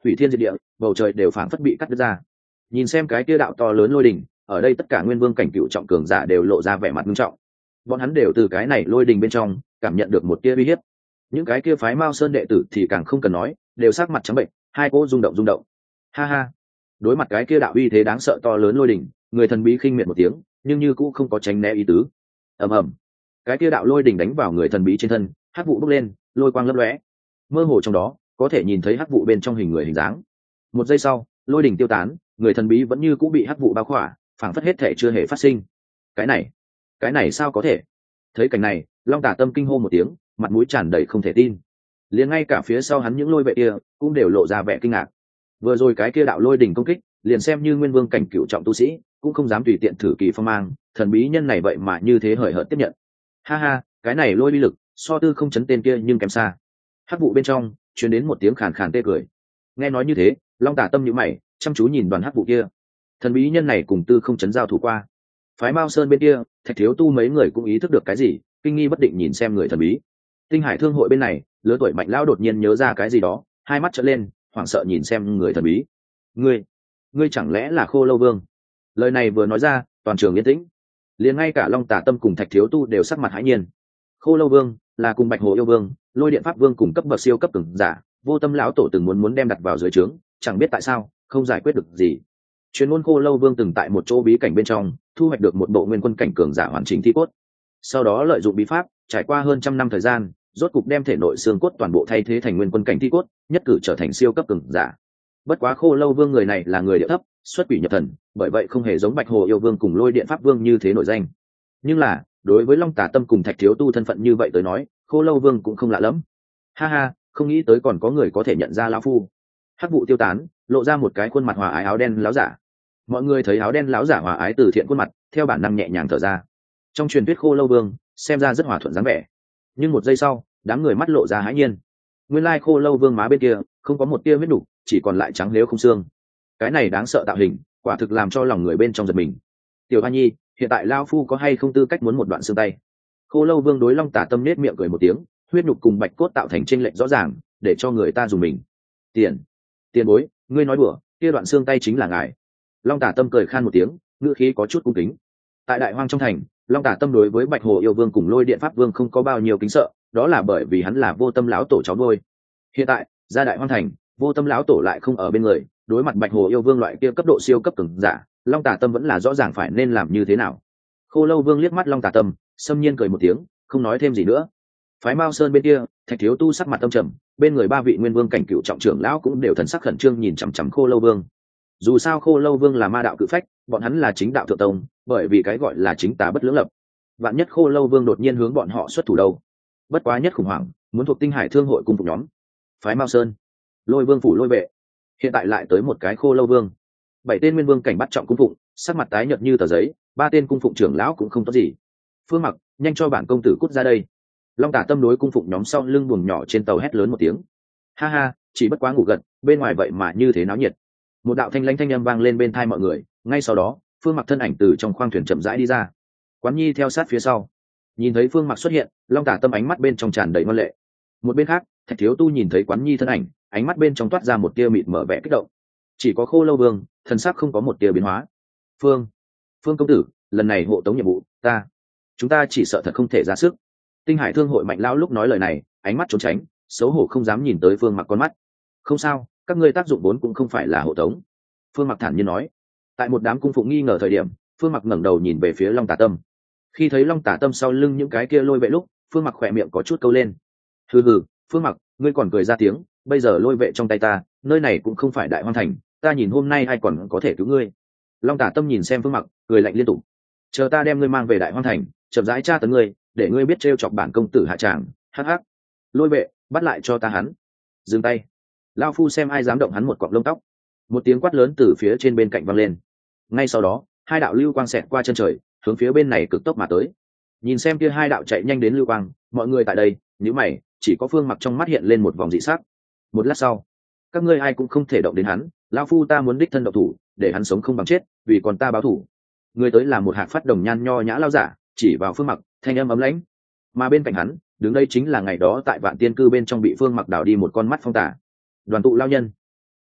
thủy thiên diệt địa, bầu trời đều phảng phất bị cắt đứt ra. Nhìn xem cái kia đạo to lớn lôi đỉnh, ở đây tất cả nguyên vương cảnh cựu trọng cường giả đều lộ ra vẻ mặt nghiêm trọng. Bọn hắn đều từ cái này lôi đỉnh bên trong cảm nhận được một tia uy hiếp. Những cái kia phái Mao Sơn đệ tử thì càng không cần nói, đều sắc mặt trắng bệnh, hai cỗ rung động rung động. Ha ha. Đối mặt cái kia đạo uy thế đáng sợ to lớn lôi đỉnh, người thần bí khinh miệt một tiếng, nhưng như cũng không có tránh né ý tứ. Ầm ầm. Cái kia đạo lôi đỉnh đánh vào người thần bí trên thân, hắc vụ bốc lên, lôi quang lấp lóe. Mơ hồ trong đó, có thể nhìn thấy hắc vụ bên trong hình người hình dáng. Một giây sau, lôi đỉnh tiêu tán, người thần bí vẫn như cũng bị hắc vụ bao khỏa, phảng phất hết thể chưa hề phát sinh. Cái này, cái này sao có thể? Thấy cảnh này, Long Tả Tâm kinh hô một tiếng, mặt mũi tràn đầy không thể tin. Liền ngay cả phía sau hắn những lôi vệ kia cũng đều lộ ra vẻ kinh ngạc. Vừa rồi cái kia đạo lôi đỉnh công kích, liền xem như nguyên vương cảnh cựu trọng tu sĩ, cũng không dám tùy tiện thử kỳ phong mang, thần bí nhân này vậy mà như thế hời hợt tiếp nhận. Ha ha, cái này lôi uy lực, so tư không chấn tên kia nhưng kém xa. Hắc vụ bên trong truyền đến một tiếng khàn khàn tê cười. Nghe nói như thế, Long Tả Tâm nhíu mày, chăm chú nhìn đoàn hắc vụ kia. Thần bí nhân này cùng tư không chấn giao thủ qua. Phái Mao Sơn bên kia, Thạch Thiếu Tu mấy người cũng ý thức được cái gì, kinh nghi bất định nhìn xem người thần bí. Tinh Hải Thương hội bên này, lứa tuổi mạnh lão đột nhiên nhớ ra cái gì đó, hai mắt trợn lên, hoảng sợ nhìn xem người thần bí. Ngươi, ngươi chẳng lẽ là Khô Lâu Vương? Lời này vừa nói ra, toàn trường yên tĩnh. Liền ngay cả Long Tả Tâm cùng Thạch Thiếu Tu đều sắc mặt hãi nhiên. Khô Lâu Vương là cùng Bạch Hồ Yêu Vương, Lôi Điện Pháp Vương cùng cấp bậc siêu cấp cường giả, Vô Tâm lão tổ từng muốn muốn đem đặt vào dưới trướng, chẳng biết tại sao, không giải quyết được gì. Chuyên môn Khô Lâu Vương từng tại một chỗ bí cảnh bên trong, thu hoạch được một bộ nguyên quân cảnh cường giả hoàn chỉnh thi cốt. Sau đó lợi dụng bí pháp, trải qua hơn trăm năm thời gian, rốt cục đem thể nội xương cốt toàn bộ thay thế thành nguyên quân cảnh thi cốt, nhất cử trở thành siêu cấp cường giả. Bất quá Khô Lâu Vương người này là người địa thấp, xuất quỷ nhập thần, bởi vậy không hề giống Bạch Hồ Yêu Vương cùng Lôi Điện Pháp Vương như thế nổi danh. Nhưng là, đối với Long Tả Tâm cùng Thạch Thiếu Tu thân phận như vậy tới nói, Khô Lâu Vương cũng không lạ lắm. Ha ha, không nghĩ tới còn có người có thể nhận ra lão phu. Hắc vụ tiêu tán, lộ ra một cái khuôn mặt hòa ái áo đen láo giả. Mọi người thấy áo đen láo giả hòa ái từ thiện khuôn mặt, theo bản năng nhẹ nhàng thở ra. Trong truyền thuyết Khô Lâu Vương, xem ra rất hòa thuận dáng vẻ. Nhưng một giây sau, đám người mắt lộ ra hãi nhiên. Nguyên lai Khô Lâu Vương má bên kia không có một tia huyết đủ, chỉ còn lại trắng lếu không xương. Cái này đáng sợ tạo hình, quả thực làm cho lòng người bên trong giật mình. Tiểu Hoa Nhi, hiện tại lão phu có hay không tư cách muốn một đoạn xương tay? Khô Lâu Vương đối Long Tả Tâm nết miệng cười một tiếng, huyết nhục cùng bạch cốt tạo thành chênh lệch rõ ràng, để cho người ta dùng mình. Tiền, tiền bối, ngươi nói đùa, kia đoạn xương tay chính là ngài. Long Tả Tâm cười khan một tiếng, ngữ khí có chút cung kính. Tại Đại Hoang trong thành, Long Tả Tâm đối với Bạch Hồ Yêu Vương cùng Lôi Điện Pháp Vương không có bao nhiêu kính sợ, đó là bởi vì hắn là Vô Tâm lão tổ cháu nuôi. Hiện tại, ra Đại Hoang thành, Vô Tâm lão tổ lại không ở bên người, đối mặt Bạch Hồ Yêu Vương loại kia cấp độ siêu cấp cường giả, Long Tả Tâm vẫn là rõ ràng phải nên làm như thế nào. Khô Lâu Vương liếc mắt Long Tả Tâm, xâm nhiên cười một tiếng, không nói thêm gì nữa. Phái Mao Sơn bên kia, Thạch Thiếu Tu sắc mặt tâm trầm, bên người ba vị nguyên vương cảnh cựu trọng trưởng lão cũng đều thần sắc khẩn trương nhìn chằm chằm Khô Lâu Vương. Dù sao Khô Lâu Vương là ma đạo cự phách, bọn hắn là chính đạo thượng tông, bởi vì cái gọi là chính tà bất lưỡng lập. Vạn nhất Khô Lâu Vương đột nhiên hướng bọn họ xuất thủ đâu? Bất quá nhất khủng hoảng, muốn thuộc Tinh Hải Thương hội cùng phục nhóm. Phái Mao Sơn, Lôi Vương phủ Lôi vệ, hiện tại lại tới một cái Khô Lâu Vương. Bảy tên nguyên vương cảnh bắt trọng cung phụng, sắc mặt tái nhợt như tờ giấy, ba tên cung phụng trưởng lão cũng không tốt gì. Phương Mặc, nhanh cho bản công tử cút ra đây. Long Tả Tâm đối cung phụng nhóm sau lưng buồng nhỏ trên tàu hét lớn một tiếng. Ha ha, chỉ bất quá ngủ gật, bên ngoài vậy mà như thế náo nhiệt. Một đạo thanh lãnh thanh âm vang lên bên tai mọi người, ngay sau đó, Phương Mặc thân ảnh từ trong khoang thuyền chậm rãi đi ra. Quán Nhi theo sát phía sau. Nhìn thấy Phương Mặc xuất hiện, Long Tả Tâm ánh mắt bên trong tràn đầy ngoan lệ. Một bên khác, Thạch Thiếu Tu nhìn thấy Quán Nhi thân ảnh, ánh mắt bên trong toát ra một tia mịt mở vẻ kích động. Chỉ có Khô Lâu Vương, thần sắc không có một tia biến hóa. Phương, Phương công tử, lần này hộ tống nhiệm vụ, ta, chúng ta chỉ sợ thật không thể ra sức. Tinh Hải Thương hội mạnh lão lúc nói lời này, ánh mắt trốn tránh, xấu hổ không dám nhìn tới Phương Mặc con mắt. Không sao, các ngươi tác dụng vốn cũng không phải là hộ tống. Phương Mặc thản nhiên nói. Tại một đám cung phụng nghi ngờ thời điểm, Phương Mặc ngẩng đầu nhìn về phía Long Tả Tâm. Khi thấy Long Tả Tâm sau lưng những cái kia lôi vệ lúc, Phương Mặc khỏe miệng có chút câu lên. Hừ hừ, Phương Mặc, ngươi còn cười ra tiếng, bây giờ lôi vệ trong tay ta, nơi này cũng không phải Đại Hoang thành, ta nhìn hôm nay ai còn có thể cứu ngươi. Long Tả Tâm nhìn xem Phương Mặc, cười lạnh liên tục. Chờ ta đem ngươi mang về Đại Hoang thành, chậm rãi tra tấn ngươi, để ngươi biết trêu chọc bản công tử hạ tràng. Hắc hắc. Lôi vệ, bắt lại cho ta hắn. Dừng tay. Lão phu xem ai dám động hắn một cọng lông tóc. Một tiếng quát lớn từ phía trên bên cạnh vang lên. Ngay sau đó, hai đạo lưu quang xẹt qua chân trời, hướng phía bên này cực tốc mà tới. Nhìn xem kia hai đạo chạy nhanh đến lưu quang, mọi người tại đây, nếu mày, chỉ có Phương Mặc trong mắt hiện lên một vòng dị sắc. Một lát sau, các ngươi ai cũng không thể động đến hắn, lão phu ta muốn đích thân động thủ, để hắn sống không bằng chết, vì còn ta báo thủ. Người tới là một hạt phát đồng nhan nho nhã lao giả, chỉ vào Phương Mặc, thanh âm ấm lãnh. Mà bên cạnh hắn, đứng đây chính là ngày đó tại Vạn Tiên cư bên trong bị Phương Mặc đào đi một con mắt phong tả. Đoàn tụ lao nhân.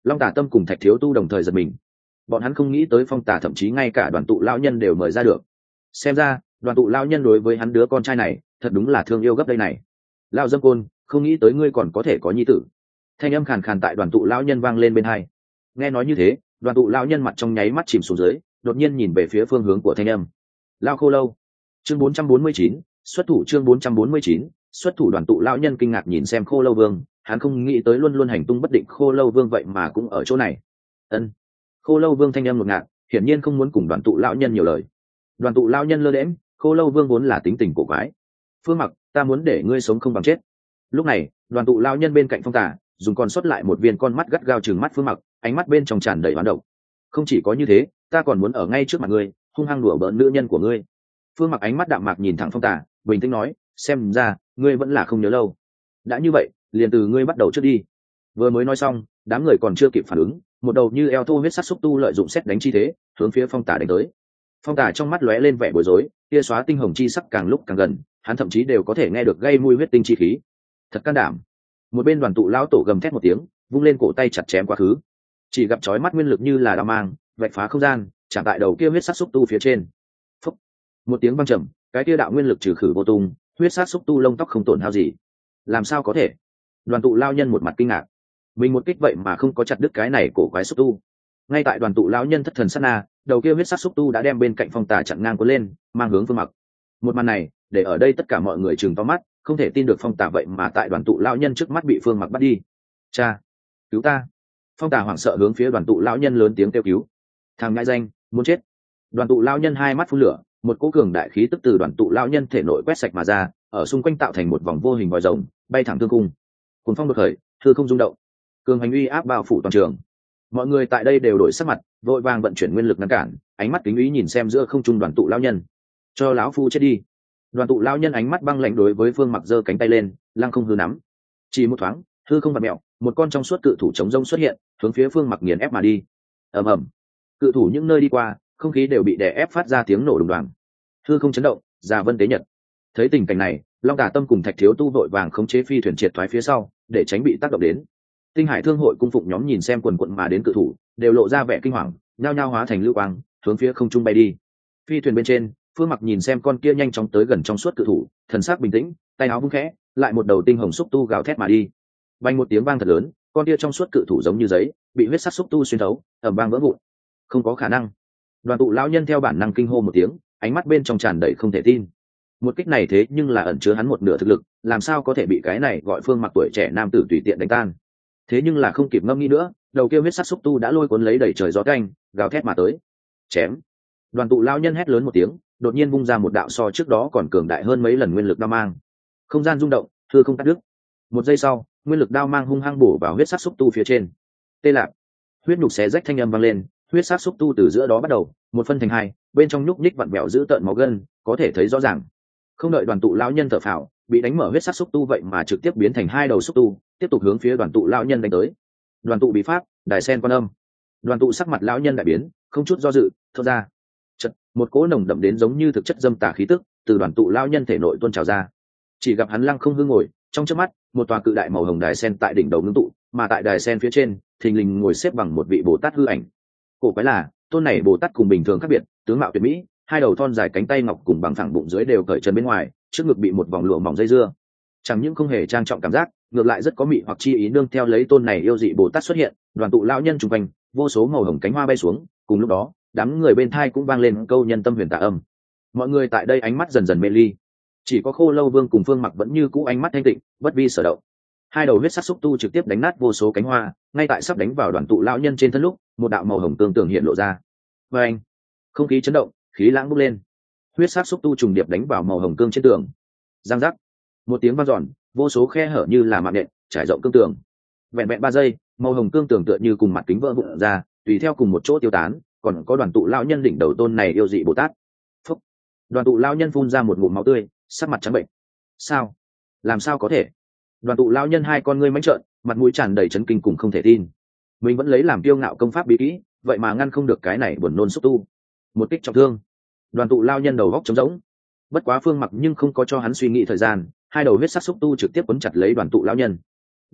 Long Tả Tâm cùng Thạch Thiếu Tu đồng thời giật mình. Bọn hắn không nghĩ tới Phong Tả thậm chí ngay cả đoàn tụ lão nhân đều mời ra được. Xem ra đoàn tụ lão nhân đối với hắn đứa con trai này thật đúng là thương yêu gấp đây này. Lão dâm côn, không nghĩ tới ngươi còn có thể có nhi tử. Thanh âm khàn khàn tại đoàn tụ lão nhân vang lên bên hai. Nghe nói như thế, đoàn tụ lão nhân mặt trong nháy mắt chìm xuống dưới, đột nhiên nhìn về phía phương hướng của thanh âm. Lao Khô Lâu. Chương bốn trăm bốn mươi chín, xuất thủ chương bốn trăm bốn mươi chín, xuất thủ. Đoàn tụ lão nhân kinh ngạc nhìn xem Khô Lâu Vương, hắn không nghĩ tới luôn luôn hành tung bất định Khô Lâu Vương vậy mà cũng ở chỗ này. Ân. Khô Lâu Vương thanh âm ngột ngạt, hiển nhiên không muốn cùng đoàn tụ lão nhân nhiều lời. Đoàn tụ lão nhân lơ đễnh, Khô Lâu Vương vốn là tính tình cổ quái. Phương Mặc, ta muốn để ngươi sống không bằng chết. Lúc này, đoàn tụ lão nhân bên cạnh Phong Tả dùng còn sót lại một viên con mắt gắt gao trừng mắt Phương Mặc, ánh mắt bên trong tràn đầy oán độc. Không chỉ có như thế, ta còn muốn ở ngay trước mặt ngươi hung hăng đùa bỡn nữ nhân của ngươi. Phương Mặc ánh mắt đạm mạc nhìn thẳng Phong Tả, bình tĩnh nói, xem ra ngươi vẫn là không nhớ lâu. Đã như vậy, liền từ ngươi bắt đầu trước đi. Vừa mới nói xong, đám người còn chưa kịp phản ứng, một đầu như eo thô huyết sắc xúc tu lợi dụng xét đánh chi thế, hướng phía Phong Tả đánh tới. Phong Tả trong mắt lóe lên vẻ bối rối, tia xóa tinh hồng chi sắc càng lúc càng gần, hắn thậm chí đều có thể nghe được gây mùi huyết tinh chi khí. Thật can đảm. Một bên đoàn tụ lão tổ gầm thét một tiếng, vung lên cổ tay chặt chém quá khứ. Chỉ gặp chói mắt nguyên lực như là đao mang, vạch phá không gian, chạm tại đầu kia huyết sắc xúc tu phía trên. Phúc. Một tiếng vang trầm, cái kia đạo nguyên lực trừ khử vô tung, huyết sắc xúc tu lông tóc không tổn hao gì. Làm sao có thể? Đoàn tụ lao nhân một mặt kinh ngạc. Mình một kích vậy mà không có chặt đứt cái này cổ quái xúc tu. Ngay tại đoàn tụ lão nhân thất thần sát na, đầu kia huyết sắc xúc tu đã đem bên cạnh Phong Tả chặn ngang cuốn lên, mang hướng Phương Mặc. Một màn này, để ở đây tất cả mọi người trừng to mắt, không thể tin được Phong Tả vậy mà tại đoàn tụ lão nhân trước mắt bị Phương Mặc bắt đi. Cha, cứu ta! Phong Tả hoảng sợ hướng phía đoàn tụ lão nhân lớn tiếng kêu cứu. Thằng ngại danh, muốn chết! Đoàn tụ lão nhân hai mắt phun lửa, một cỗ cường đại khí tức từ đoàn tụ lão nhân thể nội quét sạch mà ra, ở xung quanh tạo thành một vòng vô hình vòi rồng, bay thẳng thương cung. Cuồng phong đột khởi, hư không rung động, cường hành uy áp bao phủ toàn trường. Mọi người tại đây đều đổi sắc mặt, vội vàng vận chuyển nguyên lực ngăn cản, ánh mắt kính ý nhìn xem giữa không trung đoàn tụ lão nhân. Cho lão phu chết đi! Đoàn tụ lão nhân ánh mắt băng lạnh đối với Phương Mặc giơ cánh tay lên, lăng không hư nắm. Chỉ một thoáng, hư không vặn mèo, một con trong suốt cự thủ chống rông xuất hiện, hướng phía Phương Mặc nghiền ép mà đi. Ầm ầm, cự thủ những nơi đi qua, không khí đều bị đè ép phát ra tiếng nổ đùng đoàng. Hư không chấn động, già vân tế nhật. Thấy tình cảnh này, Long Tả Tâm cùng Thạch Thiếu Tu vội vàng khống chế phi thuyền triệt thoái phía sau, để tránh bị tác động đến. Tinh Hải Thương hội cung phụng nhóm nhìn xem quần quận mà đến cự thủ, đều lộ ra vẻ kinh hoàng, nhao nhao hóa thành lưu quang, hướng phía không trung bay đi. Phi thuyền bên trên, Phương Mặc nhìn xem con kia nhanh chóng tới gần trong suốt cự thủ, thần sắc bình tĩnh, tay áo vung khẽ, lại một đầu tinh hồng xúc tu gào thét mà đi. Vang một tiếng vang thật lớn, con kia trong suốt cự thủ giống như giấy, bị huyết sắc xúc tu xuyên thấu, ầm vang vỡ vụn. Không có khả năng. Đoàn tụ lão nhân theo bản năng kinh hô một tiếng, ánh mắt bên trong tràn đầy không thể tin. Một kích này thế nhưng là ẩn chứa hắn một nửa thực lực, làm sao có thể bị cái này gọi Phương Mặc tuổi trẻ nam tử tùy tiện đánh tan. Thế nhưng là không kịp ngâm nghĩ nữa, đầu kia huyết sắc xúc tu đã lôi cuốn lấy đầy trời gió canh, gào thét mà tới. Chém! Đoàn tụ lão nhân hét lớn một tiếng, đột nhiên vung ra một đạo so trước đó còn cường đại hơn mấy lần nguyên lực đao mang. Không gian rung động, hư không cắt đứt. Một giây sau, nguyên lực đao mang hung hăng bổ vào huyết sắc xúc tu phía trên. Tê lạc! Huyết nhục xé rách thanh âm vang lên, huyết sắc xúc tu từ giữa đó bắt đầu, một phân thành hai, bên trong nhúc nhích vặn vẹo giữ tợn máu gân, có thể thấy rõ ràng. Không đợi đoàn tụ lão nhân thở phào, bị đánh mở huyết sắc xúc tu vậy mà trực tiếp biến thành hai đầu xúc tu, tiếp tục hướng phía đoàn tụ lão nhân đánh tới. Đoàn tụ bị pháp, đài sen quan âm. Đoàn tụ sắc mặt lão nhân đại biến, không chút do dự, thốt ra. Chật, một cỗ nồng đậm đến giống như thực chất dâm tà khí tức từ đoàn tụ lão nhân thể nội tuôn trào ra. Chỉ gặp hắn lăng không hư ngồi, trong chớp mắt, một tòa cự đại màu hồng đài sen tại đỉnh đầu ngưng tụ, mà tại đài sen phía trên, thình lình ngồi xếp bằng một vị Bồ Tát hư ảnh. Cổ quái là, tôn này Bồ Tát cùng bình thường khác biệt, tướng mạo tuyệt mỹ, hai đầu thon dài cánh tay ngọc cùng bằng phẳng bụng dưới đều cởi chân bên ngoài, trước ngực bị một vòng lụa mỏng dây dưa. Chẳng những không hề trang trọng cảm giác, ngược lại rất có mị hoặc chi ý nương theo lấy tôn này yêu dị Bồ Tát xuất hiện, đoàn tụ lão nhân xung quanh, vô số màu hồng cánh hoa bay xuống, cùng lúc đó, đám người bên thai cũng vang lên câu nhân tâm huyền tạ âm. Mọi người tại đây ánh mắt dần dần mê ly, chỉ có Khô Lâu Vương cùng Phương Mặc vẫn như cũ ánh mắt thanh tịnh, bất vi sở động. Hai đầu huyết sắc xúc tu trực tiếp đánh nát vô số cánh hoa, ngay tại sắp đánh vào đoàn tụ lão nhân trên thân lúc, một đạo màu hồng tương tưởng hiện lộ ra. Và anh, không khí chấn động, khí lãng bốc lên, huyết sắc xúc tu trùng điệp đánh vào màu hồng cương trên tường. Giang giác, một tiếng vang dọn, vô số khe hở như là mạng nện trải rộng cương tường. Vẹn vẹn ba giây, màu hồng cương tường tựa như cùng mặt kính vỡ vụn ra, tùy theo cùng một chỗ tiêu tán. Còn có đoàn tụ lão nhân đỉnh đầu tôn này yêu dị Bồ Tát. Phúc. Đoàn tụ lão nhân phun ra một ngụm máu tươi, sắc mặt trắng bệnh. Sao? Làm sao có thể? Đoàn tụ lão nhân hai con ngươi mánh trợn, mặt mũi tràn đầy chấn kinh cùng không thể tin. Mình vẫn lấy làm kiêu ngạo công pháp bí kỹ, vậy mà ngăn không được cái này buồn nôn xúc tu. Một kích trọng thương. Đoàn tụ lão nhân đầu góc trống rỗng. Bất quá Phương Mặc nhưng không có cho hắn suy nghĩ thời gian, hai đầu huyết sắc xúc tu trực tiếp quấn chặt lấy đoàn tụ lão nhân.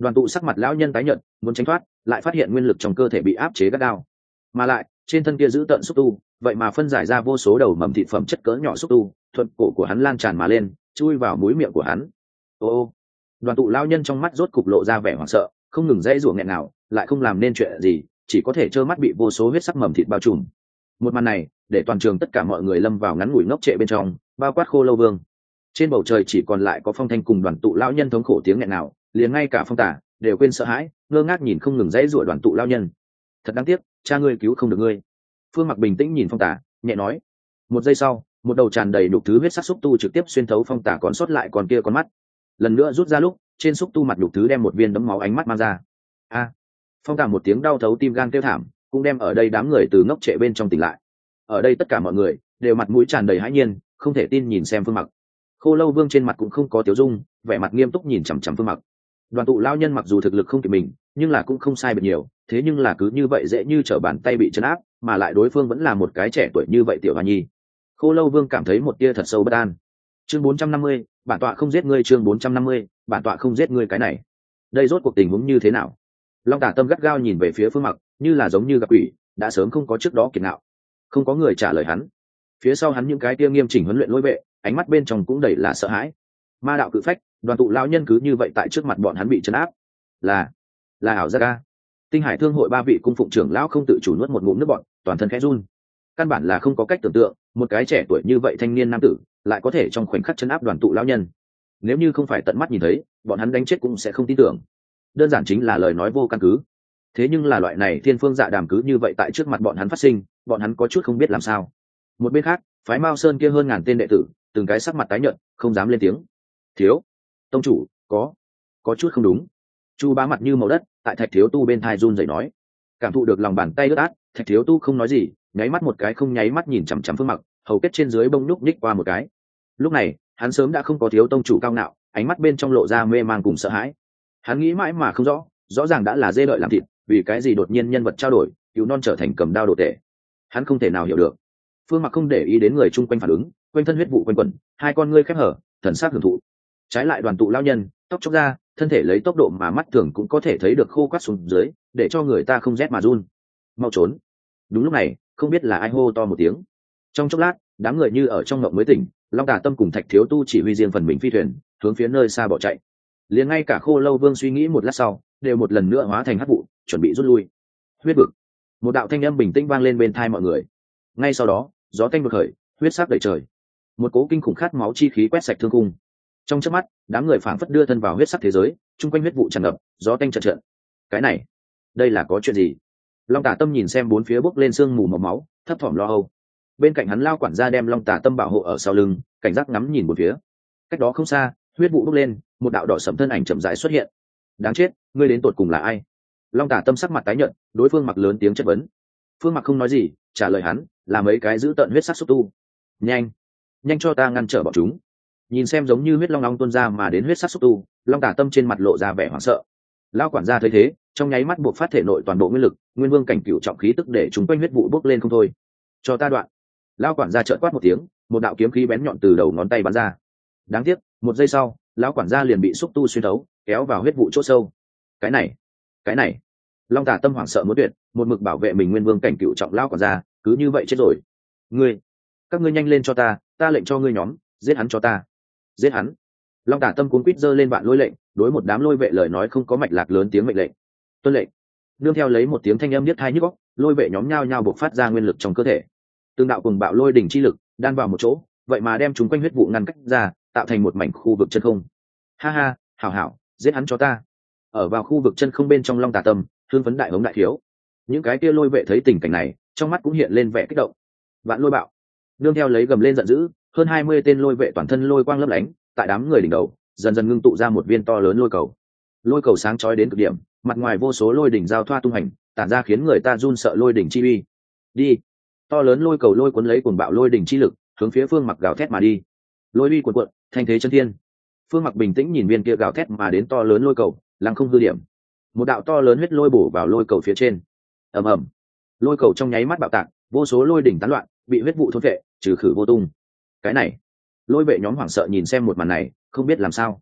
Đoàn tụ sắc mặt lão nhân tái nhợt, muốn tránh thoát, lại phát hiện nguyên lực trong cơ thể bị áp chế gắt gao. Mà lại, trên thân kia giữ tận xúc tu, vậy mà phân giải ra vô số đầu mầm thịt phẩm chất cỡ nhỏ xúc tu, thuận cổ của hắn lan tràn mà lên, chui vào mũi miệng của hắn. Ô ô. Đoàn tụ lão nhân trong mắt rốt cục lộ ra vẻ hoảng sợ, không ngừng dãy rủa nghẹn nào, lại không làm nên chuyện gì, chỉ có thể trơ mắt bị vô số huyết sắc mầm thịt bao trùm. Một màn này, để toàn trường tất cả mọi người lâm vào ngắn ngủi ngốc trệ bên trong, bao quát Khô Lâu Vương. Trên bầu trời chỉ còn lại có Phong Thanh cùng đoàn tụ lão nhân thống khổ tiếng nghẹn nào, liền ngay cả Phong Tả đều quên sợ hãi, ngơ ngác nhìn không ngừng dãy rủa đoàn tụ lão nhân. Thật đáng tiếc, cha ngươi cứu không được ngươi. Phương Mặc bình tĩnh nhìn Phong Tả, nhẹ nói. Một giây sau, một đầu tràn đầy đục thứ huyết sắc xúc tu trực tiếp xuyên thấu Phong Tả còn sót lại còn kia con mắt. Lần nữa rút ra lúc, trên xúc tu mặt đục thứ đem một viên đấm máu ánh mắt mang ra. A! Phong Tả một tiếng đau thấu tim gan kêu thảm, cũng đem ở đây đám người từ ngốc trệ bên trong tỉnh lại. Ở đây tất cả mọi người đều mặt mũi tràn đầy hãi nhiên, không thể tin nhìn xem Phương Mặc. Khô Lâu Vương trên mặt cũng không có tiếu dung, vẻ mặt nghiêm túc nhìn chằm chằm Phương Mặc. Đoàn tụ lao nhân mặc dù thực lực không kịp mình, nhưng là cũng không sai biệt nhiều, thế nhưng là cứ như vậy dễ như trở bàn tay bị trấn áp, mà lại đối phương vẫn là một cái trẻ tuổi như vậy tiểu hoa nhi. Khô Lâu Vương cảm thấy một tia thật sâu bất an. Chương bốn trăm năm mươi, bản tọa không giết ngươi. Chương bốn trăm năm mươi, bản tọa không giết ngươi. Cái này, đây rốt cuộc tình huống như thế nào? Long Tả Tâm gắt gao nhìn về phía Phương Mặc, như là giống như gặp quỷ, đã sớm không có trước đó kiệt ngạo. Không có người trả lời hắn. Phía sau hắn những cái tia nghiêm chỉnh huấn luyện lôi vệ, ánh mắt bên trong cũng đầy là sợ hãi. Ma đạo cự phách, đoàn tụ lão nhân cứ như vậy tại trước mặt bọn hắn bị trấn áp. Là, là ảo giác a. Tinh Hải Thương hội ba vị cung phụng trưởng lão không tự chủ nuốt một ngụm nước bọt, toàn thân khẽ run. Căn bản là không có cách tưởng tượng, một cái trẻ tuổi như vậy thanh niên nam tử, lại có thể trong khoảnh khắc trấn áp đoàn tụ lão nhân. Nếu như không phải tận mắt nhìn thấy, bọn hắn đánh chết cũng sẽ không tin tưởng. Đơn giản chính là lời nói vô căn cứ. Thế nhưng là loại này thiên phương dạ đàm cứ như vậy tại trước mặt bọn hắn phát sinh, bọn hắn có chút không biết làm sao. Một bên khác, phái Mao Sơn kia hơn ngàn tên đệ tử, từng cái sắc mặt tái nhợt, không dám lên tiếng. Thiếu tông chủ, có có chút không đúng. Chu Bá mặt như màu đất, tại Thạch Thiếu Tu bên thai run rẩy nói. Cảm thụ được lòng bàn tay ướt át, Thạch Thiếu Tu không nói gì, nháy mắt một cái không nháy mắt nhìn chằm chằm Phương Mặc, hầu kết trên dưới bông nhúc nhích qua một cái. Lúc này, hắn sớm đã không có thiếu tông chủ cao ngạo, ánh mắt bên trong lộ ra mê mang cùng sợ hãi. Hắn nghĩ mãi mà không rõ, rõ ràng đã là dê đợi làm thịt, vì cái gì đột nhiên nhân vật trao đổi, cứu non trở thành cầm đao đồ tể. Hắn không thể nào hiểu được. Phương Mặc không để ý đến người chung quanh phản ứng, quanh thân huyết vụ quanh quẩn, hai con ngươi khép hở, thần sắc hưởng thụ. Trái lại đoàn tụ lao nhân, tóc chốc ra, thân thể lấy tốc độ mà mắt thường cũng có thể thấy được khô quắt xuống dưới, để cho người ta không rét mà run. Mau trốn! Đúng lúc này, không biết là ai hô to một tiếng. Trong chốc lát, đám người như ở trong ngộng mới tỉnh, Long Tả Tâm cùng Thạch Thiếu Tu chỉ huy riêng phần mình phi thuyền, hướng phía nơi xa bỏ chạy. Liền ngay cả Khô Lâu Vương suy nghĩ một lát sau, đều một lần nữa hóa thành hắc vụ, chuẩn bị rút lui. Huyết vực. Một đạo thanh âm bình tĩnh vang lên bên tai mọi người. Ngay sau đó, gió tanh bực khởi, huyết sắc đầy trời. Một cố kinh khủng khát máu chi khí quét sạch thương cung. Trong chớp mắt, đám người phảng phất đưa thân vào huyết sắc thế giới, chung quanh huyết vụ tràn ngập, gió tanh chợt chợt. Cái này, đây là có chuyện gì? Long Tả Tâm nhìn xem bốn phía bốc lên sương mù màu máu, thấp thỏm lo âu. Bên cạnh hắn Lao quản gia đem Long Tả Tâm bảo hộ ở sau lưng, cảnh giác ngắm nhìn bốn phía. Cách đó không xa, huyết vụ bốc lên, một đạo đỏ sẫm thân ảnh chậm rãi xuất hiện. Đáng chết, ngươi đến tột cùng là ai? Long Tả Tâm sắc mặt tái nhợt, đối phương Mặc lớn tiếng chất vấn. Phương Mặc không nói gì, trả lời hắn, là mấy cái giữ tận huyết sắc xúc tu. Nhanh, nhanh cho ta ngăn trở bọn chúng. Nhìn xem giống như huyết long long tuôn ra mà đến huyết sắc xúc tu, Long Tả Tâm trên mặt lộ ra vẻ hoảng sợ. Lão quản gia thấy thế, trong nháy mắt buộc phát thể nội toàn bộ nguyên lực, nguyên vương cảnh cửu trọng khí tức để chúng quanh huyết vụ bốc lên không thôi. Cho ta đoạn. Lão quản gia chợt quát một tiếng, một đạo kiếm khí bén nhọn từ đầu ngón tay bắn ra. Đáng tiếc, một giây sau, lão quản gia liền bị xúc tu xuyên thấu, kéo vào huyết vụ chỗ sâu. Cái này, cái này. Long Tả Tâm hoảng sợ muốn tuyệt, một mực bảo vệ mình nguyên vương cảnh cửu trọng lão quản gia, cứ như vậy chết rồi. Ngươi, các ngươi nhanh lên cho ta, ta lệnh cho ngươi nhóm, giết hắn cho ta. Giết hắn. Long Tả Tâm cuống quýt giơ lên vạn lôi lệnh, đối một đám lôi vệ lời nói không có mạch lạc lớn tiếng mệnh lệnh. Tuân lệnh. Nương theo lấy một tiếng thanh âm niết tai nhức óc, lôi vệ nhóm nhao nhao bộc phát ra nguyên lực trong cơ thể. Tương đạo cùng bạo lôi đỉnh chi lực đan vào một chỗ, vậy mà đem chúng quanh huyết vụ ngăn cách ra, tạo thành một mảnh khu vực chân không. Ha ha, hảo hảo, giết hắn cho ta. Ở vào khu vực chân không bên trong Long Tả Tâm, hương phấn đại hống đại thiếu. Những cái kia lôi vệ thấy tình cảnh này, trong mắt cũng hiện lên vẻ kích động. Vạn lôi bạo. Nương theo lấy gầm lên giận dữ, hơn hai mươi tên lôi vệ toàn thân lôi quang lấp lánh, tại đám người đỉnh đầu dần dần ngưng tụ ra một viên to lớn lôi cầu. Lôi cầu sáng chói đến cực điểm, mặt ngoài vô số lôi đỉnh giao thoa tung hành, tản ra khiến người ta run sợ lôi đỉnh chi uy. Đi. To lớn lôi cầu lôi cuốn lấy cuồng bạo lôi đỉnh chi lực, hướng phía Phương Mặc gào thét mà đi. Lôi uy cuồn cuộn, thanh thế chân thiên. Phương Mặc bình tĩnh nhìn viên kia gào thét mà đến to lớn lôi cầu, lăng không hư điểm. Một đạo to lớn huyết lôi bổ vào lôi cầu phía trên. Ầm ầm. Lôi cầu trong nháy mắt bạo tạc, vô số lôi đỉnh tán loạn, bị huyết vụ thôn vệ, trừ khử vô tung. Cái này, lôi vệ nhóm hoảng sợ nhìn xem một màn này, không biết làm sao.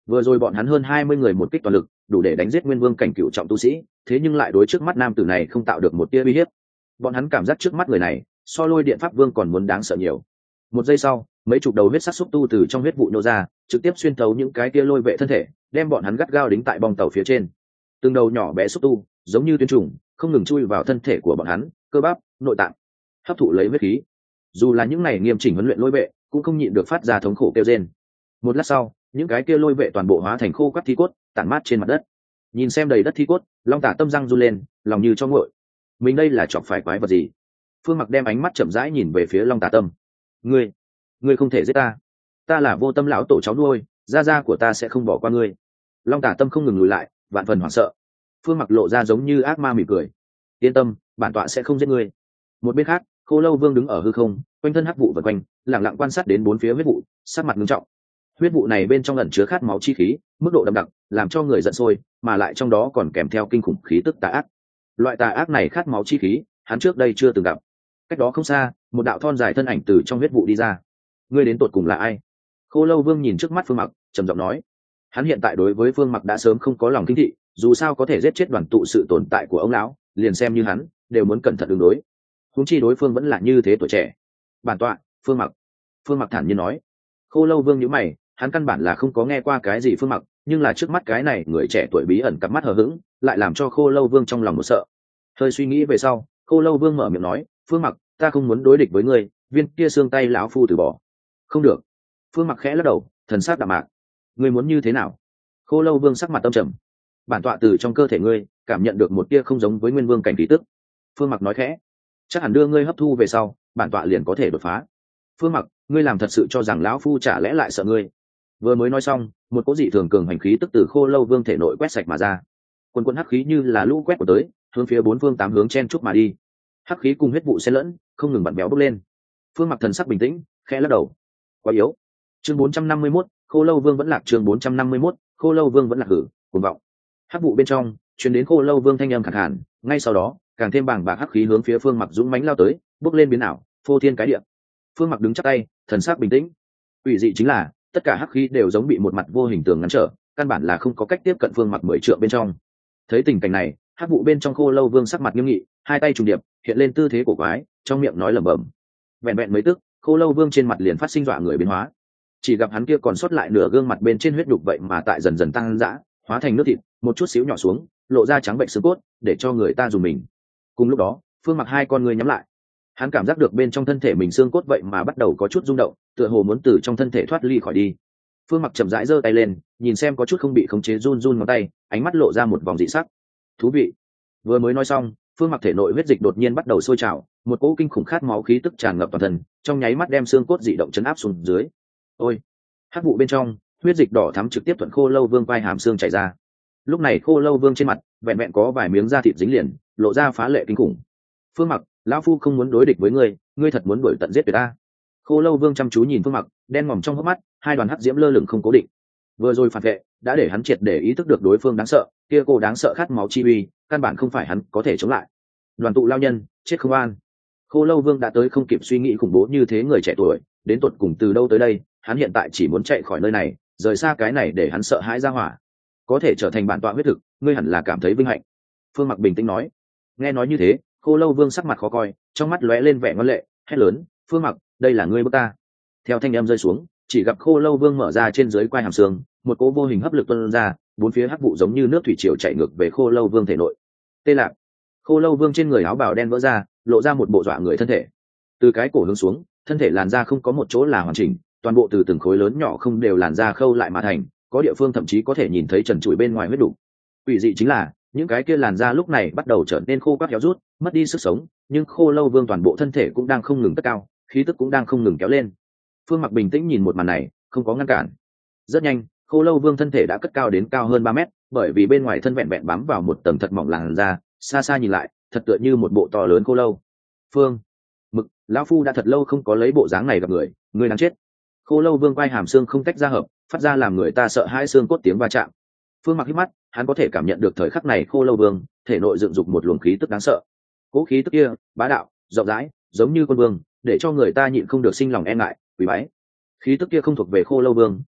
Vừa rồi bọn hắn hơn hai mươi người một kích toàn lực, đủ để đánh giết nguyên vương cảnh cựu trọng tu sĩ, thế nhưng lại đối trước mắt nam tử này không tạo được một tia uy hiếp. Bọn hắn cảm giác trước mắt người này so lôi điện pháp vương còn muốn đáng sợ nhiều. Một giây sau, mấy chục đầu huyết sắc xúc tu từ trong huyết vụ nô ra, trực tiếp xuyên thấu những cái kia lôi vệ thân thể, đem bọn hắn gắt gao đính tại bong tàu phía trên. Từng đầu nhỏ bé xúc tu giống như tuyến trùng, không ngừng chui vào thân thể của bọn hắn, cơ bắp, nội tạng, hấp thụ lấy huyết khí. Dù là những này nghiêm chỉnh huấn luyện lôi vệ, cũng không nhịn được phát ra thống khổ kêu rên. Một lát sau, những cái kia lôi vệ toàn bộ hóa thành khô quắt thi cốt, tản mát trên mặt đất. Nhìn xem đầy đất thi cốt, Long Tả Tâm răng run lên, lòng như cho nguội. Mình đây là chọc phải quái vật gì? Phương Mặc đem ánh mắt chậm rãi nhìn về phía Long Tả Tâm. Ngươi, ngươi không thể giết ta. Ta là Vô Tâm lão tổ cháu nuôi, gia gia của ta sẽ không bỏ qua ngươi. Long Tả Tâm không ngừng lùi lại, vạn phần hoảng sợ. Phương Mặc lộ ra giống như ác ma mỉm cười. Yên tâm, bản tọa sẽ không giết ngươi. Một bên khác, Khô Lâu Vương đứng ở hư không, quanh thân hắc vụ vần quanh, lặng lặng quan sát đến bốn phía huyết vụ, sắc mặt nghiêm trọng. Huyết vụ này bên trong ẩn chứa khát máu chi khí, mức độ đậm đặc, làm cho người giận sôi, mà lại trong đó còn kèm theo kinh khủng khí tức tà ác. Loại tà ác này khát máu chi khí, hắn trước đây chưa từng gặp. Cách đó không xa, một đạo thon dài thân ảnh từ trong huyết vụ đi ra. Ngươi đến tột cùng là ai? Khô Lâu Vương nhìn trước mắt Phương Mặc, trầm giọng nói. Hắn hiện tại đối với Phương Mặc đã sớm không có lòng kinh thị, dù sao có thể giết chết đoàn tụ sự tồn tại của ông lão, liền xem như hắn, đều muốn cẩn thận ứng đối. Huống chi đối phương vẫn là như thế tuổi trẻ. Bản tọa, Phương Mặc. Phương Mặc thản nhiên nói. Khô Lâu Vương nhíu mày, hắn căn bản là không có nghe qua cái gì Phương Mặc, nhưng là trước mắt cái này người trẻ tuổi bí ẩn cặp mắt hờ hững, lại làm cho Khô Lâu Vương trong lòng một sợ. Hơi suy nghĩ về sau, Khô Lâu Vương mở miệng nói, Phương Mặc, ta không muốn đối địch với ngươi, viên kia xương tay lão phu từ bỏ. Không được. Phương Mặc khẽ lắc đầu, thần sắc đạm mạc. Ngươi muốn như thế nào? Khô Lâu Vương sắc mặt tâm trầm. Bản tọa từ trong cơ thể ngươi cảm nhận được một tia không giống với nguyên vương cảnh khí tức. Phương Mặc nói khẽ, chắc hẳn đưa ngươi hấp thu về sau, bản tọa liền có thể đột phá. Phương Mặc, ngươi làm thật sự cho rằng lão phu chả lẽ lại sợ ngươi? Vừa mới nói xong, một cỗ dị thường cường hành khí tức từ Khô Lâu Vương thể nội quét sạch mà ra. Quần quần hắc khí như là lũ quét của tới, hướng phía bốn phương tám hướng chen chúc mà đi. Hắc khí cùng huyết vụ xen lẫn, không ngừng bặm béo bốc lên. Phương Mặc thần sắc bình tĩnh, khẽ lắc đầu. Quá yếu. Chương bốn trăm năm mươi mốt, Khô Lâu Vương vẫn lạc. Chương bốn trăm năm mươi mốt, Khô Lâu Vương vẫn lạc hử, cuồng vọng. Hắc vụ bên trong truyền đến Khô Lâu Vương thanh âm khàn khàn, ngay sau đó, càng thêm bàng bạc hắc khí hướng phía Phương Mặc dũng mãnh lao tới, bốc lên biến ảo, phô thiên cái địa. Phương Mặc đứng chắp tay, thần sắc bình tĩnh. Ủy dị chính là, tất cả hắc khí đều giống bị một mặt vô hình tường ngăn trở, căn bản là không có cách tiếp cận Phương Mặc mười trượng bên trong. Thấy tình cảnh này, hắc vụ bên trong Khô Lâu Vương sắc mặt nghiêm nghị, hai tay trùng điệp, hiện lên tư thế cổ quái, trong miệng nói lẩm bẩm. Vẹn vẹn mấy tức, Khô Lâu Vương trên mặt liền phát sinh dọa người biến hóa. Chỉ gặp hắn kia còn sót lại nửa gương mặt bên trên huyết đục vậy mà tại dần dần tăng dã, hóa thành nước thịt, một chút xíu nhỏ xuống, lộ ra trắng bệnh xương cốt, để cho người ta dùng mình. Cùng lúc đó, Phương Mặc hai con người nhắm lại. Hắn cảm giác được bên trong thân thể mình xương cốt vậy mà bắt đầu có chút rung động, tựa hồ muốn từ trong thân thể thoát ly khỏi đi. Phương Mặc chậm rãi giơ tay lên, nhìn xem có chút không bị khống chế run run ngón tay, ánh mắt lộ ra một vòng dị sắc. Thú vị. Vừa mới nói xong, Phương Mặc thể nội huyết dịch đột nhiên bắt đầu sôi trào, một cỗ kinh khủng khát máu khí tức tràn ngập toàn thân, trong nháy mắt đem xương cốt dị động chấn áp xuống dưới. Ôi! Hắc vụ bên trong, huyết dịch đỏ thắm trực tiếp thuận Khô Lâu Vương vai hàm xương chảy ra. Lúc này Khô Lâu Vương trên mặt vẹn vẹn có vài miếng da thịt dính liền, lộ ra phá lệ kinh khủng. Phương Mặc, lão phu không muốn đối địch với ngươi, ngươi thật muốn đuổi tận giết tuyệt ta? Khô Lâu Vương chăm chú nhìn Phương Mặc, đen ngòm trong hốc mắt, hai đoàn hắc diễm lơ lửng không cố định. Vừa rồi phản vệ đã để hắn triệt để ý thức được đối phương đáng sợ, kia cô đáng sợ khát máu chi uy, căn bản không phải hắn có thể chống lại. Đoàn tụ lao nhân, chết không an. Khô Lâu Vương đã tới không kịp suy nghĩ khủng bố như thế người trẻ tuổi, đến tuột cùng từ đâu tới đây, hắn hiện tại chỉ muốn chạy khỏi nơi này, rời xa cái này để hắn sợ hãi ra hỏa. Có thể trở thành bản tọa huyết thực, ngươi hẳn là cảm thấy vinh hạnh. Phương Mặc bình tĩnh nói. Nghe nói như thế, Khô Lâu Vương sắc mặt khó coi, trong mắt lóe lên vẻ ngoan lệ, hét lớn, Phương Mặc, đây là ngươi bức ta. Theo thanh âm rơi xuống, chỉ gặp Khô Lâu Vương mở ra trên dưới quai hàm xương, một cỗ vô hình hấp lực tuôn ra, bốn phía hắc vụ giống như nước thủy triều chạy ngược về Khô Lâu Vương thể nội. Tê lạc. Khô Lâu Vương trên người áo bào đen vỡ ra, lộ ra một bộ dọa người thân thể. Từ cái cổ hướng xuống, thân thể làn da không có một chỗ là hoàn chỉnh, toàn bộ từ từng khối lớn nhỏ không đều làn da khâu lại mà thành, có địa phương thậm chí có thể nhìn thấy trần trụi bên ngoài huyết đủ. Quỷ dị chính là, những cái kia làn da lúc này bắt đầu trở nên khô quắt héo rút, mất đi sức sống, nhưng Khô Lâu Vương toàn bộ thân thể cũng đang không ngừng cất cao, khí tức cũng đang không ngừng kéo lên. Phương Mặc bình tĩnh nhìn một màn này, không có ngăn cản. Rất nhanh, Khô Lâu Vương thân thể đã cất cao đến cao hơn ba mét, bởi vì bên ngoài thân vẹn vẹn bám vào một tầng thật mỏng làn da, xa xa nhìn lại, thật tựa như một bộ to lớn khô lâu. Phương Mực, lão phu đã thật lâu không có lấy bộ dáng này gặp người, người đáng chết. Khô Lâu Vương quai hàm xương không tách ra hợp, phát ra làm người ta sợ hãi xương cốt tiếng va chạm. Phương Mặc hít mắt, hắn có thể cảm nhận được thời khắc này Khô Lâu Vương thể nội dựng dục một luồng khí tức đáng sợ. Cố khí tức kia, bá đạo, rộng rãi, giống như con vương, để cho người ta nhịn không được sinh lòng e ngại, quỳ bái. Khí tức kia không thuộc về Khô Lâu Vương,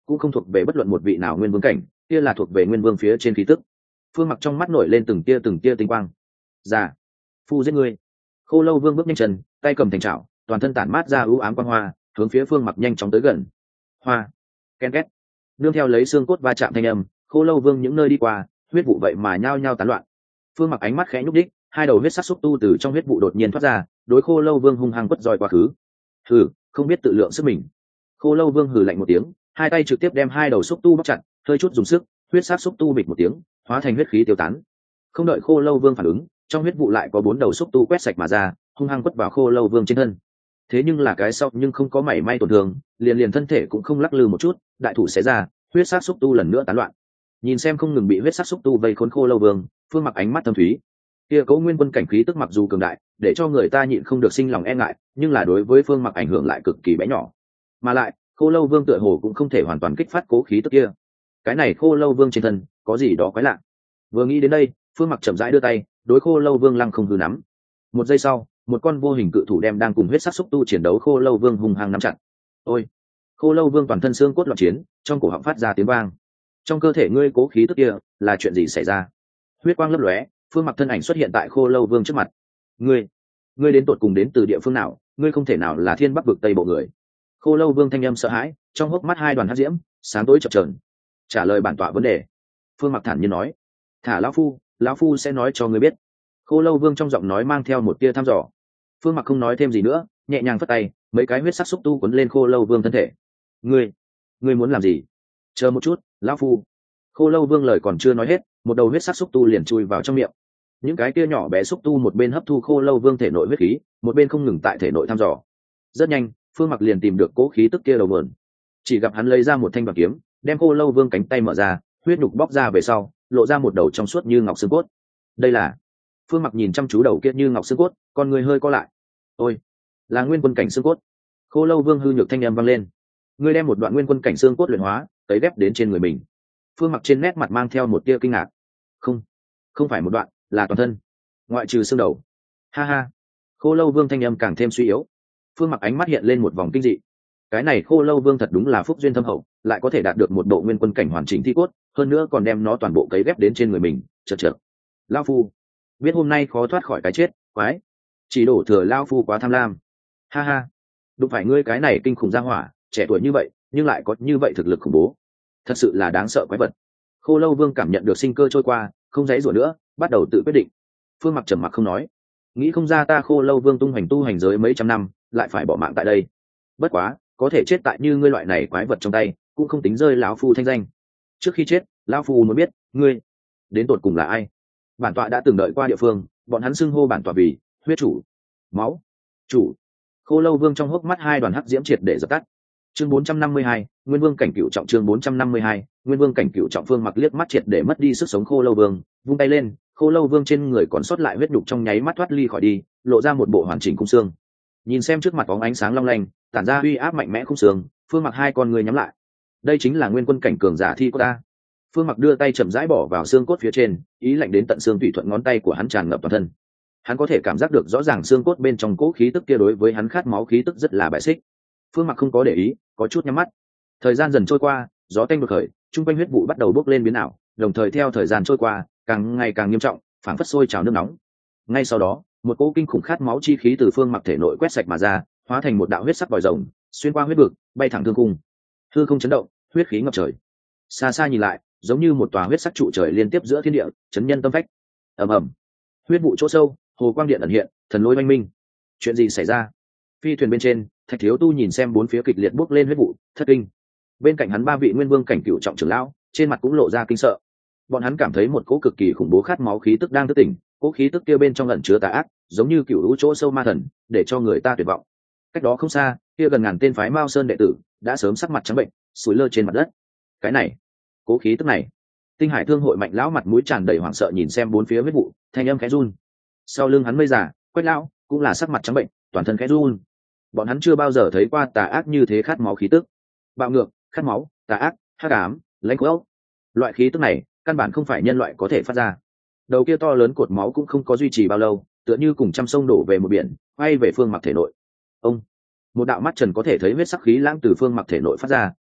cũng không thuộc về bất luận một vị nào nguyên vương cảnh, kia là thuộc về nguyên vương phía trên khí tức. Phương Mặc trong mắt nổi lên từng tia từng tia tinh quang. Già, phu giết ngươi. Khô Lâu Vương bước nhanh chân, tay cầm thành trảo, toàn thân tản mát ra ưu ám quang hoa, hướng phía Phương Mặc nhanh chóng tới gần. Hoa, ken két, nương theo lấy xương cốt va chạm thanh âm, Khô Lâu Vương những nơi đi qua, huyết vụ vậy mà nhao nhao tán loạn. Phương Mặc ánh mắt khẽ nhúc đích, hai đầu huyết sắc xúc tu từ trong huyết vụ đột nhiên thoát ra, đối Khô Lâu Vương hung hăng quất roi quá khứ. Hừ, không biết tự lượng sức mình. Khô Lâu Vương hừ lạnh một tiếng, hai tay trực tiếp đem hai đầu xúc tu bóc chặt, hơi chút dùng sức, huyết sắc xúc tu bịch một tiếng, hóa thành huyết khí tiêu tán. Không đợi Khô Lâu Vương phản ứng, trong huyết vụ lại có bốn đầu xúc tu quét sạch mà ra, hung hăng quất vào Khô Lâu Vương trên thân. Thế nhưng là cái sau nhưng không có mảy may tổn thương, liền liền thân thể cũng không lắc lư một chút, đại thủ xé ra, huyết sắc xúc tu lần nữa tán loạn. Nhìn xem không ngừng bị huyết sắc xúc tu vây khốn Khô Lâu Vương, Phương Mặc ánh mắt thâm thúy. Kia Cố Nguyên Quân cảnh khí tức mặc dù cường đại, để cho người ta nhịn không được sinh lòng e ngại, nhưng là đối với Phương Mặc ảnh hưởng lại cực kỳ bé nhỏ. Mà lại, Khô Lâu Vương tựa hồ cũng không thể hoàn toàn kích phát cố khí tức kia. Cái này Khô Lâu Vương trên thân có gì đó quái lạ. Vừa nghĩ đến đây, Phương Mặc chậm rãi đưa tay, đối Khô Lâu Vương lăng không hư nắm. Một giây sau, một con vô hình cự thủ đem đang cùng huyết sắc xúc tu chiến đấu Khô Lâu Vương hung hăng nắm chặt. Ôi! Khô Lâu Vương toàn thân xương cốt loạn chiến, trong cổ họng phát ra tiếng vang. Trong cơ thể ngươi cố khí tức kia, là chuyện gì xảy ra? Huyết quang lấp lóe, Phương Mặc thân ảnh xuất hiện tại Khô Lâu Vương trước mặt. Ngươi, ngươi đến tột cùng đến từ địa phương nào? Ngươi không thể nào là Thiên Bắc vực Tây bộ người. Khô Lâu Vương thanh âm sợ hãi, trong hốc mắt hai đoàn hắc diễm, sáng tối chập chờn. Trả lời bản tọa vấn đề. Phương Mặc thản nhiên nói, thả lão phu, lão phu sẽ nói cho ngươi biết. Khô Lâu Vương trong giọng nói mang theo một tia thăm dò. Phương Mặc không nói thêm gì nữa, nhẹ nhàng phất tay, mấy cái huyết sắc xúc tu cuốn lên Khô Lâu Vương thân thể. Ngươi, ngươi muốn làm gì? Chờ một chút, lão phu. Khô Lâu Vương lời còn chưa nói hết, một đầu huyết sắc xúc tu liền chui vào trong miệng. Những cái kia nhỏ bé xúc tu một bên hấp thu Khô Lâu Vương thể nội huyết khí, một bên không ngừng tại thể nội thăm dò. Rất nhanh, Phương Mặc liền tìm được cố khí tức kia đầu nguồn. Chỉ gặp hắn lấy ra một thanh bạc kiếm, đem Khô Lâu Vương cánh tay mở ra, huyết nhục bóc ra về sau, lộ ra một đầu trong suốt như ngọc xương cốt. Đây là... Phương Mặc nhìn chăm chú đầu kia như ngọc xương cốt, con người hơi co lại. Ôi, là nguyên quân cảnh xương cốt. Khô Lâu Vương hư nhược thanh âm vang lên. Ngươi đem một đoạn nguyên quân cảnh xương cốt luyện hóa, tấy ghép đến trên người mình. Phương Mặc trên nét mặt mang theo một tia kinh ngạc. Không, không phải một đoạn, là toàn thân, ngoại trừ xương đầu. Ha ha. Khô Lâu Vương thanh âm càng thêm suy yếu. Phương Mặc ánh mắt hiện lên một vòng kinh dị. Cái này Khô Lâu Vương thật đúng là phúc duyên thâm hậu, lại có thể đạt được một bộ nguyên quân cảnh hoàn chỉnh thi cốt, hơn nữa còn đem nó toàn bộ cấy ghép đến trên người mình. Chật chật. Lão phu biết hôm nay khó thoát khỏi cái chết, quái, chỉ đổ thừa lão phu quá tham lam. Ha ha. Đúng phải ngươi cái này kinh khủng gia hỏa, trẻ tuổi như vậy nhưng lại có như vậy thực lực khủng bố, thật sự là đáng sợ quái vật. Khô Lâu Vương cảm nhận được sinh cơ trôi qua, không dãy rủa nữa, bắt đầu tự quyết định. Phương Mặc trầm mặc không nói, nghĩ không ra ta Khô Lâu Vương tung hoành tu hành giới mấy trăm năm, lại phải bỏ mạng tại đây. Bất quá, có thể chết tại như ngươi loại này quái vật trong tay, cũng không tính rơi lão phu thanh danh. Trước khi chết, lão phu muốn biết, ngươi đến tột cùng là ai? Bản tọa đã từng đợi qua địa phương, bọn hắn xưng hô bản tọa vì huyết chủ, máu chủ. Khô Lâu Vương trong hốc mắt hai đoàn hắc diễm triệt để dập tắt. Chương bốn trăm năm mươi hai, Nguyên Vương cảnh cửu trọng. Chương bốn trăm năm mươi hai, Nguyên Vương cảnh cửu trọng. Phương Mặc liếc mắt triệt để mất đi sức sống Khô Lâu Vương, vung tay lên, Khô Lâu Vương trên người còn sót lại huyết đục trong nháy mắt thoát ly khỏi đi, lộ ra một bộ hoàn chỉnh khung xương. Nhìn xem trước mặt bóng ánh sáng long lanh, tản ra uy áp mạnh mẽ khung xương, Phương Mặc hai con người nhắm lại. Đây chính là Nguyên Quân cảnh cường giả thi của ta. Phương Mặc đưa tay chậm rãi bỏ vào xương cốt phía trên, ý lạnh đến tận xương tủy thuận ngón tay của hắn tràn ngập toàn thân. Hắn có thể cảm giác được rõ ràng xương cốt bên trong cỗ khí tức kia đối với hắn khát máu khí tức rất là bại xích. Phương Mặc không có để ý, có chút nhắm mắt. Thời gian dần trôi qua, gió tanh đột khởi, trung quanh huyết vụ bắt đầu bốc lên biến ảo, đồng thời theo thời gian trôi qua, càng ngày càng nghiêm trọng, phảng phất sôi trào nước nóng. Ngay sau đó, một cỗ kinh khủng khát máu chi khí từ Phương Mặc thể nội quét sạch mà ra, hóa thành một đạo huyết sắc vòi rồng, xuyên qua huyết vực, bay thẳng thương cung. Hư không chấn động, huyết khí ngập trời. Xa xa nhìn lại, giống như một tòa huyết sắc trụ trời liên tiếp giữa thiên địa, chấn nhân tâm phách. Ầm ầm. Huyết vụ chỗ sâu, hồ quang điện ẩn hiện, thần lôi oanh minh. Chuyện gì xảy ra? Phi thuyền bên trên, Thạch Thiếu Tu nhìn xem bốn phía kịch liệt bốc lên huyết vụ, thất kinh. Bên cạnh hắn ba vị Nguyên Vương cảnh cửu trọng trưởng lão, trên mặt cũng lộ ra kinh sợ. Bọn hắn cảm thấy một cỗ cực kỳ khủng bố khát máu khí tức đang thức tỉnh, cỗ khí tức kia bên trong ẩn chứa tà ác, giống như cửu lũ chỗ sâu ma thần, để cho người ta tuyệt vọng. Cách đó không xa, kia gần ngàn tên phái Mao Sơn đệ tử đã sớm sắc mặt trắng bệnh, sủi lơ trên mặt đất. Cái này, cỗ khí tức này. Tinh Hải Thương hội Mạnh lão mặt mũi tràn đầy hoảng sợ nhìn xem bốn phía huyết vụ, thanh âm khẽ run. Sau lưng hắn mây giả, Quách lão cũng là sắc mặt trắng bệnh, toàn thân khẽ run. Bọn hắn chưa bao giờ thấy qua tà ác như thế khát máu khí tức. Bạo ngược, khát máu, tà ác, hắc ám, lãnh khốc. Loại khí tức này, căn bản không phải nhân loại có thể phát ra. Đầu kia to lớn cột máu cũng không có duy trì bao lâu, tựa như cùng trăm sông đổ về một biển, quay về Phương Mặc thể nội. Ông, một đạo mắt trần có thể thấy huyết sắc khí lãng từ Phương Mặc thể nội phát ra,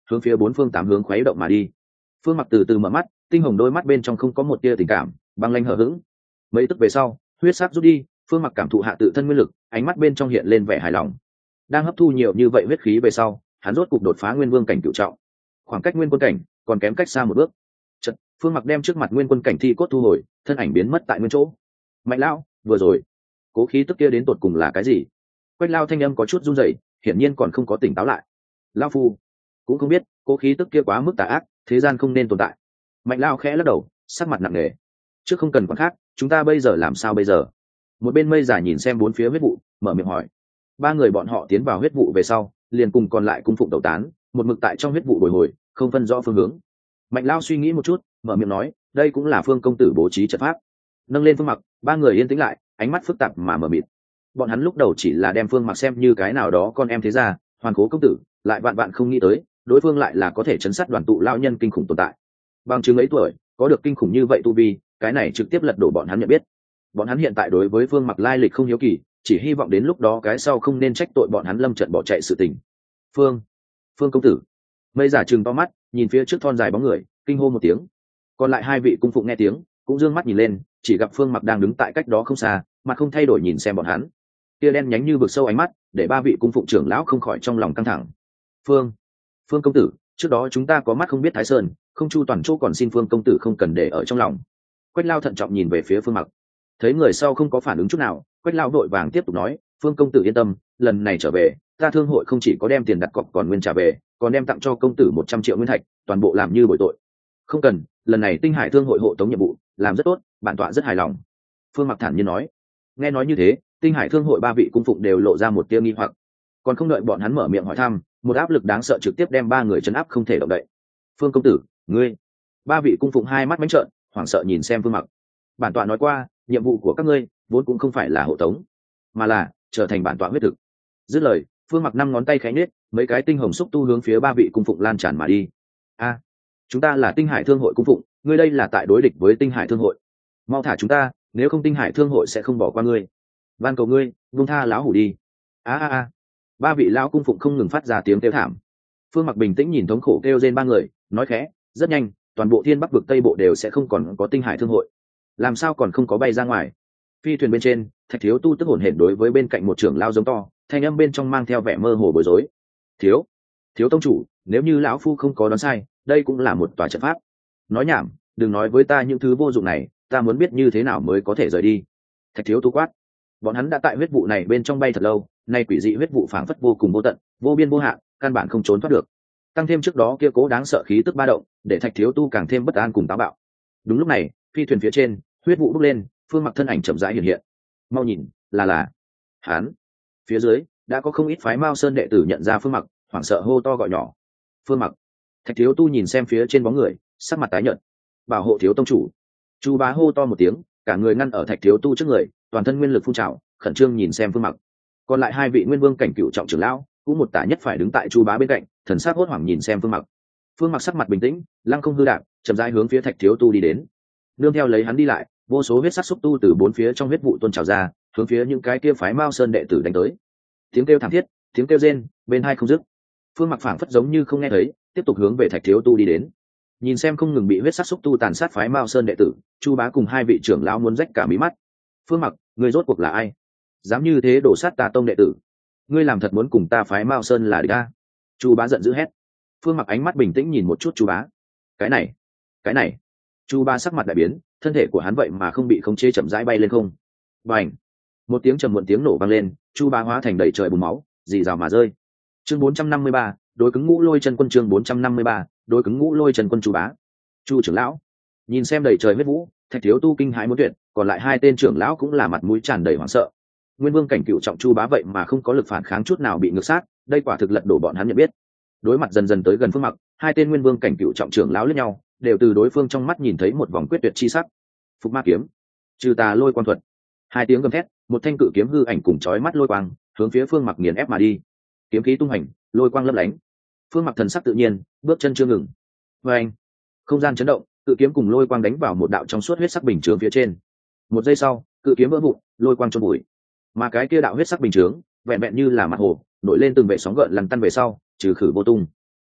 hướng phía bốn phương tám hướng khuấy động mà đi. Phương Mặc từ từ mở mắt, tinh hồng đôi mắt bên trong không có một tia tình cảm, băng lanh hờ hững. Mấy tức về sau, huyết sắc rút đi, Phương Mặc cảm thụ hạ tự thân nguyên lực, ánh mắt bên trong hiện lên vẻ hài lòng. Đang hấp thu nhiều như vậy huyết khí về sau, hắn rốt cục đột phá nguyên vương cảnh cửu trọng. Khoảng cách nguyên quân cảnh còn kém cách xa một bước. Chợt, Phương Mặc đem trước mặt nguyên quân cảnh thi cốt thu hồi, thân ảnh biến mất tại nguyên chỗ. Mạnh lão, vừa rồi, cố khí tức kia đến tột cùng là cái gì? Quách Lao thanh âm có chút run rẩy, hiển nhiên còn không có tỉnh táo lại. Lão phu cũng không biết, cố khí tức kia quá mức tà ác, thế gian không nên tồn tại. Mạnh Lao khẽ lắc đầu, sắc mặt nặng nề. Trước không cần quản khác, chúng ta bây giờ làm sao bây giờ? Một bên Mây Giả nhìn xem bốn phía huyết vụ, mở miệng hỏi. Ba người bọn họ tiến vào huyết vụ về sau, liền cùng còn lại cung phụng tẩu tán, một mực tại trong huyết vụ bồi hồi, không phân rõ phương hướng. Mạnh Lao suy nghĩ một chút, mở miệng nói, đây cũng là Phương công tử bố trí trận pháp. Nâng lên Phương Mặc, ba người yên tĩnh lại, ánh mắt phức tạp mà mở mịt. Bọn hắn lúc đầu chỉ là đem Phương Mặc xem như cái nào đó con em thế gia, hoàn cố công tử, lại vạn vạn không nghĩ tới, đối phương lại là có thể chấn sát đoàn tụ lão nhân kinh khủng tồn tại. Bằng chứng ấy tuổi, có được kinh khủng như vậy tu vi, cái này trực tiếp lật đổ bọn hắn nhận biết. Bọn hắn hiện tại đối với Phương Mặc lai lịch không hiếu kỳ, chỉ hy vọng đến lúc đó cái sau không nên trách tội bọn hắn lâm trận bỏ chạy sự tình. Phương, Phương công tử. Mây Giả trừng to mắt, nhìn phía trước thon dài bóng người, kinh hô một tiếng. Còn lại hai vị cung phụng nghe tiếng, cũng dương mắt nhìn lên, chỉ gặp Phương Mặc đang đứng tại cách đó không xa, mặt không thay đổi nhìn xem bọn hắn. Tia đen nhánh như vực sâu ánh mắt, để ba vị cung phụng trưởng lão không khỏi trong lòng căng thẳng. Phương, Phương công tử, trước đó chúng ta có mắt không biết Thái Sơn, không chu toàn chỗ, còn xin Phương công tử không cần để ở trong lòng. Quách Lao thận trọng nhìn về phía Phương Mặc, thấy người sau không có phản ứng chút nào, Quách Lao vội vàng tiếp tục nói, Phương công tử yên tâm, lần này trở về, ta thương hội không chỉ có đem tiền đặt cọc còn nguyên trả về, còn đem tặng cho công tử một trăm triệu nguyên thạch, toàn bộ làm như bồi tội. Không cần, lần này Tinh Hải thương hội hộ tống nhiệm vụ làm rất tốt, bản tọa rất hài lòng. Phương Mặc thản nhiên nói. Nghe nói như thế, Tinh Hải thương hội ba vị cung phụng đều lộ ra một tia nghi hoặc, còn không đợi bọn hắn mở miệng hỏi thăm, một áp lực đáng sợ trực tiếp đem ba người trấn áp không thể động đậy. Phương công tử, ngươi. Ba vị cung phụng hai mắt bánh trợn, hoảng sợ nhìn xem Phương Mặc. Bản tọa nói qua, nhiệm vụ của các ngươi vốn cũng không phải là hộ tống, mà là trở thành bản tọa huyết thực. Dứt lời, Phương Mặc năm ngón tay khẽ nhếch, mấy cái tinh hồng xúc tu hướng phía ba vị cung phụng lan tràn mà đi. A, chúng ta là Tinh Hải thương hội cung phụng, ngươi đây là tại đối địch với Tinh Hải thương hội. Mau thả chúng ta, nếu không Tinh Hải thương hội sẽ không bỏ qua ngươi. Van cầu ngươi, buông tha lão hủ đi. A a a. Ba vị lão cung phụng không ngừng phát ra tiếng kêu thảm. Phương Mặc bình tĩnh nhìn thống khổ kêu rên ba người, nói khẽ, rất nhanh, toàn bộ Thiên Bắc vực Tây bộ đều sẽ không còn có Tinh Hải thương hội. Làm sao còn không có bay ra ngoài? Phi thuyền bên trên, Thạch Thiếu Tu tức hổn hển đối với bên cạnh một trưởng lao giống to, thanh âm bên trong mang theo vẻ mơ hồ bối rối. Thiếu, thiếu tông chủ, nếu như lão phu không có đoán sai, đây cũng là một tòa trận pháp. Nói nhảm, đừng nói với ta những thứ vô dụng này, ta muốn biết như thế nào mới có thể rời đi. Thạch Thiếu Tu quát. Bọn hắn đã tại huyết vụ này bên trong bay thật lâu, nay quỷ dị huyết vụ phảng phất vô cùng vô tận, vô biên vô hạn, căn bản không trốn thoát được. Tăng thêm trước đó kia cố đáng sợ khí tức ba động, để Thạch Thiếu Tu càng thêm bất an cùng táo bạo. Đúng lúc này, phi thuyền phía trên, huyết vụ bốc lên, Phương Mặc thân ảnh chậm rãi hiện hiện. Mau nhìn, là là hắn. Phía dưới đã có không ít phái Mao Sơn đệ tử nhận ra Phương Mặc, hoảng sợ hô to gọi nhỏ. Phương Mặc. Thạch Thiếu Tu nhìn xem phía trên bóng người, sắc mặt tái nhợt. Bảo hộ thiếu tông chủ. Chu Bá hô to một tiếng, cả người ngăn ở Thạch Thiếu Tu trước người, toàn thân nguyên lực phun trào, khẩn trương nhìn xem Phương Mặc. Còn lại hai vị nguyên vương cảnh cựu trọng trưởng lão, cũng một tả nhất phải đứng tại Chu Bá bên cạnh, thần sắc hốt hoảng nhìn xem Phương Mặc. Phương Mặc sắc mặt bình tĩnh, lăng không hư đạp, chậm rãi hướng phía Thạch Thiếu Tu đi đến. Nương theo lấy hắn đi lại, vô số huyết sắc xúc tu từ bốn phía trong huyết vụ tuôn trào ra, hướng phía những cái kia phái Mao Sơn đệ tử đánh tới. Tiếng kêu thảm thiết, tiếng kêu rên, bên hai không dứt. Phương Mặc phảng phất giống như không nghe thấy, tiếp tục hướng về Thạch Thiếu Tu đi đến. Nhìn xem không ngừng bị huyết sắc xúc tu tàn sát phái Mao Sơn đệ tử, Chu Bá cùng hai vị trưởng lão muốn rách cả mí mắt. Phương Mặc, ngươi rốt cuộc là ai? Dám như thế đổ sát Tà tông đệ tử? Ngươi làm thật muốn cùng ta phái Mao Sơn là địch a? Chu Bá giận dữ hét. Phương Mặc ánh mắt bình tĩnh nhìn một chút Chu Bá. Cái này, cái này. Chu Bá sắc mặt đại biến, thân thể của hắn vậy mà không bị khống chế, chậm rãi bay lên không. Bành! Một tiếng trầm muộn tiếng nổ vang lên, Chu Bá hóa thành đầy trời bùn máu, rì rào mà rơi. Chương bốn trăm năm mươi ba, đối cứng Ngũ Lôi Chân Quân. Chương bốn trăm năm mươi ba, đối cứng Ngũ Lôi Chân Quân. Chu Bá. Chu trưởng lão. Nhìn xem đầy trời huyết vũ, Thạch Thiếu Tu kinh hãi muốn tuyệt, còn lại hai tên trưởng lão cũng là mặt mũi tràn đầy hoảng sợ. Nguyên vương cảnh cựu trọng Chu Bá vậy mà không có lực phản kháng chút nào, bị ngược sát, đây quả thực lật đổ bọn hắn nhận biết. Đối mặt dần dần tới gần Phương Mặc, hai tên nguyên vương cảnh cựu trọng trưởng lão liếc nhau, đều từ đối phương trong mắt nhìn thấy một vòng quyết tuyệt chi sắc. Phục Ma kiếm, trừ tà lôi quan thuật. Hai tiếng gầm thét, một thanh cự kiếm hư ảnh cùng chói mắt lôi quang, hướng phía Phương Mặc nghiền ép mà đi. Kiếm khí tung hành, lôi quang lấp lánh. Phương Mặc thần sắc tự nhiên, bước chân chưa ngừng. Oeng! Không gian chấn động, cự kiếm cùng lôi quang đánh vào một đạo trong suốt huyết sắc bình chướng phía trên. Một giây sau, cự kiếm vỡ vụn, lôi quang trôn bụi. Mà cái kia đạo huyết sắc bình chướng, vẹn vẹn như là mặt hồ, nổi lên từng vệ sóng gợn lằn tăn về sau, trừ khử vô tung.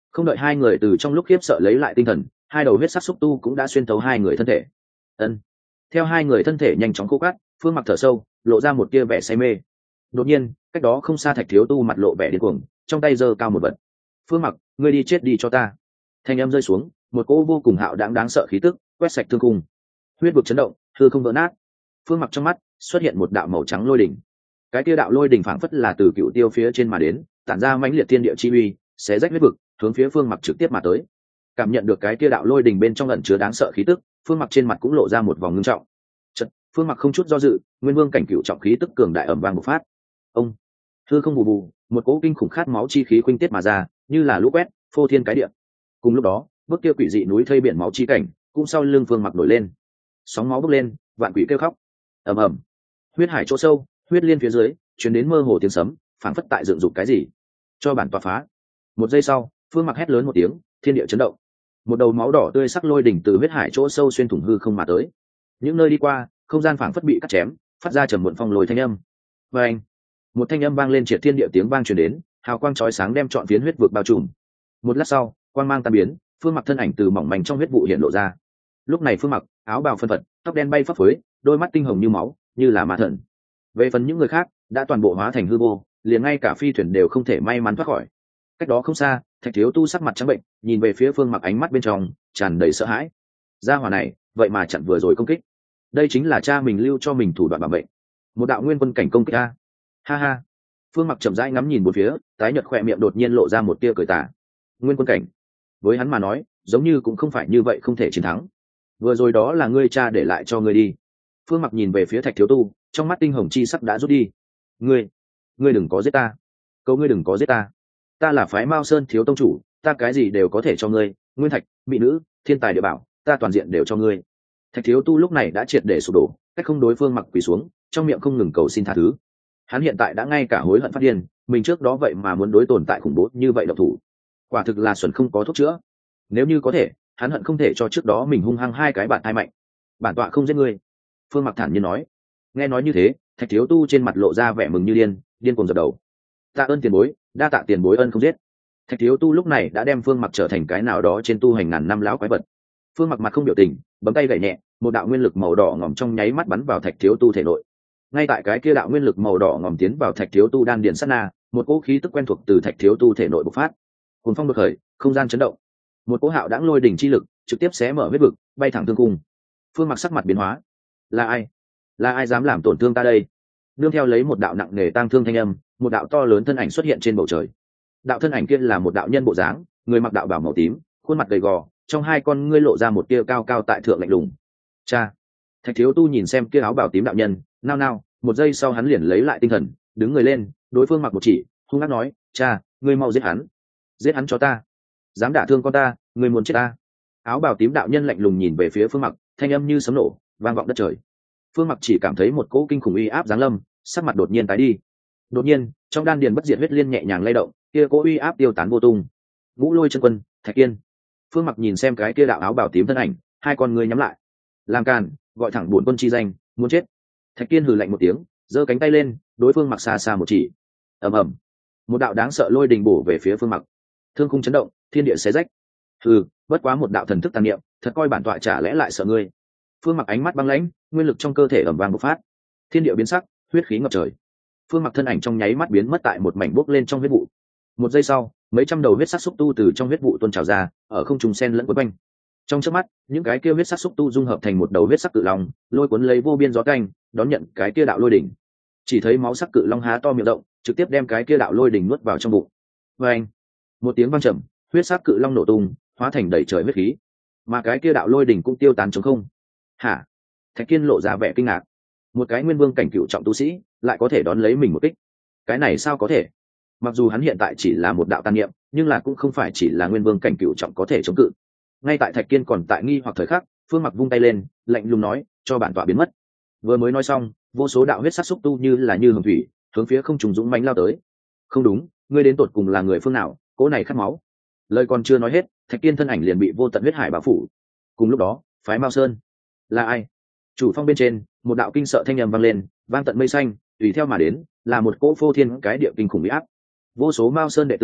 Không đợi hai người từ trong lúc khiếp sợ lấy lại tinh thần, hai đầu huyết sắc xúc tu cũng đã xuyên thấu hai người thân thể. Ân. Theo hai người thân thể nhanh chóng khô cát, Phương Mặc thở sâu, lộ ra một tia vẻ say mê. Đột nhiên, cách đó không xa Thạch Thiếu Tu mặt lộ vẻ điên cuồng, trong tay giơ cao một vật. Phương Mặc, ngươi đi chết đi cho ta. Thanh âm rơi xuống, một cỗ vô cùng hạo đáng đáng sợ khí tức quét sạch thương cung, huyết vực chấn động, hư không vỡ nát. Phương Mặc trong mắt xuất hiện một đạo màu trắng lôi đỉnh. Cái kia đạo lôi đỉnh phảng phất là từ cựu tiêu phía trên mà đến, tản ra mãnh liệt thiên địa chi uy, xé rách huyết vực, hướng phía Phương Mặc trực tiếp mà tới. Cảm nhận được cái kia đạo lôi đỉnh bên trong ẩn chứa đáng sợ khí tức, Phương Mặc trên mặt cũng lộ ra một vòng ngưng trọng. Chợt, Phương Mặc không chút do dự, nguyên vương cảnh cựu trọng khí tức cường đại ầm vang bộc phát. Ông, hư không bù bù, một cỗ kinh khủng khát máu chi khí khuynh tiết mà ra, như là lũ quét, phô thiên cái địa. Cùng lúc đó, bước kia quỷ dị núi thây biển máu chi cảnh cũng sau lưng Phương Mặc nổi lên, sóng máu bốc lên, vạn quỷ kêu khóc. Ầm ầm, huyết hải chỗ sâu, huyết liên phía dưới truyền đến mơ hồ tiếng sấm, phảng phất tại dựng dục cái gì, cho bản tỏa phá. Một giây sau, Phương Mặc hét lớn một tiếng, thiên địa chấn động, một đầu máu đỏ tươi sắc lôi đỉnh từ huyết hải chỗ sâu xuyên thủng hư không mà tới. Những nơi đi qua, không gian phảng phất bị cắt chém, phát ra trầm muộn phong lôi thanh âm. Và anh, một thanh âm vang lên triệt thiên địa tiếng vang truyền đến, hào quang chói sáng đem trọn phiến huyết vực bao trùm. Một lát sau, quang mang tan biến, Phương Mặc thân ảnh từ mỏng manh trong huyết vụ hiện lộ ra. Lúc này Phương Mặc áo bào phân phật, tóc đen bay phấp phới, đôi mắt tinh hồng như máu, như là ma thần. Về phần những người khác, đã toàn bộ hóa thành hư vô, liền ngay cả phi thuyền đều không thể may mắn thoát khỏi. Cách đó không xa, Thạch Thiếu Tu sắc mặt trắng bệnh, nhìn về phía Phương Mặc, ánh mắt bên trong tràn đầy sợ hãi. Gia hỏa này, vậy mà chặn vừa rồi công kích. Đây chính là cha mình lưu cho mình thủ đoạn bảo vệ. Một đạo nguyên quân cảnh công kích a. Ha ha. Phương Mặc chậm rãi ngắm nhìn bốn phía, tái nhợt khỏe miệng đột nhiên lộ ra một tia cười tà. Nguyên quân cảnh, với hắn mà nói, giống như cũng không phải như vậy không thể chiến thắng. Vừa rồi đó là ngươi cha để lại cho ngươi đi. Phương Mặc nhìn về phía Thạch Thiếu Tu, trong mắt tinh hồng chi sắc đã rút đi. Ngươi, ngươi đừng có giết ta. Cầu ngươi đừng có giết ta. Ta là phái Mao Sơn thiếu tông chủ, ta cái gì đều có thể cho ngươi, nguyên thạch, mỹ nữ, thiên tài địa bảo, ta toàn diện đều cho ngươi. Thạch Thiếu Tu lúc này đã triệt để sụp đổ, cách không đối Phương Mặc quỳ xuống, trong miệng không ngừng cầu xin tha thứ. Hắn hiện tại đã ngay cả hối hận phát điên, mình trước đó vậy mà muốn đối tồn tại khủng bố như vậy độc thủ, quả thực là xuẩn không có thuốc chữa. Nếu như có thể, hắn hận không thể cho trước đó mình hung hăng hai cái bạn thai mạnh. Bản tọa không giết ngươi. Phương Mặc thản nhiên nói. Nghe nói như thế, Thạch Thiếu Tu trên mặt lộ ra vẻ mừng như điên, điên cuồng dập đầu. Tạ ơn tiền bối, đa tạ tiền bối ân không giết. Thạch Thiếu Tu lúc này đã đem Phương Mặc trở thành cái nào đó trên tu hành ngàn năm lão quái vật. Phương Mặc mặt không biểu tình, bấm tay gảy nhẹ, một đạo nguyên lực màu đỏ ngòm trong nháy mắt bắn vào Thạch Thiếu Tu thể nội. Ngay tại cái kia đạo nguyên lực màu đỏ ngòm tiến vào Thạch Thiếu Tu đan điền sát na, một cỗ khí tức quen thuộc từ Thạch Thiếu Tu thể nội bộc phát. Cuồng phong đột khởi, không gian chấn động. Một cỗ hạo đãng lôi đỉnh chi lực trực tiếp xé mở huyết vực, bay thẳng thương cung. Phương Mặc sắc mặt biến hóa. Là ai? Là ai dám làm tổn thương ta đây? Nương theo lấy một đạo nặng nề tang thương thanh âm, một đạo to lớn thân ảnh xuất hiện trên bầu trời. Đạo thân ảnh kia là một đạo nhân bộ dáng, người mặc đạo bào màu tím, khuôn mặt gầy gò, trong hai con ngươi lộ ra một tia cao cao tại thượng lạnh lùng. Cha. Thạch Thiếu Tu nhìn xem kia áo bào tím đạo nhân, nao nao, một giây sau hắn liền lấy lại tinh thần, đứng người lên, đối Phương Mặc một chỉ, hung hăng nói, cha, ngươi mau giết hắn, giết hắn cho ta. Dám đả thương con ta, ngươi muốn chết ta. Áo bào tím đạo nhân lạnh lùng nhìn về phía Phương Mặc, thanh âm như sấm nổ, vang vọng đất trời. Phương Mặc chỉ cảm thấy một cỗ kinh khủng uy áp giáng lâm, sắc mặt đột nhiên tái đi. Đột nhiên, trong đan điền bất diệt huyết liên nhẹ nhàng lay động, kia cỗ uy áp tiêu tán vô tung. Ngũ Lôi chân quân, Thạch Kiên. Phương Mặc nhìn xem cái kia đạo áo bào tím thân ảnh, hai con ngươi nhắm lại. Làm càn, gọi thẳng bổn quân chi danh, muốn chết. Thạch Kiên hừ lạnh một tiếng, giơ cánh tay lên, đối Phương Mặc xa xa một chỉ. Ầm ầm, một đạo đáng sợ lôi đình bổ về phía Phương Mặc. Thương khung chấn động, thiên địa xé rách. Hừ, bất quá một đạo thần thức tàn niệm, thật coi bản tọa chả lẽ lại sợ ngươi. Phương Mặc ánh mắt băng lãnh, nguyên lực trong cơ thể ầm vang bộc phát, thiên địa biến sắc, huyết khí ngập trời. Phương Mặc thân ảnh trong nháy mắt biến mất tại một mảnh bốc lên trong huyết vụ. Một giây sau, mấy trăm đầu huyết sắc xúc tu từ trong huyết vụ tuôn trào ra, ở không trung xen lẫn quấn quanh. Trong chớp mắt, những cái kia huyết sắc xúc tu dung hợp thành một đầu huyết sắc cự long, lôi cuốn lấy vô biên gió canh, đón nhận cái kia đạo lôi đỉnh. Chỉ thấy máu sắc cự long há to miệng rộng, trực tiếp đem cái kia đạo lôi đỉnh nuốt vào trong bụng. Và anh, một tiếng vang trầm, huyết sắc cự long nổ tung, hóa thành đầy trời huyết khí, mà cái kia đạo lôi đỉnh cũng tiêu tán trống không. Hả? Thạch Kiên lộ ra vẻ kinh ngạc. Một cái nguyên vương cảnh cựu trọng tu sĩ lại có thể đón lấy mình một kích, cái này sao có thể? Mặc dù hắn hiện tại chỉ là một đạo tàn niệm, nhưng là cũng không phải chỉ là nguyên vương cảnh cựu trọng có thể chống cự. Ngay tại Thạch Kiên còn tại nghi hoặc thời khắc, Phương Mặc vung tay lên, lạnh lùng nói, cho bản tọa biến mất. Vừa mới nói xong, vô số đạo huyết sắc xúc tu như là như hồng thủy, hướng phía không trùng dũng mãnh lao tới. Không đúng, ngươi đến tột cùng là người phương nào? Cỗ này khát máu. Lời còn chưa nói hết, Thạch Kiên thân ảnh liền bị vô tận huyết hải bao phủ. Cùng lúc đó, phái Mao Sơn, là ai? Chủ phong bên trên, một đạo kinh sợ thanh âm vang lên, vang tận mây xanh, tùy theo mà đến là một cỗ phô thiên cái địa kinh khủng uy áp. Vô số Mao Sơn đệ tử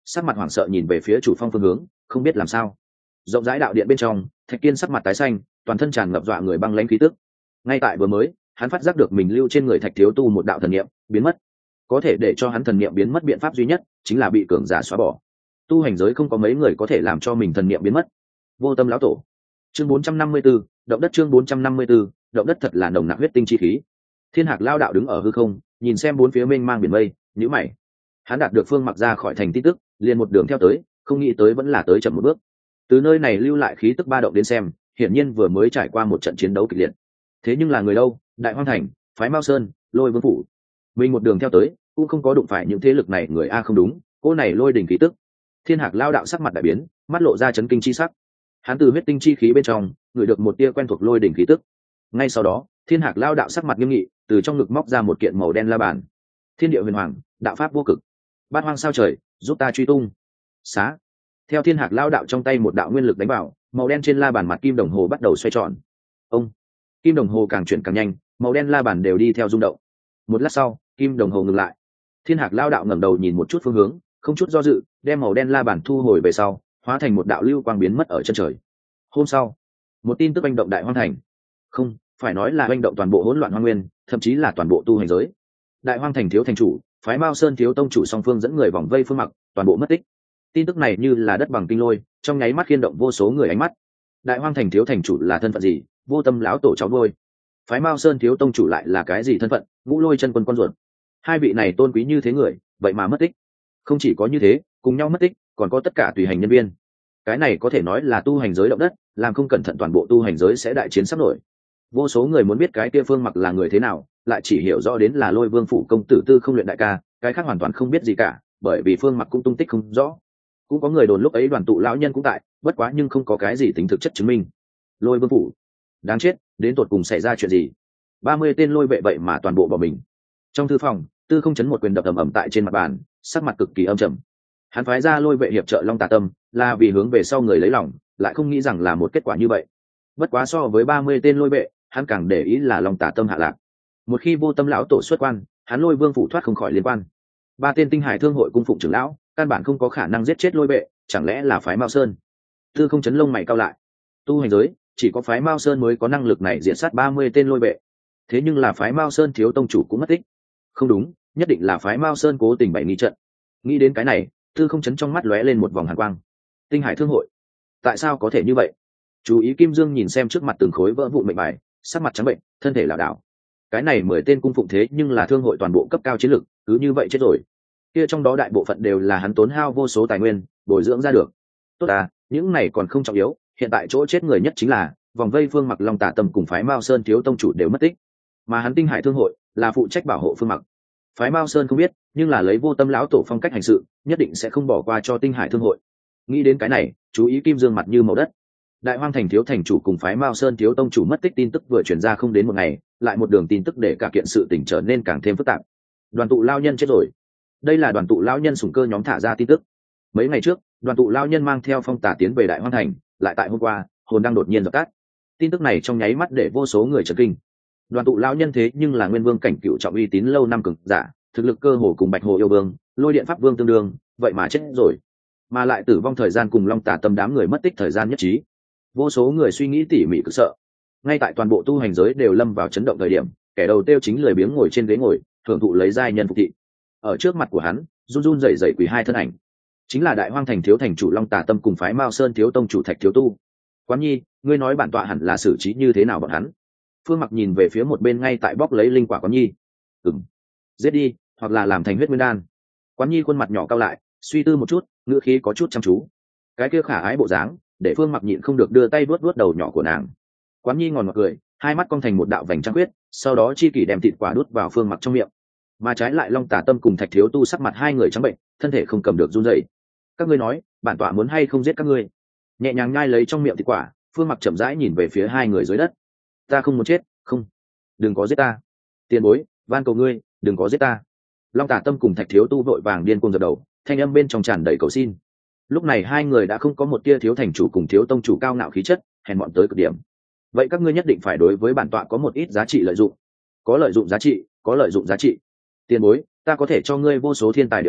sắc mặt hoảng sợ nhìn về phía chủ phong phương hướng, không biết làm sao. Rộng rãi đạo điện bên trong, Thạch Kiên sắc mặt tái xanh, toàn thân tràn ngập dọa người băng lãnh khí tức. Ngay tại vừa mới, hắn phát giác được mình lưu trên người Thạch Thiếu Tu một đạo thần niệm biến mất. Có thể để cho hắn thần niệm biến mất biện pháp duy nhất chính là bị cường giả xóa bỏ. Tu hành giới không có mấy người có thể làm cho mình thần niệm biến mất. Vô Tâm lão tổ. Chương bốn trăm năm mươi 4, động đất chương bốn trăm năm mươi 4, động đất thật là nồng nặc huyết tinh chi khí. Thiên Hạc lao đạo đứng ở hư không, nhìn xem bốn phía mênh mang biển mây, nhíu mày. Hắn đạt được Phương Mặc ra khỏi thành tin tức, liền một đường theo tới, không nghĩ tới vẫn là tới chậm một bước. Từ nơi này lưu lại khí tức ba động đến xem, hiển nhiên vừa mới trải qua một trận chiến đấu kịch liệt. Thế nhưng là người đâu? Đại Hoang Thành, phái Mao Sơn, Lôi Vương phủ. Mình một đường theo tới, cũng không có đụng phải những thế lực này, người a không đúng, cô này lôi đỉnh khí tức. Thiên Hạc lao đạo sắc mặt đại biến, mắt lộ ra chấn kinh chi sắc. Hắn từ huyết tinh chi khí bên trong, ngửi được một tia quen thuộc lôi đỉnh khí tức. Ngay sau đó, Thiên Hạc lao đạo sắc mặt nghiêm nghị, từ trong ngực móc ra một kiện màu đen la bàn. Thiên địa huyền hoàng, đạo pháp vô cực. Bát hoang sao trời, giúp ta truy tung. Xá. Theo Thiên Hạc lao đạo trong tay một đạo nguyên lực đánh vào, màu đen trên la bàn mặt kim đồng hồ bắt đầu xoay tròn. Ông. Kim đồng hồ càng chuyển càng nhanh, màu đen la bàn đều đi theo rung động. Một lát sau, kim đồng hồ ngừng lại. Thiên Hạc lao đạo ngẩng đầu nhìn một chút phương hướng, không chút do dự, đem màu đen la bàn thu hồi về sau, hóa thành một đạo lưu quang biến mất ở chân trời. Hôm sau, một tin tức oanh động Đại Hoang Thành. Không, phải nói là oanh động toàn bộ hỗn loạn hoang nguyên, thậm chí là toàn bộ tu hành giới. Đại Hoang Thành thiếu thành chủ, phái Mao Sơn thiếu tông chủ song phương dẫn người vòng vây Phương Mặc, toàn bộ mất tích. Tin tức này như là đất bằng kinh lôi, trong nháy mắt khiên động vô số người ánh mắt. Đại Hoang Thành thiếu thành chủ là thân phận gì? Vô Tâm lão tổ cháu nuôi. Phái Mao Sơn thiếu tông chủ lại là cái gì thân phận? Ngũ Lôi chân quân con ruột. Hai vị này tôn quý như thế người, vậy mà mất tích. Không chỉ có như thế, cùng nhau mất tích, còn có tất cả tùy hành nhân viên. Cái này có thể nói là tu hành giới động đất, làm không cẩn thận toàn bộ tu hành giới sẽ đại chiến sắp nổi. Vô số người muốn biết cái kia Phương Mặc là người thế nào, lại chỉ hiểu rõ đến là Lôi Vương phủ công tử Tư Không luyện đại ca, cái khác hoàn toàn không biết gì cả, bởi vì Phương Mặc cũng tung tích không rõ. Cũng có người đồn lúc ấy đoàn tụ lão nhân cũng tại, bất quá nhưng không có cái gì tính thực chất chứng minh. Lôi Vương phủ, đáng chết, đến tột cùng xảy ra chuyện gì? Ba mươi tên lôi vệ vậy mà toàn bộ bỏ mình. Trong thư phòng, Tư Không chấn một quyền đập ầm ầm tại trên mặt bàn, sắc mặt cực kỳ âm trầm. Hắn phái ra lôi vệ hiệp trợ Long Tà Tâm, là vì hướng về sau người lấy lòng, lại không nghĩ rằng là một kết quả như vậy. Bất quá so với ba mươi tên lôi vệ, hắn càng để ý là Long Tà Tâm hạ lạc. Một khi Vô Tâm lão tổ xuất quan, hắn Lôi Vương phủ thoát không khỏi liên quan. Ba tên Tinh Hải Thương hội cung phụng trưởng lão, căn bản không có khả năng giết chết lôi vệ, chẳng lẽ là phái Mao Sơn? Tư Không chấn lông mày cao lại. Tu hành giới, chỉ có phái Mao Sơn mới có năng lực này diệt sát ba mươi tên lôi vệ. Thế nhưng là phái Mao Sơn thiếu tông chủ cũng mất tích. Không đúng, nhất định là phái Mao Sơn cố tình bày nghi trận. Nghĩ đến cái này, Tư Không chấn trong mắt lóe lên một vòng hàn quang. Tinh Hải Thương hội, tại sao có thể như vậy? Chú ý Kim Dương nhìn xem trước mặt từng khối vỡ vụn mệnh bài, sắc mặt trắng bệnh, thân thể lảo đảo. Cái này mười tên cung phụng thế nhưng là thương hội toàn bộ cấp cao chiến lực, cứ như vậy chết rồi. Kia trong đó đại bộ phận đều là hắn tốn hao vô số tài nguyên bồi dưỡng ra được. Tốt à, những này còn không trọng yếu, hiện tại chỗ chết người nhất chính là vòng vây Phương Mặc, Long Tả Tâm cùng phái Mao Sơn thiếu tông chủ đều mất tích, mà hắn Tinh Hải Thương hội là phụ trách bảo hộ Phương Mặc. Phái Mao Sơn không biết, nhưng là lấy Vô Tâm lão tổ phong cách hành sự, nhất định sẽ không bỏ qua cho Tinh Hải Thương hội. Nghĩ đến cái này, chú ý Kim Dương mặt như màu đất. Đại Hoang Thành thiếu thành chủ cùng phái Mao Sơn thiếu tông chủ mất tích tin tức vừa truyền ra không đến một ngày, lại một đường tin tức để cả kiện sự tình trở nên càng thêm phức tạp. Đoàn tụ lao nhân chết rồi. Đây là đoàn tụ lao nhân sủng cơ nhóm thả ra tin tức. Mấy ngày trước, đoàn tụ lao nhân mang theo Phong Tả tiến về Đại Hoang Thành, lại tại hôm qua, hồn đang đột nhiên dập tắt. Tin tức này trong nháy mắt để vô số người chấn kinh. Đoàn tụ lao nhân thế nhưng là nguyên vương cảnh cựu trọng uy tín lâu năm cường giả, thực lực cơ hồ cùng Bạch Hồ yêu vương, Lôi Điện pháp vương tương đương, vậy mà chết rồi. Mà lại tử vong thời gian cùng Long Tả Tâm đám người mất tích thời gian nhất trí. Vô số người suy nghĩ tỉ mỉ cực sợ. Ngay tại toàn bộ tu hành giới đều lâm vào chấn động thời điểm, kẻ đầu tiêu chính lười biếng ngồi trên ghế ngồi, thưởng thụ lấy giai nhân phục thị. Ở trước mặt của hắn, run run rẩy rẩy quỳ hai thân ảnh, chính là Đại Hoang Thành thiếu thành chủ Long Tả Tâm cùng phái Mao Sơn thiếu tông chủ Thạch Thiếu Tu. Quán Nhi, ngươi nói bản tọa hẳn là xử trí như thế nào bọn hắn? Phương Mặc nhìn về phía một bên ngay tại bóc lấy linh quả Quán Nhi. Ừm, giết đi, hoặc là làm thành huyết nguyên đan. Quán Nhi khuôn mặt nhỏ cao lại, suy tư một chút, ngữ khí có chút chăm chú. Cái kia khả ái bộ dáng, để Phương Mặc nhịn không được đưa tay vuốt vuốt đầu nhỏ của nàng. Quán Nhi ngòn ngọt cười, hai mắt cong thành một đạo vành trăng khuyết, sau đó chi kỷ đem thịt quả đút vào Phương Mặc trong miệng. Mà trái lại Long Tả Tâm cùng Thạch Thiếu Tu sắc mặt hai người trắng bệnh, thân thể không cầm được run rẩy. Các ngươi nói, bản tọa muốn hay không giết các ngươi? Nhẹ nhàng nhai lấy trong miệng thịt quả, Phương Mặc chậm rãi nhìn về phía hai người dưới đất. Ta không muốn chết, không, đừng có giết ta. Tiền bối, van cầu ngươi, đừng có giết ta. Long Tả Tâm cùng Thạch Thiếu Tu vội vàng điên cuồng giật đầu, thanh âm bên trong tràn đầy cầu xin. Lúc này hai người đã không có một tia thiếu thành chủ cùng thiếu tông chủ cao ngạo khí chất, hèn mọn tới cực điểm. Vậy các ngươi nhất định phải đối với bản tọa có một ít giá trị lợi dụng. Có lợi dụng giá trị, có lợi dụng giá trị. Tiền bối, ta có thể cho ngươi vô số thiên tài địa bảo,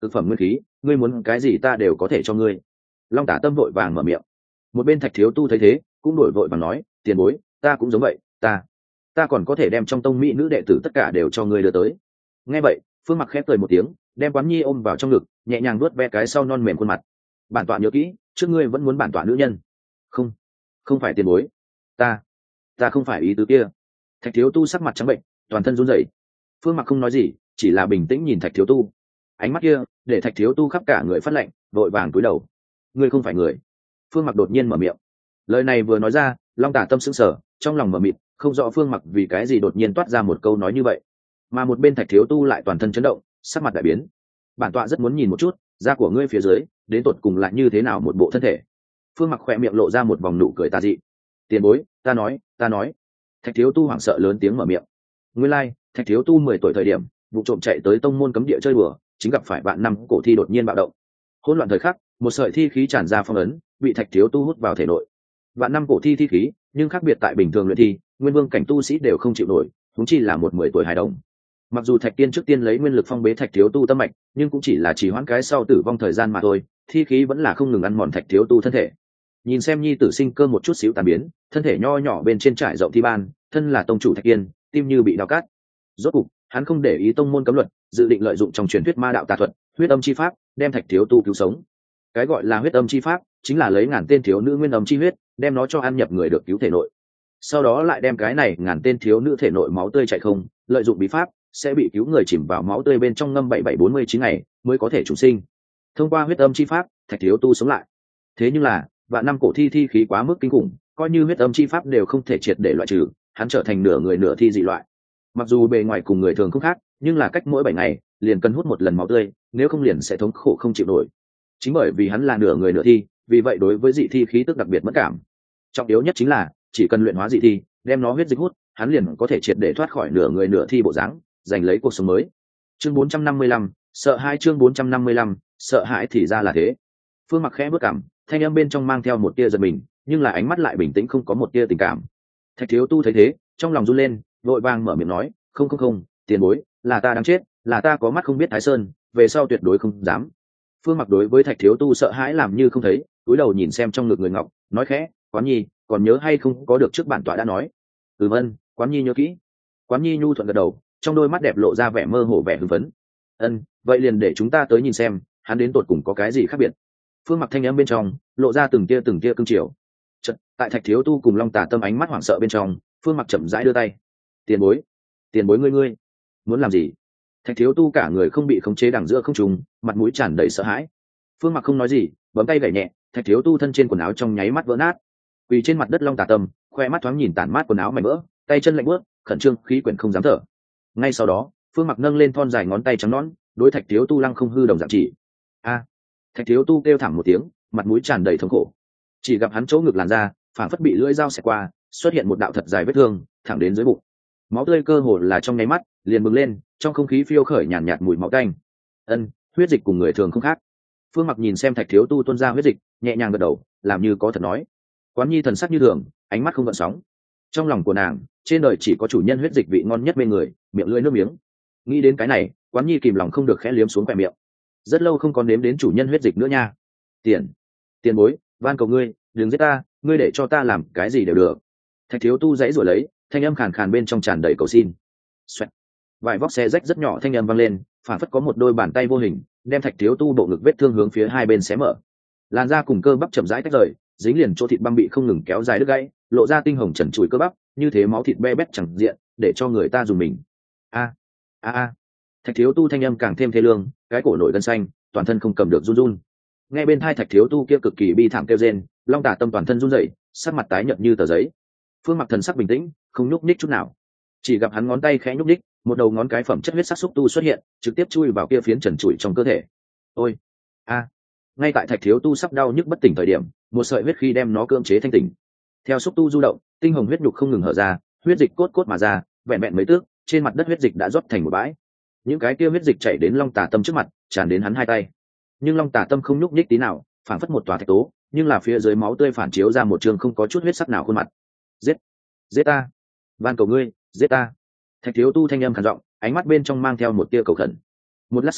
thực phẩm nguyên khí, ngươi muốn cái gì ta đều có thể cho ngươi. Long Tả Tâm vội vàng mở miệng. Một bên Thạch Thiếu Tu thấy thế cũng đổi vội vàng nói, tiền bối, ta cũng giống vậy, ta ta còn có thể đem trong tông mỹ nữ đệ tử tất cả đều cho ngươi đưa tới. Nghe vậy Phương Mặc khép cười một tiếng, đem Quán Nhi ôm vào trong ngực, nhẹ nhàng vuốt ve cái sau non mềm khuôn mặt. Bản tọa nhớ kỹ, trước ngươi vẫn muốn bản tọa nữ nhân. Không, không phải tiền bối, ta ta không phải ý tứ kia. Thạch Thiếu Tu sắc mặt trắng bệnh, toàn thân run rẩy. Phương Mặc không nói gì, chỉ là bình tĩnh nhìn Thạch Thiếu Tu. Ánh mắt kia để Thạch Thiếu Tu khắp cả người phát lạnh, vội vàng cúi đầu. Ngươi không phải người. Phương Mặc đột nhiên mở miệng. Lời này vừa nói ra, Long Tả Tâm sững sờ, trong lòng mở mịt, không rõ Phương Mặc vì cái gì đột nhiên toát ra một câu nói như vậy. Mà một bên Thạch Thiếu Tu lại toàn thân chấn động, sắc mặt đại biến. Bản tọa rất muốn nhìn một chút, da của ngươi phía dưới đến tột cùng lại như thế nào một bộ thân thể. Phương Mặc khỏe miệng lộ ra một vòng nụ cười tà dị. Tiền bối, ta nói, ta nói. Thạch Thiếu Tu hoảng sợ lớn tiếng mở miệng. Nguyên lai, like, Thạch Thiếu Tu mười tuổi thời điểm, vụ trộm chạy tới tông môn cấm địa chơi bừa, chính gặp phải vạn năm cổ thi đột nhiên bạo động. Hỗn loạn thời khắc, một sợi thi khí tràn ra phong ấn, bị Thạch Thiếu Tu hút vào thể nội. Vạn năm cổ thi thi khí, nhưng khác biệt tại bình thường luyện thi, nguyên vương cảnh tu sĩ đều không chịu nổi, huống chi là một mười tuổi hài đồng. Mặc dù Thạch Tiên trước tiên lấy nguyên lực phong bế Thạch Thiếu Tu tâm mạch, nhưng cũng chỉ là chỉ hoãn cái sau tử vong thời gian mà thôi, thi khí vẫn là không ngừng ăn mòn Thạch Thiếu Tu thân thể. Nhìn xem nhi tử sinh cơ một chút xíu tàn biến, thân thể nho nhỏ bên trên trải rộng thi ban, thân là tông chủ Thạch Tiên, tim như bị đau cắt. Rốt cục, hắn không để ý tông môn cấm luật, dự định lợi dụng trong truyền thuyết ma đạo tà thuật, huyết âm chi pháp, đem Thạch Thiếu Tu cứu sống. Cái gọi là huyết âm chi pháp, chính là lấy ngàn tên thiếu nữ nguyên âm chi huyết, đem nó cho ăn nhập người được cứu thể nội. Sau đó lại đem cái này ngàn tên thiếu nữ thể nội máu tươi chảy không, lợi dụng bí pháp, sẽ bị cứu người chìm vào máu tươi bên trong ngâm bảy bảy bốn mươi chín ngày mới có thể chủ sinh. Thông qua huyết âm chi pháp, Thạch Thiếu Tu sống lại. Thế nhưng là, vạn năm cổ thi thi khí quá mức kinh khủng, coi như huyết âm chi pháp đều không thể triệt để loại trừ, hắn trở thành nửa người nửa thi dị loại. Mặc dù bề ngoài cùng người thường không khác, nhưng là cách mỗi bảy ngày liền cần hút một lần máu tươi, nếu không liền sẽ thống khổ không chịu nổi. Chính bởi vì hắn là nửa người nửa thi, vì vậy đối với dị thi khí tức đặc biệt mất cảm. Trọng yếu nhất chính là, chỉ cần luyện hóa dị thi, đem nó huyết dịch hút, hắn liền có thể triệt để thoát khỏi nửa người nửa thi bộ dáng, giành lấy cuộc sống mới. Chương bốn trăm năm mươi lăm, sợ hãi chương bốn trăm năm mươi lăm, sợ hãi thì ra là thế. Phương Mặc khẽ bước cảm, thanh âm bên trong mang theo một tia giật mình, nhưng là ánh mắt lại bình tĩnh không có một tia tình cảm. Thạch Thiếu Tu thấy thế, trong lòng run lên, vội vàng mở miệng nói, "Không không không, tiền bối, là ta đáng chết, là ta có mắt không biết Thái Sơn, về sau tuyệt đối không dám." Phương Mặc đối với Thạch Thiếu Tu sợ hãi làm như không thấy, cúi đầu nhìn xem trong ngực người ngọc, nói khẽ, "Quán Nhi, còn nhớ hay không có được trước bản tọa đã nói?" "Ừm ân, Quán Nhi nhớ kỹ." Quán Nhi nhu thuận gật đầu, trong đôi mắt đẹp lộ ra vẻ mơ hồ vẻ hưng phấn. "Ân, vậy liền để chúng ta tới nhìn xem, hắn đến tột cùng có cái gì khác biệt." Phương Mặc thanh âm bên trong lộ ra từng tia từng tia cương triều. Chợt, tại Thạch Thiếu Tu cùng Long Tả Tâm ánh mắt hoảng sợ bên trong, Phương Mặc chậm rãi đưa tay. "Tiền bối, tiền bối ngươi ngươi, muốn làm gì?" Thạch Thiếu Tu cả người không bị khống chế đằng giữa không trung, mặt mũi tràn đầy sợ hãi. Phương Mặc không nói gì, bấm tay gảy nhẹ, Thạch Thiếu Tu thân trên quần áo trong nháy mắt vỡ nát. Quỳ trên mặt đất Long Tả Tâm, khoe mắt thoáng nhìn tản mát quần áo mảnh vỡ, tay chân lạnh buốt, khẩn trương khí quyển không dám thở. Ngay sau đó, Phương Mặc nâng lên thon dài ngón tay trắng nõn, đối Thạch Thiếu Tu lăng không hư đồng dạng chỉ. A! Thạch Thiếu Tu kêu thảm một tiếng, mặt mũi tràn đầy thống khổ. Chỉ gặp hắn chỗ ngực làn da, phản phất bị lưỡi dao xẹt qua, xuất hiện một đạo thật dài vết thương, thẳng đến dưới bụng. Máu tươi cơ hồ là trong nháy mắt liền bừng lên, trong không khí phiêu khởi nhàn nhạt, nhạt mùi máu tanh. Ân, huyết dịch cùng người thường không khác. Phương Mặc nhìn xem Thạch Thiếu Tu tuôn ra huyết dịch, nhẹ nhàng gật đầu, làm như có thật nói. Quán Nhi thần sắc như thường, ánh mắt không gợn sóng. Trong lòng của nàng, trên đời chỉ có chủ nhân huyết dịch vị ngon nhất bên người, miệng lưỡi nước miếng. Nghĩ đến cái này, Quán Nhi kìm lòng không được khẽ liếm xuống khóe miệng. Rất lâu không có nếm đến chủ nhân huyết dịch nữa nha. Tiền, tiền bối, van cầu ngươi, đừng giết ta, ngươi để cho ta làm cái gì đều được. Thạch Thiếu Tu dãy rủa lấy, thanh âm khàn khàn bên trong tràn đầy cầu xin. Xoẹt. Vài vóc xe rách rất nhỏ thanh âm vang lên, phản phất có một đôi bàn tay vô hình đem Thạch Thiếu Tu bộ ngực vết thương hướng phía hai bên xé mở. Làn da cùng cơ bắp chậm rãi tách rời, dính liền chỗ thịt băng bị không ngừng kéo dài đứt gãy, lộ ra tinh hồng trần trụi cơ bắp, như thế máu thịt be bét chẳng diện, để cho người ta dùng mình. A a a. Thạch Thiếu Tu thanh âm càng thêm thê lương, cái cổ nổi gân xanh, toàn thân không cầm được run run. Nghe bên tai Thạch Thiếu Tu kia cực kỳ bi thảm kêu rên, Long Tả Tâm toàn thân run rẩy, sắc mặt tái nhợt như tờ giấy. Phương Mặc thần sắc bình tĩnh, không nhúc nhích chút nào. Chỉ gặp hắn ngón tay khẽ nhúc nhích, một đầu ngón cái phẩm chất huyết sắc xúc tu xuất hiện, trực tiếp chui vào kia phiến trần trụi trong cơ thể. Ôi, a! Ngay tại Thạch Thiếu Tu sắp đau nhức bất tỉnh thời điểm, một sợi huyết khí đem nó cưỡng chế thanh tỉnh. Theo xúc tu du động, tinh hồng huyết nhục không ngừng hở ra, huyết dịch cốt cốt mà ra, vẹn vẹn mấy tước, trên mặt đất huyết dịch đã rót thành một bãi. Những cái kia huyết dịch chảy đến Long Tả Tâm trước mặt, tràn đến hắn hai tay. Nhưng Long Tả Tâm không nhúc nhích tí nào, phảng phất một tòa thạch tố, nhưng là phía dưới máu tươi phản chiếu ra một trường không có chút huyết sắc nào khuôn mặt. Giết, giết ta, van cầu ngươi, giết ta. Thạch Thiếu Tu thanh âm khàn giọng, ánh mắt bên trong mang theo một tia cầu khẩn. Một lát sau,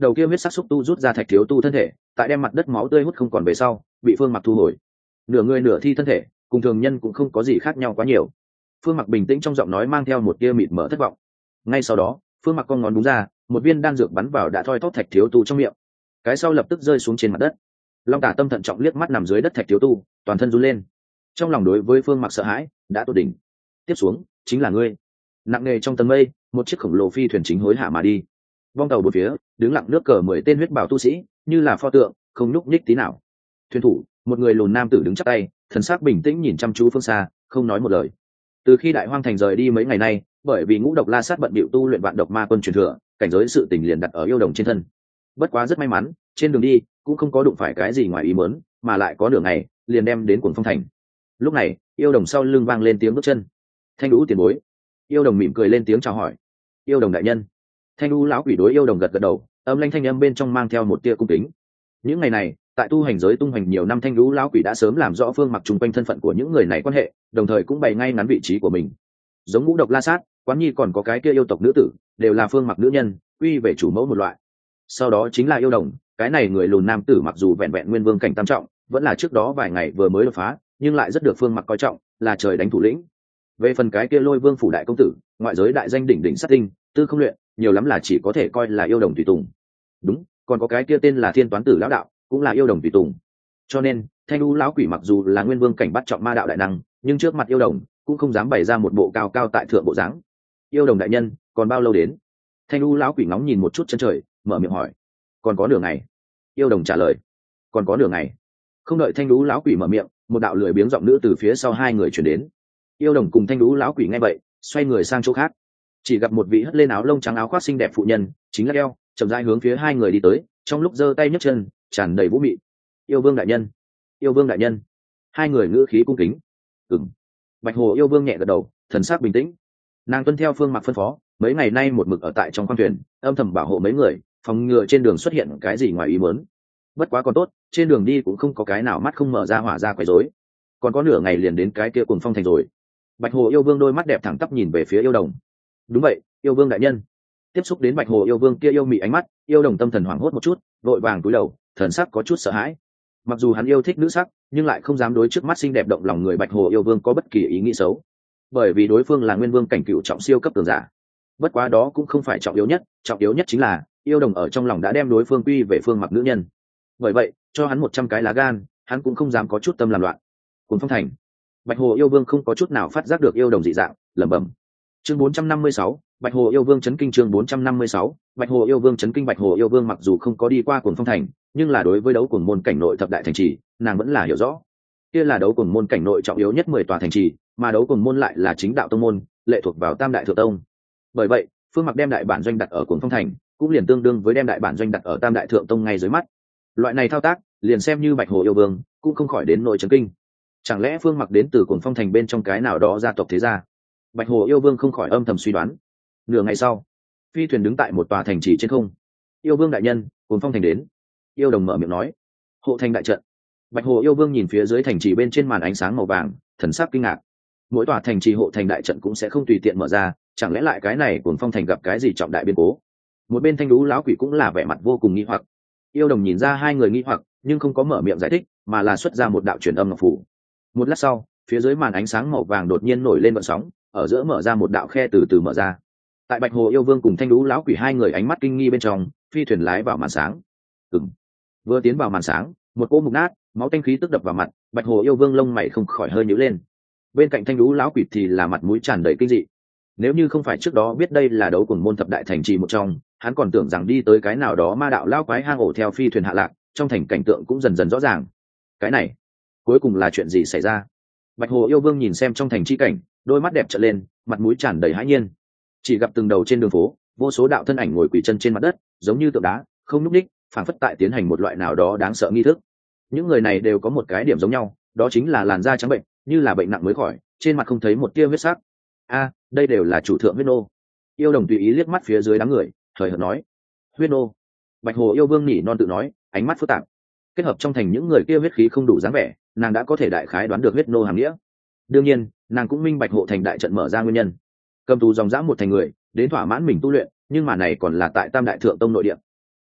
đầu kia huyết sắc xúc tu rút ra thạch thiếu tu thân thể, tại đem mặt đất máu tươi hút không còn về sau bị Phương Mặc thu hồi. Nửa người nửa thi thân thể cùng thường nhân cũng không có gì khác nhau quá nhiều. Phương Mặc bình tĩnh trong giọng nói mang theo một tia mịt mờ thất vọng. Ngay sau đó Phương Mặc con ngón đúng ra, một viên đan dược bắn vào đã thoi thóp thạch thiếu tu trong miệng, cái sau lập tức rơi xuống trên mặt đất. Long Tả Tâm thận trọng liếc mắt nằm dưới đất thạch thiếu tu, toàn thân run lên, trong lòng đối với Phương Mặc sợ hãi đã tột đỉnh. Tiếp xuống chính là ngươi. Nặng nề trong tầng mây, một chiếc khổng lồ phi thuyền chính hối hả mà đi. Vong tàu bốn phía đứng lặng nước cờ mười tên huyết bảo tu sĩ, như là pho tượng không nhúc nhích tí nào. Thuyền thủ, một người lùn nam tử đứng chắp tay, thần sắc bình tĩnh nhìn chăm chú phương xa, không nói một lời. Từ khi Đại Hoang thành rời đi mấy ngày nay, bởi vì Ngũ Độc La Sát bận bịu tu luyện vạn độc ma quân truyền thừa, cảnh giới sự tình liền đặt ở yêu đồng trên thân. Bất quá rất may mắn, trên đường đi cũng không có đụng phải cái gì ngoài ý muốn, mà lại có đường ngày liền đem đến Cuồng Phong thành. Lúc này yêu đồng sau lưng vang lên tiếng bước chân. Thanh Đũ tiền bối. Yêu đồng mỉm cười lên tiếng chào hỏi. Yêu đồng đại nhân. Thanh Đũ lão quỷ đối yêu đồng gật gật đầu, âm lanh thanh âm bên trong mang theo một tia cung kính. Những ngày này tại tu hành giới tung hoành nhiều năm, Thanh Đũ lão quỷ đã sớm làm rõ Phương Mặc chung quanh thân phận của những người này quan hệ, đồng thời cũng bày ngay ngắn vị trí của mình. Giống Ngũ Độc La Sát, Quán Nhi còn có cái kia yêu tộc nữ tử, đều là Phương Mặc nữ nhân, quy về chủ mẫu một loại. Sau đó chính là yêu đồng, cái này người lùn nam tử mặc dù vẹn vẹn nguyên vương cảnh tam trọng, vẫn là trước đó vài ngày vừa mới đột phá, nhưng lại rất được Phương Mặc coi trọng, là trời đánh thủ lĩnh. Về phần cái kia Lôi Vương phủ đại công tử, ngoại giới đại danh đỉnh đỉnh sát tinh, tư không luyện, nhiều lắm là chỉ có thể coi là yêu đồng tùy tùng. Đúng, còn có cái kia tên là Thiên Toán tử lão đạo, cũng là yêu đồng tùy tùng. Cho nên Thanh Đũ lão quỷ mặc dù là nguyên vương cảnh bắt trọng ma đạo đại năng, nhưng trước mặt yêu đồng cũng không dám bày ra một bộ cao cao tại thượng bộ dáng. Yêu đồng đại nhân, còn bao lâu đến? Thanh Đũ lão quỷ ngóng nhìn một chút chân trời, mở miệng hỏi. Còn có nửa ngày. Yêu đồng trả lời. Còn có nửa ngày. Không đợi Thanh Đũ lão quỷ mở miệng, một đạo lười biếng giọng nữ từ phía sau hai người chuyển đến. Yêu đồng cùng Thanh Đũ lão quỷ nghe vậy, xoay người sang chỗ khác, chỉ gặp một vị hất lên áo lông trắng áo khoác xinh đẹp phụ nhân, chính là eo chậm rãi hướng phía hai người đi tới, trong lúc giơ tay nhấc chân tràn đầy vũ mị. Yêu vương đại nhân. Yêu vương đại nhân. Hai người ngữ khí cung kính. Ừm. Bạch Hồ yêu vương nhẹ gật đầu, thần sắc bình tĩnh. Nàng tuân theo Phương Mặc phân phó, mấy ngày nay một mực ở tại trong khoang thuyền, âm thầm bảo hộ mấy người, phòng ngừa trên đường xuất hiện cái gì ngoài ý muốn. Bất quá còn tốt, trên đường đi cũng không có cái nào mắt không mở ra hỏa ra quấy rối. Còn có nửa ngày liền đến cái kia Cuồng Phong thành rồi. Bạch Hồ yêu vương đôi mắt đẹp thẳng tắp nhìn về phía yêu đồng. Đúng vậy, yêu vương đại nhân. Tiếp xúc đến Bạch Hồ yêu vương kia yêu mị ánh mắt, yêu đồng tâm thần hoảng hốt một chút, vội vàng cúi đầu, thần sắc có chút sợ hãi. Mặc dù hắn yêu thích nữ sắc, nhưng lại không dám đối trước mắt xinh đẹp động lòng người Bạch Hồ yêu vương có bất kỳ ý nghĩ xấu, bởi vì đối phương là nguyên vương cảnh cựu trọng siêu cấp cường giả. Bất quá đó cũng không phải trọng yếu nhất, trọng yếu nhất chính là yêu đồng ở trong lòng đã đem đối phương quy về Phương Mặc nữ nhân. Bởi vậy cho hắn một trăm cái lá gan, hắn cũng không dám có chút tâm làm loạn. Cuồng Phong thành, Bạch Hồ yêu vương không có chút nào phát giác được yêu đồng dị dạng, lẩm bẩm. Chương bốn trăm năm mươi sáu, Bạch Hồ yêu vương chấn kinh. Chương bốn trăm năm mươi sáu, Bạch Hồ yêu vương chấn kinh. Bạch Hồ yêu vương mặc dù không có đi qua Cuồng Phong thành, nhưng là đối với đấu cuồng môn cảnh nội thập đại thành trì, nàng vẫn là hiểu rõ. Kia là đấu cuồng môn cảnh nội trọng yếu nhất mười tòa thành trì, mà đấu cuồng môn lại là chính đạo tông môn, lệ thuộc vào Tam đại thượng tông. Bởi vậy, Phương Mặc đem đại bản doanh đặt ở Cuồng Phong thành, cũng liền tương đương với đem đại bản doanh đặt ở Tam đại thượng tông ngay dưới mắt. Loại này thao tác, liền xem như Bạch Hồ yêu vương cũng không khỏi đến nội chấn kinh. Chẳng lẽ Phương Mặc đến từ Cuồng Phong thành bên trong cái nào đó gia tộc thế gia? Bạch Hồ yêu vương không khỏi âm thầm suy đoán. Nửa ngày sau, phi thuyền đứng tại một tòa thành trì trên không. Yêu vương đại nhân, Cuồng Phong thành đến. Yêu đồng mở miệng nói. Hộ thành đại trận. Bạch Hồ yêu vương nhìn phía dưới thành trì bên trên màn ánh sáng màu vàng, thần sắc kinh ngạc. Mỗi tòa thành trì hộ thành đại trận cũng sẽ không tùy tiện mở ra, chẳng lẽ lại cái này Cuồng Phong thành gặp cái gì trọng đại biến cố? Một bên Thanh Đũ lão quỷ cũng là vẻ mặt vô cùng nghi hoặc. Yêu đồng nhìn ra hai người nghi hoặc, nhưng không có mở miệng giải thích, mà là xuất ra một đạo truyền âm ngọc phù. Một lát sau, phía dưới màn ánh sáng màu vàng đột nhiên nổi lên vận sóng, ở giữa mở ra một đạo khe từ từ mở ra. Tại Bạch Hồ yêu vương cùng Thanh Đũ lão quỷ hai người ánh mắt kinh nghi bên trong, phi thuyền lái vào màn sáng. Ừm. Vừa tiến vào màn sáng, một cỗ mục nát, máu tanh khí tức đập vào mặt, Bạch Hồ yêu vương lông mày không khỏi hơi nhíu lên. Bên cạnh Thanh Đũ lão quỷ thì là mặt mũi tràn đầy kinh dị. Nếu như không phải trước đó biết đây là đấu cuồng môn thập đại thành trì một trong, hắn còn tưởng rằng đi tới cái nào đó ma đạo lao quái hang ổ theo phi thuyền hạ lạc, trong thành cảnh tượng cũng dần dần rõ ràng. Cái này, cuối cùng là chuyện gì xảy ra? Bạch Hồ yêu vương nhìn xem trong thành chi cảnh, đôi mắt đẹp trợn lên, mặt mũi tràn đầy hãi nhiên. Chỉ gặp từng đầu trên đường phố, vô số đạo thân ảnh ngồi quỳ chân trên mặt đất, giống như tượng đá, không nhúc nhích, phảng phất tại tiến hành một loại nào đó đáng sợ nghi thức. Những người này đều có một cái điểm giống nhau, đó chính là làn da trắng bệnh, như là bệnh nặng mới khỏi, trên mặt không thấy một tia huyết sắc. A, đây đều là chủ thượng huyết nô. Yêu đồng tùy ý liếc mắt phía dưới đám người, hời hợt nói. Huyết nô. Bạch Hồ yêu vương nhỉ non tự nói, ánh mắt phức tạp. Kết hợp trong thành những người kia huyết khí không đủ dáng vẻ, nàng đã có thể đại khái đoán được huyết nô hàm nghĩa. Đương nhiên, nàng cũng minh bạch hộ thành đại trận mở ra nguyên nhân. Cầm tù dòng dã một thành người, đến thỏa mãn mình tu luyện, nhưng mà này còn là tại Tam đại thượng tông nội địa.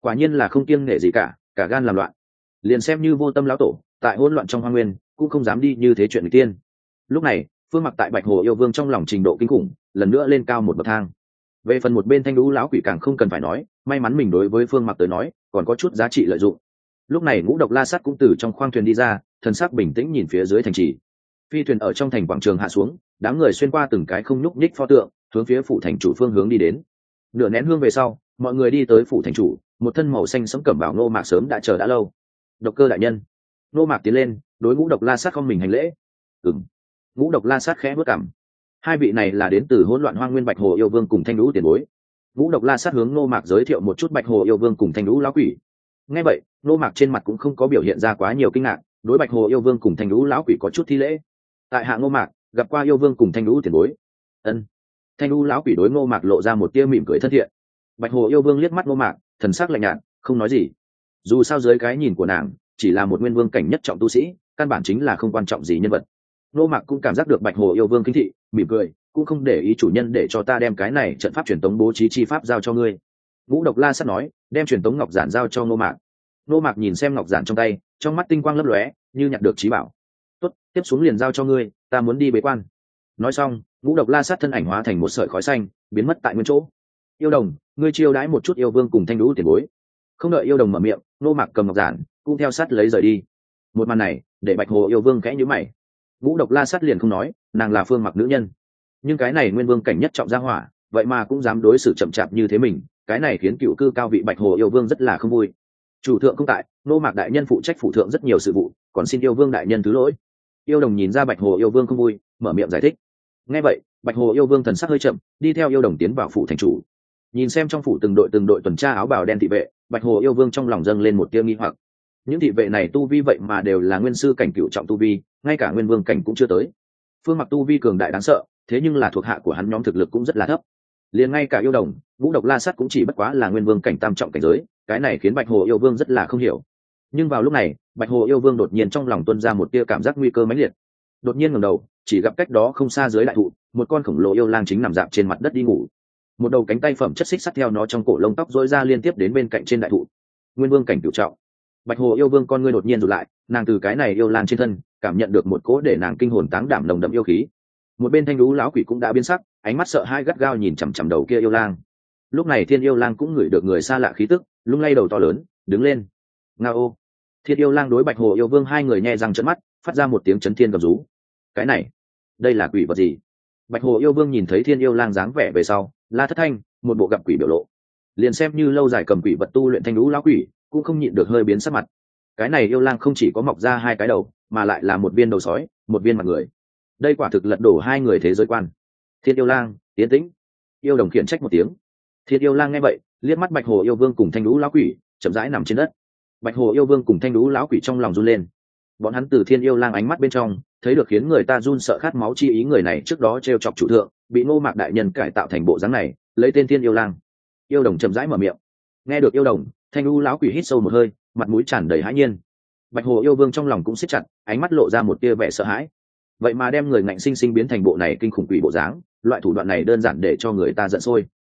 quả nhiên là không kiêng nể gì cả, cả gan làm loạn. Liền xem như vô tâm lão tổ tại hỗn loạn trong hoang nguyên cũng không dám đi như thế chuyện người tiên. Lúc này Phương Mặc tại Bạch Hồ yêu vương trong lòng trình độ kinh khủng lần nữa lên cao một bậc thang. Về phần một bên Thanh Lũ lão quỷ càng không cần phải nói, may mắn mình đối với Phương Mặc tới nói còn có chút giá trị lợi dụng. Lúc này Ngũ Độc La Sát cũng từ trong khoang thuyền đi ra, thần sắc bình tĩnh nhìn phía dưới thành trì. Phi thuyền ở trong thành quảng trường hạ xuống, đám người xuyên qua từng cái không nhúc nhích pho tượng, hướng phía phủ thành chủ phương hướng đi đến. Nửa nén hương về sau, mọi người đi tới phủ thành chủ, một thân màu xanh sẫm cẩm bào Ngô Mạc sớm đã chờ đã lâu. Độc Cơ đại nhân. Ngô Mạc tiến lên, đối Ngũ Độc La Sát không mình hành lễ. Ừm. Ngũ Độc La Sát khẽ bước cằm. Hai vị này là đến từ hỗn loạn hoang nguyên Bạch Hồ yêu vương cùng Thanh Lũ tiền bối. Ngũ Độc La Sát hướng Ngô Mạc giới thiệu một chút Bạch Hồ yêu vương cùng Thanh Lũ lão quỷ. Nghe vậy, Ngô Mạc trên mặt cũng không có biểu hiện ra quá nhiều kinh ngạc, đối Bạch Hồ yêu vương cùng Thanh Lũ lão quỷ có chút thi lễ. Tại hạ Ngô Mạc, gặp qua yêu vương cùng Thanh Lũ tiền bối. Ân. Thanh Lũ lão quỷ đối Ngô Mạc lộ ra một tia mỉm cười thân thiện. Bạch Hồ yêu vương liếc mắt Ngô Mạc, thần sắc lạnh nhạt, không nói gì. Dù sao dưới cái nhìn của nàng, chỉ là một nguyên vương cảnh nhất trọng tu sĩ, căn bản chính là không quan trọng gì nhân vật. Ngô Mạc cũng cảm giác được Bạch Hồ yêu vương kính thị, mỉm cười, cũng không để ý chủ nhân để cho ta đem cái này trận pháp truyền tống bố trí chi pháp giao cho ngươi. Ngũ Độc La Sát nói, đem truyền tống ngọc giản giao cho Ngô Mạc. Ngô Mạc nhìn xem ngọc giản trong tay, trong mắt tinh quang lấp lóe, như nhặt được trí bảo. Tốt, tiếp xuống liền giao cho ngươi, ta muốn đi bế quan. Nói xong, Ngũ Độc La Sát thân ảnh hóa thành một sợi khói xanh, biến mất tại nguyên chỗ. Yêu Đồng, ngươi chiêu đãi một chút yêu vương cùng Thanh Lũ tiền bối. Không đợi Yêu Đồng mở miệng, Ngô Mạc cầm ngọc giản, cũng theo sát lấy rời đi. Một màn này, để Bạch Hồ yêu vương khẽ nhíu mày. Ngũ Độc La Sát liền không nói, nàng là Phương Mặc nữ nhân, nhưng cái này nguyên vương cảnh nhất trọng gia hỏa, vậy mà cũng dám đối xử chậm chạp như thế mình, cái này khiến cựu cư cao vị Bạch Hồ yêu vương rất là không vui. Chủ thượng không tại, Ngô Mạc đại nhân phụ trách phụ thượng rất nhiều sự vụ, còn xin yêu vương đại nhân thứ lỗi. Yêu Đồng nhìn ra Bạch Hồ yêu vương không vui, mở miệng giải thích. Nghe vậy, Bạch Hồ yêu vương thần sắc hơi chậm, đi theo Yêu Đồng tiến vào phủ thành chủ. Nhìn xem trong phủ từng đội từng đội tuần tra áo bào đen thị vệ, Bạch Hồ yêu vương trong lòng dâng lên một tia nghi hoặc. Những thị vệ này tu vi vậy mà đều là nguyên sư cảnh cựu trọng tu vi, ngay cả nguyên vương cảnh cũng chưa tới. Phương Mặc tu vi cường đại đáng sợ, thế nhưng là thuộc hạ của hắn nhóm thực lực cũng rất là thấp. Liền ngay cả Yêu Đồng, Ngũ Độc La Sát cũng chỉ bất quá là nguyên vương cảnh tam trọng cảnh giới, cái này khiến Bạch Hồ yêu vương rất là không hiểu. Nhưng vào lúc này, Bạch Hồ yêu vương đột nhiên trong lòng tuôn ra một tia cảm giác nguy cơ mãnh liệt. Đột nhiên ngẩng đầu, chỉ gặp cách đó không xa dưới đại thụ, một con khổng lồ yêu lang chính nằm dạp trên mặt đất đi ngủ. Một đầu cánh tay phẩm chất xích sắt theo nó trong cổ lông tóc rối ra liên tiếp đến bên cạnh trên đại thụ. Nguyên vương cảnh cửu trọng. Bạch Hồ yêu vương con ngươi đột nhiên rụt lại, nàng từ cái này yêu lang trên thân cảm nhận được một cỗ để nàng kinh hồn táng đảm nồng đậm yêu khí. Một bên Thanh Lũ lão quỷ cũng đã biến sắc, ánh mắt sợ hãi gắt gao nhìn chằm chằm đầu kia yêu lang. Lúc này Thiên Yêu Lang cũng ngửi được người xa lạ khí tức, lung lay đầu to lớn, đứng lên. Ngao. Thiên Yêu Lang đối Bạch Hồ yêu vương hai người nhe răng trợn mắt, phát ra một tiếng chấn thiên gầm rú. Cái này, đây là quỷ vật gì? Bạch Hồ yêu vương nhìn thấy Thiên Yêu Lang dáng vẻ về sau, la thất thanh, một bộ gặp quỷ biểu lộ. Liền xem như lâu dài cầm quỷ vật tu luyện Thanh Lũ lão quỷ, cũng không nhịn được hơi biến sắc mặt. Cái này yêu lang không chỉ có mọc ra hai cái đầu, mà lại là một viên đầu sói, một viên mặt người. Đây quả thực lật đổ hai người thế giới quan. Thiên Yêu Lang, tiến tĩnh. Yêu Đồng khiển trách một tiếng. Thiên Yêu Lang nghe vậy, liếc mắt Bạch Hồ yêu vương cùng Thanh Lũ lão quỷ, chậm rãi nằm trên đất. Bạch Hồ yêu vương cùng Thanh Lũ lão quỷ trong lòng run lên. Bọn hắn từ Thiên Yêu Lang ánh mắt bên trong, thấy được khiến người ta run sợ khát máu chi ý người này trước đó trêu chọc chủ thượng, bị Ngô Mạc đại nhân cải tạo thành bộ dáng này, lấy tên Thiên Yêu Lang. Yêu Đồng chậm rãi mở miệng. Nghe được Yêu Đồng, Thanh Lũ lão quỷ hít sâu một hơi, mặt mũi tràn đầy hãi nhiên. Bạch Hồ yêu vương trong lòng cũng siết chặt, ánh mắt lộ ra một tia vẻ sợ hãi. Vậy mà đem người ngạnh sinh sinh biến thành bộ này kinh khủng quỷ bộ dáng, loại thủ đoạn này đơn giản để cho người ta giận sôi.